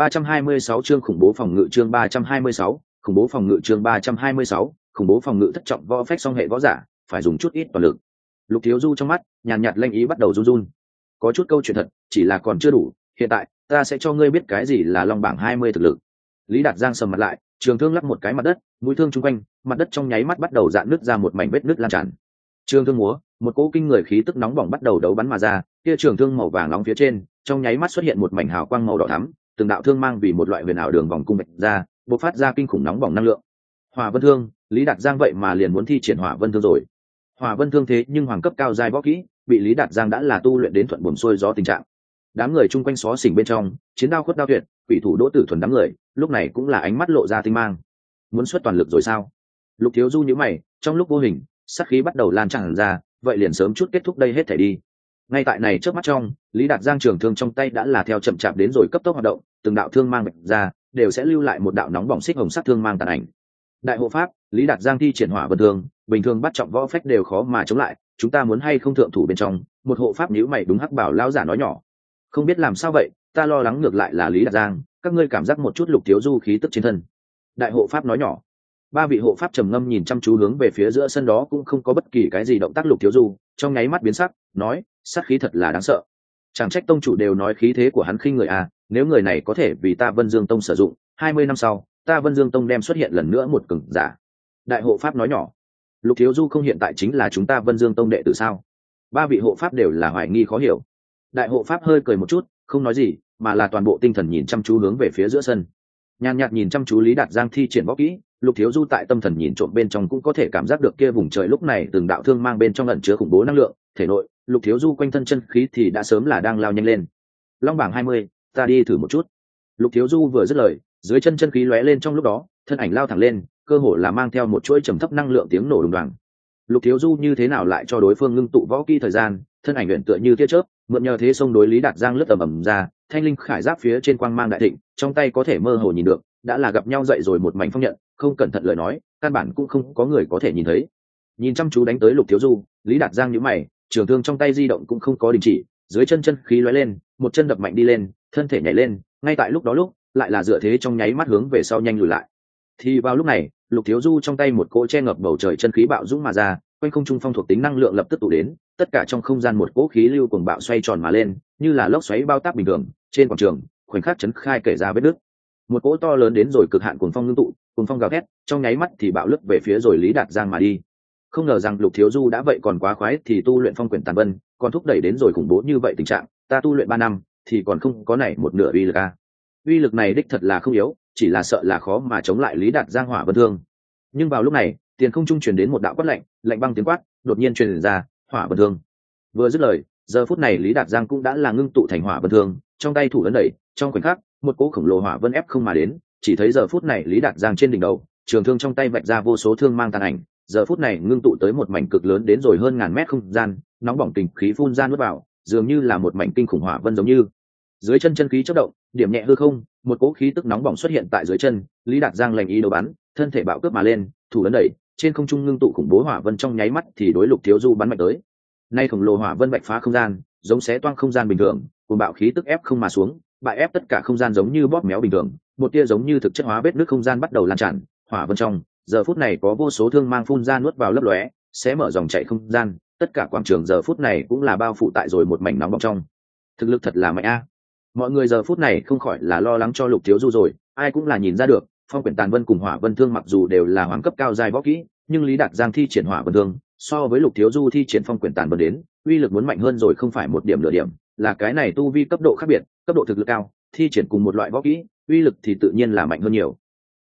326 chương khủng bố phòng ngự chương 326, khủng bố phòng ngự chương 326, khủng bố phòng ngự thất trọng võ phách song hệ võ giả, phải dùng chút ít toàn lực. Lục Thiếu Du trong mắt, nhàn nhạt lanh ý bắt đầu run run. Có chút câu chuyện thật, chỉ là còn chưa đủ, hiện tại, ta sẽ cho ngươi biết cái gì là long bảng 20 thực lực. Lý Đạt Giang sầm mặt lại, trường thương lắc một cái mặt đất, mũi thương chung quanh, mặt đất trong nháy mắt bắt đầu rạn nứt ra một mảnh vết nứt lan tràn. Trường thương múa, một cỗ kinh người khí tức nóng bỏng bắt đầu đấu bắn mà ra, kia trường thương màu vàng nóng phía trên, trong nháy mắt xuất hiện một mảnh hào quang màu đỏ thắm, từng đạo thương mang vì một loại huyền ảo đường vòng cung bạch ra, bộc phát ra kinh khủng nóng bỏng năng lượng. Hỏa Vân Thương, Lý Đạt Giang vậy mà liền muốn thi triển Hỏa Vân Thương rồi. Hỏa Vân Thương thế nhưng hoàng cấp cao giai võ kỹ, bị Lý Đạt Giang đã là tu luyện đến thuận buồm xuôi gió tình trạng. Đám người chung quanh xó xỉnh bên trong, chiến đao khuất đao tuyệt, quỷ thủ Đỗ Tử Thuần đám người, lúc này cũng là ánh mắt lộ ra tinh mang. Muốn xuất toàn lực rồi sao? Lục Thiếu Du nhíu mày, trong lúc vô hình, sát khí bắt đầu lan tràn ra, vậy liền sớm chút kết thúc đây hết thảy đi. Ngay tại này trước mắt trong, Lý Đạt Giang trường thương trong tay đã là theo chậm chạp đến rồi cấp tốc hoạt động, từng đạo thương mang bạch ra, đều sẽ lưu lại một đạo nóng bỏng xích hồng sắc thương mang tàn ảnh. Đại hộ pháp, Lý Đạt Giang thi triển Hỏa Vân Thương, bình thường bắt trọng võ phách đều khó mà chống lại, chúng ta muốn hay không thượng thủ bên trong, một hộ pháp nhíu mày đúng hắc bảo lão giả nói nhỏ. Không biết làm sao vậy, ta lo lắng ngược lại là Lý Đạt Giang, các ngươi cảm giác một chút Lục Thiếu Du khí tức trên thân. Đại hộ pháp nói nhỏ. 3 vị hộ pháp trầm ngâm nhìn chăm chú hướng về phía giữa sân đó cũng không có bất kỳ cái gì động tác Lục Thiếu Du, trong nháy mắt biến sắc, nói, sát khí thật là đáng sợ. Chẳng trách tông chủ đều nói khí thế của hắn khinh người à, nếu người này có thể vì ta Vân Dương Tông sử dụng, 20 năm sau, ta Vân Dương Tông đem xuất hiện lần nữa một cường giả. Đại hộ pháp nói nhỏ. Lục Thiếu Du không hiện tại chính là chúng ta Vân Dương Tông đệ tử sao? 3 vị hộ pháp đều là hoài nghi khó hiểu. Đại hộ pháp hơi cười một chút, không nói gì, mà là toàn bộ tinh thần nhìn chăm chú hướng về phía giữa sân. Nhàn nhạt nhìn chăm chú Lý Đạt Giang thi triển võ kỹ, Lục Thiếu Du tại tâm thần nhìn trộm bên trong cũng có thể cảm giác được kia vùng trời lúc này từng đạo thương mang bên trong ẩn chứa khủng bố năng lượng, thể nội, Lục Thiếu Du quanh thân chân khí thì đã sớm là đang lao nhanh lên. Long bảng 20, ta đi thử một chút. Lục Thiếu Du vừa dứt lời, dưới chân chân khí lóe lên trong lúc đó, thân ảnh lao thẳng lên, cơ hồ là mang theo một chuỗi trầm thấp năng lượng tiếng nổ đùng đoàng. Lục Thiếu Du như thế nào lại cho đối phương ngưng tụ võ kỹ thời gian, thân ảnh luyện tựa như tia chớp, mượn nhờ thế xông đối Lý Đạt Giang lướt ầm ra, thanh linh khải giáp phía trên quang mang đại thịnh, trong tay có thể mơ hồ nhìn được, đã là gặp nhau dậy rồi một mảnh phong nhận, không cẩn thận lời nói, căn bản cũng không có người có thể nhìn thấy. Nhìn chăm chú đánh tới Lục Thiếu Du, Lý Đạt Giang nhíu mày, trường thương trong tay di động cũng không có đình chỉ, dưới chân chân khí lóe lên, một chân đập mạnh đi lên, thân thể nhảy lên, ngay tại lúc đó lại là dựa thế trong nháy mắt hướng về sau nhanh lùi lại. Thì vào lúc này, Lục Thiếu Du trong tay một cỗ che ngập bầu trời chân khí bạo dũng mà ra, quanh không trung phong thuộc tính năng lượng lập tức tụ đến, tất cả trong không gian một cỗ khí lưu cuồng bạo xoay tròn mà lên, như là lốc xoáy bao tác bình thường, trên quảng trường, khoảnh khắc chấn khai kể ra vết nứt. Một cỗ to lớn đến rồi cực hạn cuồng phong ngưng tụ, cuồng phong gào thét, trong nháy mắt thì bạo lướt về phía rồi Lý Đạt Giang mà đi. Không ngờ rằng Lục Thiếu Du đã vậy còn quá khoái thì tu luyện phong quyển tàn vân, còn thúc đẩy đến rồi khủng bố như vậy tình trạng, ta tu luyện 3 năm thì còn không có này một nửa uy lực a. Uy lực này đích thật là không yếu, chỉ là sợ là khó mà chống lại Lý Đạt Giang Hỏa Vân Thương. Nhưng vào lúc này, tiền không trung truyền đến một đạo quát lạnh, lạnh băng tiếng quát, đột nhiên truyền ra, Hỏa Vân Thương. Vừa dứt lời, giờ phút này Lý Đạt Giang cũng đã là ngưng tụ thành Hỏa Vân Thương, trong tay thủ ấn đẩy, trong khoảnh khắc, một cỗ khổng lồ hỏa vân ép không mà đến, chỉ thấy giờ phút này Lý Đạt Giang trên đỉnh đầu, trường thương trong tay vạch ra vô số thương mang tàn ảnh, giờ phút này ngưng tụ tới một mảnh cực lớn đến rồi hơn ngàn mét không gian, nóng bỏng tình khí phun ra nuốt vào, dường như là một mảnh kinh khủng hỏa vân giống như. Dưới chân chân khí chớp động, điểm nhẹ hư không, một cỗ khí tức nóng bỏng xuất hiện tại dưới chân, Lý Đạt Giang lành ý đầu bắn, thân thể bạo cướp mà lên, thủ ấn đẩy, trên không trung ngưng tụ khủng bố hỏa vân trong nháy mắt thì đối Lục Thiếu Du bắn mạnh tới. Nay khổng lồ hỏa vân bạch phá không gian, giống xé toang không gian bình thường, cuồng bạo khí tức ép không mà xuống, bại ép tất cả không gian giống như bóp méo bình thường, một tia giống như thực chất hóa vết nước không gian bắt đầu lan tràn, hỏa vân trong, giờ phút này có vô số thương mang phun ra nuốt vào lấp lóe, sẽ mở dòng chảy không gian, tất cả quảng trường giờ phút này cũng là bao phủ tại rồi một mảnh nóng bỏng trong. Thực lực thật là mạnh a. Mọi người giờ phút này không khỏi là lo lắng cho Lục Thiếu Du rồi, ai cũng là nhìn ra được, phong quyển tàn vân cùng hỏa vân thương mặc dù đều là hoàng cấp cao giai võ kỹ, nhưng Lý Đạt Giang thi triển hỏa vân thương, so với Lục Thiếu Du thi triển phong quyển tàn vân đến, uy lực muốn mạnh hơn rồi không phải một điểm nửa điểm, là cái này tu vi cấp độ khác biệt, cấp độ thực lực cao, thi triển cùng một loại võ kỹ, uy lực thì tự nhiên là mạnh hơn nhiều.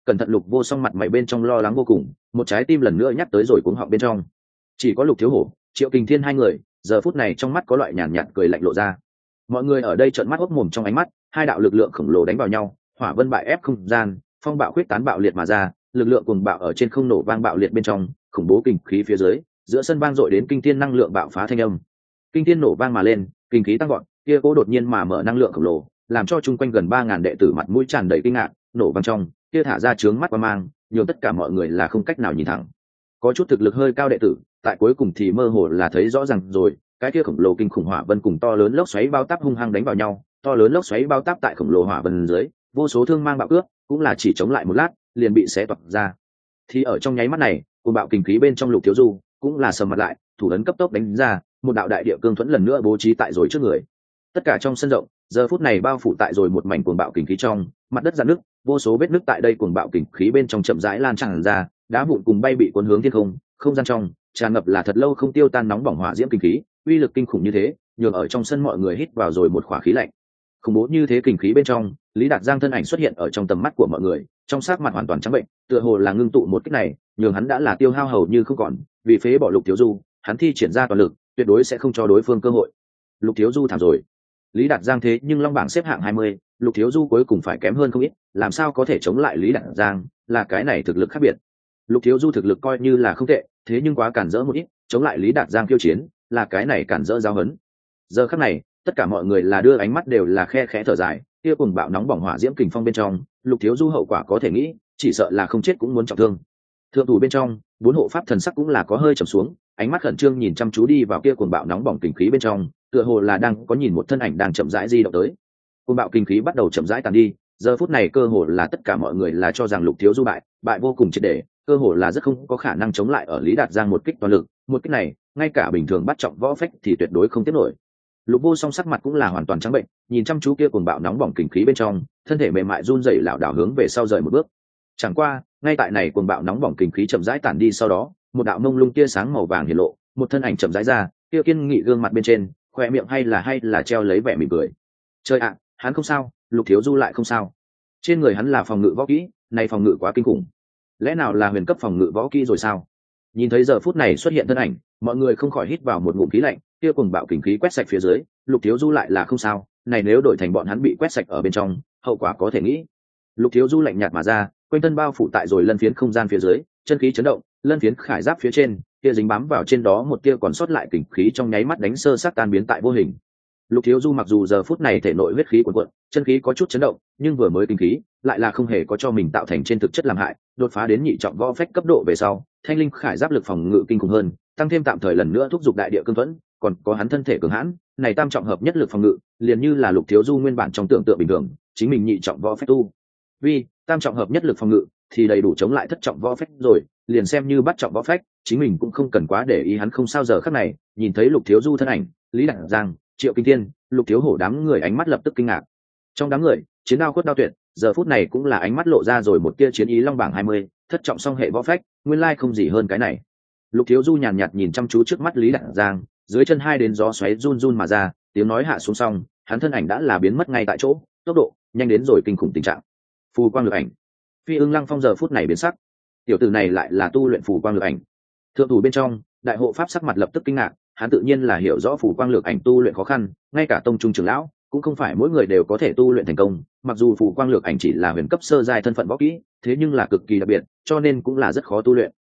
cẩn thận Lục Vô Song mặt mày bên trong lo lắng vô cùng, một trái tim lần nữa nhắc tới rồi cuống họng bên trong. Chỉ có Lục Thiếu Hổ, Triệu Kình Thiên hai người giờ phút này trong mắt có loại nhàn nhạt cười lạnh lộ ra. Mọi người ở đây trợn mắt hốc mồm trong ánh mắt, hai đạo lực lượng khổng lồ đánh vào nhau, hỏa vân bại ép không gian, phong bạo khuyết tán bạo liệt mà ra, lực lượng cuồng bạo ở trên không nổ vang bạo liệt bên trong, khủng bố kình khí phía dưới, giữa sân vang dội đến kinh thiên năng lượng bạo phá thanh âm. Kinh thiên nổ vang mà lên, kinh khí tăng vọt, kia cố đột nhiên mà mở năng lượng khổng lồ, làm cho chung quanh gần 3000 đệ tử mặt mũi tràn đầy kinh ngạc, nổ vang trong, kia thả ra chướng mắt qua mang, nhiều tất cả mọi người là không cách nào nhìn thẳng. Có chút thực lực hơi cao đệ tử, tại cuối cùng thì mơ hồ là thấy rõ ràng rồi, cái kia khổng lồ kinh khủng hỏa vân cùng to lớn lốc xoáy bao táp hung hăng đánh vào nhau, to lớn lốc xoáy bao táp tại khổng lồ hỏa vân dưới, vô số thương mang bạo cướp, cũng là chỉ chống lại một lát, liền bị xé toạc ra. Thì ở trong nháy mắt này, cuồng bạo kinh khí bên trong Lục Thiếu Du cũng là sầm mặt lại, thủ ấn cấp tốc đánh ra, một đạo đại địa cương thuẫn lần nữa bố trí tại rồi trước người. Tất cả trong sân rộng, giờ phút này bao phủ tại rồi một mảnh cuồng bạo kinh khí trong, mặt đất rạn nứt, vô số vết nứt tại đây cuồng bạo kinh khí bên trong chậm rãi lan tràn ra, đá vụn cùng bay bị cuốn hướng thiên không, không gian trong tràn ngập là thật lâu không tiêu tan nóng bỏng hỏa diễm kinh khí, uy lực kinh khủng như thế, nhường ở trong sân mọi người hít vào rồi một khỏa khí lạnh. Khủng bố như thế kinh khí bên trong, Lý Đạt Giang thân ảnh xuất hiện ở trong tầm mắt của mọi người, trong sắc mặt hoàn toàn trắng bệnh, tựa hồ là ngưng tụ một kích này, nhường hắn đã là tiêu hao hầu như không còn, vì phế bỏ Lục Thiếu Du, hắn thi triển ra toàn lực, tuyệt đối sẽ không cho đối phương cơ hội. Lục Thiếu Du thảm rồi. Lý Đạt Giang thế nhưng long bảng xếp hạng 20, Lục Thiếu Du cuối cùng phải kém hơn không ít, làm sao có thể chống lại Lý Đạt Giang, là cái này thực lực khác biệt. Lục Thiếu Du thực lực coi như là không tệ, thế nhưng quá cản rỡ một ít, chống lại Lý Đạt Giang kiêu chiến, là cái này cản rỡ giáo hấn. Giờ khắc này, tất cả mọi người là đưa ánh mắt đều là khe khẽ thở dài, kia cùng bạo nóng bỏng hỏa diễm kình phong bên trong, Lục Thiếu Du hậu quả có thể nghĩ, chỉ sợ là không chết cũng muốn trọng thương. Thượng thủ bên trong, bốn hộ pháp thần sắc cũng là có hơi trầm xuống, ánh mắt khẩn trương nhìn chăm chú đi vào kia cuồng bạo nóng bỏng kình khí bên trong, tựa hồ là đang có nhìn một thân ảnh đang chậm rãi di động tới. Cuồng bạo kình khí bắt đầu chậm rãi tàn đi, giờ phút này cơ hồ là tất cả mọi người là cho rằng Lục Thiếu Du bại vô cùng triệt để, cơ hồ là rất không có khả năng chống lại ở Lý Đạt Giang một kích toàn lực, một kích này, ngay cả bình thường bắt trọng võ phách thì tuyệt đối không tiếp nổi. Lục Vô Song sắc mặt cũng là hoàn toàn trắng bệnh, nhìn chăm chú kia cuồng bạo nóng bỏng kình khí bên trong, thân thể mềm mại run rẩy lảo đảo hướng về sau rời một bước. Chẳng qua, ngay tại này cuồng bạo nóng bỏng kình khí chậm rãi tản đi sau đó, một đạo mông lung tia sáng màu vàng hiện lộ, một thân ảnh chậm rãi ra, kia kiên nghị gương mặt bên trên, khóe miệng hay là treo lấy vẻ mỉm cười. Trời ạ, hắn không sao, Lục Thiếu Du lại không sao. Trên người hắn là phòng ngự võ kỹ, này phòng ngự quá kinh khủng. Lẽ nào là huyền cấp phòng ngự võ kỹ rồi sao? Nhìn thấy giờ phút này xuất hiện thân ảnh, mọi người không khỏi hít vào một ngụm khí lạnh, kia cuồng bạo kình khí quét sạch phía dưới, Lục Thiếu Du lại là không sao, này nếu đổi thành bọn hắn bị quét sạch ở bên trong, hậu quả có thể nghĩ. Lục Thiếu Du lạnh nhạt mà ra, quanh thân bao phủ tại rồi lân phiến không gian phía dưới, chân khí chấn động, lân phiến khải giáp phía trên, kia dính bám vào trên đó một tia còn sót lại kình khí trong nháy mắt đánh sơ sát tan biến tại vô hình. Lục Thiếu Du mặc dù giờ phút này thể nội huyết khí cuồn cuộn, chân khí có chút chấn động, nhưng vừa mới kinh khí, lại là không hề có cho mình tạo thành trên thực chất làm hại, đột phá đến nhị trọng võ phách cấp độ về sau, thanh linh khải giáp lực phòng ngự kinh khủng hơn, tăng thêm tạm thời lần nữa thúc giục đại địa cương thuẫn, còn có hắn thân thể cường hãn, này tam trọng hợp nhất lực phòng ngự, liền như là Lục Thiếu Du nguyên bản trong tưởng tượng bình thường, chính mình nhị trọng võ phách tu. Vì tam trọng hợp nhất lực phòng ngự thì đầy đủ chống lại thất trọng võ phách rồi, liền xem như bắt trọng võ phách, chính mình cũng không cần quá để ý hắn không sao. Giờ khắc này, nhìn thấy Lục Thiếu Du thân ảnh, Lý Đạt Giang, Triệu Kinh Thiên, Lục Thiếu Hổ đám người ánh mắt lập tức kinh ngạc. Trong đám người, chiến đao khuất đao tuyệt, giờ phút này cũng là ánh mắt lộ ra rồi một tia chiến ý long bảng 20, thất trọng song hệ võ phách, nguyên lai không gì hơn cái này. Lục Thiếu Du nhàn nhạt nhìn chăm chú trước mắt Lý Đạt Giang, dưới chân hai đến gió xoáy run run mà ra, tiếng nói hạ xuống xong, hắn thân ảnh đã là biến mất ngay tại chỗ, tốc độ nhanh đến rồi kinh khủng tình trạng. Phù quang lực ảnh. Phi Ưng Lăng Phong giờ phút này biến sắc. Tiểu tử này lại là tu luyện phù quang lực ảnh. Thượng thủ bên trong, đại hộ pháp sắc mặt lập tức kinh ngạc, hắn tự nhiên là hiểu rõ phù quang lược ảnh tu luyện khó khăn, ngay cả tông trung trưởng lão cũng không phải mỗi người đều có thể tu luyện thành công, mặc dù phù quang lược ảnh chỉ là huyền cấp sơ giai thân phận võ kỹ, thế nhưng là cực kỳ đặc biệt, cho nên cũng là rất khó tu luyện.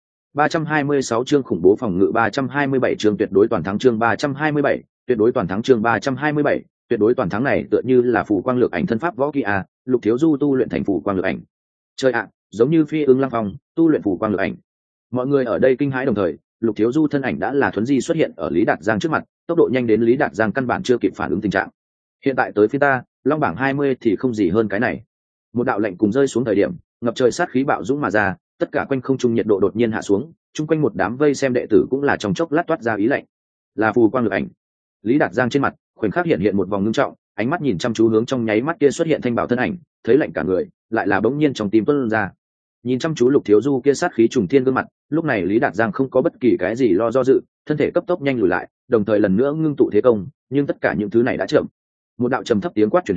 326 chương khủng bố phòng ngự, 327 chương tuyệt đối toàn thắng, chương 327, tuyệt đối toàn thắng, chương 327, tuyệt đối toàn thắng. Này tựa như là phù quang lược ảnh thân pháp võ kỹ à, Lục Thiếu Du tu luyện thành phù quang lược ảnh. Chơi ạ, giống như Phi Ưng Lăng Phong tu luyện phù quang lược ảnh. Mọi người ở đây kinh hãi đồng thời, Lục Thiếu Du thân ảnh đã là thuấn di xuất hiện ở Lý Đạt Giang trước mặt, tốc độ nhanh đến Lý Đạt Giang căn bản chưa kịp phản ứng tình trạng. Hiện tại tới phía ta, long bảng 20 thì không gì hơn cái này. Một đạo lệnh cùng rơi xuống thời điểm, ngập trời sát khí bạo dũng mà ra, tất cả quanh không trung nhiệt độ đột nhiên hạ xuống, chung quanh một đám vây xem đệ tử cũng là trong chốc lát toát ra ý lệnh. Là phù quang lực ảnh. Lý Đạt Giang trên mặt khoảnh khắc hiện một vòng ngưng trọng, ánh mắt nhìn chăm chú hướng trong nháy mắt kia xuất hiện thanh bảo thân ảnh, thấy lạnh cả người, lại là bỗng nhiên trong tim tuôn ra. Nhìn chăm chú Lục Thiếu Du kia sát khí trùng thiên gương mặt, lúc này Lý Đạt Giang không có bất kỳ cái gì lo do dự, thân thể cấp tốc nhanh lùi lại, đồng thời lần nữa ngưng tụ thế công, nhưng tất cả những thứ này đã chậm. Một đạo trầm thấp tiếng quát truyền đến,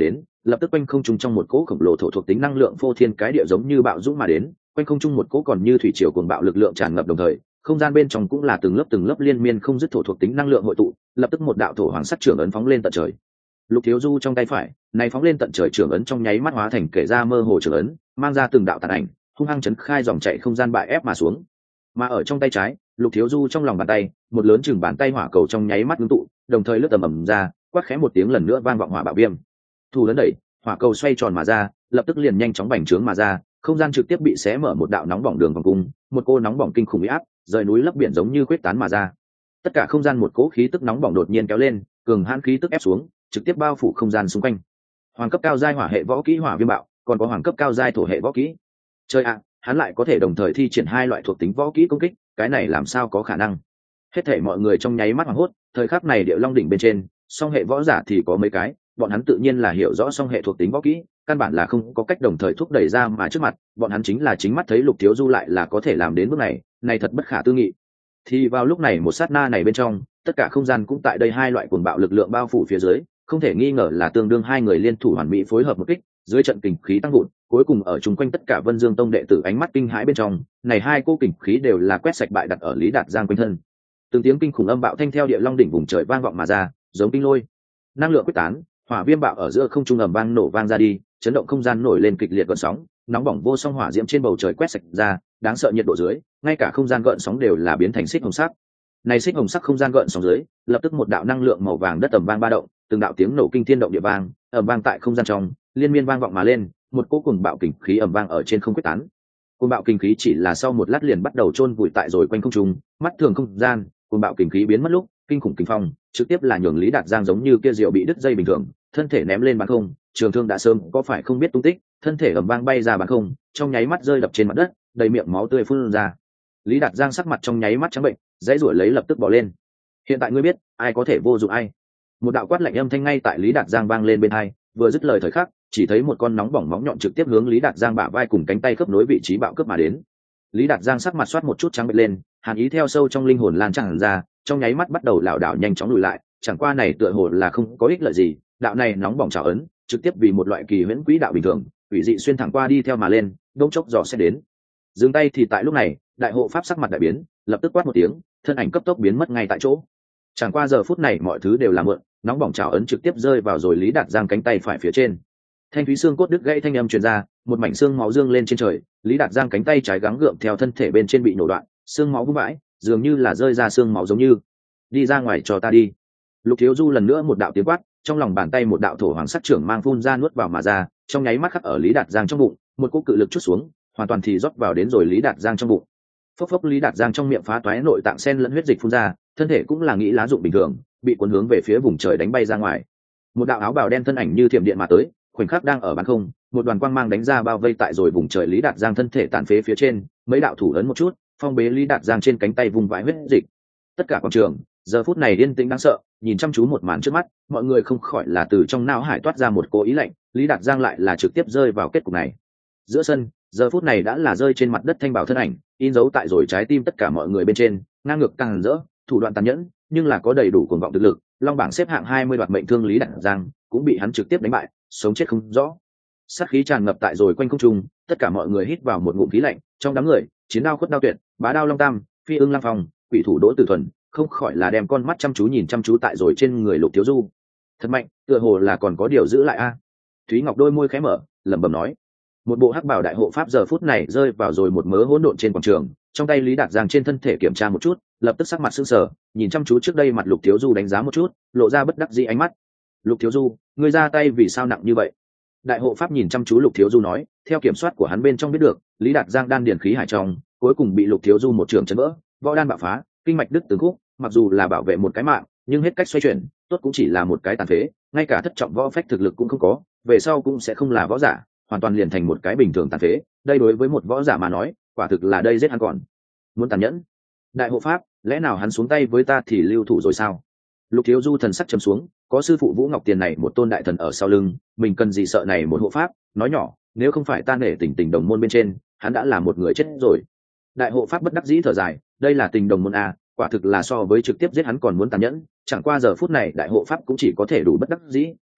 lập tức quanh không trung trong một cỗ khổng lồ thổ thuộc tính năng lượng phô thiên cái địa giống như bạo dũng mà đến, quanh không trung một cỗ còn như thủy triều cuồng bạo lực lượng tràn ngập đồng thời, không gian bên trong cũng là từng lớp liên miên không dứt thổ thuộc tính năng lượng hội tụ, lập tức một đạo thổ hoàng sắc trưởng ấn phóng lên tận trời. Lục Thiếu Du trong tay phải, này phóng lên tận trời trưởng ấn trong nháy mắt hóa thành kể ra mơ hồ trưởng ấn, mang ra từng đạo tàn ảnh, hung hăng chấn khai dòng chảy không gian bại ép mà xuống. Mà ở trong tay trái, Lục Thiếu Du trong lòng bàn tay, một lớn chừng bàn tay hỏa cầu trong nháy mắt ngưng tụ, đồng thời lướt tầm ầm ra, quát khẽ một tiếng lần nữa vang vọng hỏa bạo viêm. Thủ lớn đẩy, hỏa cầu xoay tròn mà ra, lập tức liền nhanh chóng bành trướng mà ra, không gian trực tiếp bị xé mở một đạo nóng bỏng đường vòng cung, một cô nóng bỏng kinh khủng uy áp, rời núi lấp biển giống như quyết tán mà ra. Tất cả không gian một cỗ khí tức nóng bỏng đột nhiên kéo lên, cường hãn khí tức ép xuống, trực tiếp bao phủ không gian xung quanh. Hoàng cấp cao giai hỏa hệ võ kỹ hỏa viêm bạo, còn có hoàng cấp cao giai thổ hệ võ kỹ. Chơi ạ, hắn lại có thể đồng thời thi triển hai loại thuộc tính võ kỹ công kích, cái này làm sao có khả năng? Hết thảy mọi người trong nháy mắt hoảng hốt, thời khắc này Địa Long đỉnh bên trên, song hệ võ giả thì có mấy cái, bọn hắn tự nhiên là hiểu rõ song hệ thuộc tính võ kỹ, căn bản là không có cách đồng thời thúc đẩy ra mà trước mặt, bọn hắn chính là chính mắt thấy Lục Thiếu Du lại là có thể làm đến bước này, này thật bất khả tư nghị. Thì vào lúc này một sát na này bên trong, tất cả không gian cũng tại đây hai loại cuồng bạo lực lượng bao phủ phía dưới, không thể nghi ngờ là tương đương hai người liên thủ hoàn mỹ phối hợp một kích, dưới trận kình khí tăng vụt, cuối cùng ở chung quanh tất cả Vân Dương Tông đệ tử ánh mắt kinh hãi bên trong, này hai cô kình khí đều là quét sạch bại đặt ở Lý Đạt Giang quanh thân. Từng tiếng kinh khủng âm bạo thanh theo Địa Long đỉnh vùng trời vang vọng mà ra, giống kinh lôi. Năng lượng quyết tán, hỏa viêm bạo ở giữa không trung ầm vang nổ vang ra đi, chấn động không gian nổi lên kịch liệt gợn sóng, nóng bỏng vô song hỏa diễm trên bầu trời quét sạch ra, đáng sợ nhiệt độ dưới, ngay cả không gian gợn sóng đều là biến thành xích hồng sắc. Này xích hồng sắc không gian gợn sóng dưới, lập tức một đạo năng lượng màu vàng đất ầm vang ba động, từng đạo tiếng nổ kinh thiên động địa vang, ầm vang tại không gian trong, liên miên vang vọng mà lên, một cỗ cuồng bạo kình khí ầm vang ở trên không quyết tán. Cuồng bạo kình khí chỉ là sau một lát liền bắt đầu chôn vùi tại rồi quanh không trung, mắt thường không gian, cuồng bạo kình khí biến mất lúc, kinh khủng kình phong, trực tiếp là nhường Lý Đạt Giang giống như kia diều bị đứt dây bình thường, thân thể ném lên bán không, trường thương đã sớm có phải không biết tung tích, thân thể ầm vang bay ra bán không, trong nháy mắt rơi đập trên mặt đất, đầy miệng máu tươi phun ra. Lý Đạt Giang sắc mặt trong nháy mắt trắng bệnh, dãy rủa lấy lập tức bỏ lên. Hiện tại ngươi biết, ai có thể vô dụng ai? Một đạo quát lạnh âm thanh ngay tại Lý Đạt Giang vang lên bên tai, vừa dứt lời thời khắc, chỉ thấy một con nóng bỏng móng nhọn trực tiếp hướng Lý Đạt Giang bả vai cùng cánh tay khớp nối vị trí bạo cướp mà đến. Lý Đạt Giang sắc mặt xoát một chút trắng bệch lên, hàn ý theo sâu trong linh hồn lan tràn ra, trong nháy mắt bắt đầu lảo đảo nhanh chóng lùi lại, chẳng qua này tựa hồ là không có ích lợi gì, đạo này nóng bỏng trào ấn, trực tiếp vì một loại kỳ huyễn quỹ đạo bình thường, quỷ dị xuyên thẳng qua đi theo mà lên, đống chốc dò sẽ đến. Dừng tay thì tại lúc này, đại hộ pháp sắc mặt đại biến, lập tức quát một tiếng, thân ảnh cấp tốc biến mất ngay tại chỗ. Chẳng qua giờ phút này mọi thứ đều là mượn, nóng bỏng trào ấn trực tiếp rơi vào rồi Lý Đạt Giang cánh tay phải phía trên. Thanh thúy xương cốt đứt gãy thanh âm truyền ra, một mảnh xương máu dương lên trên trời, Lý Đạt Giang cánh tay trái gắng gượng theo thân thể bên trên bị nổ đoạn, xương máu vung vãi, dường như là rơi ra xương máu giống như. Đi ra ngoài cho ta đi. Lục Thiếu Du lần nữa một đạo tiếng quát, trong lòng bàn tay một đạo thổ hoàng sắc trưởng mang phun ra nuốt vào mà ra, trong nháy mắt khắc ở Lý Đạt Giang trong bụng, một cỗ cự lực chút xuống, hoàn toàn thì rót vào đến rồi Lý Đạt Giang trong bụng. Phốc phốc Lý Đạt Giang trong miệng phá toái nội tạng sen lẫn huyết dịch phun ra, thân thể cũng là nghĩ lá dụng bình thường, bị cuốn hướng về phía vùng trời đánh bay ra ngoài. Một đạo áo bào đen thân ảnh như thiểm điện mà tới, khoảnh khắc đang ở bán không, một đoàn quang mang đánh ra bao vây tại rồi vùng trời Lý Đạt Giang thân thể tàn phế phía trên, mấy đạo thủ ấn một chút, phong bế Lý Đạt Giang trên cánh tay vùng vãi huyết dịch. Tất cả quảng trường giờ phút này yên tĩnh đáng sợ, nhìn chăm chú một màn trước mắt, mọi người không khỏi là từ trong não hải toát ra một cố ý lạnh, Lý Đạt Giang lại là trực tiếp rơi vào kết cục này. Giữa sân, giờ phút này đã là rơi trên mặt đất thanh bảo thân ảnh, in dấu tại rồi trái tim tất cả mọi người bên trên, ngang ngược càng rỡ, thủ đoạn tàn nhẫn, nhưng là có đầy đủ cuồng vọng thực lực, long bảng xếp hạng 20 đoạt mệnh thương Lý Đạt Giang cũng bị hắn trực tiếp đánh bại, sống chết không rõ. Sát khí tràn ngập tại rồi quanh không trung, tất cả mọi người hít vào một ngụm khí lạnh, trong đám người, chiến đao khuất đao tuyệt, bá đao long tam, phi ưng lang phong, quỷ thủ đỗ tử thuần, không khỏi là đem con mắt chăm chú nhìn chăm chú tại rồi trên người Lục Thiếu Du. Thật mạnh, tựa hồ là còn có điều giữ lại a. Thúy Ngọc đôi môi khẽ mở, lẩm bẩm nói. Một bộ hắc bảo đại hộ pháp giờ phút này rơi vào rồi một mớ hỗn độn trên quảng trường, trong tay Lý Đạt Giang trên thân thể kiểm tra một chút, lập tức sắc mặt sưng sờ, nhìn chăm chú trước đây mặt Lục Thiếu Du đánh giá một chút, lộ ra bất đắc dĩ ánh mắt. Lục Thiếu Du, ngươi ra tay vì sao nặng như vậy? Đại hộ pháp nhìn chăm chú Lục Thiếu Du nói, theo kiểm soát của hắn bên trong biết được, Lý Đạt Giang đan điển khí hải trong, cuối cùng bị Lục Thiếu Du một trường chấn vỡ, võ đan bạo phá, kinh mạch đứt từng khúc, mặc dù là bảo vệ một cái mạng, nhưng hết cách xoay chuyển, tốt cũng chỉ là một cái tàn phế, ngay cả thất trọng võ phách thực lực cũng không có, về sau cũng sẽ không là võ giả, hoàn toàn liền thành một cái bình thường tàn phế. Đây đối với một võ giả mà nói, quả thực là đây giết hắn còn muốn tàn nhẫn. Đại hộ pháp, lẽ nào hắn xuống tay với ta thì lưu thủ rồi sao? Lục Thiếu Du thần sắc trầm xuống, có sư phụ Vũ Ngọc Tiền này một tôn đại thần ở sau lưng, mình cần gì sợ này một hộ pháp? Nói nhỏ, nếu không phải ta nể tình đồng môn bên trên, hắn đã là một người chết rồi. Đại hộ pháp bất đắc dĩ thở dài, đây là tình đồng môn a, quả thực là so với trực tiếp giết hắn còn muốn tàn nhẫn. Chẳng qua giờ phút này đại hộ pháp cũng chỉ có thể đủ bất đắc dĩ,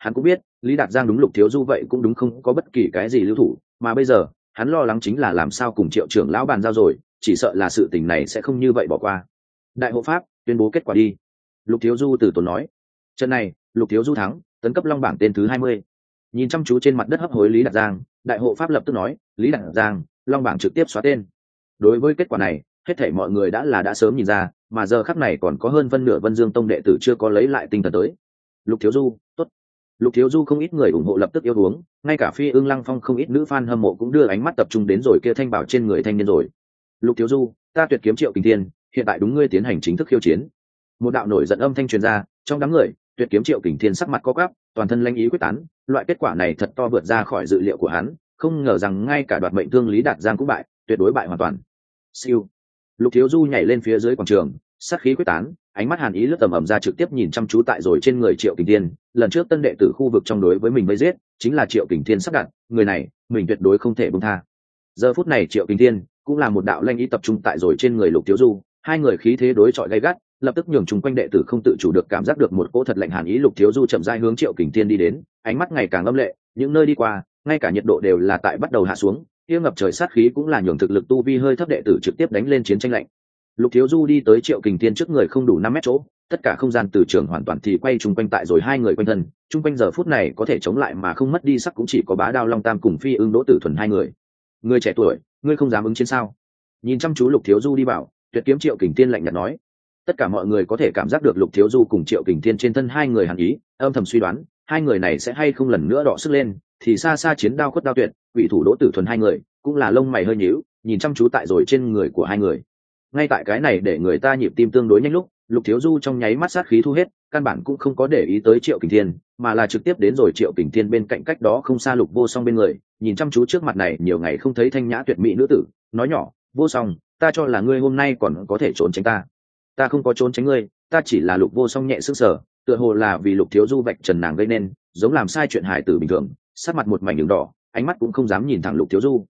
hắn cũng biết Lý Đạt Giang đúng Lục Thiếu Du vậy cũng đúng không có bất kỳ cái gì lưu thủ, mà bây giờ hắn lo lắng chính là làm sao cùng Triệu trưởng lão bàn giao rồi, chỉ sợ là sự tình này sẽ không như vậy bỏ qua. Đại hộ pháp tuyên bố kết quả đi. Lục Thiếu Du từ tốn nói. Trận này Lục Thiếu Du thắng, tấn cấp long bảng tên thứ 20. Nhìn chăm chú trên mặt đất hấp hối Lý Đạt Giang, đại hộ pháp lập tức nói, Lý Đạt Giang, long bảng trực tiếp xóa tên. Đối với kết quả này, hết thảy mọi người đã sớm nhìn ra, mà giờ khắc này còn có hơn phân nửa Vân Dương Tông đệ tử chưa có lấy lại tinh thần tới. Lục Thiếu Du, tốt. Lục Thiếu Du không ít người ủng hộ lập tức yêu uống, ngay cả Phi Ưng Lăng Phong không ít nữ fan hâm mộ cũng đưa ánh mắt tập trung đến rồi kia thanh bảo trên người thanh niên rồi. Lục Thiếu Du, ta tuyệt kiếm Triệu Kình Thiên, hiện tại đúng ngươi tiến hành chính thức khiêu chiến. Một đạo nổi giận âm thanh truyền ra, trong đám người, tuyệt kiếm Triệu Kình Thiên sắc mặt co quắp, toàn thân lanh ý quyết tán, loại kết quả này thật to vượt ra khỏi dự liệu của hắn, không ngờ rằng ngay cả đoạt mệnh thương Lý Đạt Giang cũng bại, tuyệt đối bại hoàn toàn. Siêu. Lục Thiếu Du nhảy lên phía dưới quảng trường, sát khí quyết tán, ánh mắt hàn ý lướt tầm ầm ra trực tiếp nhìn chăm chú tại rồi trên người Triệu Kình Thiên. Lần trước tân đệ tử khu vực trong đối với mình mới giết, chính là Triệu Kình Thiên sắp đặt, người này mình tuyệt đối không thể buông tha. Giờ phút này Triệu Kình Thiên cũng là một đạo lanh ý tập trung tại rồi trên người Lục Thiếu Du, hai người khí thế đối chọi gay gắt, lập tức nhường chung quanh đệ tử không tự chủ được cảm giác được một cỗ thật lạnh hàn ý. Lục Thiếu Du chậm rãi hướng Triệu Kình Thiên đi đến, ánh mắt ngày càng âm lệ, những nơi đi qua, ngay cả nhiệt độ đều là tại bắt đầu hạ xuống, kia ngập trời sát khí cũng là nhường thực lực tu vi hơi thấp đệ tử trực tiếp đánh lên chiến tranh lạnh. Lục Thiếu Du đi tới Triệu Kình Thiên trước người không đủ 5 mét chỗ, tất cả không gian từ trường hoàn toàn thì quay chung quanh tại rồi hai người quanh thân, chung quanh giờ phút này có thể chống lại mà không mất đi sắc cũng chỉ có Bá Đao Long Tam cùng Phi Ưng Đỗ Tử Thuần hai người. Người trẻ tuổi, ngươi không dám ứng chiến sao? Nhìn chăm chú Lục Thiếu Du đi bảo, tuyệt kiếm Triệu Kình Thiên lạnh nhạt nói. Tất cả mọi người có thể cảm giác được Lục Thiếu Du cùng Triệu Kình Thiên trên thân hai người hàn ý, âm thầm suy đoán, hai người này sẽ hay không lần nữa đọ sức lên, thì xa xa chiến đao khuất đao tuyệt, quỷ thủ Đỗ Tử Thuần hai người, cũng là lông mày hơi nhíu, nhìn chăm chú tại rồi trên người của hai người. Ngay tại cái này để người ta nhịp tim tương đối nhanh lúc, Lục Thiếu Du trong nháy mắt sát khí thu hết, căn bản cũng không có để ý tới Triệu Kình Thiên, mà là trực tiếp đến rồi Triệu Kình Thiên bên cạnh cách đó không xa Lục Vô Song bên người, nhìn chăm chú trước mặt này nhiều ngày không thấy thanh nhã tuyệt mỹ nữ tử, nói nhỏ, Vô Song, ta cho là ngươi hôm nay còn có thể trốn tránh ta. Ta không có trốn tránh ngươi, ta chỉ là Lục Vô Song nhẹ sững sờ, tựa hồ là vì Lục Thiếu Du vạch trần nàng gây nên, giống làm sai chuyện hài tử bình thường, sát mặt một mảnh đường đỏ, ánh mắt cũng không dám nhìn thẳng Lục Thiếu Du.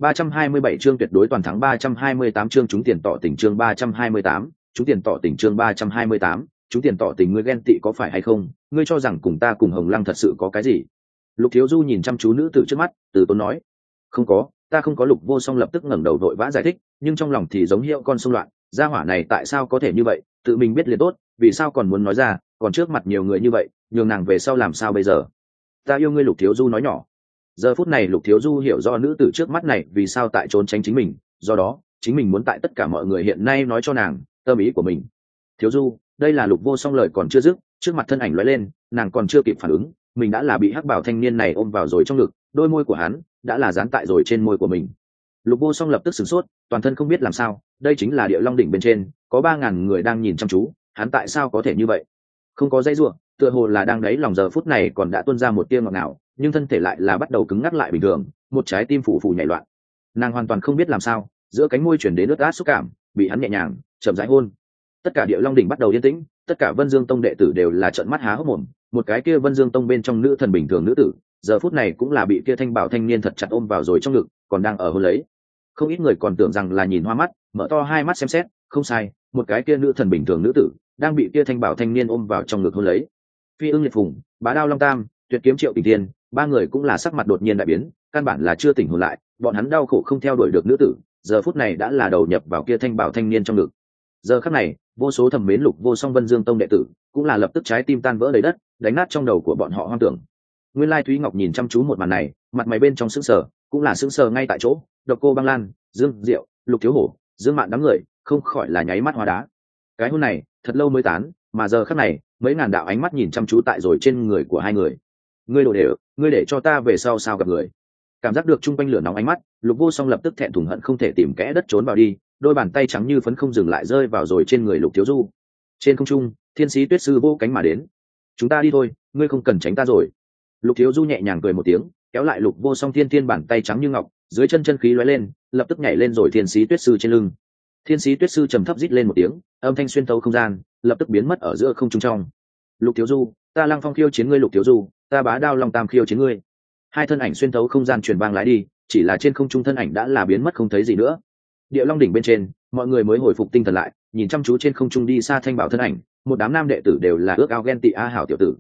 327 chương tuyệt đối toàn thắng, 328 chương trúng tiền tỏ tình, chương 328, trúng tiền tỏ tình, chương 328, trúng tiền tỏ tình. Ngươi ghen tị có phải hay không? Ngươi cho rằng cùng ta cùng Hồng Lăng thật sự có cái gì? Lục Thiếu Du nhìn chăm chú nữ tử trước mắt, từ tốn nói, không có, ta không có. Lục Vô Song lập tức ngẩng đầu vội vã giải thích, nhưng trong lòng thì giống hiệu con sông loạn, gia hỏa này tại sao có thể như vậy, tự mình biết liền tốt, vì sao còn muốn nói ra, còn trước mặt nhiều người như vậy, nhường nàng về sau làm sao bây giờ? Ta yêu ngươi. Lục Thiếu Du nói nhỏ. Giờ phút này Lục Thiếu Du hiểu do nữ tử trước mắt này vì sao tại trốn tránh chính mình, do đó chính mình muốn tại tất cả mọi người hiện nay nói cho nàng tâm ý của mình. Thiếu Du, đây là Lục Vô Song lời còn chưa dứt, trước mặt thân ảnh lóe lên, nàng còn chưa kịp phản ứng, mình đã là bị hắc bảo thanh niên này ôm vào rồi trong ngực, đôi môi của hắn đã là dán tại rồi trên môi của mình. Lục Vô Song lập tức sửng sốt, toàn thân không biết làm sao, đây chính là Địa Long đỉnh bên trên, có 3000 người đang nhìn chăm chú, hắn tại sao có thể như vậy? Không có dây rủa, tựa hồ là đang đấy lòng giờ phút này còn đã tuôn ra một tia ngọt ngào, nhưng thân thể lại là bắt đầu cứng ngắc lại bình thường, một trái tim phủ phủ nhảy loạn. Nàng hoàn toàn không biết làm sao, giữa cánh môi chuyển đến ướt át xúc cảm, bị hắn nhẹ nhàng chậm rãi hôn. Tất cả Địa Long đỉnh bắt đầu yên tĩnh, tất cả Vân Dương Tông đệ tử đều là trợn mắt há hốc mồm, một cái kia Vân Dương Tông bên trong nữ thần bình thường nữ tử, giờ phút này cũng là bị kia thanh bảo thanh niên thật chặt ôm vào rồi trong ngực, còn đang ở hôn lấy. Không ít người còn tưởng rằng là nhìn hoa mắt, mở to hai mắt xem xét, không sai, một cái kia nữ thần bình thường nữ tử đang bị kia thanh bảo thanh niên ôm vào trong ngực hôn lấy. Phi Ưng Liệt Phùng, Bá Đao Long Tam, tuyệt kiếm Triệu Kình Thiên, ba người cũng là sắc mặt đột nhiên đại biến, căn bản là chưa tỉnh hồn lại, bọn hắn đau khổ không theo đuổi được nữ tử, giờ phút này đã là đầu nhập vào kia thanh bảo thanh niên trong ngực. Giờ khắc này, vô số thẩm mến Lục Vô Song Vân Dương Tông đệ tử cũng là lập tức trái tim tan vỡ đầy đất, đánh nát trong đầu của bọn họ hoang tưởng. Nguyên Lai Thúy Ngọc nhìn chăm chú một màn này, mặt mày bên trong sững sờ, cũng là sững sờ ngay tại chỗ, Độc Cô Băng Lan, Dương Diệu, Lục Thiếu Hổ, Dương Mạn đám người không khỏi là nháy mắt hóa đá. Cái hôn này thật lâu mới tán, mà giờ khắc này mấy ngàn đạo ánh mắt nhìn chăm chú tại rồi trên người của hai người. Ngươi đồ đều, ngươi để cho ta về sau sao gặp người? Cảm giác được chung quanh lửa nóng ánh mắt, Lục Vô Song lập tức thẹn thùng hận không thể tìm kẽ đất trốn vào đi, đôi bàn tay trắng như phấn không dừng lại rơi vào rồi trên người Lục Thiếu Du. Trên không trung, Thiên Sĩ Tuyết Sư vô cánh mà đến. Chúng ta đi thôi, ngươi không cần tránh ta rồi. Lục Thiếu Du nhẹ nhàng cười một tiếng, kéo lại Lục Vô Song thiên thiên bàn tay trắng như ngọc, dưới chân chân khí lóe lên, lập tức nhảy lên rồi Thiên Sĩ Tuyết Sư trên lưng. Thiên Sĩ Tuyết Sư trầm thấp rít lên một tiếng, âm thanh xuyên thấu không gian, lập tức biến mất ở giữa không trung trong. Lục Thiếu Du, ta Lăng Phong khiêu chiến ngươi. Lục Thiếu Du, ta Bá Đao Long Tam khiêu chiến ngươi. Hai thân ảnh xuyên thấu không gian truyền vang lái đi, chỉ là trên không trung thân ảnh đã là biến mất không thấy gì nữa. Địa Long đỉnh bên trên, mọi người mới hồi phục tinh thần lại, nhìn chăm chú trên không trung đi xa thanh bảo thân ảnh, một đám nam đệ tử đều là ước ao ghen tị a hảo tiểu tử.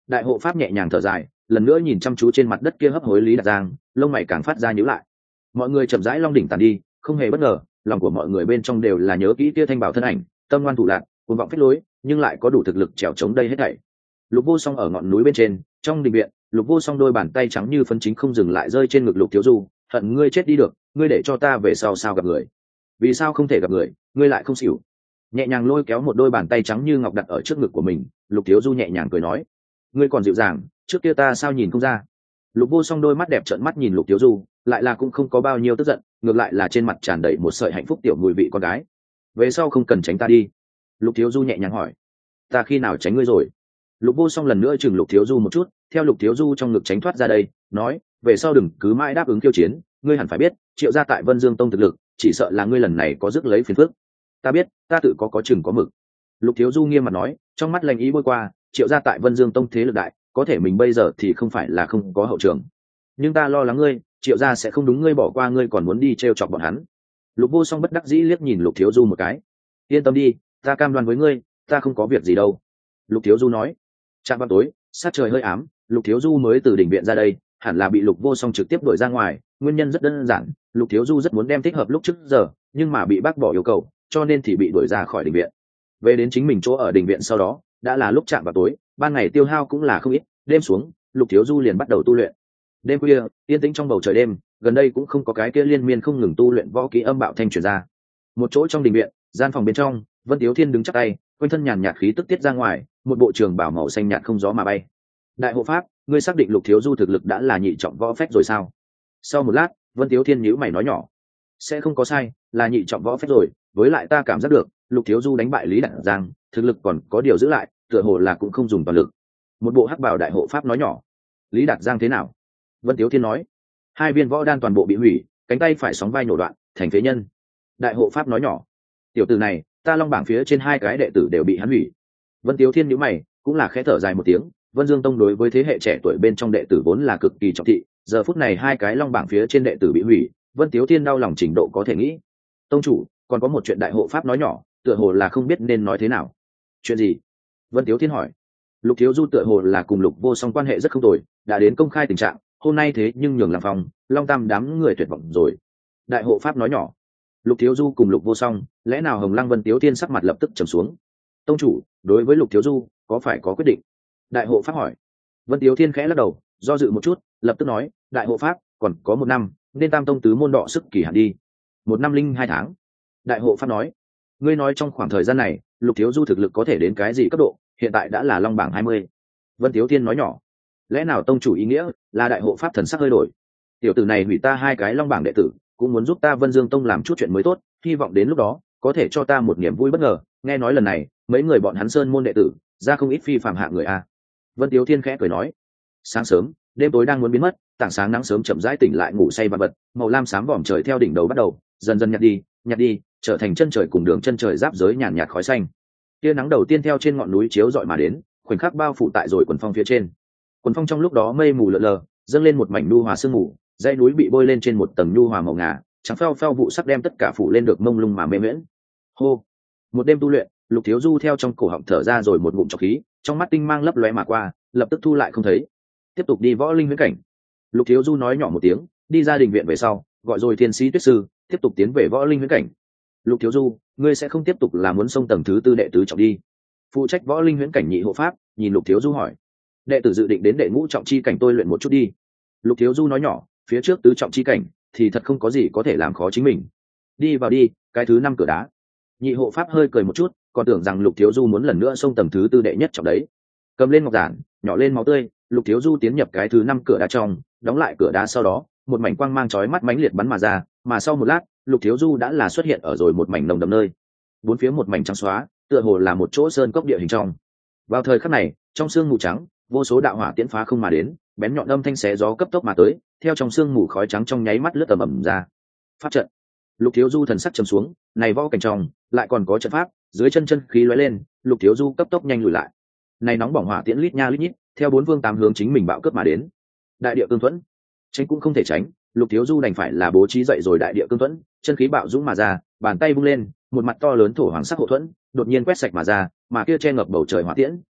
Đại hộ pháp nhẹ nhàng thở dài, lần nữa nhìn chăm chú trên mặt đất kia hấp hối Lý Đạt Giang, lông mày càng phát ra nhíu lại. Mọi người chậm rãi long đỉnh tàn đi, không hề bất ngờ, lòng của mọi người bên trong đều là nhớ kỹ kia thanh bảo thân ảnh, tâm ngoan thủ lạn, cuồng vọng phách lối, nhưng lại có đủ thực lực trèo chống đây hết thảy. Lục Vô Song ở ngọn núi bên trên, trong đình viện, Lục Vô Song đôi bàn tay trắng như phấn chính không dừng lại rơi trên ngực Lục Thiếu Du, hận ngươi chết đi được, ngươi để cho ta về sau sao gặp người? Vì sao không thể gặp người, ngươi lại không xỉu? Nhẹ nhàng lôi kéo một đôi bàn tay trắng như ngọc đặt ở trước ngực của mình, Lục Thiếu Du nhẹ nhàng cười nói, ngươi còn dịu dàng, trước kia ta sao nhìn không ra? Lục Vô Song đôi mắt đẹp trợn mắt nhìn Lục Thiếu Du, lại là cũng không có bao nhiêu tức giận, ngược lại là trên mặt tràn đầy một sợi hạnh phúc tiểu mùi vị con gái. Về sau không cần tránh ta đi. Lục Thiếu Du nhẹ nhàng hỏi, ta khi nào tránh ngươi rồi? Lục Vô Song lần nữa chừng Lục Thiếu Du một chút, theo Lục Thiếu Du trong ngực tránh thoát ra đây, nói, về sau đừng cứ mãi đáp ứng khiêu chiến, ngươi hẳn phải biết, Triệu gia tại Vân Dương Tông thực lực, chỉ sợ là ngươi lần này có rước lấy phiền phức. Ta biết, ta tự có chừng có mực. Lục Thiếu Du nghiêm mặt nói, trong mắt lạnh ý bôi qua, Triệu gia tại Vân Dương Tông thế lực đại, có thể mình bây giờ thì không phải là không có hậu trường, nhưng ta lo lắng ngươi, Triệu gia sẽ không đúng ngươi bỏ qua ngươi còn muốn đi trêu chọc bọn hắn. Lục Vô Song bất đắc dĩ liếc nhìn Lục Thiếu Du một cái, yên tâm đi, ta cam đoan với ngươi, ta không có việc gì đâu. Lục Thiếu Du nói. Trạm vào tối, sát trời hơi ám, Lục Thiếu Du mới từ đình viện ra đây, hẳn là bị Lục Vô Song trực tiếp đuổi ra ngoài, nguyên nhân rất đơn giản, Lục Thiếu Du rất muốn đem thích hợp lúc trước giờ, nhưng mà bị bác bỏ yêu cầu, cho nên thì bị đuổi ra khỏi đình viện. Về đến chính mình chỗ ở đình viện sau đó, đã là lúc chạm vào tối, ban ngày tiêu hao cũng là không ít, đêm xuống, Lục Thiếu Du liền bắt đầu tu luyện. Đêm khuya, yên tĩnh trong bầu trời đêm, gần đây cũng không có cái kia liên miên không ngừng tu luyện võ kỹ âm bạo thanh truyền ra. Một chỗ trong đình viện, gian phòng bên trong, Vân Tiếu Thiên đứng chắp tay, quanh thân nhàn nhạt khí tức tiết ra ngoài, một bộ trường bảo màu xanh nhạt không gió mà bay. Đại hộ pháp, ngươi xác định Lục Thiếu Du thực lực đã là nhị trọng võ phách rồi sao? Sau một lát, Vân Tiếu Thiên nhíu mày nói nhỏ, sẽ không có sai, là nhị trọng võ phách rồi, với lại ta cảm giác được, Lục Thiếu Du đánh bại Lý Đạt Giang, thực lực còn có điều giữ lại, tựa hồ là cũng không dùng toàn lực. Một bộ hắc bào đại hộ pháp nói nhỏ, Lý Đạt Giang thế nào? Vân Tiếu Thiên nói, 2 viên võ đan toàn bộ bị hủy, cánh tay phải sóng vai nổ đoạn, thành phế nhân. Đại hộ pháp nói nhỏ, tiểu tử này, ta long bảng phía trên 2 cái đệ tử đều bị hắn hủy. Vân Tiếu Thiên nhíu mày, cũng là khẽ thở dài một tiếng, Vân Dương Tông đối với thế hệ trẻ tuổi bên trong đệ tử vốn là cực kỳ trọng thị, giờ phút này 2 cái long bảng phía trên đệ tử bị hủy, Vân Tiếu Thiên đau lòng trình độ có thể nghĩ. Tông chủ, còn có một chuyện đại hộ pháp nói nhỏ, tựa hồ là không biết nên nói thế nào. Chuyện gì? Vân Tiếu Thiên hỏi. Lục Thiếu Du tựa hồ là cùng Lục Vô Song quan hệ rất không tồi, đã đến công khai tình trạng, hôm nay thế nhưng nhường làm phòng, Long Tam đám người tuyệt vọng rồi. Đại hộ pháp nói nhỏ. Lục Thiếu Du cùng Lục Vô Song, lẽ nào Hồng Lăng Vân Tiếu Thiên sắc mặt lập tức trầm xuống. Tông chủ, đối với Lục Thiếu Du, có phải có quyết định? Đại hộ pháp hỏi. Vân Tiếu Thiên khẽ lắc đầu, do dự một chút, lập tức nói, đại hộ pháp, còn có 1 năm, nên Tam Tông tứ môn đọ sức kỳ hạn đi. 1 năm linh 2 tháng. Đại hộ pháp nói, ngươi nói trong khoảng thời gian này, Lục Thiếu Du thực lực có thể đến cái gì cấp độ, hiện tại đã là long bảng 20. Vân Tiếu Thiên nói nhỏ, lẽ nào tông chủ ý nghĩa là đại hộ pháp thần sắc hơi đổi, tiểu tử này hủy ta 2 cái long bảng đệ tử, cũng muốn giúp ta Vân Dương Tông làm chút chuyện mới tốt, hy vọng đến lúc đó có thể cho ta một niềm vui bất ngờ. Nghe nói lần này mấy người bọn hắn sơn môn đệ tử ra không ít phi phàm hạng người a. Vân Tiếu Thiên khẽ cười nói, sáng sớm đêm tối đang muốn biến mất, tảng sáng nắng sớm chậm rãi tỉnh lại ngủ say vật vật, màu lam xám vòm trời theo đỉnh đầu bắt đầu dần dần nhạt đi, trở thành chân trời cùng đường chân trời giáp giới nhàn nhạt khói xanh. Tia nắng đầu tiên theo trên ngọn núi chiếu rọi mà đến, khoảnh khắc bao phủ tại rồi quần phong phía trên. Quần phong trong lúc đó mây mù lờ lờ, dâng lên một mảnh nhu hòa sương mù, dãy núi bị bôi lên trên một tầng nhu hòa màu ngà, trắng phao phao vụ sắc đem tất cả phủ lên được mông lung mà mê miễn. Hô, một đêm tu luyện, Lục Thiếu Du theo trong cổ họng thở ra rồi một ngụm trọc khí, trong mắt tinh mang lấp lóe mà qua, lập tức thu lại không thấy. Tiếp tục đi võ linh huyễn cảnh. Lục Thiếu Du nói nhỏ một tiếng, đi ra đình viện về sau, gọi rồi thiên sĩ tuyết sư, tiếp tục tiến về võ linh huyễn cảnh. Lục Thiếu Du, ngươi sẽ không tiếp tục là muốn xông tầng thứ 4 đệ tứ trọng đi? Phụ trách võ linh huyễn cảnh nhị hộ pháp nhìn Lục Thiếu Du hỏi. Đệ tử dự định đến đệ ngũ trọng chi cảnh tôi luyện một chút đi. Lục Thiếu Du nói nhỏ, phía trước tứ trọng chi cảnh thì thật không có gì có thể làm khó chính mình. Đi vào đi, cái thứ 5 cửa đá. Nhị hộ pháp hơi cười một chút, còn tưởng rằng Lục Thiếu Du muốn lần nữa xông tầng thứ 4 đệ nhất trọng đấy. Cầm lên ngọc giản, nhỏ lên máu tươi, Lục Thiếu Du tiến nhập cái thứ 5 cửa đá trong, đóng lại cửa đá sau đó, một mảnh quang mang chói mắt mãnh liệt bắn mà ra, mà sau một lát, Lục Thiếu Du đã là xuất hiện ở rồi một mảnh nồng đậm nơi. Bốn phía một mảnh trắng xóa, tựa hồ là một chỗ sơn cốc địa hình trong. Vào thời khắc này, trong sương mù trắng, vô số đạo hỏa tiễn phá không mà đến, bén nhọn âm thanh xé gió cấp tốc mà tới, theo trong sương mù khói trắng trong nháy mắt lướt tầm ầm ra. Pháp trận. Lục Thiếu Du thần sắc trầm xuống, này võ cảnh trong, lại còn có trận pháp, dưới chân khí lóe lên, Lục Thiếu Du cấp tốc nhanh lùi lại. Này nóng bỏng hỏa tiễn lít nha lít nhít, theo 4 phương 8 hướng chính mình bạo cướp mà đến. Đại địa cương thuẫn, tránh cũng không thể tránh, Lục Thiếu Du đành phải là bố trí dậy rồi đại địa cương thuẫn, chân khí bạo dũng mà ra, bàn tay vung lên, một mặt to lớn thổ hoàng sắc hộ thuẫn đột nhiên quét sạch mà ra, mà kia che ngập bầu trời hỏa tiễn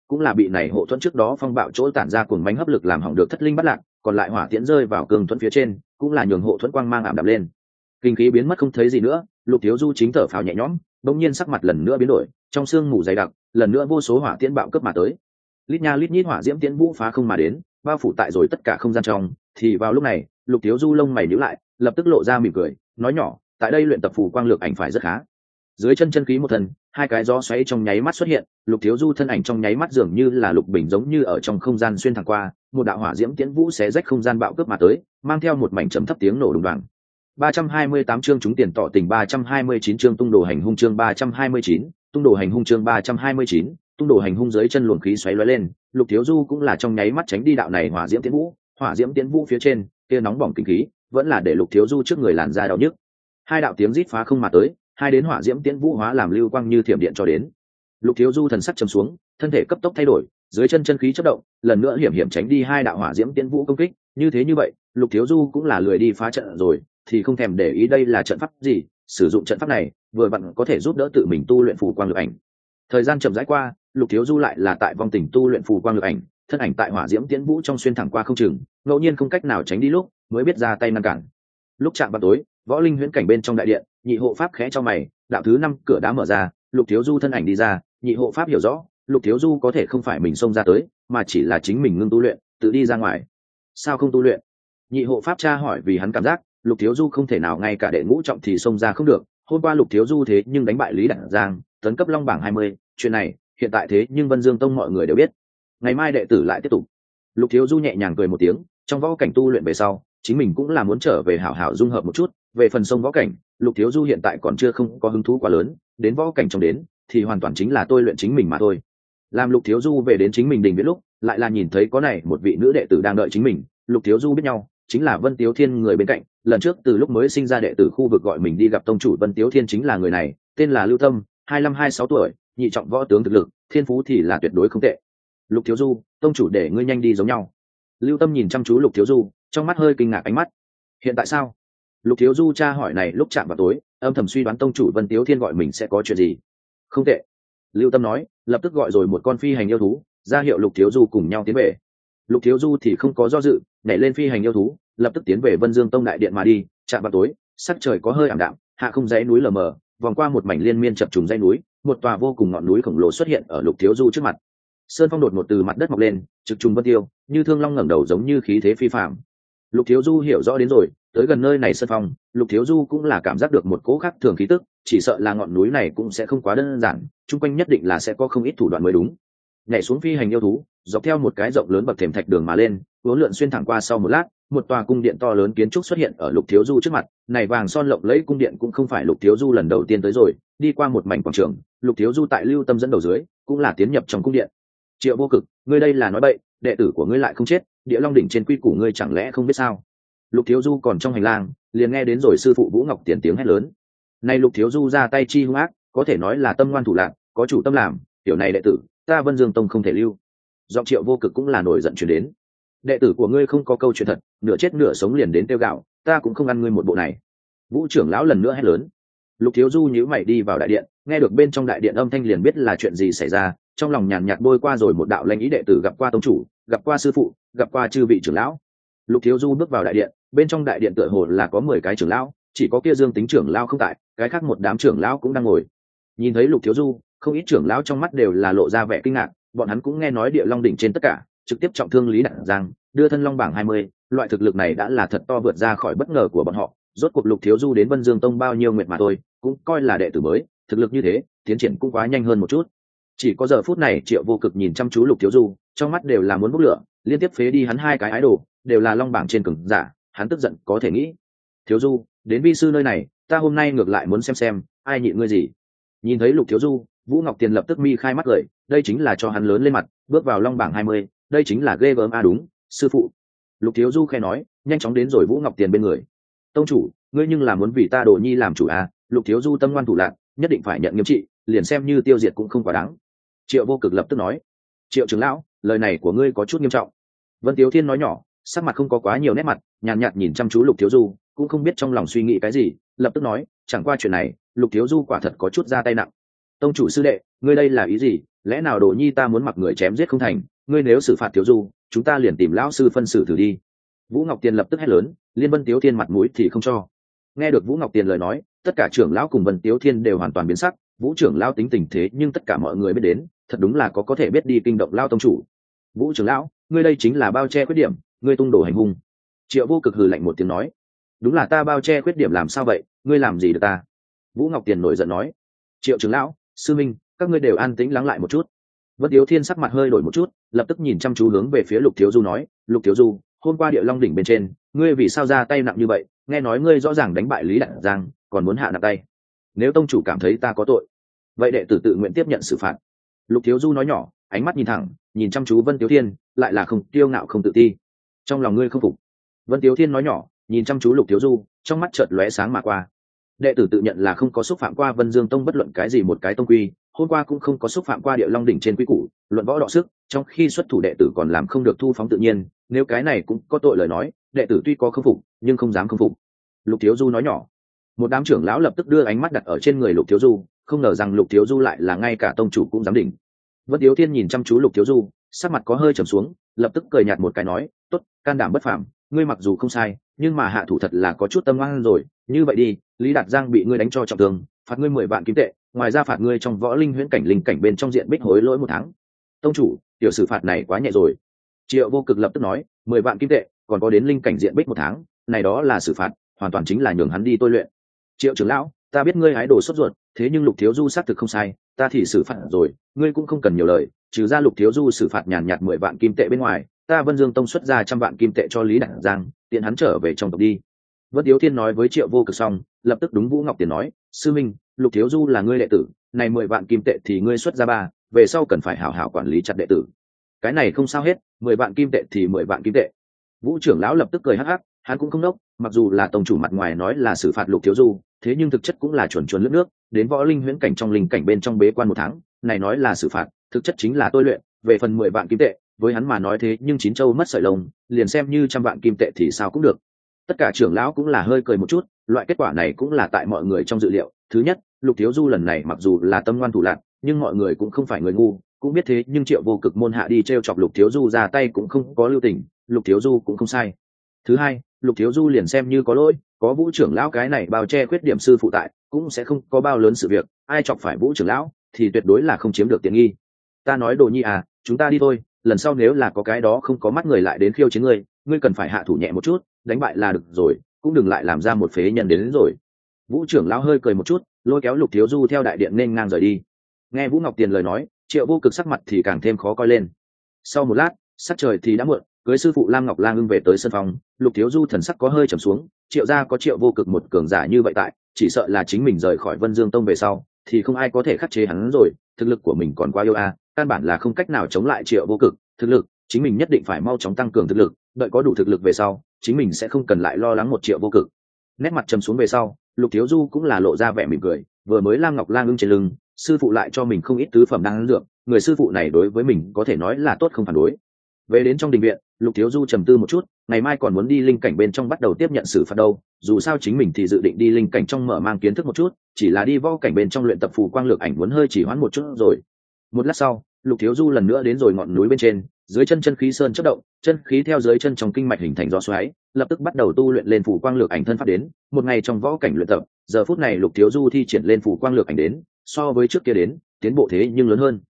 cũng là bị này hộ thuẫn trước đó phong bạo chỗ tản ra cuồng bánh hấp lực làm hỏng được thất linh bắt lạc, còn lại hỏa tiễn rơi vào cường thuẫn phía trên cũng là nhường hộ thuẫn quang mang ảm đạm lên. Kinh khí biến mất không thấy gì nữa, Lục Thiếu Du chính thở phào nhẹ nhõm, bỗng nhiên sắc mặt lần nữa biến đổi, trong sương mù dày đặc, lần nữa vô số hỏa tiễn bạo cấp mà tới. Lít nha lít nhít hỏa diễm tiễn vũ phá không mà đến, bao phủ tại rồi tất cả không gian trong. Thì vào lúc này, Lục Thiếu Du lông mày nhíu lại, lập tức lộ ra mỉm cười, nói nhỏ, tại đây luyện tập phù quang lược ảnh phải rất khá. Dưới chân chân khí một thần, hai cái gió xoáy trong nháy mắt xuất hiện, Lục Thiếu Du thân ảnh trong nháy mắt dường như là lục bình giống như ở trong không gian xuyên thẳng qua, một đạo hỏa diễm tiễn vũ xé rách không gian bạo cướp mà tới, mang theo một mảnh trầm thấp tiếng nổ đùng đoàng. 328 chương chúng tiền tỏ tình 329 chương tung đồ hành hung chương 329, tung đồ hành hung chương 329, tung đồ hành hung dưới chân luồng khí xoáy lóe lên, Lục Thiếu Du cũng là trong nháy mắt tránh đi đạo này hỏa diễm tiễn vũ, hỏa diễm tiễn vũ phía trên, kia nóng bỏng kinh khí, vẫn là để Lục Thiếu Du trước người làn da đau nhức. Hai đạo tiếng rít phá không mà tới, hai đến hỏa diễm tiễn vũ hóa làm lưu quang như thiểm điện cho đến. Lục Thiếu Du thần sắc trầm xuống, thân thể cấp tốc thay đổi, dưới chân chân khí chớp động, lần nữa hiểm hiểm tránh đi hai đạo hỏa diễm tiễn vũ công kích, như thế như vậy, Lục Thiếu Du cũng là lười đi phá trận rồi, thì không thèm để ý đây là trận pháp gì, sử dụng trận pháp này, vừa vặn có thể giúp đỡ tự mình tu luyện phù quang lược ảnh. Thời gian chậm rãi qua, Lục Thiếu Du lại là tại vong tình tu luyện phù quang lược ảnh, thân ảnh tại hỏa diễm tiễn vũ trong xuyên thẳng qua không chừng, ngẫu nhiên không cách nào tránh đi lúc, mới biết ra tay ngăn cản. Lúc chạm vào tối, võ linh huyễn cảnh bên trong đại điện, nhị hộ pháp khẽ cho mày, đạo thứ 5 cửa đá mở ra, Lục Thiếu Du thân ảnh đi ra, nhị hộ pháp hiểu rõ, Lục Thiếu Du có thể không phải mình xông ra tới, mà chỉ là chính mình ngưng tu luyện, tự đi ra ngoài. Sao không tu luyện? Nhị hộ pháp tra hỏi vì hắn cảm giác, Lục Thiếu Du không thể nào ngay cả đệ ngũ trọng thì xông ra không được. Hôm qua Lục Thiếu Du thế nhưng đánh bại Lý Đặng Giang, tấn cấp Long bảng 20, chuyện này hiện tại thế nhưng Vân Dương Tông mọi người đều biết. Ngày mai đệ tử lại tiếp tục. Lục Thiếu Du nhẹ nhàng cười một tiếng, trong võ cảnh tu luyện về sau, chính mình cũng là muốn trở về hảo hảo dung hợp một chút. Về phần sông võ cảnh, Lục Thiếu Du hiện tại còn chưa không có hứng thú quá lớn, đến võ cảnh trong đến thì hoàn toàn chính là tôi luyện chính mình mà thôi. Làm Lục Thiếu Du về đến chính mình đình viện lúc, lại là nhìn thấy có này một vị nữ đệ tử đang đợi chính mình. Lục Thiếu Du biết nhau, chính là Vân Tiếu Thiên người bên cạnh. Lần trước từ lúc mới sinh ra đệ tử khu vực gọi mình đi gặp tông chủ Vân Tiếu Thiên chính là người này, tên là Lưu Tâm, 25-26 tuổi, nhị trọng võ tướng thực lực, thiên phú thì là tuyệt đối không tệ. Lục Thiếu Du, tông chủ để ngươi nhanh đi giống nhau. Lưu Tâm nhìn chăm chú Lục Thiếu Du, trong mắt hơi kinh ngạc ánh mắt. Hiện tại sao? Lục Thiếu Du tra hỏi này lúc chạm vào tối, âm thầm suy đoán tông chủ Vân Tiếu Thiên gọi mình sẽ có chuyện gì. Không tệ. Lưu Tâm nói, lập tức gọi rồi một con phi hành yêu thú, ra hiệu Lục Thiếu Du cùng nhau tiến về. Lục Thiếu Du thì không có do dự, nhảy lên phi hành yêu thú, lập tức tiến về Vân Dương Tông đại điện mà đi. Chạm vào tối, sắc trời có hơi ảm đạm, hạ không dãy núi lờ mờ, vòng qua một mảnh liên miên chập trùng dãy núi, một tòa vô cùng ngọn núi khổng lồ xuất hiện ở Lục Thiếu Du trước mặt. Sơn phong đột ngột từ mặt đất mọc lên, trực trùng vân tiêu, như thương long ngẩng đầu giống như khí thế phi phàm. Lục Thiếu Du hiểu rõ đến rồi, tới gần nơi này sơn phong, Lục Thiếu Du cũng là cảm giác được một cỗ khác thường khí tức, chỉ sợ là ngọn núi này cũng sẽ không quá đơn giản, chung quanh nhất định là sẽ có không ít thủ đoạn mới đúng. Nhảy xuống phi hành yêu thú, dọc theo một cái rộng lớn bậc thềm thạch đường mà lên, uốn lượn xuyên thẳng qua sau một lát, một tòa cung điện to lớn kiến trúc xuất hiện ở Lục Thiếu Du trước mặt. Này vàng son lộng lẫy cung điện cũng không phải Lục Thiếu Du lần đầu tiên tới rồi, đi qua một mảnh quảng trường, Lục Thiếu Du tại Lưu Tâm dẫn đầu dưới, cũng là tiến nhập trong cung điện. Triệu Vô Cực, ngươi đây là nói bậy, đệ tử của ngươi lại không chết, Địa Long đỉnh trên quy củ ngươi chẳng lẽ không biết sao? Lục Thiếu Du còn trong hành lang, liền nghe đến rồi sư phụ Vũ Ngọc Tiền tiếng hét lớn. Này Lục Thiếu Du ra tay chi hung ác, có thể nói là tâm ngoan thủ lạn, có chủ tâm làm, tiểu này đệ tử, ta Vân Dương Tông không thể lưu. Giọng Triệu Vô Cực cũng là nổi giận truyền đến. Đệ tử của ngươi không có câu chuyện thật, nửa chết nửa sống liền đến tiêu gạo, ta cũng không ăn ngươi một bộ này. Vũ trưởng lão lần nữa hét lớn. Lục Thiếu Du nhíu mày đi vào đại điện, nghe được bên trong đại điện âm thanh liền biết là chuyện gì xảy ra, trong lòng nhàn nhạt bôi qua rồi một đạo lãnh ý đệ tử gặp qua tông chủ, gặp qua sư phụ, gặp qua chư vị trưởng lão. Lục Thiếu Du bước vào đại điện, bên trong đại điện tựa hồ là có 10 cái trưởng lão, chỉ có kia Dương Tính trưởng lão không tại, cái khác một đám trưởng lão cũng đang ngồi. Nhìn thấy Lục Thiếu Du, không ít trưởng lão trong mắt đều là lộ ra vẻ kinh ngạc, bọn hắn cũng nghe nói Địa Long đỉnh trên tất cả, trực tiếp trọng thương Lý Đặng Giang, đưa thân Long bảng 20, loại thực lực này đã là thật to vượt ra khỏi bất ngờ của bọn họ. Rốt cuộc Lục Thiếu Du đến Vân Dương Tông bao nhiêu nguyện mà thôi, cũng coi là đệ tử mới, thực lực như thế, tiến triển cũng quá nhanh hơn một chút. Chỉ có giờ phút này Triệu Vô Cực nhìn chăm chú Lục Thiếu Du, trong mắt đều là muốn bốc lửa, liên tiếp phế đi hắn hai cái ái đồ, đều là Long bảng trên cường giả, hắn tức giận có thể nghĩ. Thiếu Du, đến vi sư nơi này, ta hôm nay ngược lại muốn xem ai nhịn ngươi gì. Nhìn thấy Lục Thiếu Du, Vũ Ngọc Tiền lập tức mi khai mắt cười, đây chính là cho hắn lớn lên mặt, bước vào Long bảng 20, đây chính là ghê gớm a đúng, sư phụ. Lục Thiếu Du khẽ nói, nhanh chóng đến rồi Vũ Ngọc Tiền bên người. Tông chủ, ngươi nhưng là muốn vì ta Đồ Nhi làm chủ a? Lục Thiếu Du tâm ngoan thủ lạn, nhất định phải nhận nghiêm trị, liền xem như tiêu diệt cũng không quá đáng. Triệu Vô Cực lập tức nói. Triệu trưởng lão, lời này của ngươi có chút nghiêm trọng. Vân Tiếu Thiên nói nhỏ, sắc mặt không có quá nhiều nét mặt, nhàn nhạt nhìn chăm chú Lục Thiếu Du, cũng không biết trong lòng suy nghĩ cái gì, lập tức nói, chẳng qua chuyện này, Lục Thiếu Du quả thật có chút ra tay nặng. Tông chủ sư đệ, ngươi đây là ý gì? lẽ nào Đồ Nhi ta muốn mặc người chém giết không thành? Ngươi nếu xử phạt Thiếu Du, chúng ta liền tìm lão sư phân xử thử đi. Vũ Ngọc Tiền lập tức hét lớn, liên Vân Tiếu Thiên mặt mũi thì không cho. Nghe được Vũ Ngọc Tiền lời nói, tất cả trưởng lão cùng Vân Tiếu Thiên đều hoàn toàn biến sắc. Vũ trưởng lão tính tình thế nhưng tất cả mọi người biết đến, thật đúng là có thể biết đi kinh động lao tông chủ. Vũ trưởng lão, ngươi đây chính là bao che khuyết điểm, ngươi tung đổ hành hung. Triệu Vô Cực hừ lạnh một tiếng nói, đúng là ta bao che khuyết điểm làm sao vậy, ngươi làm gì được ta? Vũ Ngọc Tiền nổi giận nói. Triệu trưởng lão, sư minh, các ngươi đều an tĩnh lắng lại một chút. Vân Tiếu Thiên sắc mặt hơi đổi một chút, lập tức nhìn chăm chú hướng về phía Lục Thiếu Du nói, Lục Thiếu Du, hôm qua Địa Long đỉnh bên trên, ngươi vì sao ra tay nặng như vậy? Nghe nói ngươi rõ ràng đánh bại Lý Đặng Giang, còn muốn hạ nặng tay. Nếu tông chủ cảm thấy ta có tội, vậy đệ tử tự nguyện tiếp nhận xử phạt. Lục Thiếu Du nói nhỏ, ánh mắt nhìn thẳng, nhìn chăm chú Vân Tiếu Thiên, lại là không kiêu ngạo không tự ti. Trong lòng ngươi không phục. Vân Tiếu Thiên nói nhỏ, nhìn chăm chú Lục Thiếu Du, trong mắt chợt lóe sáng mà qua. Đệ tử tự nhận là không có xúc phạm qua Vân Dương Tông bất luận cái gì một cái tông quy, hôm qua cũng không có xúc phạm qua Địa Long đỉnh trên quy củ, luận võ đọ sức, trong khi xuất thủ đệ tử còn làm không được thu phóng tự nhiên, nếu cái này cũng có tội lời nói, đệ tử tuy có không phục, nhưng không dám không phục. Lục Thiếu Du nói nhỏ. Một đám trưởng lão lập tức đưa ánh mắt đặt ở trên người Lục Thiếu Du, không ngờ rằng Lục Thiếu Du lại là ngay cả tông chủ cũng dám đỉnh. Vân Tiếu Thiên nhìn chăm chú Lục Thiếu Du, sắc mặt có hơi trầm xuống, lập tức cười nhạt một cái nói, tốt, can đảm bất phàm, ngươi mặc dù không sai, nhưng mà hạ thủ thật là có chút tâm ngoan rồi. Như vậy đi, Lý Đạt Giang bị ngươi đánh cho trọng thương, phạt ngươi 10 vạn kim tệ, ngoài ra phạt ngươi trong võ linh huyễn cảnh linh cảnh bên trong diện bích hối lỗi 1 tháng. Tông chủ, tiểu xử phạt này quá nhẹ rồi. Triệu Vô Cực lập tức nói, 10 vạn kim tệ, còn có đến linh cảnh diện bích 1 tháng, này đó là xử phạt, hoàn toàn chính là nhường hắn đi tôi luyện. Triệu trưởng lão, ta biết ngươi hái đồ sốt ruột, thế nhưng Lục Thiếu Du xác thực không sai, ta thì xử phạt rồi, ngươi cũng không cần nhiều lời, trừ ra Lục Thiếu Du xử phạt nhàn nhạt 10 vạn kim tệ bên ngoài, ta Vân Dương Tông xuất ra 100 vạn kim tệ cho Lý Đặng Giang, tiện hắn trở về trong tộc đi. Vân Tiếu Thiên nói với Triệu Vô Cực xong, lập tức đúng Vũ Ngọc Tiền nói, sư minh, Lục Thiếu Du là ngươi đệ tử, này 10 vạn kim tệ thì ngươi xuất ra 3, về sau cần phải hảo hảo quản lý chặt đệ tử. Cái này không sao hết, 10 vạn kim tệ thì 10 vạn kim tệ. Vũ trưởng lão lập tức cười hắc hắc, hắn cũng không đốc, mặc dù là tông chủ mặt ngoài nói là xử phạt Lục Thiếu Du, thế nhưng thực chất cũng là chuẩn lướt nước, đến võ linh huyễn cảnh trong linh cảnh bên trong bế quan 1 tháng, này nói là xử phạt, thực chất chính là tôi luyện, về phần 10 vạn kim tệ, với hắn mà nói thế nhưng chín châu mất sợi lông, liền xem như 100 vạn kim tệ thì sao cũng được. Tất cả trưởng lão cũng là hơi cười một chút, loại kết quả này cũng là tại mọi người trong dự liệu. Thứ nhất, Lục Thiếu Du lần này mặc dù là tâm ngoan thủ lạn, nhưng mọi người cũng không phải người ngu, cũng biết thế, nhưng Triệu Vô Cực môn hạ đi trêu chọc Lục Thiếu Du ra tay cũng không có lưu tình, Lục Thiếu Du cũng không sai. Thứ hai, Lục Thiếu Du liền xem như có lỗi, có Vũ trưởng lão cái này bao che khuyết điểm sư phụ tại, cũng sẽ không có bao lớn sự việc, ai chọc phải Vũ trưởng lão thì tuyệt đối là không chiếm được tiện nghi. Ta nói Đồ Nhi à, chúng ta đi thôi, lần sau nếu là có cái đó không có mắt người lại đến khiêu chiến ngươi, ngươi cần phải hạ thủ nhẹ một chút, đánh bại là được rồi, cũng đừng lại làm ra một phế nhân đến rồi. Vũ trưởng lão hơi cười một chút, lôi kéo Lục Thiếu Du theo đại điện nên ngang rời đi. Nghe Vũ Ngọc Tiền lời nói, Triệu Vô Cực sắc mặt thì càng thêm khó coi lên. Sau một lát, sắc trời thì đã muộn, cưới sư phụ Lam Ngọc Lang ưng về tới sân phòng, Lục Thiếu Du thần sắc có hơi trầm xuống, Triệu gia có Triệu Vô Cực một cường giả như vậy tại, chỉ sợ là chính mình rời khỏi Vân Dương Tông về sau, thì không ai có thể khắc chế hắn rồi, thực lực của mình còn quá yếu a, căn bản là không cách nào chống lại Triệu Vô Cực, thực lực, chính mình nhất định phải mau chóng tăng cường thực lực, đợi có đủ thực lực về sau, chính mình sẽ không cần lại lo lắng một Triệu Vô Cực. Nét mặt trầm xuống về sau, Lục Thiếu Du cũng là lộ ra vẻ mỉm cười, vừa mới Lam Ngọc Lang ưng trên lưng, sư phụ lại cho mình không ít tứ phẩm đan dược, người sư phụ này đối với mình có thể nói là tốt không phản đối. Về đến trong đình viện, Lục Thiếu Du trầm tư một chút, ngày mai còn muốn đi linh cảnh bên trong bắt đầu tiếp nhận xử phạt đâu, dù sao chính mình thì dự định đi linh cảnh trong mở mang kiến thức một chút, chỉ là đi võ cảnh bên trong luyện tập phù quang lược ảnh muốn hơi chỉ hoãn một chút rồi. Một lát sau, Lục Thiếu Du lần nữa đến rồi ngọn núi bên trên, dưới chân chân khí sơn chớp động, chân khí theo dưới chân trong kinh mạch hình thành gió xoáy, lập tức bắt đầu tu luyện lên phù quang lược ảnh thân pháp đến. Một ngày trong võ cảnh luyện tập, giờ phút này Lục Thiếu Du thi triển lên phù quang lược ảnh đến, so với trước kia đến, tiến bộ thế nhưng lớn hơn.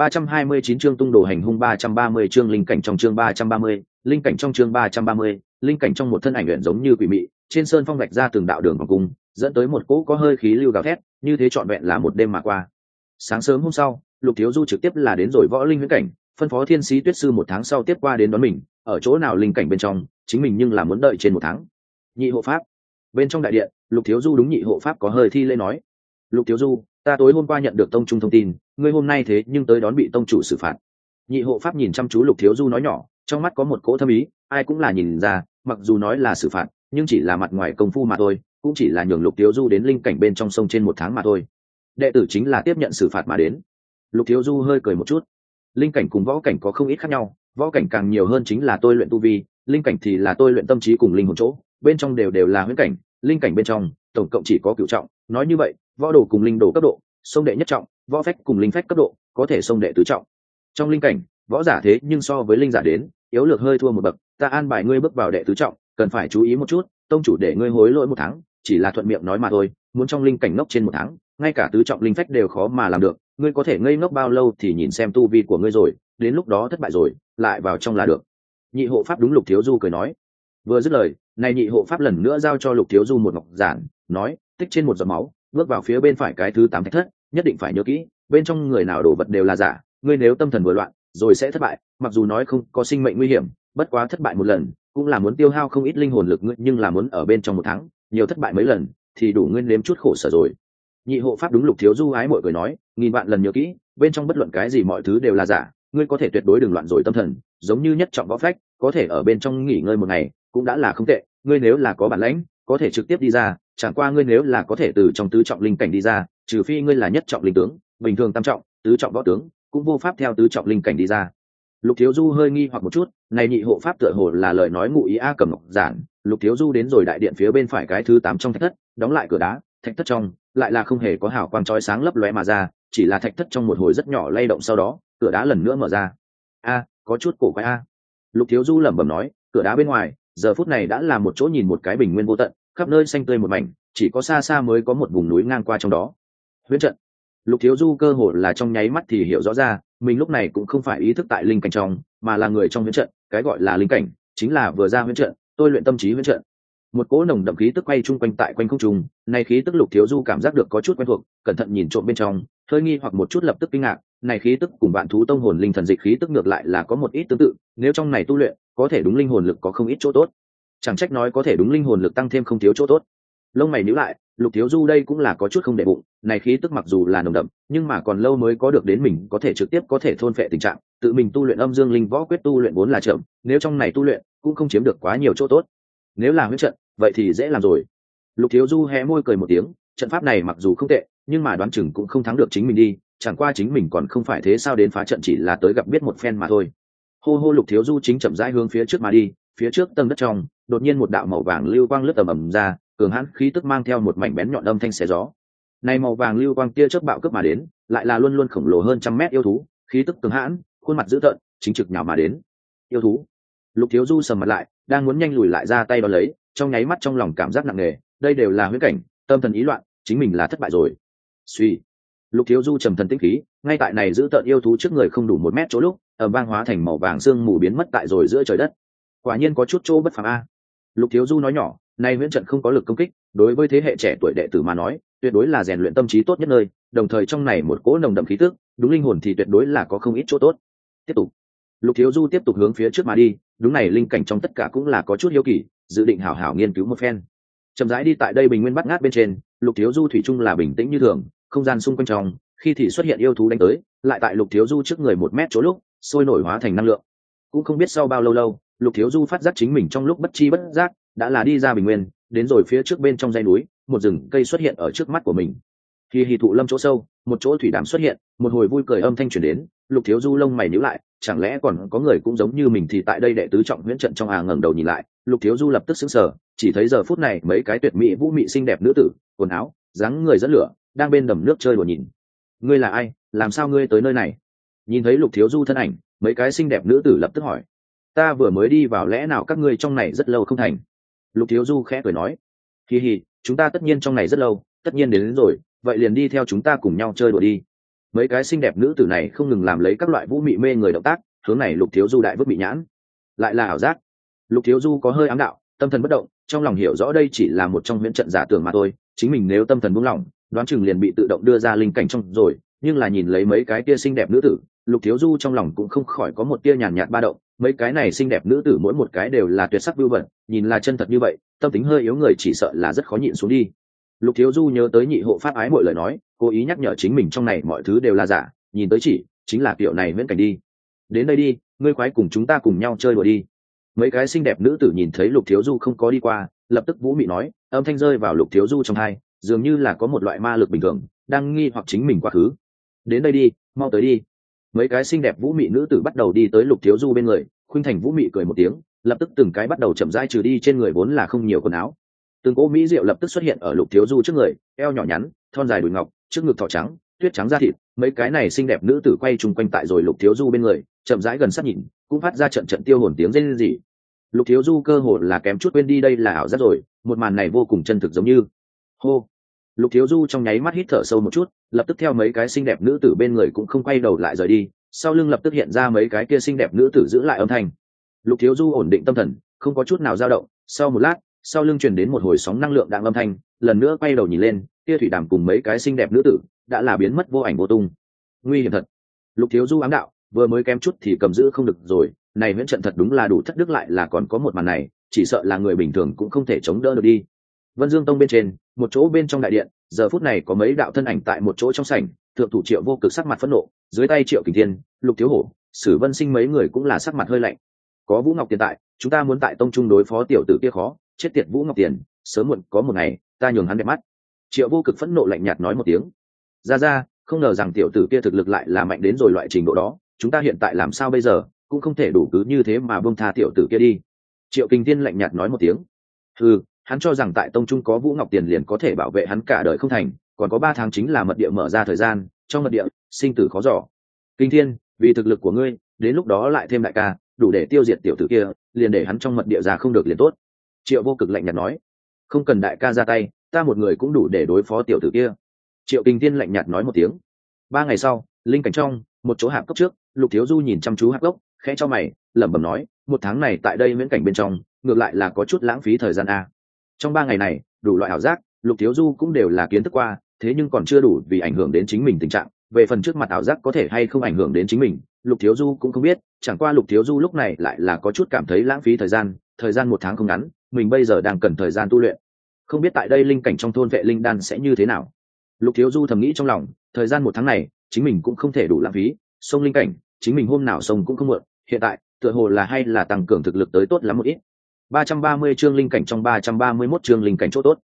329 chương tung đồ hành hung, 330 chương linh cảnh trong chương 330, linh cảnh trong chương 330, linh cảnh trong một thân ảnh luyện giống như quỷ mị, trên sơn phong vạch ra từng đạo đường vòng cung, dẫn tới một cỗ có hơi khí lưu gào thét, như thế trọn vẹn là một đêm mà qua. Sáng sớm hôm sau, Lục Thiếu Du trực tiếp là đến rồi võ linh huyễn cảnh, phân phó Thiên Sĩ Tuyết sư 1 tháng sau tiếp qua đến đón mình, ở chỗ nào linh cảnh bên trong, chính mình nhưng là muốn đợi trên 1 tháng. Nhị hộ pháp. Bên trong đại điện, Lục Thiếu Du đúng nhị hộ pháp có hơi thi lễ nói: "Lục Thiếu Du, ta tối hôm qua nhận được tông trung thông tin, ngươi hôm nay thế nhưng tới đón bị tông chủ xử phạt." Nhị hộ pháp nhìn chăm chú Lục Thiếu Du nói nhỏ, trong mắt có một cỗ thâm ý, ai cũng là nhìn ra, mặc dù nói là xử phạt, nhưng chỉ là mặt ngoài công phu mà thôi, cũng chỉ là nhường Lục Thiếu Du đến linh cảnh bên trong sông trên 1 tháng mà thôi. Đệ tử chính là tiếp nhận xử phạt mà đến. Lục Thiếu Du hơi cười một chút. Linh cảnh cùng võ cảnh có không ít khác nhau, võ cảnh càng nhiều hơn chính là tôi luyện tu vi, linh cảnh thì là tôi luyện tâm trí cùng linh hồn chỗ, bên trong đều là huyễn cảnh, linh cảnh bên trong tổng cộng chỉ có cửu trọng, nói như vậy, võ đồ cùng linh đồ cấp độ sông đệ nhất trọng, võ phách cùng linh phách cấp độ có thể sông đệ tứ trọng. Trong linh cảnh võ giả thế nhưng so với linh giả đến yếu lược hơi thua một bậc, ta an bài ngươi bước vào đệ tứ trọng cần phải chú ý một chút, tông chủ để ngươi hối lỗi 1 tháng chỉ là thuận miệng nói mà thôi, muốn trong linh cảnh ngốc trên 1 tháng ngay cả tứ trọng linh phách đều khó mà làm được, ngươi có thể ngây ngốc bao lâu thì nhìn xem tu vi của ngươi rồi, đến lúc đó thất bại rồi lại vào trong là được. Nhị hộ pháp đúng Lục Thiếu Du cười nói. Vừa dứt lời này nhị hộ pháp lần nữa giao cho Lục Thiếu Du một ngọc giản, nói tích trên một giọt máu bước vào phía bên phải cái thứ 8 thạch thất, nhất định phải nhớ kỹ bên trong người nào đồ vật đều là giả, ngươi nếu tâm thần vừa loạn rồi sẽ thất bại, mặc dù nói không có sinh mệnh nguy hiểm, bất quá thất bại một lần cũng là muốn tiêu hao không ít linh hồn lực ngươi, nhưng là muốn ở bên trong 1 tháng nhiều thất bại mấy lần thì đủ ngươi nếm chút khổ sở rồi. Nhị hộ pháp đúng Lục Thiếu Du ái mội cười nói, nghìn vạn lần nhớ kỹ bên trong bất luận cái gì mọi thứ đều là giả, ngươi có thể tuyệt đối đừng loạn rồi tâm thần, giống như nhất trọng võ phách có thể ở bên trong nghỉ ngơi 1 ngày cũng đã là không tệ, ngươi nếu là có bản lãnh có thể trực tiếp đi ra, chẳng qua ngươi nếu là có thể từ trong tứ trọng linh cảnh đi ra, trừ phi ngươi là nhất trọng linh tướng, bình thường tam trọng tứ trọng võ tướng cũng vô pháp theo tứ trọng linh cảnh đi ra. Lục Thiếu Du hơi nghi hoặc một chút, này nhị hộ pháp tựa hồ là lời nói ngụ ý a cầm ngọc giản. Lục Thiếu Du đến rồi đại điện phía bên phải cái thứ 8 trong thạch thất, đóng lại cửa đá, thạch thất trong lại là không hề có hào quang chói sáng lấp lóe mà ra, chỉ là thạch thất trong một hồi rất nhỏ lay động, sau đó cửa đá lần nữa mở ra. A, có chút cổ quái a. Lục Thiếu Du lẩm bẩm nói, cửa đá bên ngoài giờ phút này đã là một chỗ nhìn một cái bình nguyên vô tận, khắp nơi xanh tươi một mảnh, chỉ có xa xa mới có một vùng núi ngang qua trong đó. Huyễn trận. Lục Thiếu Du cơ hồ là trong nháy mắt thì hiểu rõ ra, mình lúc này cũng không phải ý thức tại linh cảnh trong, mà là người trong huyễn trận, cái gọi là linh cảnh chính là vừa ra huyễn trận, tôi luyện tâm trí huyễn trận. Một cỗ nồng đậm khí tức quay chung quanh tại quanh không trung, này khí tức Lục Thiếu Du cảm giác được có chút quen thuộc, cẩn thận nhìn trộm bên trong, hơi nghi hoặc một chút lập tức kinh ngạc, này khí tức cùng Vạn Thú Tông hồn linh thần dịch khí tức ngược lại là có một ít tương tự, nếu trong này tu luyện, có thể đúng linh hồn lực có không ít chỗ tốt. Chẳng trách nói có thể đúng linh hồn lực tăng thêm không thiếu chỗ tốt. Lông mày nhíu lại, Lục Thiếu Du đây cũng là có chút không để bụng, này khí tức mặc dù là nồng đậm, nhưng mà còn lâu mới có được đến mình có thể trực tiếp có thể thôn phệ tình trạng, tự mình tu luyện âm dương linh võ quyết tu luyện vốn là chậm, nếu trong này tu luyện cũng không chiếm được quá nhiều chỗ tốt. Nếu là huyễn trận, vậy thì dễ làm rồi. Lục Thiếu Du hé môi cười một tiếng, trận pháp này mặc dù không tệ, nhưng mà đoán chừng cũng không thắng được chính mình đi, chẳng qua chính mình còn không phải thế sao đến phá trận chỉ là tới gặp biết một phen mà thôi. Hô hô, Lục Thiếu Du chính chậm rãi hướng phía trước mà đi, phía trước tầng đất trong, đột nhiên một đạo màu vàng lưu quang lướt ầm ầm ra, cường hãn khí tức mang theo một mảnh bén nhọn âm thanh xé gió. Này màu vàng lưu quang tia chớp bạo cướp mà đến, lại là luôn luôn khổng lồ hơn 100 mét yêu thú, khí tức cường hãn, khuôn mặt dữ tợn, chính trực nhào mà đến. Yêu thú. Lục Thiếu Du sầm mặt lại, đang muốn nhanh lùi lại ra tay đón lấy, trong nháy mắt trong lòng cảm giác nặng nề, đây đều là huyễn cảnh, tâm thần ý loạn, chính mình là thất bại rồi. Suy. Lục Thiếu Du trầm thần tĩnh khí, ngay tại này giữ tợn yêu thú trước người không đủ 1 mét chỗ lúc, ầm vang hóa thành màu vàng sương mù biến mất tại rồi giữa trời đất. Quả nhiên có chút chỗ bất phàm a. Lục Thiếu Du nói nhỏ, nay huyễn trận không có lực công kích, đối với thế hệ trẻ tuổi đệ tử mà nói, tuyệt đối là rèn luyện tâm trí tốt nhất nơi, đồng thời trong này một cỗ nồng đậm khí tức, đúng linh hồn thì tuyệt đối là có không ít chỗ tốt. Tiếp tục. Lục Thiếu Du tiếp tục hướng phía trước mà đi, đúng này linh cảnh trong tất cả cũng là có chút hiếu kỳ, dự định hảo hảo nghiên cứu một phen. Chậm rãi đi tại đây bình nguyên bát ngát bên trên, Lục Thiếu Du thủy chung là bình tĩnh như thường, không gian xung quanh trong, khi thì xuất hiện yêu thú đánh tới, lại tại Lục Thiếu Du trước người 1 mét chỗ lúc, sôi nổi hóa thành năng lượng. Cũng không biết sau bao lâu, Lục Thiếu Du phát giác chính mình trong lúc bất chi bất giác, đã là đi ra bình nguyên, đến rồi phía trước bên trong dãy núi, một rừng cây xuất hiện ở trước mắt của mình. Khi hì thụ lâm chỗ sâu, một chỗ thủy đàm xuất hiện, một hồi vui cười âm thanh truyền đến, Lục Thiếu Du lông mày nhíu lại, chẳng lẽ còn có người cũng giống như mình thì tại đây đệ tứ trọng huyễn trận trong ngẩng đầu nhìn lại, Lục Thiếu Du lập tức sững sờ, chỉ thấy giờ phút này mấy cái tuyệt mỹ vũ mị xinh đẹp nữ tử, quần áo, dáng người dẫn lửa, đang bên đầm nước chơi đùa nhìn. Ngươi là ai, làm sao ngươi tới nơi này? Nhìn thấy Lục Thiếu Du thân ảnh, mấy cái xinh đẹp nữ tử lập tức hỏi. Ta vừa mới đi vào, lẽ nào các ngươi trong này rất lâu không thành? Lục Thiếu Du khẽ cười nói. Hi hi, chúng ta tất nhiên trong này rất lâu, tất nhiên đến rồi, vậy liền đi theo chúng ta cùng nhau chơi đùa đi. Mấy cái xinh đẹp nữ tử này không ngừng làm lấy các loại vũ mị mê người động tác, hướng này Lục Thiếu Du đại vứt bị nhãn. Lại là ảo giác. Lục Thiếu Du có hơi ám đạo, tâm thần bất động, trong lòng hiểu rõ đây chỉ là một trong huyễn trận giả tưởng mà thôi, chính mình nếu tâm thần buông lỏng, đoán chừng liền bị tự động đưa ra linh cảnh trong rồi, nhưng là nhìn lấy mấy cái kia xinh đẹp nữ tử, Lục Thiếu Du trong lòng cũng không khỏi có một tia nhàn nhạt ba động, mấy cái này xinh đẹp nữ tử mỗi một cái đều là tuyệt sắc vưu vật, nhìn là chân thật như vậy, tâm tính hơi yếu người chỉ sợ là rất khó nhịn xuống đi. Lục Thiếu Du nhớ tới nhị hộ pháp ái mọi lời nói, cố ý nhắc nhở chính mình trong này mọi thứ đều là giả, nhìn tới chỉ chính là kiểu này viễn cảnh đi. Đến đây đi, ngươi khoái cùng chúng ta cùng nhau chơi đùa đi. Mấy cái xinh đẹp nữ tử nhìn thấy Lục Thiếu Du không có đi qua, lập tức vũ mị nói, âm thanh rơi vào Lục Thiếu Du trong tai, dường như là có một loại ma lực bình thường đang nghi hoặc chính mình quá khứ. Đến đây đi, mau tới đi. Mấy cái xinh đẹp vũ mị nữ tử bắt đầu đi tới Lục Thiếu Du bên người, khuynh thành vũ mị cười một tiếng, lập tức từng cái bắt đầu chậm rãi trừ đi trên người vốn là không nhiều quần áo. Từng cỗ mỹ diệu lập tức xuất hiện ở Lục Thiếu Du trước người, eo nhỏ nhắn, thon dài đùi ngọc, trước ngực thỏ trắng, tuyết trắng da thịt, mấy cái này xinh đẹp nữ tử quay chung quanh tại rồi Lục Thiếu Du bên người, chậm rãi gần sát nhìn, cũng phát ra trận trận tiêu hồn tiếng rên rỉ. Lục Thiếu Du cơ hồ là kém chút quên đi đây là ảo giác rồi, một màn này vô cùng chân thực giống như. Hô. Lục Thiếu Du trong nháy mắt hít thở sâu một chút, lập tức theo mấy cái xinh đẹp nữ tử bên người cũng không quay đầu lại rời đi, sau lưng lập tức hiện ra mấy cái kia xinh đẹp nữ tử giữ lại âm thanh. Lục Thiếu Du ổn định tâm thần, không có chút nào dao động, sau một lát, sau lưng truyền đến một hồi sóng năng lượng đạm âm thanh, lần nữa quay đầu nhìn lên, kia thủy đàm cùng mấy cái xinh đẹp nữ tử đã là biến mất vô ảnh vô tung. Nguy hiểm thật. Lục Thiếu Du ám đạo, vừa mới kém chút thì cầm giữ không được rồi, này huyễn trận thật đúng là đủ thất đức, lại là còn có một màn này, chỉ sợ là người bình thường cũng không thể chống đỡ được đi. Vân Dương Tông bên trên, một chỗ bên trong đại điện, giờ phút này có mấy đạo thân ảnh tại một chỗ trong sảnh, thượng thủ Triệu Vô Cực sắc mặt phẫn nộ, dưới tay Triệu Kình Thiên, Lục Thiếu Hổ, Sử Vân Sinh mấy người cũng là sắc mặt hơi lạnh. Có Vũ Ngọc Tiền tại, chúng ta muốn tại tông trung đối phó tiểu tử kia khó, chết tiệt Vũ Ngọc Tiền, sớm muộn có một ngày, ta nhường hắn đẹp mắt. Triệu Vô Cực phẫn nộ lạnh nhạt nói một tiếng. Ra, không ngờ rằng tiểu tử kia thực lực lại là mạnh đến rồi loại trình độ đó, chúng ta hiện tại làm sao bây giờ, cũng không thể đủ cứ như thế mà buông tha tiểu tử kia đi. Triệu Kình Thiên lạnh nhạt nói một tiếng. Hắn cho rằng tại tông trung có Vũ Ngọc Tiền liền có thể bảo vệ hắn cả đời không thành, còn có 3 tháng chính là mật địa mở ra thời gian, trong mật địa sinh tử khó dò. Kinh Thiên, vì thực lực của ngươi, đến lúc đó lại thêm đại ca, đủ để tiêu diệt tiểu tử kia, liền để hắn trong mật địa ra không được liền tốt. Triệu Vô Cực lạnh nhạt nói. Không cần đại ca ra tay, ta một người cũng đủ để đối phó tiểu tử kia. Triệu Kinh Thiên lạnh nhạt nói một tiếng. 3 ngày sau, linh cảnh trong một chỗ hạp cốc trước, Lục Thiếu Du nhìn chăm chú hạp cốc, khẽ cho mày, lẩm bẩm nói, 1 tháng này tại đây miễn cảnh bên trong, ngược lại là có chút lãng phí thời gian a. Trong 3 ngày này, đủ loại ảo giác, Lục Thiếu Du cũng đều là kiến thức qua, thế nhưng còn chưa đủ vì ảnh hưởng đến chính mình tình trạng. Về phần trước mặt ảo giác có thể hay không ảnh hưởng đến chính mình, Lục Thiếu Du cũng không biết, chẳng qua Lục Thiếu Du lúc này lại là có chút cảm thấy lãng phí thời gian 1 tháng không ngắn, mình bây giờ đang cần thời gian tu luyện. Không biết tại đây linh cảnh trong thôn vệ linh đan sẽ như thế nào. Lục Thiếu Du thầm nghĩ trong lòng, thời gian 1 tháng này, chính mình cũng không thể đủ lãng phí, sông linh cảnh, chính mình hôm nào sông cũng không muộn, hiện tại, tựa hồ là hay là tăng cường thực lực tới tốt lắm một ít. 330 chương linh cảnh trong 331 chương linh cảnh chỗ tốt.